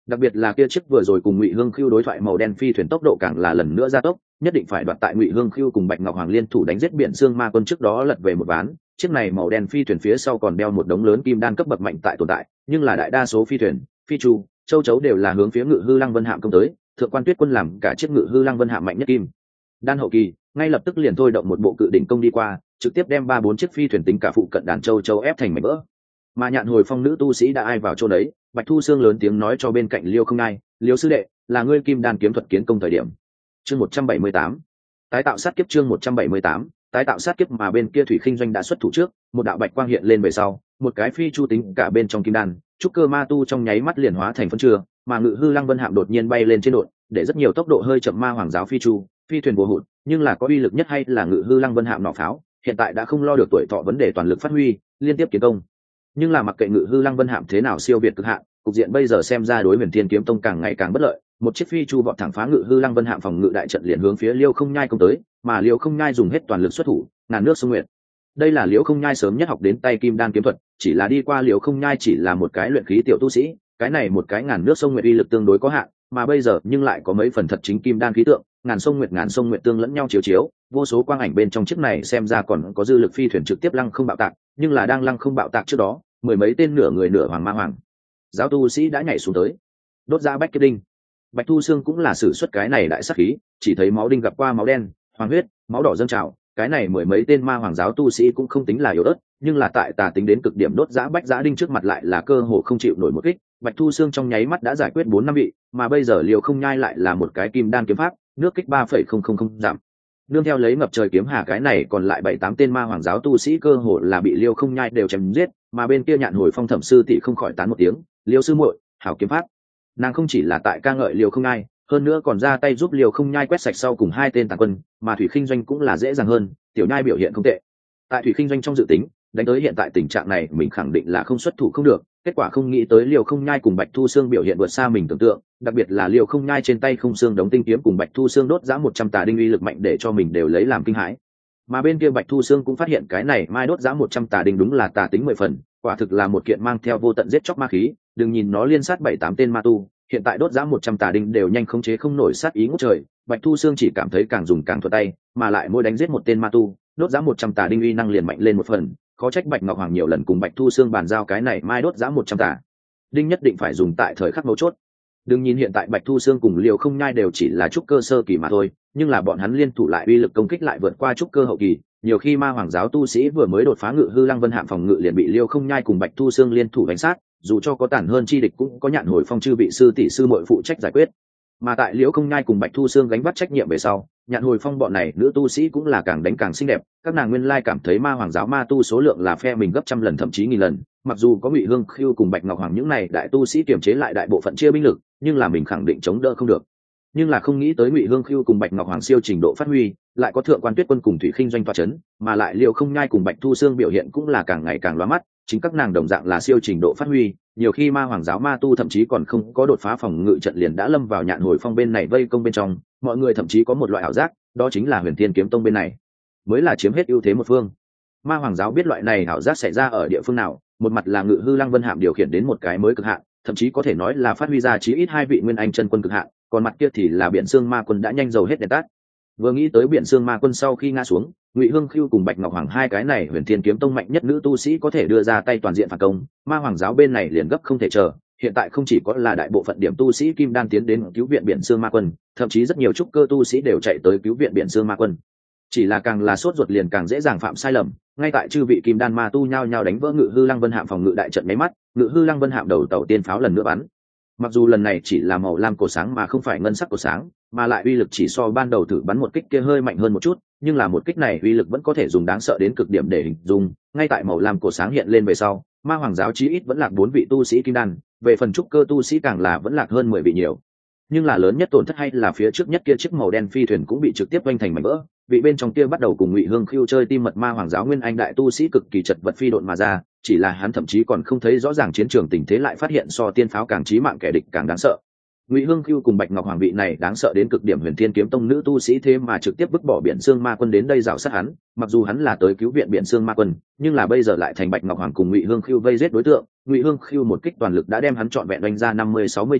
[SPEAKER 1] Đặc biệt là kia chiếc vừa rồi cùng Ngụy Hương Khưu đối thoại màu đen phi thuyền tốc độ càng là lần nữa gia tốc, nhất định phải đoạt tại Ngụy Hương Khưu cùng Bạch Ngọc Hoàng liên thủ đánh giết Biển Xương Ma Quân trước đó lật về một ván. Chiếc này màu đen phi thuyền phía sau còn đeo một đống lớn kim đan cấp bậc mạnh tại tồn tại, nhưng là đại đa số phi thuyền, phi chu, châu chấu đều là hướng phía Ngự Hư Lăng Vân Hạm công tới. Thượng quan Tuyết Quân làm cả chiếc Ngự Hư Lăng Vân Hạm mạnh nhất kim đan hậu kỳ, ngay lập tức liền thôi động một bộ cự đỉnh công đi qua, trực tiếp đem 3-4 chiếc phi thuyền tính cả phụ cận đàn châu chấu ép thành mảnh vỡ. Mà Nhạn Hồi Phong nữ tu sĩ đã ai vào chỗ đấy, Bạch Thu Xương lớn tiếng nói cho bên cạnh Liêu Không Ngai, Liêu sư đệ, là ngươi kim đan kiếm thuật kiến công thời điểm. Chương 178. Tái tạo sát kiếp. Chương 178. Tái tạo sát kiếp. Mà bên kia Thủy Khinh Doanh đã xuất thủ trước, một đạo bạch quang hiện lên về sau, một cái phi chu tính cả bên trong kim đan, trúc cơ ma tu trong nháy mắt liền hóa thành phân chừa, mà Ngự Hư Lăng Vân Hạm đột nhiên bay lên trên đột, để rất nhiều tốc độ hơi chậm ma hoàng giáo phi chu, phi thuyền vô hụt, nhưng là có uy lực nhất hay là Ngự Hư Lăng Vân Hạm nỏ pháo, hiện tại đã không lo được tuổi thọ vấn đề, toàn lực phát huy, liên tiếp kiến công. Nhưng là mặc kệ Ngự Hư Lăng Vân Hạm thế nào siêu việt cực hạn, cục diện bây giờ xem ra đối Huyền Thiên Kiếm Tông càng ngày càng bất lợi. Một chiếc phi chu vọt thẳng phá Ngự Hư Lăng Vân Hạm phòng ngự đại trận, liền hướng phía Liêu Không Nhai công tới, mà Liêu Không Nhai dùng hết toàn lực xuất thủ, ngàn nước sông nguyệt. Đây là Liêu Không Nhai sớm nhất học đến tay kim đan kiếm thuật, chỉ là đi qua Liêu Không Nhai chỉ là một cái luyện khí tiểu tu sĩ, cái này một cái ngàn nước sông nguyệt uy lực tương đối có hạn, mà bây giờ nhưng lại có mấy phần thật chính kim đan khí tượng, ngàn sông nguyệt tương lẫn nhau chiếu chiếu, vô số quang ảnh bên trong chiếc này xem ra còn có dư lực phi thuyền trực tiếp lăng không bạo tạc, nhưng là đang lăng không bạo tạc trước đó, mười mấy tên nửa người nửa hoàng ma hoàng giáo tu sĩ đã nhảy xuống tới, đốt ra bách kết đinh. Bạch Thu Xương cũng là sử xuất cái này đại sát khí, chỉ thấy máu đinh gặp qua máu đen, hoàng huyết, máu đỏ dâng trào, cái này mười mấy tên ma hoàng giáo tu sĩ cũng không tính là yếu ớt, nhưng là tại tà tính đến cực điểm đốt giã bách giã đinh trước mặt lại là cơ hồ không chịu nổi một kích. Bạch Thu Xương trong nháy mắt đã giải quyết 4-5 vị, mà bây giờ Liêu Không Nhai lại là một cái kim đan kiếm pháp, nước kích 3,000 giảm. Nương theo lấy ngập trời kiếm hà, cái này còn lại 7-8 tên ma hoàng giáo tu sĩ cơ hồ là bị Liêu Không Nhai đều chém giết, mà bên kia Nhạn Hồi Phong thẩm sư tỷ không khỏi tán một tiếng, Liêu sư muội, hảo kiếm pháp. Nàng không chỉ là tại ca ngợi Liêu Không Nhai, hơn nữa còn ra tay giúp Liêu Không Nhai quét sạch sau cùng 2 tên tàn quân, mà Thủy Khinh Doanh cũng là dễ dàng hơn, tiểu nhai biểu hiện không tệ. Tại Thủy Khinh Doanh trong dự tính, đánh tới hiện tại tình trạng này mình khẳng định là không xuất thủ không được, kết quả không nghĩ tới Liêu Không Nhai cùng Bạch Thu Xương biểu hiện vượt xa mình tưởng tượng, đặc biệt là Liêu Không Nhai trên tay không xương đống tinh kiếm cùng Bạch Thu Xương đốt giã 100 tà đinh uy lực mạnh để cho mình đều lấy làm kinh hãi. Mà bên kia Bạch Thu Xương cũng phát hiện cái này mai đốt giã 100 tà đinh đúng là tà tính 10 phần, quả thực là một kiện mang theo vô tận giết chóc ma khí, đừng nhìn nó liên sát 7-8 tên ma tu, hiện tại đốt giã 100 tà đinh đều nhanh khống chế không nổi sát ý ngút trời. Bạch Thu Xương chỉ cảm thấy càng dùng càng thuận tay, mà lại mỗi đánh giết một tên ma tu, đốt giã 100 tà đinh uy năng liền mạnh lên một phần, khó trách Bạch Ngọc Hoàng nhiều lần cùng Bạch Thu Xương bàn giao cái này mai đốt giã 100 tà đinh nhất định phải dùng tại thời khắc mấu chốt. Đừng nhìn hiện tại Bạch Thu Xương cùng Liêu Không Nhai đều chỉ là trúc cơ sơ kỳ mà thôi, nhưng là bọn hắn liên thủ lại uy lực công kích lại vượt qua trúc cơ hậu kỳ, nhiều khi ma hoàng giáo tu sĩ vừa mới đột phá Ngự Hư Lăng Vân Hạm phòng ngự liền bị Liêu Không Nhai cùng Bạch Thu Xương liên thủ đánh sát, dù cho có tàn hơn chi địch cũng có Nhạn Hồi Phong chư vị sư tỷ sư muội phụ trách giải quyết. Mà tại Liễu Không Nhai cùng Bạch Thu Xương gánh vác trách nhiệm về sau, Nhạn Hồi Phong bọn này nữ tu sĩ cũng là càng đánh càng xinh đẹp, các nàng nguyên lai cảm thấy ma hoàng giáo ma tu số lượng là phe mình gấp trăm lần thậm chí nghìn lần, mặc dù có Ngụy Hương Khưu cùng Bạch Ngọc Hoàng những này đại tu sĩ kiềm chế lại đại bộ phận chia binh lực, nhưng là mình khẳng định chống đỡ không được. Nhưng là không nghĩ tới Ngụy Hương Khưu cùng Bạch Ngọc Hoàng siêu trình độ phát huy, lại có Thượng quan Tuyết Quân cùng Thủy Khinh Doanh tọa chấn, mà lại Liễu Không Nhai cùng Bạch Thu Xương biểu hiện cũng là càng ngày càng lóa mắt, chính các nàng đồng dạng là siêu trình độ phát huy, nhiều khi ma hoàng giáo ma tu thậm chí còn không có đột phá phòng ngự trận liền đã lâm vào Nhạn Hồi Phong bên này vây công bên trong, mọi người thậm chí có một loại ảo giác, đó chính là Huyền Thiên Kiếm Tông bên này mới là chiếm hết ưu thế một phương. Ma hoàng giáo biết loại này ảo giác xảy ra ở địa phương nào, một mặt là Ngự Hư Lăng Vân Hạm điều khiển đến một cái mới cực hạn, thậm chí có thể nói là phát huy ra chí ít 2 vị nguyên anh chân quân cực hạn, còn mặt kia thì là Biển Xương Ma Quân đã nhanh dầu hết đèn tắt. Vừa nghĩ tới Biển Xương Ma Quân sau khi ngã xuống, Ngụy Hương Khưu cùng Bạch Ngọc Hoàng hai cái này Huyền Thiên Kiếm Tông mạnh nhất nữ tu sĩ có thể đưa ra tay toàn diện phản công, ma hoàng giáo bên này liền gấp không thể chờ, hiện tại không chỉ có là đại bộ phận điểm tu sĩ kim đan tiến đến cứu viện Biển Xương Ma Quân, thậm chí rất nhiều trúc cơ tu sĩ đều chạy tới cứu viện Biển Xương Ma Quân. Chỉ là càng là sốt ruột liền càng dễ dàng phạm sai lầm, ngay tại chư vị kim đan ma tu nhao nhao đánh vỡ Ngự Hư Lăng Vân Hạm phòng ngự đại trận mấy mắt, Ngự Hư Lăng Vân Hạm đầu tàu tiên pháo lần nữa bắn. Mặc dù lần này chỉ là màu lam cổ sáng mà không phải ngân sắc cổ sáng, mà lại uy lực chỉ so ban đầu thử bắn một kích kia hơi mạnh hơn một chút, nhưng là một kích này uy lực vẫn có thể dùng đáng sợ đến cực điểm để hình dung. Ngay tại màu lam cổ sáng hiện lên về sau, ma hoàng giáo chí ít vẫn lạc 4 vị tu sĩ kim đan, về phần trúc cơ tu sĩ càng là vẫn lạc hơn 10 vị nhiều. Nhưng là lớn nhất tổn thất hay là phía trước nhất kia chiếc màu đen phi thuyền cũng bị trực tiếp vênh thành mảnh vỡ, vị bên trong kia bắt đầu cùng Ngụy Hương Khưu chơi tim mật ma hoàng giáo nguyên anh đại tu sĩ cực kỳ chật vật phi độn mà ra, chỉ là hắn thậm chí còn không thấy rõ ràng chiến trường tình thế lại phát hiện so tiên pháo càng chí mạng kẻ địch càng đáng sợ. Ngụy Hương Khưu cùng Bạch Ngọc Hoàng vị này đáng sợ đến cực điểm Huyền Thiên Kiếm Tông nữ tu sĩ thế mà trực tiếp vứt bỏ Biển Xương Ma Quân đến đây rào sát hắn, mặc dù hắn là tới cứu viện Biển Xương Ma Quân, nhưng là bây giờ lại thành Bạch Ngọc Hoàng cùng Ngụy Hương Khưu vây giết đối tượng, Ngụy Hương Khưu một kích toàn lực đã đem hắn trọn vẹn đánh ra 50-60 trượng,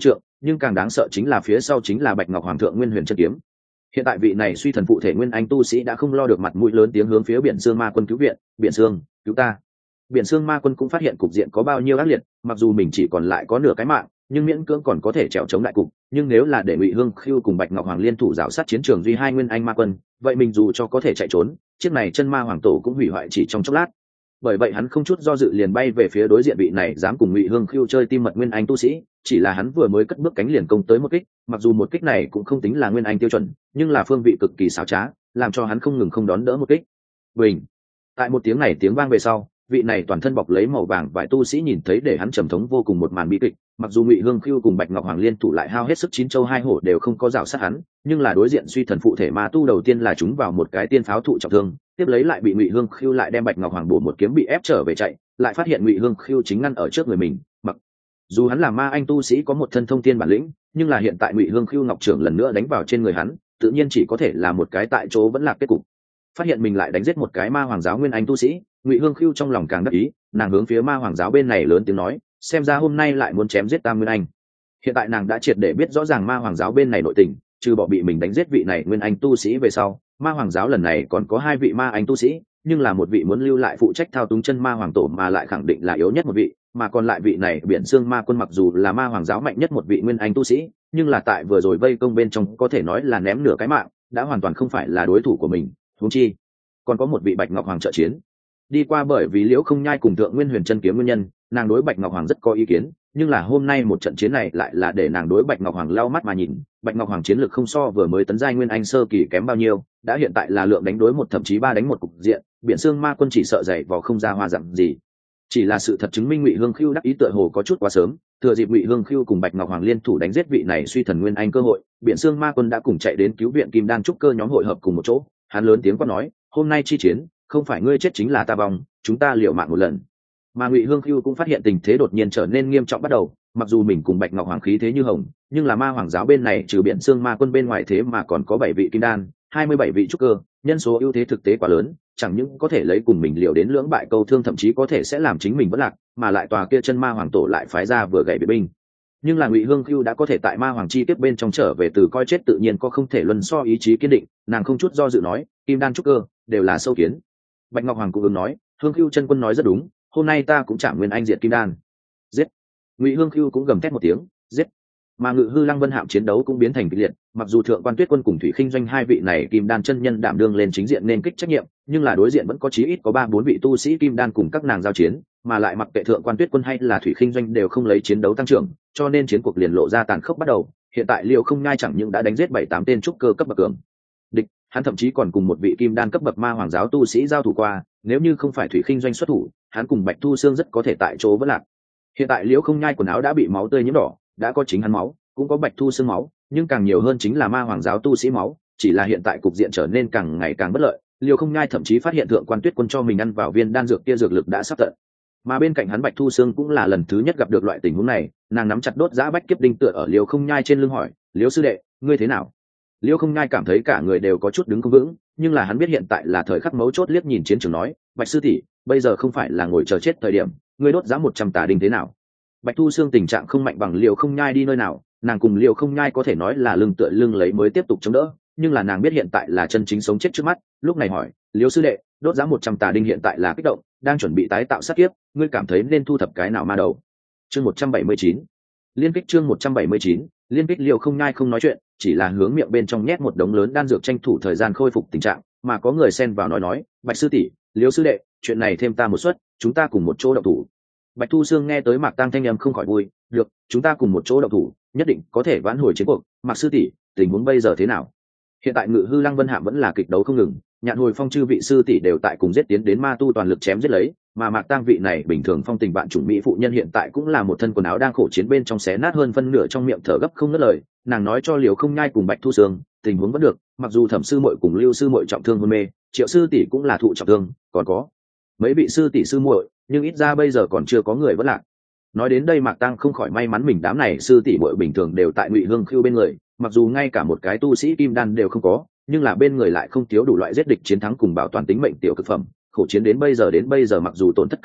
[SPEAKER 1] nhưng càng đáng sợ chính là phía sau chính là Bạch Ngọc Hoàng thượng Nguyên Huyền chân kiếm. Hiện tại vị này suy thần phụ thể nguyên anh tu sĩ đã không lo được mặt mũi lớn tiếng hướng phía Biển Sương Ma Quân cứu viện, "Biển Sương, cứu ta!" Biển Sương Ma Quân cũng phát hiện cục diện có bao nhiêu ác liệt, mặc dù mình chỉ còn lại có nửa cái mạng, nhưng miễn cưỡng còn có thể trèo chống đại cục, nhưng nếu là để Ngụy Hương Khưu cùng Bạch Ngọc Hoàng liên thủ rào sát chiến trường duy hai nguyên anh ma quân, vậy mình dù cho có thể chạy trốn, chiếc này chân ma hoàng tổ cũng hủy hoại chỉ trong chốc lát. Bởi vậy hắn không chút do dự liền bay về phía đối diện vị này dám cùng Ngụy Hương Khưu chơi tim mật nguyên anh tu sĩ, chỉ là hắn vừa mới cất bước cánh liền công tới một kích, mặc dù một kích này cũng không tính là nguyên anh tiêu chuẩn, nhưng là phương vị cực kỳ xảo trá, làm cho hắn không ngừng không đón đỡ một kích. Bình. Tại một tiếng này tiếng vang về sau, vị này toàn thân bọc lấy màu vàng vài tu sĩ nhìn thấy để hắn trầm thống vô cùng một màn bi kịch, mặc dù Ngụy Hương Khưu cùng Bạch Ngọc Hoàng liên thủ lại hao hết sức chín châu hai hổ đều không có rào sát hắn, nhưng là đối diện suy thần phụ thể ma tu đầu tiên là chúng vào một cái tiên pháo thụ trọng thương, tiếp lấy lại bị Ngụy Hương Khưu lại đem Bạch Ngọc Hoàng bổ một kiếm bị ép trở về chạy, lại phát hiện Ngụy Hương Khưu chính ngăn ở trước người mình, mặc dù hắn là ma anh tu sĩ có một thân thông tiên bản lĩnh, nhưng là hiện tại Ngụy Hương Khưu ngọc trưởng lần nữa đánh vào trên người hắn, tự nhiên chỉ có thể là một cái tại chỗ vẫn là kết cục. Phát hiện mình lại đánh giết một cái ma hoàng giáo nguyên anh tu sĩ, Ngụy Hương Khưu trong lòng càng đắc ý, nàng hướng phía ma hoàng giáo bên này lớn tiếng nói, xem ra hôm nay lại muốn chém giết tam nguyên anh. Hiện tại nàng đã triệt để biết rõ ràng ma hoàng giáo bên này nội tình, trừ bỏ bị mình đánh giết vị này nguyên anh tu sĩ về sau, ma hoàng giáo lần này còn có hai vị ma anh tu sĩ, nhưng là một vị muốn lưu lại phụ trách thao túng chân ma hoàng tổ mà lại khẳng định là yếu nhất một vị, mà còn lại vị này Biển Sương Ma Quân mặc dù là ma hoàng giáo mạnh nhất một vị nguyên anh tu sĩ, nhưng là tại vừa rồi vây công bên trong có thể nói là ném nửa cái mạng, đã hoàn toàn không phải là đối thủ của mình, huống chi còn có một vị Bạch Ngọc Hoàng trợ chiến. Đi qua bởi vì Liễu Không Nhai cùng thượng Nguyên Huyền chân kiếm nguyên nhân, nàng đối Bạch Ngọc Hoàng rất có ý kiến, nhưng là hôm nay một trận chiến này lại là để nàng đối Bạch Ngọc Hoàng lau mắt mà nhìn. Bạch Ngọc Hoàng chiến lược không so vừa mới tấn giai nguyên anh sơ kỳ kém bao nhiêu, đã hiện tại là lượng đánh đối một thậm chí ba đánh một cục diện, Biển Sương Ma Quân chỉ sợ dày vò không ra hoa dạng gì. Chỉ là sự thật chứng minh Ngụy Hương Khưu đắc ý tựa hồ có chút quá sớm, thừa dịp Ngụy Hương Khưu cùng Bạch Ngọc Hoàng liên thủ đánh giết vị này suy thần nguyên anh cơ hội, Biển Sương Ma Quân đã cùng chạy đến cứu viện Kim Đan trúc cơ nhóm hội hợp cùng một chỗ, hắn lớn tiếng quát nói, hôm nay chi chiến, không phải ngươi chết chính là ta vong, chúng ta liều mạng một lần. Mà Ngụy Hương Khưu cũng phát hiện tình thế đột nhiên trở nên nghiêm trọng bắt đầu, mặc dù mình cùng Bạch Ngọc Hoàng khí thế như hồng, nhưng là ma hoàng giáo bên này trừ Biển Sương Ma Quân bên ngoài thế mà còn có 7 vị kim đan, 27 vị trúc cơ, nhân số ưu thế thực tế quá lớn, chẳng những có thể lấy cùng mình liều đến lưỡng bại câu thương, thậm chí có thể sẽ làm chính mình vỡ lạc, mà lại tòa kia chân ma hoàng tổ lại phái ra vừa gậy biệt binh. Nhưng là Ngụy Hương Khưu đã có thể tại ma hoàng chi tiếp bên trong trở về từ coi chết tự nhiên có không thể luân so ý chí kiên định, nàng không chút do dự nói, kim đan trúc cơ đều là sâu kiến. Bạch Ngọc Hoàng cũng ứng nói, Hương Khưu chân quân nói rất đúng, hôm nay ta cũng chạm nguyên anh diệt kim đan. Giết. Ngụy Hương Khưu cũng gầm thét một tiếng, giết. Mà Ngự Hư Lăng Vân Hạm chiến đấu cũng biến thành kịch liệt, mặc dù Thượng Quan Tuyết Quân cùng Thủy Khinh Doanh hai vị này kim đan chân nhân đảm đương lên chính diện nên kích trách nhiệm, nhưng là đối diện vẫn có chí ít có 3-4 vị tu sĩ kim đan cùng các nàng giao chiến, mà lại mặc kệ Thượng Quan Tuyết Quân hay là Thủy Khinh Doanh đều không lấy chiến đấu tăng trưởng, cho nên chiến cuộc liền lộ ra tàn khốc bắt đầu. Hiện tại Liễu Không Nhai chẳng những đã đánh giết 7-8 tên trúc cơ cấp bậc cường địch, hắn thậm chí còn cùng một vị kim đan cấp bậc ma hoàng giáo tu sĩ giao thủ qua, nếu như không phải Thủy Khinh Doanh xuất thủ, hắn cùng Bạch Thu Xương rất có thể tại chỗ vẫn lạc. Hiện tại Liễu Không Nhai quần áo đã bị máu tươi nhiễm đỏ, đã có chính hắn máu, cũng có Bạch Thu Xương máu, nhưng càng nhiều hơn chính là ma hoàng giáo tu sĩ máu, chỉ là hiện tại cục diện trở nên càng ngày càng bất lợi. Liễu Không Nhai thậm chí phát hiện Thượng Quan Tuyết Quân cho mình ăn vào viên đan dược kia dược lực đã sắp tận. Mà bên cạnh hắn Bạch Thu Xương cũng là lần thứ nhất gặp được loại tình huống này, nàng nắm chặt đốt giã bách kiếp đinh tựa ở Liễu Không Nhai trên lưng hỏi, Liễu sư đệ, ngươi thế nào? Liễu Không Nhai cảm thấy cả người đều có chút đứng không vững, nhưng là hắn biết hiện tại là thời khắc mấu chốt, liếc nhìn chiến trường nói, Bạch sư tỷ, bây giờ không phải là ngồi chờ chết thời điểm, ngươi đốt giã 100 tà đinh thế nào? Bạch Thu Xương tình trạng không mạnh bằng Liễu Không Nhai đi nơi nào, nàng cùng Liễu Không Nhai có thể nói là lưng tựa lưng lấy mới tiếp tục chống đỡ, nhưng là nàng biết hiện tại là chân chính sống chết trước mắt, lúc này hỏi, Liễu sư đệ, đốt giã 100 tà đinh hiện tại là kích động, đang chuẩn bị tái tạo sát kiếp, ngươi cảm thấy nên thu thập cái nào ma đầu? Chương 179. Liên kích chương 179, liên kích. Liễu Không Nhai không nói chuyện, chỉ là hướng miệng bên trong nhét một đống lớn đan dược tranh thủ thời gian khôi phục tình trạng, mà có người xen vào nói, Bạch sư tỷ, Liễu sư đệ, chuyện này thêm ta một suất, chúng ta cùng một chỗ động thủ. Bạch Thu Xương nghe tới Mạc Tăng thanh âm không khỏi vui, được, chúng ta cùng một chỗ động thủ, nhất định có thể vãn hồi chiến cuộc. Mạc sư tỷ, tình huống bây giờ thế nào? Hiện tại Ngự Hư Lăng Vân Hạm vẫn là kịch đấu không ngừng, Nhạn Hồi Phong chư vị sư tỷ đều tại cùng giết tiến đến ma tu toàn lực chém giết lấy, mà Mạc Tăng vị này bình thường phong tình bạn chủng mỹ phụ nhân hiện tại cũng là một thân quần áo đang khổ chiến bên trong xé nát hơn phân nửa, trong miệng thở gấp không ngớt lời. Nàng nói cho Liễu Không Nhai cùng Bạch Thu Xương, tình huống vẫn được, mặc dù Thẩm sư muội cùng Lưu sư muội trọng thương hôn mê, Triệu sư tỷ cũng là thụ trọng thương, còn có mấy vị sư tỷ sư muội, nhưng ít ra bây giờ còn chưa có người vẫn lạc. Nói đến đây Mạc Tăng không khỏi may mắn mình đám này sư tỷ muội bình thường đều tại Ngụy Hương Khưu bên người, mặc dù ngay cả một cái tu sĩ kim đan đều không có, nhưng là bên người lại không thiếu đủ loại giết địch chiến thắng cùng bảo toàn tính mệnh tiểu cực phẩm, khổ chiến đến bây giờ mặc dù tổn thất cực nặng,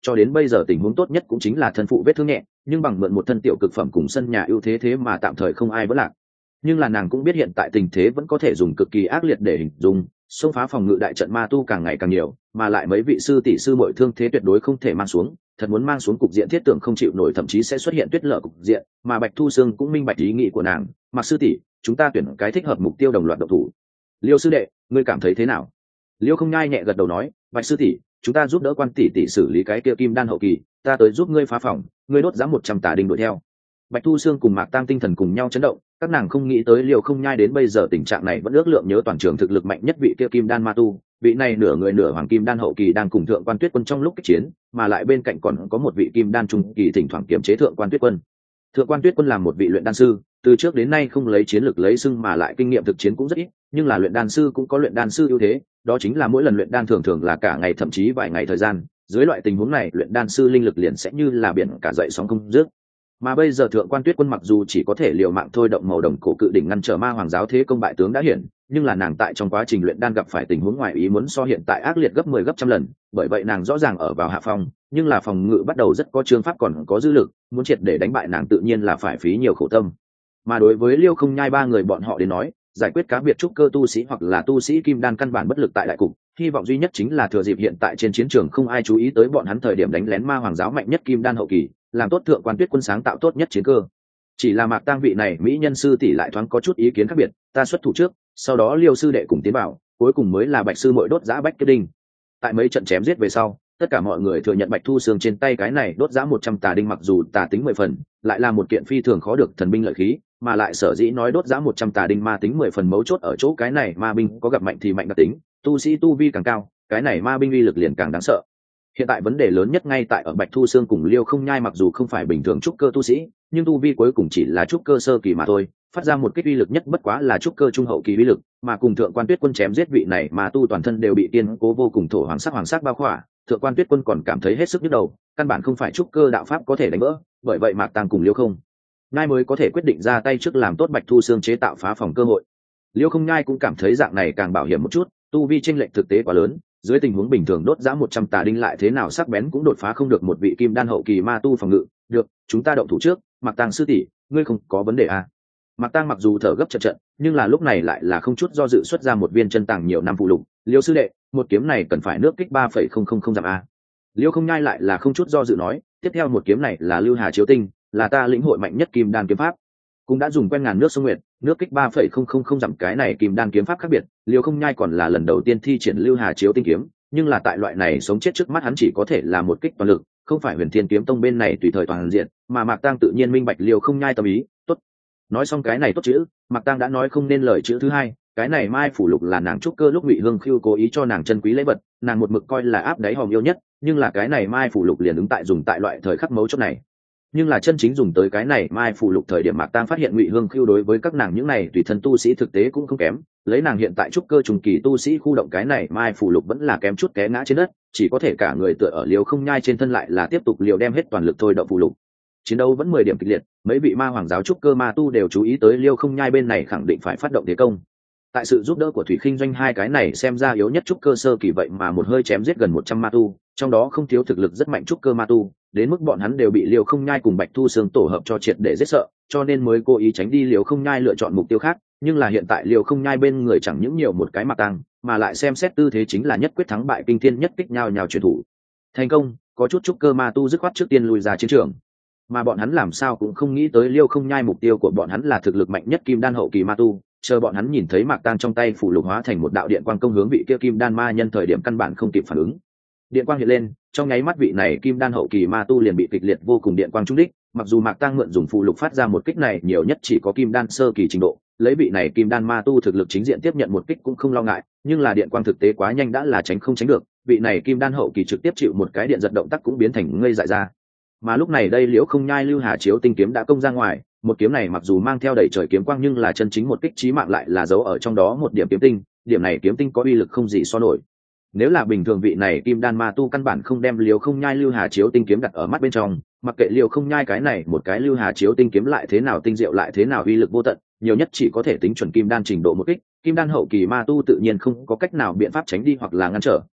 [SPEAKER 1] cho đến bây giờ tình huống tốt nhất cũng chính là thân phụ vết thương nhẹ, nhưng bằng mượn một thân tiểu cực phẩm cùng sân nhà ưu thế thế mà tạm thời không ai vẫn lạc. Nhưng là nàng cũng biết hiện tại tình thế vẫn có thể dùng cực kỳ ác liệt để hình dung, xông phá phòng ngự đại trận ma tu càng ngày càng nhiều, mà lại mấy vị sư tỷ sư mọi thương thế tuyệt đối không thể mang xuống, thật muốn mang xuống cục diện thiết tưởng không chịu nổi, thậm chí sẽ xuất hiện tuyết lở cục diện, mà Bạch Thu Sương cũng minh bạch ý nghĩ của nàng. Mặc sư tỷ, chúng ta tuyển cái thích hợp mục tiêu đồng loạt động thủ. Liêu sư đệ, ngươi cảm thấy thế nào? Liêu Không Nhai nhẹ gật đầu nói, Bạch sư tỷ, chúng ta giúp đỡ Quan tỷ tỷ xử lý cái kia kim đan hậu kỳ, ta tới giúp ngươi phá phòng, ngươi đốt giá 100 tà đinh đuổi theo. Bạch Thu Sương cùng Mạc Tăng tinh thần cùng nhau chấn động, các nàng không nghĩ tới Liêu Không Nhai đến bây giờ tình trạng này vẫn ước lượng nhớ toàn trường thực lực mạnh nhất vị kia kim đan ma tu, vị này nửa người nửa hoàng kim đan hậu kỳ đang cùng thượng quan Tuyết Quân trong lúc kích chiến, mà lại bên cạnh còn có một vị kim đan trung kỳ thỉnh thoảng kiểm chế thượng quan Tuyết Quân. Thượng quan Tuyết Quân là một vị luyện đan sư, từ trước đến nay không lấy chiến lược lấy xưng mà lại kinh nghiệm thực chiến cũng rất ít, nhưng là luyện đan sư cũng có luyện đan sư ưu thế, đó chính là mỗi lần luyện đan thường thường là cả ngày thậm chí vài ngày thời gian, dưới loại tình huống này luyện đan sư linh lực liền sẽ như là biển cả dậy sóng không dứt. Mà bây giờ thượng quan Tuyết Quân mặc dù chỉ có thể liều mạng thôi động màu đồng cổ cự đỉnh ngăn trở ma hoàng giáo thế công bại tướng đã hiển, nhưng là nàng tại trong quá trình luyện đan gặp phải tình huống ngoài ý muốn so hiện tại ác liệt gấp 10 gấp trăm lần, bởi vậy nàng rõ ràng ở vào hạ phong, nhưng là phòng ngự bắt đầu rất có chương pháp còn có dư lực, muốn triệt để đánh bại nàng tự nhiên là phải phí nhiều khổ tâm. Mà đối với Liêu Không Nhai ba người bọn họ đến nói, giải quyết cá biệt trúc cơ tu sĩ hoặc là tu sĩ kim đan căn bản bất lực tại đại cục, hy vọng duy nhất chính là thừa dịp hiện tại trên chiến trường không ai chú ý tới bọn hắn thời điểm đánh lén ma hoàng giáo mạnh nhất kim đan hậu kỳ, làm tốt thượng quan Tuyết Quân sáng tạo tốt nhất chiến cơ. Chỉ là Mạc Tang vị này mỹ nhân sư tỷ lại thoáng có chút ý kiến khác biệt, ta xuất thủ trước, sau đó Liêu sư đệ cùng tiến vào, cuối cùng mới là Bạch sư muội đốt giã bách kết đinh. Tại mấy trận chém giết về sau, tất cả mọi người thừa nhận Bạch Thu Sương trên tay cái này đốt giã 100 tà đinh mặc dù tà tính 10 phần, lại là một kiện phi thường khó được thần binh lợi khí, mà lại sở dĩ nói đốt giã 100 tà đinh ma tính 10 phần mấu chốt ở chỗ cái này ma binh có gặp mạnh thì mạnh đặc tính, tu sĩ tu vi càng cao, cái này ma binh uy lực liền càng đáng sợ. Hiện tại vấn đề lớn nhất ngay tại ở Bạch Thu Sương cùng Liêu Không Nhai mặc dù không phải bình thường trúc cơ tu sĩ, nhưng tu vi cuối cùng chỉ là trúc cơ sơ kỳ mà thôi, phát ra một kích uy lực nhất bất quá là trúc cơ trung hậu kỳ uy lực, mà cùng thượng quan Tuyết Quân chém giết vị này mà tu toàn thân đều bị tiên cố vô cùng thổ hoàng sắc bao khỏa, thượng quan Tuyết Quân còn cảm thấy hết sức nhức đầu, căn bản không phải trúc cơ đạo pháp có thể đánh vỡ, bởi vậy Mạc Tang cùng Liêu Không Nhai mới có thể quyết định ra tay trước làm tốt Bạch Thu Sương chế tạo phá phòng cơ hội. Liêu Không Nhai cũng cảm thấy dạng này càng bảo hiểm một chút, tu vi chênh lệch thực tế quá lớn, dưới tình huống bình thường đốt giã 100 tà đinh lại thế nào sắc bén cũng đột phá không được một vị kim đan hậu kỳ ma tu phòng ngự. Được, chúng ta động thủ trước, Mạc Tang sư tỷ, ngươi không có vấn đề à? Mạc Tang mặc dù thở gấp chật trận, nhưng là lúc này lại là không chút do dự xuất ra một viên chân tàng nhiều năm phụ lục. Liêu sư đệ, một kiếm này cần phải nước kích 3,000 dặm a. Liêu Không Nhai lại là không chút do dự nói, tiếp theo một kiếm này là Lưu Hà Chiếu Tinh, là ta lĩnh hội mạnh nhất kim đan kiếm pháp. Cũng đã dùng quen ngàn nước sông nguyệt, nước kích 3,000 dặm cái này kim đan kiếm pháp khác biệt, Liêu Không Nhai còn là lần đầu tiên thi triển Lưu Hà Chiếu Tinh kiếm, nhưng là tại loại này sống chết trước mắt hắn chỉ có thể là một kích toàn lực, không phải Huyền Thiên Kiếm Tông bên này tùy thời toàn diện, mà Mạc Tang tự nhiên minh bạch Liêu Không Nhai tâm ý, tốt. Nói xong cái này tốt chữ, Mạc Tang đã nói không nên lời chữ thứ hai, cái này mai phủ lục là nàng trúc cơ lúc Ngụy Hương Khưu cố ý cho nàng chân quý lễ vật, nàng một mực coi là áp đáy hòm yêu nhất, nhưng là cái này mai phủ lục liền ứng tại dùng tại loại thời khắc mấu chốt này. Nhưng là chân chính dùng tới cái này mai phủ lục thời điểm Mạc Tang phát hiện Ngụy Hương Khưu đối với các nàng những này tùy thân tu sĩ thực tế cũng không kém, lấy nàng hiện tại trúc cơ trùng kỳ tu sĩ khu động cái này mai phủ lục vẫn là kém chút té ngã trên đất, chỉ có thể cả người tựa ở Liêu Không Nhai trên thân lại là tiếp tục liều đem hết toàn lực thôi động phủ lục. Chiến đấu vẫn 10 điểm kịch liệt, mấy vị ma hoàng giáo trúc cơ ma tu đều chú ý tới Liêu Không Nhai bên này khẳng định phải phát động thế công. Tại sự giúp đỡ của Thủy Khinh Doanh hai cái này xem ra yếu nhất trúc cơ sơ kỳ vậy mà một hơi chém giết gần 100 ma tu, trong đó không thiếu thực lực rất mạnh trúc cơ ma tu, đến mức bọn hắn đều bị Liêu Không Nhai cùng Bạch Thu Sương tổ hợp cho triệt để giết sợ, cho nên mới cố ý tránh đi Liêu Không Nhai lựa chọn mục tiêu khác, nhưng là hiện tại Liêu Không Nhai bên người chẳng những nhiều một cái Mạc Tang, mà lại xem xét tư thế chính là nhất quyết thắng bại kinh thiên nhất kích nhào truyền thủ. Thành công, có chút trúc cơ ma tu dứt khoát trước tiên lùi ra chiến trường. Mà bọn hắn làm sao cũng không nghĩ tới Liêu Không Nhai mục tiêu của bọn hắn là thực lực mạnh nhất kim đan hậu kỳ ma tu, chờ bọn hắn nhìn thấy Mạc Tang trong tay phủ lục hóa thành một đạo điện quang công hướng vị kia kim đan ma nhân thời điểm căn bản không kịp phản ứng. Điện quang hiện lên, trong nháy mắt vị này kim đan hậu kỳ ma tu liền bị kịch liệt vô cùng điện quang trúng đích, mặc dù Mạc Tang mượn dùng phụ lục phát ra một kích này nhiều nhất chỉ có kim đan sơ kỳ trình độ, lấy vị này kim đan ma tu thực lực chính diện tiếp nhận một kích cũng không lo ngại, nhưng là điện quang thực tế quá nhanh đã là tránh không tránh được, vị này kim đan hậu kỳ trực tiếp chịu một cái điện giật động tác cũng biến thành ngây dại ra. Mà lúc này đây Liễu Không Nhai Lưu Hà Chiếu Tinh kiếm đã công ra ngoài, một kiếm này mặc dù mang theo đầy trời kiếm quang nhưng là chân chính một kích chí mạng lại là giấu ở trong đó một điểm kiếm tinh, điểm này kiếm tinh có uy lực không gì so nổi. Nếu là bình thường vị này kim đan ma tu căn bản không đem Liễu Không Nhai Lưu Hà Chiếu Tinh kiếm đặt ở mắt bên trong, mặc kệ Liễu Không Nhai cái này một cái Lưu Hà Chiếu Tinh kiếm lại thế nào tinh diệu lại thế nào uy lực vô tận, nhiều nhất chỉ có thể tính chuẩn kim đan trình độ một kích, kim đan hậu kỳ ma tu tự nhiên không có cách nào biện pháp tránh đi hoặc là ngăn trở,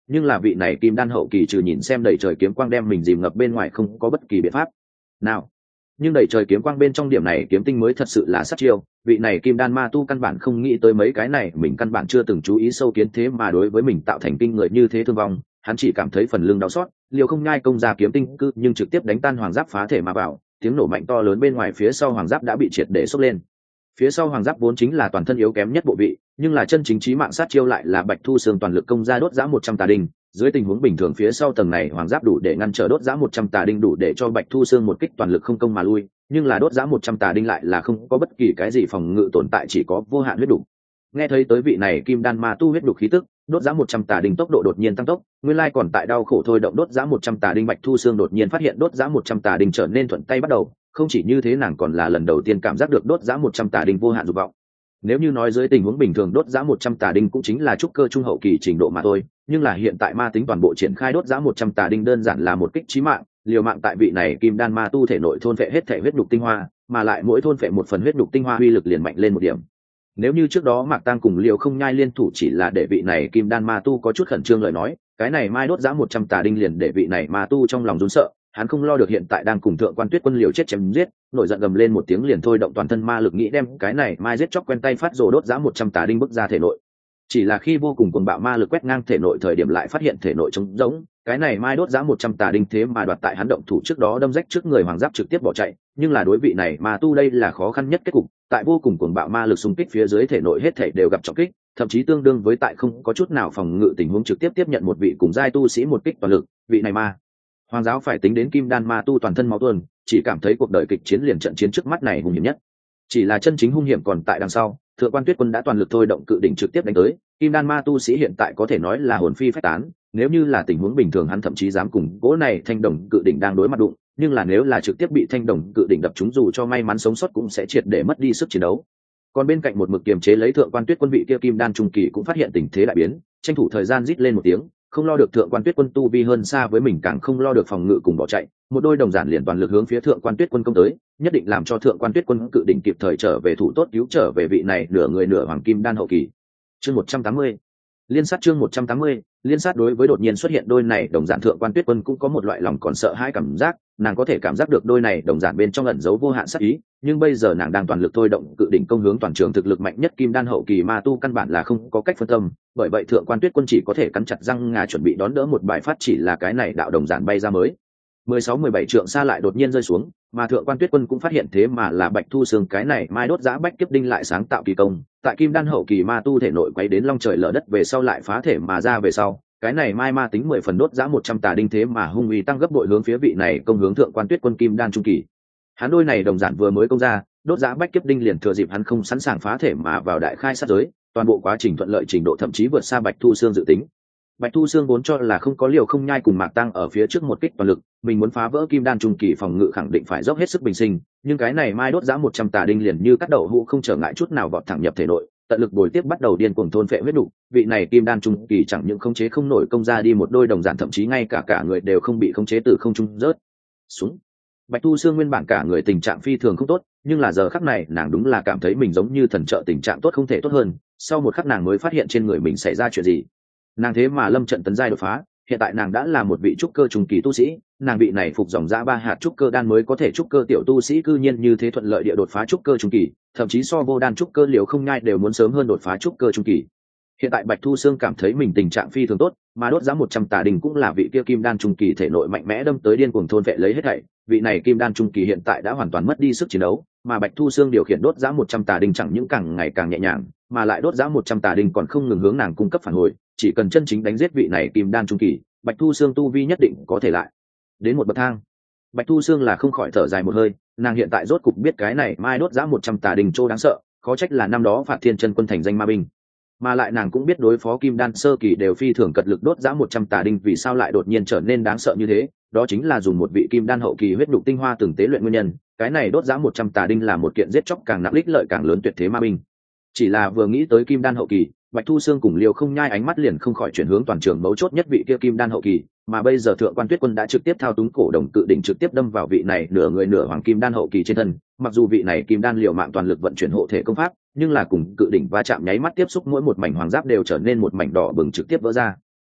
[SPEAKER 1] nhưng là vị này kim đan hậu kỳ trừ nhìn xem đầy trời kiếm quang đem mình dìm ngập bên ngoài không có bất kỳ biện pháp nào. Nhưng đầy trời kiếm quang bên trong điểm này kiếm tinh mới thật sự là sát chiêu, vị này kim đan ma tu căn bản không nghĩ tới mấy cái này, mình căn bản chưa từng chú ý sâu kiến thế mà đối với mình tạo thành kinh người như thế thương vong. Hắn chỉ cảm thấy phần lưng đau xót, liều không nhai công ra kiếm tinh cư nhưng trực tiếp đánh tan hoàng giáp phá thể mà vào, tiếng nổ mạnh to lớn bên ngoài phía sau hoàng giáp đã bị triệt để sốc lên. Phía sau hoàng giáp vốn chính là toàn thân yếu kém nhất bộ vị, nhưng là chân chính chí mạng sát chiêu lại là Bạch Thu Xương toàn lực công ra đốt giã 100 tà đinh. Dưới tình huống bình thường phía sau tầng này hoàng giáp đủ để ngăn trở đốt giã 100 tà đinh, đủ để cho Bạch Thu Xương một kích toàn lực không công mà lui, nhưng là đốt giã 100 tà đinh lại là không có bất kỳ cái gì phòng ngự tồn tại, chỉ có vô hạn huyết đục. Nghe thấy tới vị này kim đan ma tu huyết đục khí tức, đốt giã 100 tà đinh tốc độ đột nhiên tăng tốc, nguyên lai còn tại đau khổ thôi động đốt giã 100 tà đinh, Bạch Thu Xương đột nhiên phát hiện đốt giã 100 tà đinh trở nên thuận tay bắt đầu, không chỉ như thế nàng còn là lần đầu tiên cảm giác được đốt giã 100 tà đinh vô hạn dục vọng. Nếu như nói dưới tình huống bình thường đốt giã 100 tà đinh cũng chính là trúc cơ trung hậu kỳ trình độ mà thôi, nhưng là hiện tại ma tính toàn bộ triển khai đốt giã 100 tà đinh đơn giản là một kích chí mạng, liều mạng tại vị này kim đan ma tu thể nội thôn phệ hết thể huyết nhục tinh hoa, mà lại mỗi thôn phệ một phần huyết nhục tinh hoa uy lực liền mạnh lên một điểm. Nếu như trước đó Mạc Tăng cùng Liều Không Nhai liên thủ chỉ là để vị này kim đan ma tu có chút khẩn trương lời nói, cái này mai đốt giã 100 tà đinh liền để vị này ma tu trong lòng run sợ, hắn không lo được hiện tại đang cùng Thượng Quan Tuyết Quân liều chết chém giết, nổi giận gầm lên một tiếng liền thôi động toàn thân ma lực nghĩ đem cái này mai giết chóc quen tay phát rồ đốt giã 100 tà đinh bức ra thể nội. Chỉ là khi vô cùng cuồng bạo ma lực quét ngang thể nội thời điểm lại phát hiện thể nội trống rỗng, cái này mai đốt giã 100 tà đinh thế mà đoạt tại hắn động thủ trước đó đâm rách trước người hoàng giáp trực tiếp bỏ chạy, nhưng là đối vị này ma tu đây là khó khăn nhất kết cục, tại vô cùng cuồng bạo ma lực xung kích phía dưới thể nội hết thể đều gặp trọng kích, thậm chí tương đương với tại không có chút nào phòng ngự tình huống trực tiếp tiếp nhận một vị cùng giai tu sĩ một kích toàn lực, vị này ma hoàng giáo phải tính đến kim đan ma tu toàn thân máu tuôn, chỉ cảm thấy cuộc đời kịch chiến liền trận chiến trước mắt này hung hiểm nhất. Chỉ là chân chính hung hiểm còn tại đằng sau, Thượng Quan Tuyết Quân đã toàn lực thôi động cự đỉnh trực tiếp đánh tới, kim đan ma tu sĩ hiện tại có thể nói là hồn phi phách tán, nếu như là tình huống bình thường hắn thậm chí dám cùng gỗ này thanh đồng cự đỉnh đang đối mặt đụng, nhưng là nếu là trực tiếp bị thanh đồng cự đỉnh đập trúng dù cho may mắn sống sót cũng sẽ triệt để mất đi sức chiến đấu. Còn bên cạnh một mực kiềm chế lấy Thượng Quan Tuyết Quân vị kia kim đan trung kỳ cũng phát hiện tình thế đại biến, tranh thủ thời gian rít lên một tiếng, không lo được Thượng Quan Tuyết Quân tu vi hơn xa với mình, càng không lo được phòng ngự cùng bỏ chạy, một đôi đồng giản liền toàn lực hướng phía Thượng Quan Tuyết Quân công tới, nhất định làm cho Thượng Quan Tuyết Quân cự đỉnh kịp thời trở về thủ tốt cứu trở về vị này nửa người nửa hoàng kim đan hậu kỳ. Chương 180. Liên sát chương 180, liên sát đối với đột nhiên xuất hiện đôi này đồng giản Thượng Quan Tuyết Quân cũng có một loại lòng còn sợ hãi cảm giác, nàng có thể cảm giác được đôi này đồng giản bên trong ẩn giấu vô hạn sát ý, nhưng bây giờ nàng đang toàn lực thôi động cự đỉnh công hướng toàn trường thực lực mạnh nhất kim đan hậu kỳ ma tu căn bản là không có cách phân tâm, bởi vậy Thượng Quan Tuyết Quân chỉ có thể cắn chặt răng ngà chuẩn bị đón đỡ một bài phát, chỉ là cái này đạo đồng giản bay ra mới 16-17 trượng xa lại đột nhiên rơi xuống, mà Thượng Quan Tuyết Quân cũng phát hiện thế mà là Bạch Thu Xương cái này mai đốt giã bách kiếp đinh lại sáng tạo kỳ công, tại kim đan hậu kỳ ma tu thể nội quấy đến long trời lở đất về sau lại phá thể mà ra về sau, cái này mai ma tính 10 phần đốt giã 100 tà đinh thế mà hung uy tăng gấp bội hướng phía vị này công hướng Thượng Quan Tuyết Quân kim đan trung kỳ. Hắn đôi này đồng giản vừa mới công ra, đốt giã bách kiếp đinh liền thừa dịp hắn không sẵn sàng phá thể mà vào đại khai sát giới, toàn bộ quá trình thuận lợi trình độ thậm chí vượt xa Bạch Thu Xương dự tính. Bạch Thu Xương vốn cho là không có Liều Không Nhai cùng Mạc Tăng ở phía trước một kích toàn lực, mình muốn phá vỡ kim đan trung kỳ phòng ngự khẳng định phải dốc hết sức bình sinh, nhưng cái này mai đốt giã 100 tà đinh liền như cắt đậu hũ không trở ngại chút nào vọt thẳng nhập thể nội, tận lực bồi tiếp bắt đầu điên cuồng thôn phệ huyết đủ, vị này kim đan trung kỳ chẳng những khống chế không nổi công ra đi một đôi đồng giản, thậm chí ngay cả người đều không bị khống chế từ không trung rớt xuống. Bạch Thu Xương nguyên bản cả người tình trạng phi thường không tốt, nhưng là giờ khắc này nàng đúng là cảm thấy mình giống như thần trợ tình trạng tốt không thể tốt hơn, sau một khắc nàng mới phát hiện trên người mình xảy ra chuyện gì. Nàng thế mà lâm trận tấn giai đột phá, hiện tại nàng đã là một vị trúc cơ trung kỳ tu sĩ, nàng vị này phục dòng dã 3 hạt trúc cơ đan mới có thể trúc cơ tiểu tu sĩ cư nhiên như thế thuận lợi địa đột phá trúc cơ trung kỳ, thậm chí so vô đan trúc cơ Liều Không Nhai đều muốn sớm hơn đột phá trúc cơ trung kỳ. Hiện tại Bạch Thu Xương cảm thấy mình tình trạng phi thường tốt, mà đốt giã 100 tà đinh cũng là vị kia kim đan trung kỳ thể nội mạnh mẽ đâm tới điên cuồng thôn vệ lấy hết thảy, vị này kim đan trung kỳ hiện tại đã hoàn toàn mất đi sức chiến đấu, mà Bạch Thu Xương điều khiển đốt giã 100 tà đinh chẳng những càng ngày càng nhẹ nhàng, mà lại đốt giã 100 tà đinh còn không ngừng hướng nàng cung cấp phản hồi, chỉ cần chân chính đánh giết vị này kim đan trung kỳ, Bạch Thu Xương tu vi nhất định có thể lại đến một bậc thang. Bạch Thu Xương là không khỏi thở dài một hơi, nàng hiện tại rốt cục biết cái này mai đốt giã 100 tà đinh trô đáng sợ, khó trách là năm đó Phạt Thiên Chân Quân thành danh ma binh. Mà lại nàng cũng biết đối phó kim đan sơ kỳ đều phi thường cật lực đốt giã 100 tà đinh vì sao lại đột nhiên trở nên đáng sợ như thế, đó chính là dùng một vị kim đan hậu kỳ huyết nhục tinh hoa từng tế luyện nguyên nhân, cái này đốt giã 100 tà đinh là một kiện giết chóc càng nặng lích lợi càng lớn tuyệt thế ma binh. Chỉ là vừa nghĩ tới kim đan hậu kỳ, Bạch Thu Xương cùng Liều Không Nhai ánh mắt liền không khỏi chuyển hướng toàn trường mấu chốt nhất vị kia kim đan hậu kỳ, mà bây giờ Thượng Quan Tuyết Quân đã trực tiếp thao túng cổ đồng cự đỉnh trực tiếp đâm vào vị này nửa người nửa hoàng kim đan hậu kỳ trên thân, mặc dù vị này kim đan liều mạng toàn lực vận chuyển hộ thể công pháp, nhưng là cùng cự đỉnh va chạm nháy mắt tiếp xúc mỗi một mảnh hoàng giáp đều trở nên một mảnh đỏ bừng trực tiếp vỡ ra.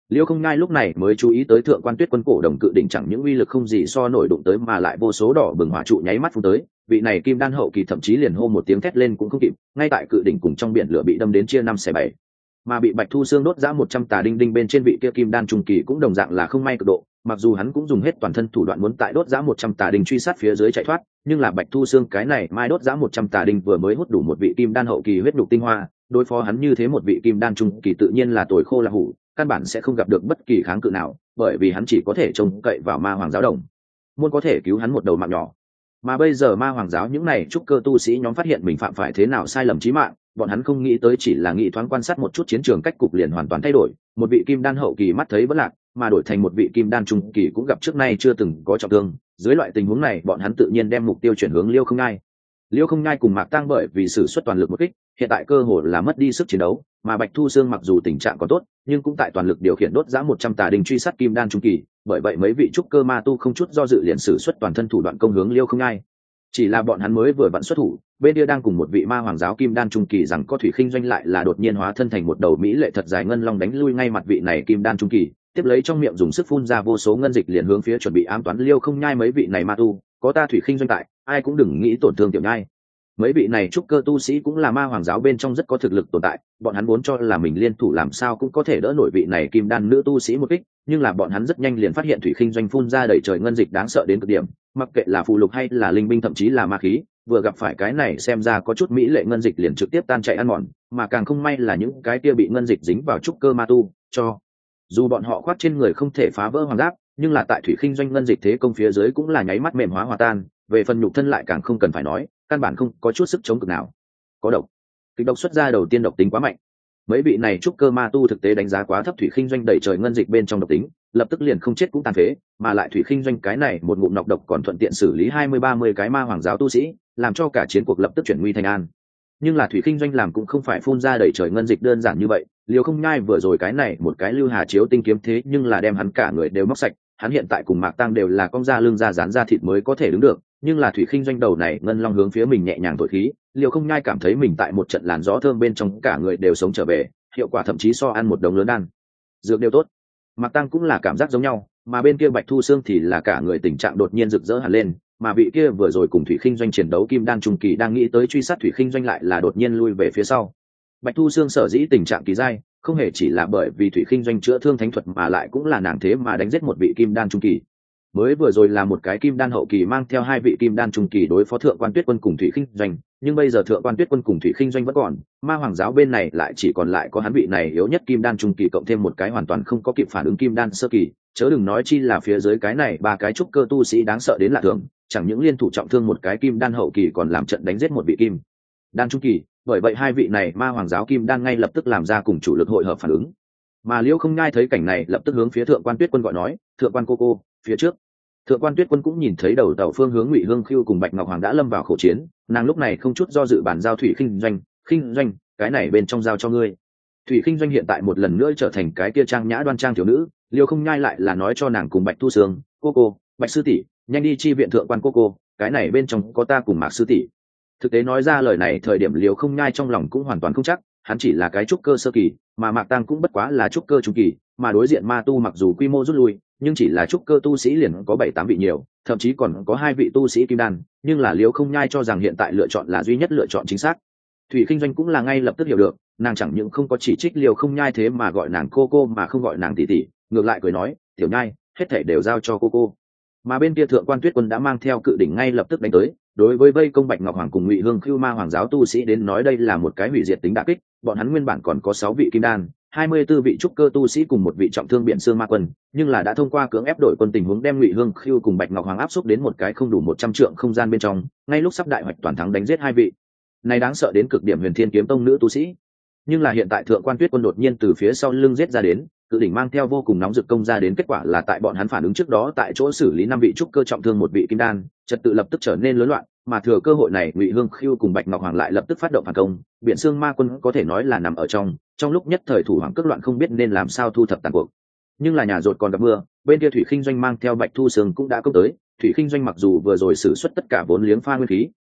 [SPEAKER 1] Liêu Không Nhai lúc này mới chú ý tới thượng quan tuyết quân cổ đồng cự đỉnh chẳng những uy lực không gì so nổi đụng tới mà lại vô số đỏ bừng hỏa trụ nháy mắt phun tới, vị này kim đan hậu kỳ thậm chí liền hô một tiếng thét lên cũng không kịp, ngay tại cự đỉnh cùng trong biển lửa bị đâm đến chia 5/7, mà bị Bạch Thu Xương đốt giã 100 tà đinh đinh bên trên vị kia kim đan trung kỳ cũng đồng dạng là không may cực độ, mặc dù hắn cũng dùng hết toàn thân thủ đoạn muốn tại đốt giã 100 tà đinh truy sát phía dưới chạy thoát, nhưng là Bạch Thu Xương cái này mai đốt giã 100 tà đinh vừa mới hút đủ một vị kim đan hậu kỳ huyết nhục tinh hoa, đối phó hắn như thế một vị kim đan trung kỳ tự nhiên là tồi khô là hủ, căn bản sẽ không gặp được bất kỳ kháng cự nào, bởi vì hắn chỉ có thể trông cậy vào ma hoàng giáo đồng môn có thể cứu hắn một đầu mạng nhỏ. Mà bây giờ ma hoàng giáo những này trúc cơ tu sĩ nhóm phát hiện mình phạm phải thế nào sai lầm chí mạng, bọn hắn không nghĩ tới chỉ là nghĩ thoáng quan sát một chút chiến trường cách cục liền hoàn toàn thay đổi, một vị kim đan hậu kỳ mắt thấy vẫn lạc, mà đổi thành một vị kim đan trung kỳ cũng gặp trước nay chưa từng có trọng thương. Dưới loại tình huống này, bọn hắn tự nhiên đem mục tiêu chuyển hướng Liêu Không Nhai. Liêu Không Nhai cùng Mạc Tăng bởi vì sử xuất toàn lực một kích, hiện tại cơ hồ là mất đi sức chiến đấu, mà Bạch Thu Xương mặc dù tình trạng có tốt, nhưng cũng tại toàn lực điều khiển đốt giã 100 tà đinh truy sát kim đan trung kỳ, bởi vậy mấy vị trúc cơ ma tu không chút do dự liền sử xuất toàn thân thủ đoạn công hướng Liêu Không Nhai. Chỉ là bọn hắn mới vừa vặn xuất thủ, bên kia đang cùng một vị ma hoàng giáo kim đan trung kỳ rằng có thủy khinh doanh lại là đột nhiên hóa thân thành một đầu mỹ lệ thật dài ngân long đánh lui ngay mặt vị này kim đan trung kỳ, tiếp lấy trong miệng dùng sức phun ra vô số ngân dịch liền hướng phía chuẩn bị ám toán Liêu Không Nhai mấy vị này ma tu, có ta thủy khinh doanh tại, ai cũng đừng nghĩ tổn thương tiểu nhai. Mấy vị này trúc cơ tu sĩ cũng là ma hoàng giáo bên trong rất có thực lực tồn tại, bọn hắn vốn cho là mình liên thủ làm sao cũng có thể đỡ nổi vị này kim đan nữ tu sĩ một kích, nhưng là bọn hắn rất nhanh liền phát hiện thủy khinh doanh phun ra đầy trời ngân dịch đáng sợ đến cực điểm, mặc kệ là phù lục hay là linh binh thậm chí là ma khí, vừa gặp phải cái này xem ra có chút mỹ lệ ngân dịch liền trực tiếp tan chảy ăn mòn, mà càng không may là những cái kia bị ngân dịch dính vào trúc cơ ma tu, cho dù bọn họ khoác trên người không thể phá vỡ hoàng giáp, nhưng là tại thủy khinh doanh ngân dịch thế công phía dưới cũng là nháy mắt mềm hóa hòa tan, về phần nhục thân lại càng không cần phải nói, căn bản không có chút sức chống cực nào. Có độc. Kịch độc xuất ra đầu tiên độc tính quá mạnh, mấy vị này trúc cơ ma tu thực tế đánh giá quá thấp thủy khinh doanh đầy trời ngân dịch bên trong độc tính, lập tức liền không chết cũng tàn phế, mà lại thủy khinh doanh cái này một ngụm nọc độc còn thuận tiện xử lý 20-30 cái ma hoàng giáo tu sĩ, làm cho cả chiến cuộc lập tức chuyển nguy thành an. Nhưng là thủy khinh doanh làm cũng không phải phun ra đầy trời ngân dịch đơn giản như vậy, Liêu Không Nhai vừa rồi cái này một cái lưu hà chiếu tinh kiếm thế nhưng là đem hắn cả người đều móc sạch, hắn hiện tại cùng Mạc Tăng đều là cong da lưng da dán da thịt mới có thể đứng được, nhưng là thủy khinh doanh đầu này ngân long hướng phía mình nhẹ nhàng thổi khí, Liêu Không Nhai cảm thấy mình tại một trận làn gió thơm bên trong cả người đều sống trở về, hiệu quả thậm chí so ăn một đống lớn đan dược đều tốt. Mạc Tăng cũng là cảm giác giống nhau, mà bên kia Bạch Thu Xương thì là cả người tình trạng đột nhiên rực rỡ hẳn lên, mà vị kia vừa rồi cùng thủy khinh doanh chiến đấu kim đan trung kỳ đang nghĩ tới truy sát thủy khinh doanh lại là đột nhiên lui về phía sau. Bạch Thu Xương sở dĩ tình trạng kỳ dai, không hề chỉ là bởi vì thủy khinh doanh chữa thương thánh thuật mà lại cũng là nàng thế mà đánh giết một vị kim đan trung kỳ. Mới vừa rồi là một cái kim đan hậu kỳ mang theo hai vị kim đan trung kỳ đối phó thượng quan tuyết quân cùng thủy khinh doanh, nhưng bây giờ thượng quan tuyết quân cùng thủy khinh doanh vẫn còn, ma hoàng giáo bên này lại chỉ còn lại có hắn vị này yếu nhất kim đan trung kỳ cộng thêm một cái hoàn toàn không có kịp phản ứng kim đan sơ kỳ, chớ đừng nói chi là phía dưới cái này ba cái trúc cơ tu sĩ đáng sợ đến lạ thường, chẳng những liên thủ trọng thương một cái kim đan hậu kỳ còn làm trận đánh giết một vị kim đan trung kỳ, bởi vậy hai vị này ma hoàng giáo kim đan ngay lập tức làm ra cùng chủ lực hội hợp phản ứng. Mà Liễu Không Nhai thấy cảnh này lập tức hướng phía thượng quan tuyết quân gọi nói, thượng quan cô phía trước. Thượng quan tuyết quân cũng nhìn thấy đầu tàu phương hướng Ngụy Hương Khưu cùng Bạch Ngọc Hoàng đã lâm vào khẩu chiến, nàng lúc này không chút do dự bàn giao thủy khinh doanh, cái này bên trong giao cho ngươi. Thủy khinh doanh hiện tại một lần nữa trở thành cái kia trang nhã đoan trang thiếu nữ, Liêu Không Nhai lại là nói cho nàng cùng Bạch Thu Sương, cô Bạch sư tỷ, nhanh đi chi viện thượng quan cô, cái này bên trong có ta cùng Mạc sư tỷ. Thực tế nói ra lời này thời điểm Liêu Không Nhai trong lòng cũng hoàn toàn không chắc, hắn chỉ là cái trúc cơ sơ kỳ, mà Mạc Tăng cũng bất quá là trúc cơ trung kỳ, mà đối diện ma tu mặc dù quy mô rút lui, nhưng chỉ là trúc cơ tu sĩ liền có 7-8 vị nhiều, thậm chí còn có 2 vị tu sĩ kim đan, nhưng là Liêu Không Nhai cho rằng hiện tại lựa chọn là duy nhất lựa chọn chính xác. Thủy Khinh Doanh cũng là ngay lập tức hiểu được, nàng chẳng những không có chỉ trích Liêu Không Nhai thế mà gọi nàng cô mà không gọi nàng tỷ tỷ, ngược lại cười nói, tiểu nhai, hết thảy đều giao cho cô. Mà bên kia thượng quan tuyết quân đã mang theo cự đỉnh ngay lập tức đánh tới, đối với vây công Bạch Ngọc Hoàng cùng Ngụy Hương Khưu ma hoàng giáo tu sĩ đến nói đây là một cái hủy diệt tính đả kích, bọn hắn nguyên bản còn có 6 vị kim đan, 24 vị trúc cơ tu sĩ cùng một vị trọng thương biển xương ma quân, nhưng là đã thông qua cưỡng ép đổi quân tình huống đem Ngụy Hương Khưu cùng Bạch Ngọc Hoàng áp xúc đến một cái không đủ 100 trượng không gian bên trong, ngay lúc sắp đại hoạch toàn thắng đánh giết 2 vị này đáng sợ đến cực điểm Huyền Thiên kiếm tông nữ tu sĩ. Nhưng là hiện tại thượng quan tuyết quân đột nhiên từ phía sau lưng giết ra đến, cự đỉnh mang theo vô cùng nóng rực công ra đến, kết quả là tại bọn hắn phản ứng trước đó tại chỗ xử lý 5 vị trúc cơ trọng thương một vị kim đan, trật tự lập tức trở nên rối loạn, mà thừa cơ hội này Ngụy Hương Khưu cùng Bạch Ngọc Hoàng lại lập tức phát động phản công, biển xương ma quân có thể nói là nằm ở trong lúc nhất thời thủ hoàng cước loạn không biết nên làm sao thu thập tàn cuộc. Nhưng là nhà rột còn gặp mưa, bên kia Thủy Khinh Doanh mang theo Bạch Thu Sương cũng đã công tới. Thủy Khinh Doanh mặc dù vừa rồi sử xuất tất cả vốn liếng pha nguyên khí,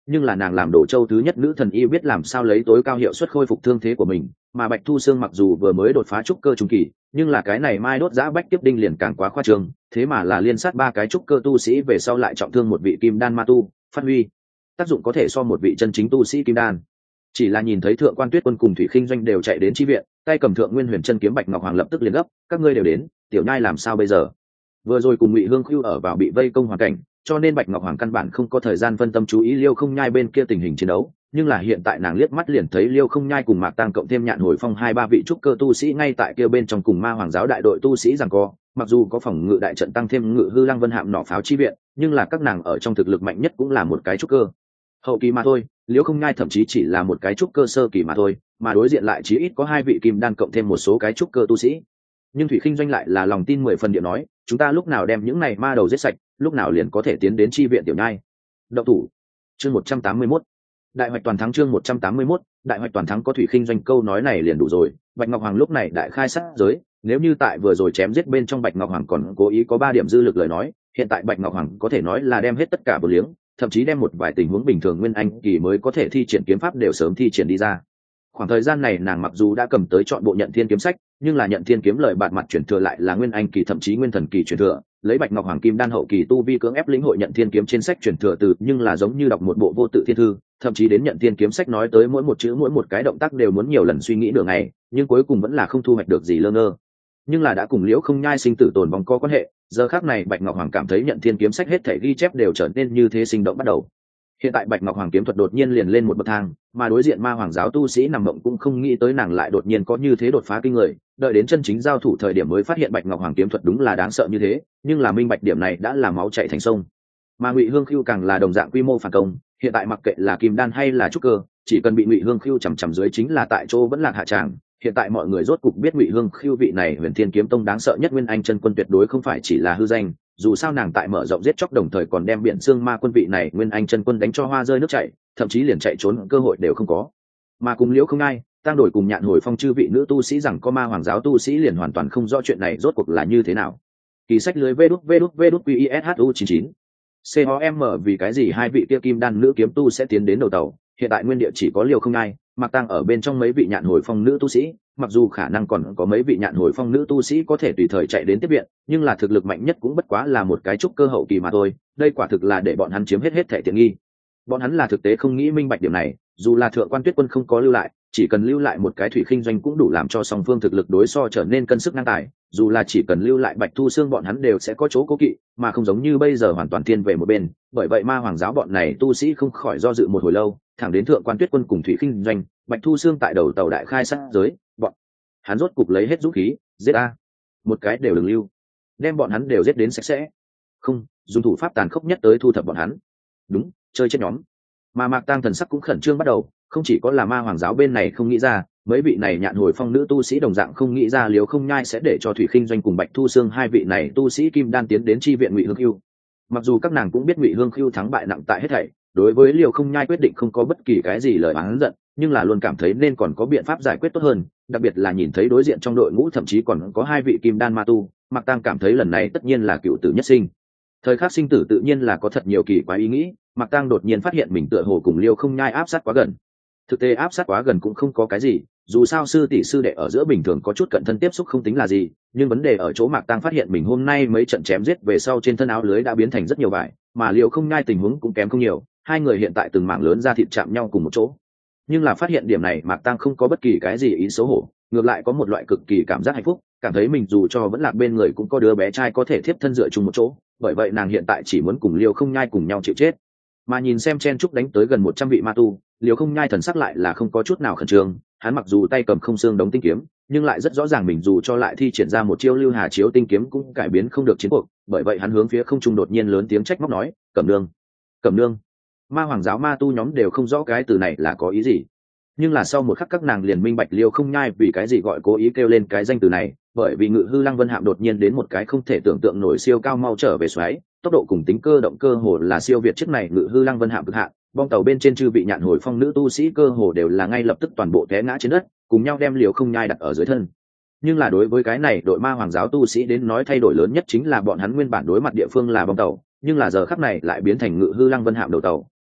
[SPEAKER 1] nhưng là nàng làm Đồ Châu thứ nhất nữ thần y biết làm sao lấy tối cao hiệu suất khôi phục thương thế của mình, mà Bạch Thu Sương mặc dù vừa mới đột phá trúc cơ trung kỳ, nhưng là cái này mai đốt giã bách tiếp đinh liền càng quá khoa trương, thế mà là liên sát ba cái trúc cơ tu sĩ về sau lại trọng thương một vị kim đan ma tu, phát huy tác dụng có thể so một vị chân chính tu sĩ kim đan. Chỉ là nhìn thấy Thượng Quan Tuyết Quân cùng Thủy Khinh Doanh đều chạy đến chi viện, tay cầm Thượng Nguyên Huyền Chân kiếm Bạch Ngọc Hoàng lập tức liền gấp, các ngươi đều đến, tiểu nhai làm sao bây giờ? Vừa rồi cùng Ngụy Hương Khưu ở vào bị vây công hoàn cảnh, cho nên Bạch Ngọc Hoàng căn bản không có thời gian phân tâm chú ý Liêu Không Nhai bên kia tình hình chiến đấu, nhưng là hiện tại nàng liếc mắt liền thấy Liêu Không Nhai cùng Mạc Tăng cộng thêm Nhạn Hồi Phong hai ba vị trúc cơ tu sĩ ngay tại kia bên trong cùng Ma Hoàng giáo đại đội tu sĩ giằng co, mặc dù có phòng ngự đại trận tăng thêm Ngự Hư Lăng Vân Hạm nỏ pháo chi viện, nhưng là các nàng ở trong thực lực mạnh nhất cũng là một cái trúc cơ hậu kỳ mà thôi, Liêu Không Nhai thậm chí chỉ là một cái trúc cơ sơ kỳ mà thôi, mà đối diện lại chí ít có hai vị kim đan cộng thêm một số cái trúc cơ tu sĩ. Nhưng Thủy Khinh Doanh lại là lòng tin 10 phần điệu nói, chúng ta lúc nào đem những này ma đầu giết sạch, lúc nào liền có thể tiến đến chi viện tiểu nhai. Động thủ. Chương 181. Đại hoạch toàn thắng. Chương 181. Đại hoạch toàn thắng. Có Thủy Khinh Doanh câu nói này liền đủ rồi, Bạch Ngọc Hoàng lúc này đại khai sát giới, nếu như tại vừa rồi chém giết bên trong Bạch Ngọc Hoàng còn cố ý có 3 điểm dư lực lời nói, hiện tại Bạch Ngọc Hoàng có thể nói là đem hết tất cả bờ liếng, thậm chí đem một vài tình huống bình thường nguyên anh kỳ mới có thể thi triển kiếm pháp đều sớm thi triển đi ra. Khoảng thời gian này nàng mặc dù đã cầm tới chọn bộ Nhận Thiên kiếm sách, nhưng là Nhận Thiên kiếm lời bạt mặt chuyển thừa lại là nguyên anh kỳ thậm chí nguyên thần kỳ chuyển thừa, lấy Bạch Ngọc Hoàng kim đan hậu kỳ tu vi cưỡng ép lĩnh hội Nhận Thiên kiếm trên sách chuyển thừa từ, nhưng là giống như đọc một bộ vô tự thiên thư, thậm chí đến Nhận Thiên kiếm sách nói tới mỗi một chữ mỗi một cái động tác đều muốn nhiều lần suy nghĩ đường ngày, nhưng cuối cùng vẫn là không thu hoạch được gì lơ ngơ. Nhưng là đã cùng Liễu Không Nhai sinh tử tồn vong có quan hệ, giờ khắc này Bạch Ngọc Hoàng cảm thấy Nhận Thiên kiếm sách hết thảy ghi chép đều trở nên như thế sinh động bắt đầu. Hiện tại Bạch Ngọc Hoàng kiếm thuật đột nhiên liền lên một bậc thang, mà đối diện Ma Hoàng giáo tu sĩ nằm mộng cũng không nghĩ tới nàng lại đột nhiên có như thế đột phá kinh người, đợi đến chân chính giao thủ thời điểm mới phát hiện Bạch Ngọc Hoàng kiếm thuật đúng là đáng sợ như thế, nhưng là minh bạch điểm này đã là máu chảy thành sông. Mà Ngụy Hương Khưu càng là đồng dạng quy mô phản công, hiện tại mặc kệ là kim đan hay là trúc cơ, chỉ cần bị Ngụy Hương Khưu chằm chằm dưới chính là tại chỗ vẫn lạc hạ tràng. Hiện tại mọi người rốt cục biết Ngụy Hương Khưu vị này Huyền Thiên kiếm tông đáng sợ nhất nguyên anh chân quân tuyệt đối không phải chỉ là hư danh, dù sao nàng tại mở rộng giết chóc đồng thời còn đem Biển Xương Ma quân vị này nguyên anh chân quân đánh cho hoa rơi nước chảy, thậm chí liền chạy trốn cơ hội đều không có. Mà cùng Liễu Không Ai, Tăng Đổi cùng Nhạn Hồi Phong chư vị nữ tu sĩ rằng có Ma Hoàng giáo tu sĩ liền hoàn toàn không rõ chuyện này rốt cuộc là như thế nào. Kỳ sách lưới vđvđvđqishu99 COM vì cái gì hai vị kia kim đan nữ kiếm tu sẽ tiến đến đầu tàu, hiện tại nguyên địa chỉ có Liêu Không Ai, Mạc Tăng ở bên trong mấy vị Nhạn Hồi Phong nữ tu sĩ, mặc dù khả năng còn có mấy vị Nhạn Hồi Phong nữ tu sĩ có thể tùy thời chạy đến tiếp viện, nhưng là thực lực mạnh nhất cũng bất quá là một cái trúc cơ hậu kỳ mà thôi, đây quả thực là để bọn hắn chiếm hết thẻ tiện nghi. Bọn hắn là thực tế không nghĩ minh bạch điểm này, dù là Thượng Quan Tuyết Quân không có lưu lại, chỉ cần lưu lại một cái Thủy Khinh Doanh cũng đủ làm cho song phương thực lực đối so trở nên cân sức ngang tài, dù là chỉ cần lưu lại Bạch Thu Xương bọn hắn đều sẽ có chỗ cố kỵ, mà không giống như bây giờ hoàn toàn thiên về một bên, bởi vậy Ma Hoàng giáo bọn này tu sĩ không khỏi do dự một hồi lâu, thẳng đến Thượng Quan Tuyết Quân cùng Thủy Khinh Doanh, Bạch Thu Xương tại đầu tàu đại khai sát giới, bọn hắn rốt cục lấy hết dũng khí, giết a, một cái đều đừng lưu, đem bọn hắn đều giết đến sạch sẽ, không dùng thủ pháp tàn khốc nhất tới thu thập bọn hắn, đúng, chơi chết nhóm. Mà Mạc Tăng thần sắc cũng khẩn trương bắt đầu, không chỉ có là Ma Hoàng giáo bên này không nghĩ ra, mấy vị này Nhạn Hồi Phong nữ tu sĩ đồng dạng không nghĩ ra Liễu Không Nhai sẽ để cho Thủy Khinh Doanh cùng Bạch Thu Xương hai vị này tu sĩ kim đan tiến đến chi viện Ngụy Hương Khưu. Mặc dù các nàng cũng biết Ngụy Hương Khưu thắng bại nặng tại hết thảy, đối với Liễu Không Nhai quyết định không có bất kỳ cái gì lời oán giận, nhưng là luôn cảm thấy nên còn có biện pháp giải quyết tốt hơn, đặc biệt là nhìn thấy đối diện trong đội ngũ thậm chí còn có hai vị kim đan ma tu, Mạc Tăng cảm thấy lần này tất nhiên là cựu tử nhất sinh. Thời khắc sinh tử tự nhiên là có thật nhiều kỳ quái ý nghĩ, Mạc Tăng đột nhiên phát hiện mình tựa hồ cùng Liêu Không Nhai áp sát quá gần. Thực tế áp sát quá gần cũng không có cái gì, dù sao sư tỷ sư đệ ở giữa bình thường có chút cận thân tiếp xúc không tính là gì, nhưng vấn đề ở chỗ Mạc Tăng phát hiện mình hôm nay mấy trận chém giết về sau trên thân áo lưới đã biến thành rất nhiều vải, mà Liêu Không Nhai tình huống cũng kém không nhiều, hai người hiện tại từng mảng lớn da thịt chạm nhau cùng một chỗ. Nhưng là phát hiện điểm này Mạc Tăng không có bất kỳ cái gì ý xấu hổ, ngược lại có một loại cực kỳ cảm giác hạnh phúc, cảm thấy mình dù cho vẫn là bên người cũng có đứa bé trai có thể thiếp thân dựa chung một chỗ, bởi vậy nàng hiện tại chỉ muốn cùng Liêu Không Nhai cùng nhau chịu chết. Mà nhìn xem chen trúc đánh tới gần 100 vị ma tu, Liêu Không Nhai thần sắc lại là không có chút nào khẩn trương, hắn mặc dù tay cầm không xương đống tinh kiếm, nhưng lại rất rõ ràng mình dù cho lại thi triển ra một chiêu Lưu Hà chiếu tinh kiếm cũng cải biến không được chiến cuộc, bởi vậy hắn hướng phía không trung đột nhiên lớn tiếng trách móc nói, "Cẩm nương, Cẩm nương." Ma Hoàng giáo ma tu nhóm đều không rõ cái từ này là có ý gì, nhưng là sau một khắc các nàng liền minh bạch Liêu Không Nhai vì cái gì gọi cố ý kêu lên cái danh từ này, bởi vì Ngự Hư Lăng Vân Hạm đột nhiên đến một cái không thể tưởng tượng nổi siêu cao mau trở về xoáy, tốc độ cùng tính cơ động cơ hồ là siêu việt chiếc này Ngự Hư Lăng Vân Hạm cực hạn, bong tàu bên trên chư vị Nhạn Hồi Phong nữ tu sĩ cơ hồ đều là ngay lập tức toàn bộ té ngã trên đất, cùng nhau đem Liêu Không Nhai đặt ở dưới thân. Nhưng là đối với cái này đội Ma Hoàng giáo tu sĩ đến nói thay đổi lớn nhất chính là bọn hắn nguyên bản đối mặt địa phương là bong tàu, nhưng là giờ khắc này lại biến thành Ngự Hư Lăng Vân Hạm đầu tàu,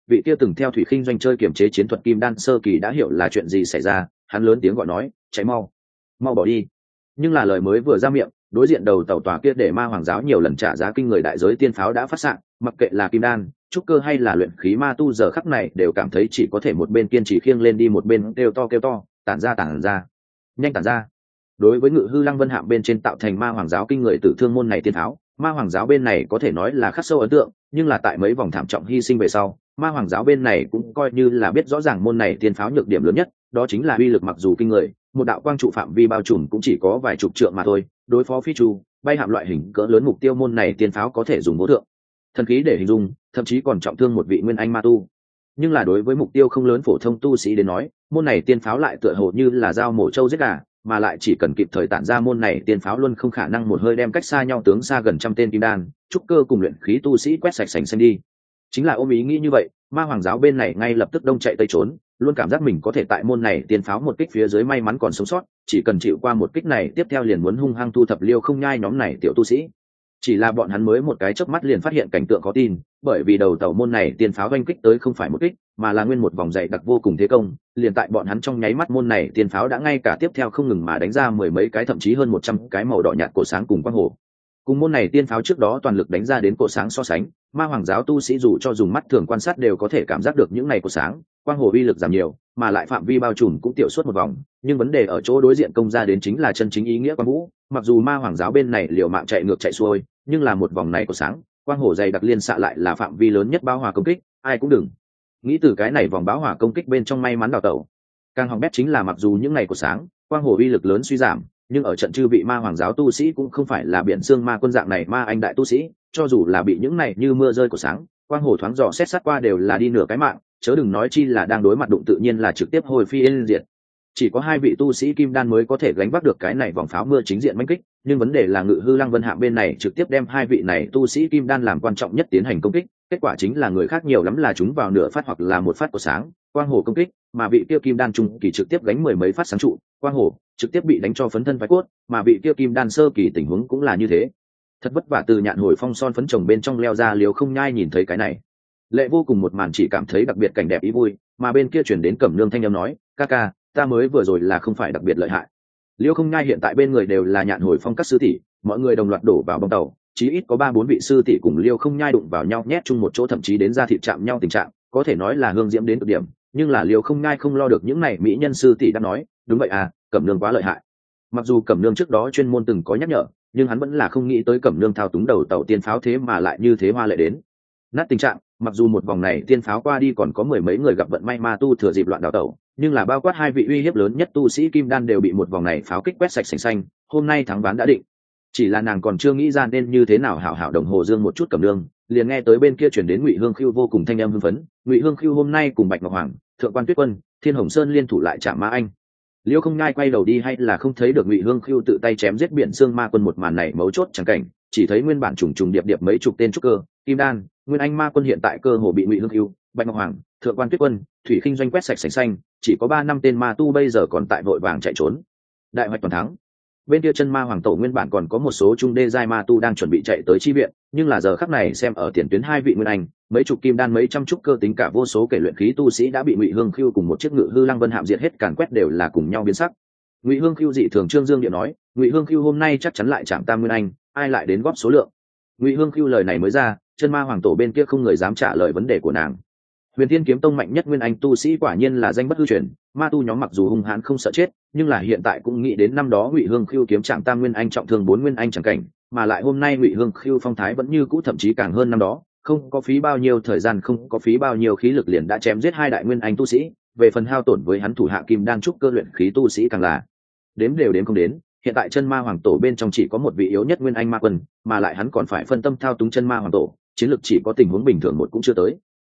[SPEAKER 1] vị kia từng theo thủy khinh doanh chơi kiểm chế chiến thuật kim đan sơ kỳ đã hiểu là chuyện gì xảy ra, hắn lớn tiếng gọi nói, chạy mau mau bỏ đi. Nhưng là lời mới vừa ra miệng, đối diện đầu tàu tòa kia để ma hoàng giáo nhiều lần trả giá kinh người đại giới tiên pháo đã phát xạ, mặc kệ là kim đan trúc cơ hay là luyện khí ma tu giờ khắc này đều cảm thấy chỉ có thể một bên kiên trì khiêng lên đi, một bên kêu to tản ra nhanh tản ra. Đối với ngự hư lăng vân hạm bên trên tạo thành ma hoàng giáo kinh người tử thương môn này tiên pháo, ma hoàng giáo bên này có thể nói là khắc sâu ấn tượng, nhưng là tại mấy vòng thảm trọng hy sinh về sau, ma hoàng giáo bên này cũng coi như là biết rõ ràng môn này tiên pháo nhược điểm lớn nhất, đó chính là uy lực mặc dù kinh người, một đạo quang trụ phạm vi bao trùm cũng chỉ có vài chục trượng mà thôi, đối phó phi chu bay hạm loại hình cỡ lớn mục tiêu môn này tiên pháo có thể dùng vô thượng thần khí để hình dung, thậm chí còn trọng thương một vị nguyên anh ma tu. Nhưng là đối với mục tiêu không lớn phổ thông tu sĩ đến nói, môn này tiên pháo lại tựa hồ như là dao mổ trâu giết gà, mà lại chỉ cần kịp thời tản ra môn này tiên pháo luôn không khả năng một hơi đem cách xa nhau tướng xa gần trăm tên kim đan trúc cơ cùng luyện khí tu sĩ quét sạch sành xanh đi. Chính là ôm ý nghĩ như vậy, ma hoàng giáo bên này ngay lập tức đông chạy tây trốn, luôn cảm giác mình có thể tại môn này tiên pháo một kích phía dưới may mắn còn sống sót, chỉ cần chịu qua một kích này tiếp theo liền muốn hung hăng thu thập Liêu Không Nhai nhóm này tiểu tu sĩ. Chỉ là bọn hắn mới một cái chớp mắt liền phát hiện cảnh tượng khó tin, bởi vì đầu tàu môn này tiên pháo oanh kích tới không phải một kích, mà là nguyên một vòng dày đặc vô cùng thế công, liền tại bọn hắn trong nháy mắt môn này tiên pháo đã ngay cả tiếp theo không ngừng mà đánh ra mười mấy cái thậm chí hơn 100 cái màu đỏ nhạt cổ sáng cùng quang hồ. Cùng môn này tiên pháo trước đó toàn lực đánh ra đến cổ sáng so sánh, ma hoàng giáo tu sĩ dù cho dùng mắt thường quan sát đều có thể cảm giác được những này cổ sáng, quang hồ uy lực giảm nhiều, mà lại phạm vi bao trùm cũng tiểu suốt một vòng, nhưng vấn đề ở chỗ đối diện công ra đến chính là chân chính ý nghĩa quang vũ, mặc dù ma hoàng giáo bên này liều mạng chạy ngược chạy xuôi, nhưng là một vòng này cổ sáng, quang hồ dày đặc liên xạ lại là phạm vi lớn nhất bão hòa công kích, ai cũng đừng nghĩ từ cái này vòng bão hỏa công kích bên trong may mắn đào tẩu. Càng hỏng bét chính là mặc dù những ngày của sáng quang hồ uy lực lớn suy giảm, nhưng ở trận chư vị ma hoàng giáo tu sĩ cũng không phải là biển xương ma quân dạng này ma anh đại tu sĩ, cho dù là bị những này như mưa rơi của sáng quang hồ thoáng dò xét sát qua đều là đi nửa cái mạng, chớ đừng nói chi là đang đối mặt đụng tự nhiên là trực tiếp hồi phi yên diệt. Chỉ có hai vị tu sĩ kim đan mới có thể gánh vác được cái này vòng pháo mưa chính diện mãnh kích, nhưng vấn đề là ngự hư lăng vân hạm bên này trực tiếp đem hai vị này tu sĩ kim đan làm quan trọng nhất tiến hành công kích, kết quả chính là người khác nhiều lắm là chúng vào nửa phát hoặc là một phát của sáng quang hồ công kích, mà vị kia kim đan trung kỳ trực tiếp gánh mười mấy phát sáng trụ quang hồ trực tiếp bị đánh cho phấn thân phái cốt, mà vị kia kim đan sơ kỳ tình huống cũng là như thế. Thật vất vả từ nhạn hồi phong son phấn chồng bên trong leo ra, Liều Không Nhai nhìn thấy cái này lệ vô cùng một màn chỉ cảm thấy đặc biệt cảnh đẹp ý vui, mà bên kia chuyển đến Cẩm Nương thanh âm nói, ca ca ta mới vừa rồi là không phải đặc biệt lợi hại. Liêu Không Nhai hiện tại bên người đều là nhạn hồi phong các sư tỷ, mọi người đồng loạt đổ vào bong tàu, chí ít có 3-4 vị sư tỷ cùng Liêu Không Nhai đụng vào nhau nhét chung một chỗ, thậm chí đến ra thịt chạm nhau tình trạng, có thể nói là hương diễm đến cực điểm. Nhưng là Liêu Không Nhai không lo được những này mỹ nhân sư tỷ đã nói, đúng vậy à, Cẩm Nương quá lợi hại. Mặc dù Cẩm Nương trước đó chuyên môn từng có nhắc nhở, nhưng hắn vẫn là không nghĩ tới Cẩm Nương thao túng đầu tàu tiên pháo thế mà lại như thế hoa lệ đến nát tình trạng. Mặc dù một vòng này tiên pháo qua đi còn có mười mấy người gặp vận may ma tu thừa dịp loạn đào tẩu, nhưng là bao quát hai vị uy hiếp lớn nhất tu sĩ kim đan đều bị một vòng này pháo kích quét sạch sành xanh, hôm nay thắng ván đã định. Chỉ là nàng còn chưa nghĩ ra nên như thế nào hảo hảo đồng hồ dương một chút Cẩm Nương, liền nghe tới bên kia chuyển đến Ngụy Hương Khưu vô cùng thanh âm hưng phấn. Ngụy Hương Khưu hôm nay cùng Bạch Ngọc Hoàng, Thượng Quan Tuyết Quân, Thiên Hồng Sơn liên thủ lại chạm ma anh. Liêu Không Nhai quay đầu đi hay là không thấy được Ngụy Hương Khưu tự tay chém giết biển xương ma quân một màn này mấu chốt chẳng cảnh, chỉ thấy nguyên bản trùng trùng điệp điệp mấy chục tên trúc cơ kim đan nguyên anh ma quân hiện tại cơ hồ bị Ngụy Hương Khưu, Bạch Ngọc Hoàng, Thượng Quan Tuyết Quân, Thủy Khinh Doanh quét sạch sành xanh, chỉ có 3-5 tên ma tu bây giờ còn tại vội vàng chạy trốn. Đại hoạch toàn thắng. Bên kia chân ma hoàng tổ nguyên bản còn có một số trung đê giai ma tu đang chuẩn bị chạy tới chi viện, nhưng là giờ khắc này xem ở tiền tuyến hai vị nguyên anh, mấy chục kim đan mấy trăm trúc cơ tính cả vô số kể luyện khí tu sĩ đã bị Ngụy Hương Khưu cùng một chiếc ngự hư lăng vân hạm diệt hết, càn quét đều là cùng nhau biến sắc. Ngụy Hương Khưu dị thường trương dương điện nói, Ngụy Hương Khưu hôm nay chắc chắn lại chạm tam nguyên anh, ai lại đến góp số lượng. Ngụy Hương Khưu lời này mới ra, chân ma hoàng tổ bên kia không người dám trả lời vấn đề của nàng. Huyền Thiên kiếm tông mạnh nhất nguyên anh tu sĩ quả nhiên là danh bất hư truyền, ma tu nhóm mặc dù hung hãn không sợ chết, nhưng là hiện tại cũng nghĩ đến năm đó Ngụy Hương Khưu kiếm chạm tam nguyên anh trọng thương 4 nguyên anh chẳng cảnh, mà lại hôm nay Ngụy Hương Khưu phong thái vẫn như cũ, thậm chí càng hơn năm đó, không có phí bao nhiêu thời gian, không có phí bao nhiêu khí lực liền đã chém giết 2 đại nguyên anh tu sĩ, về phần hao tổn với hắn thủ hạ kim đan trúc cơ luyện khí tu sĩ càng là đếm đều đếm không đến. Hiện tại chân ma hoàng tổ bên trong chỉ có một vị yếu nhất nguyên anh ma quân, mà lại hắn còn phải phân tâm thao túng chân ma hoàng tổ, chiến lực chỉ có tình huống bình thường một cũng chưa tới.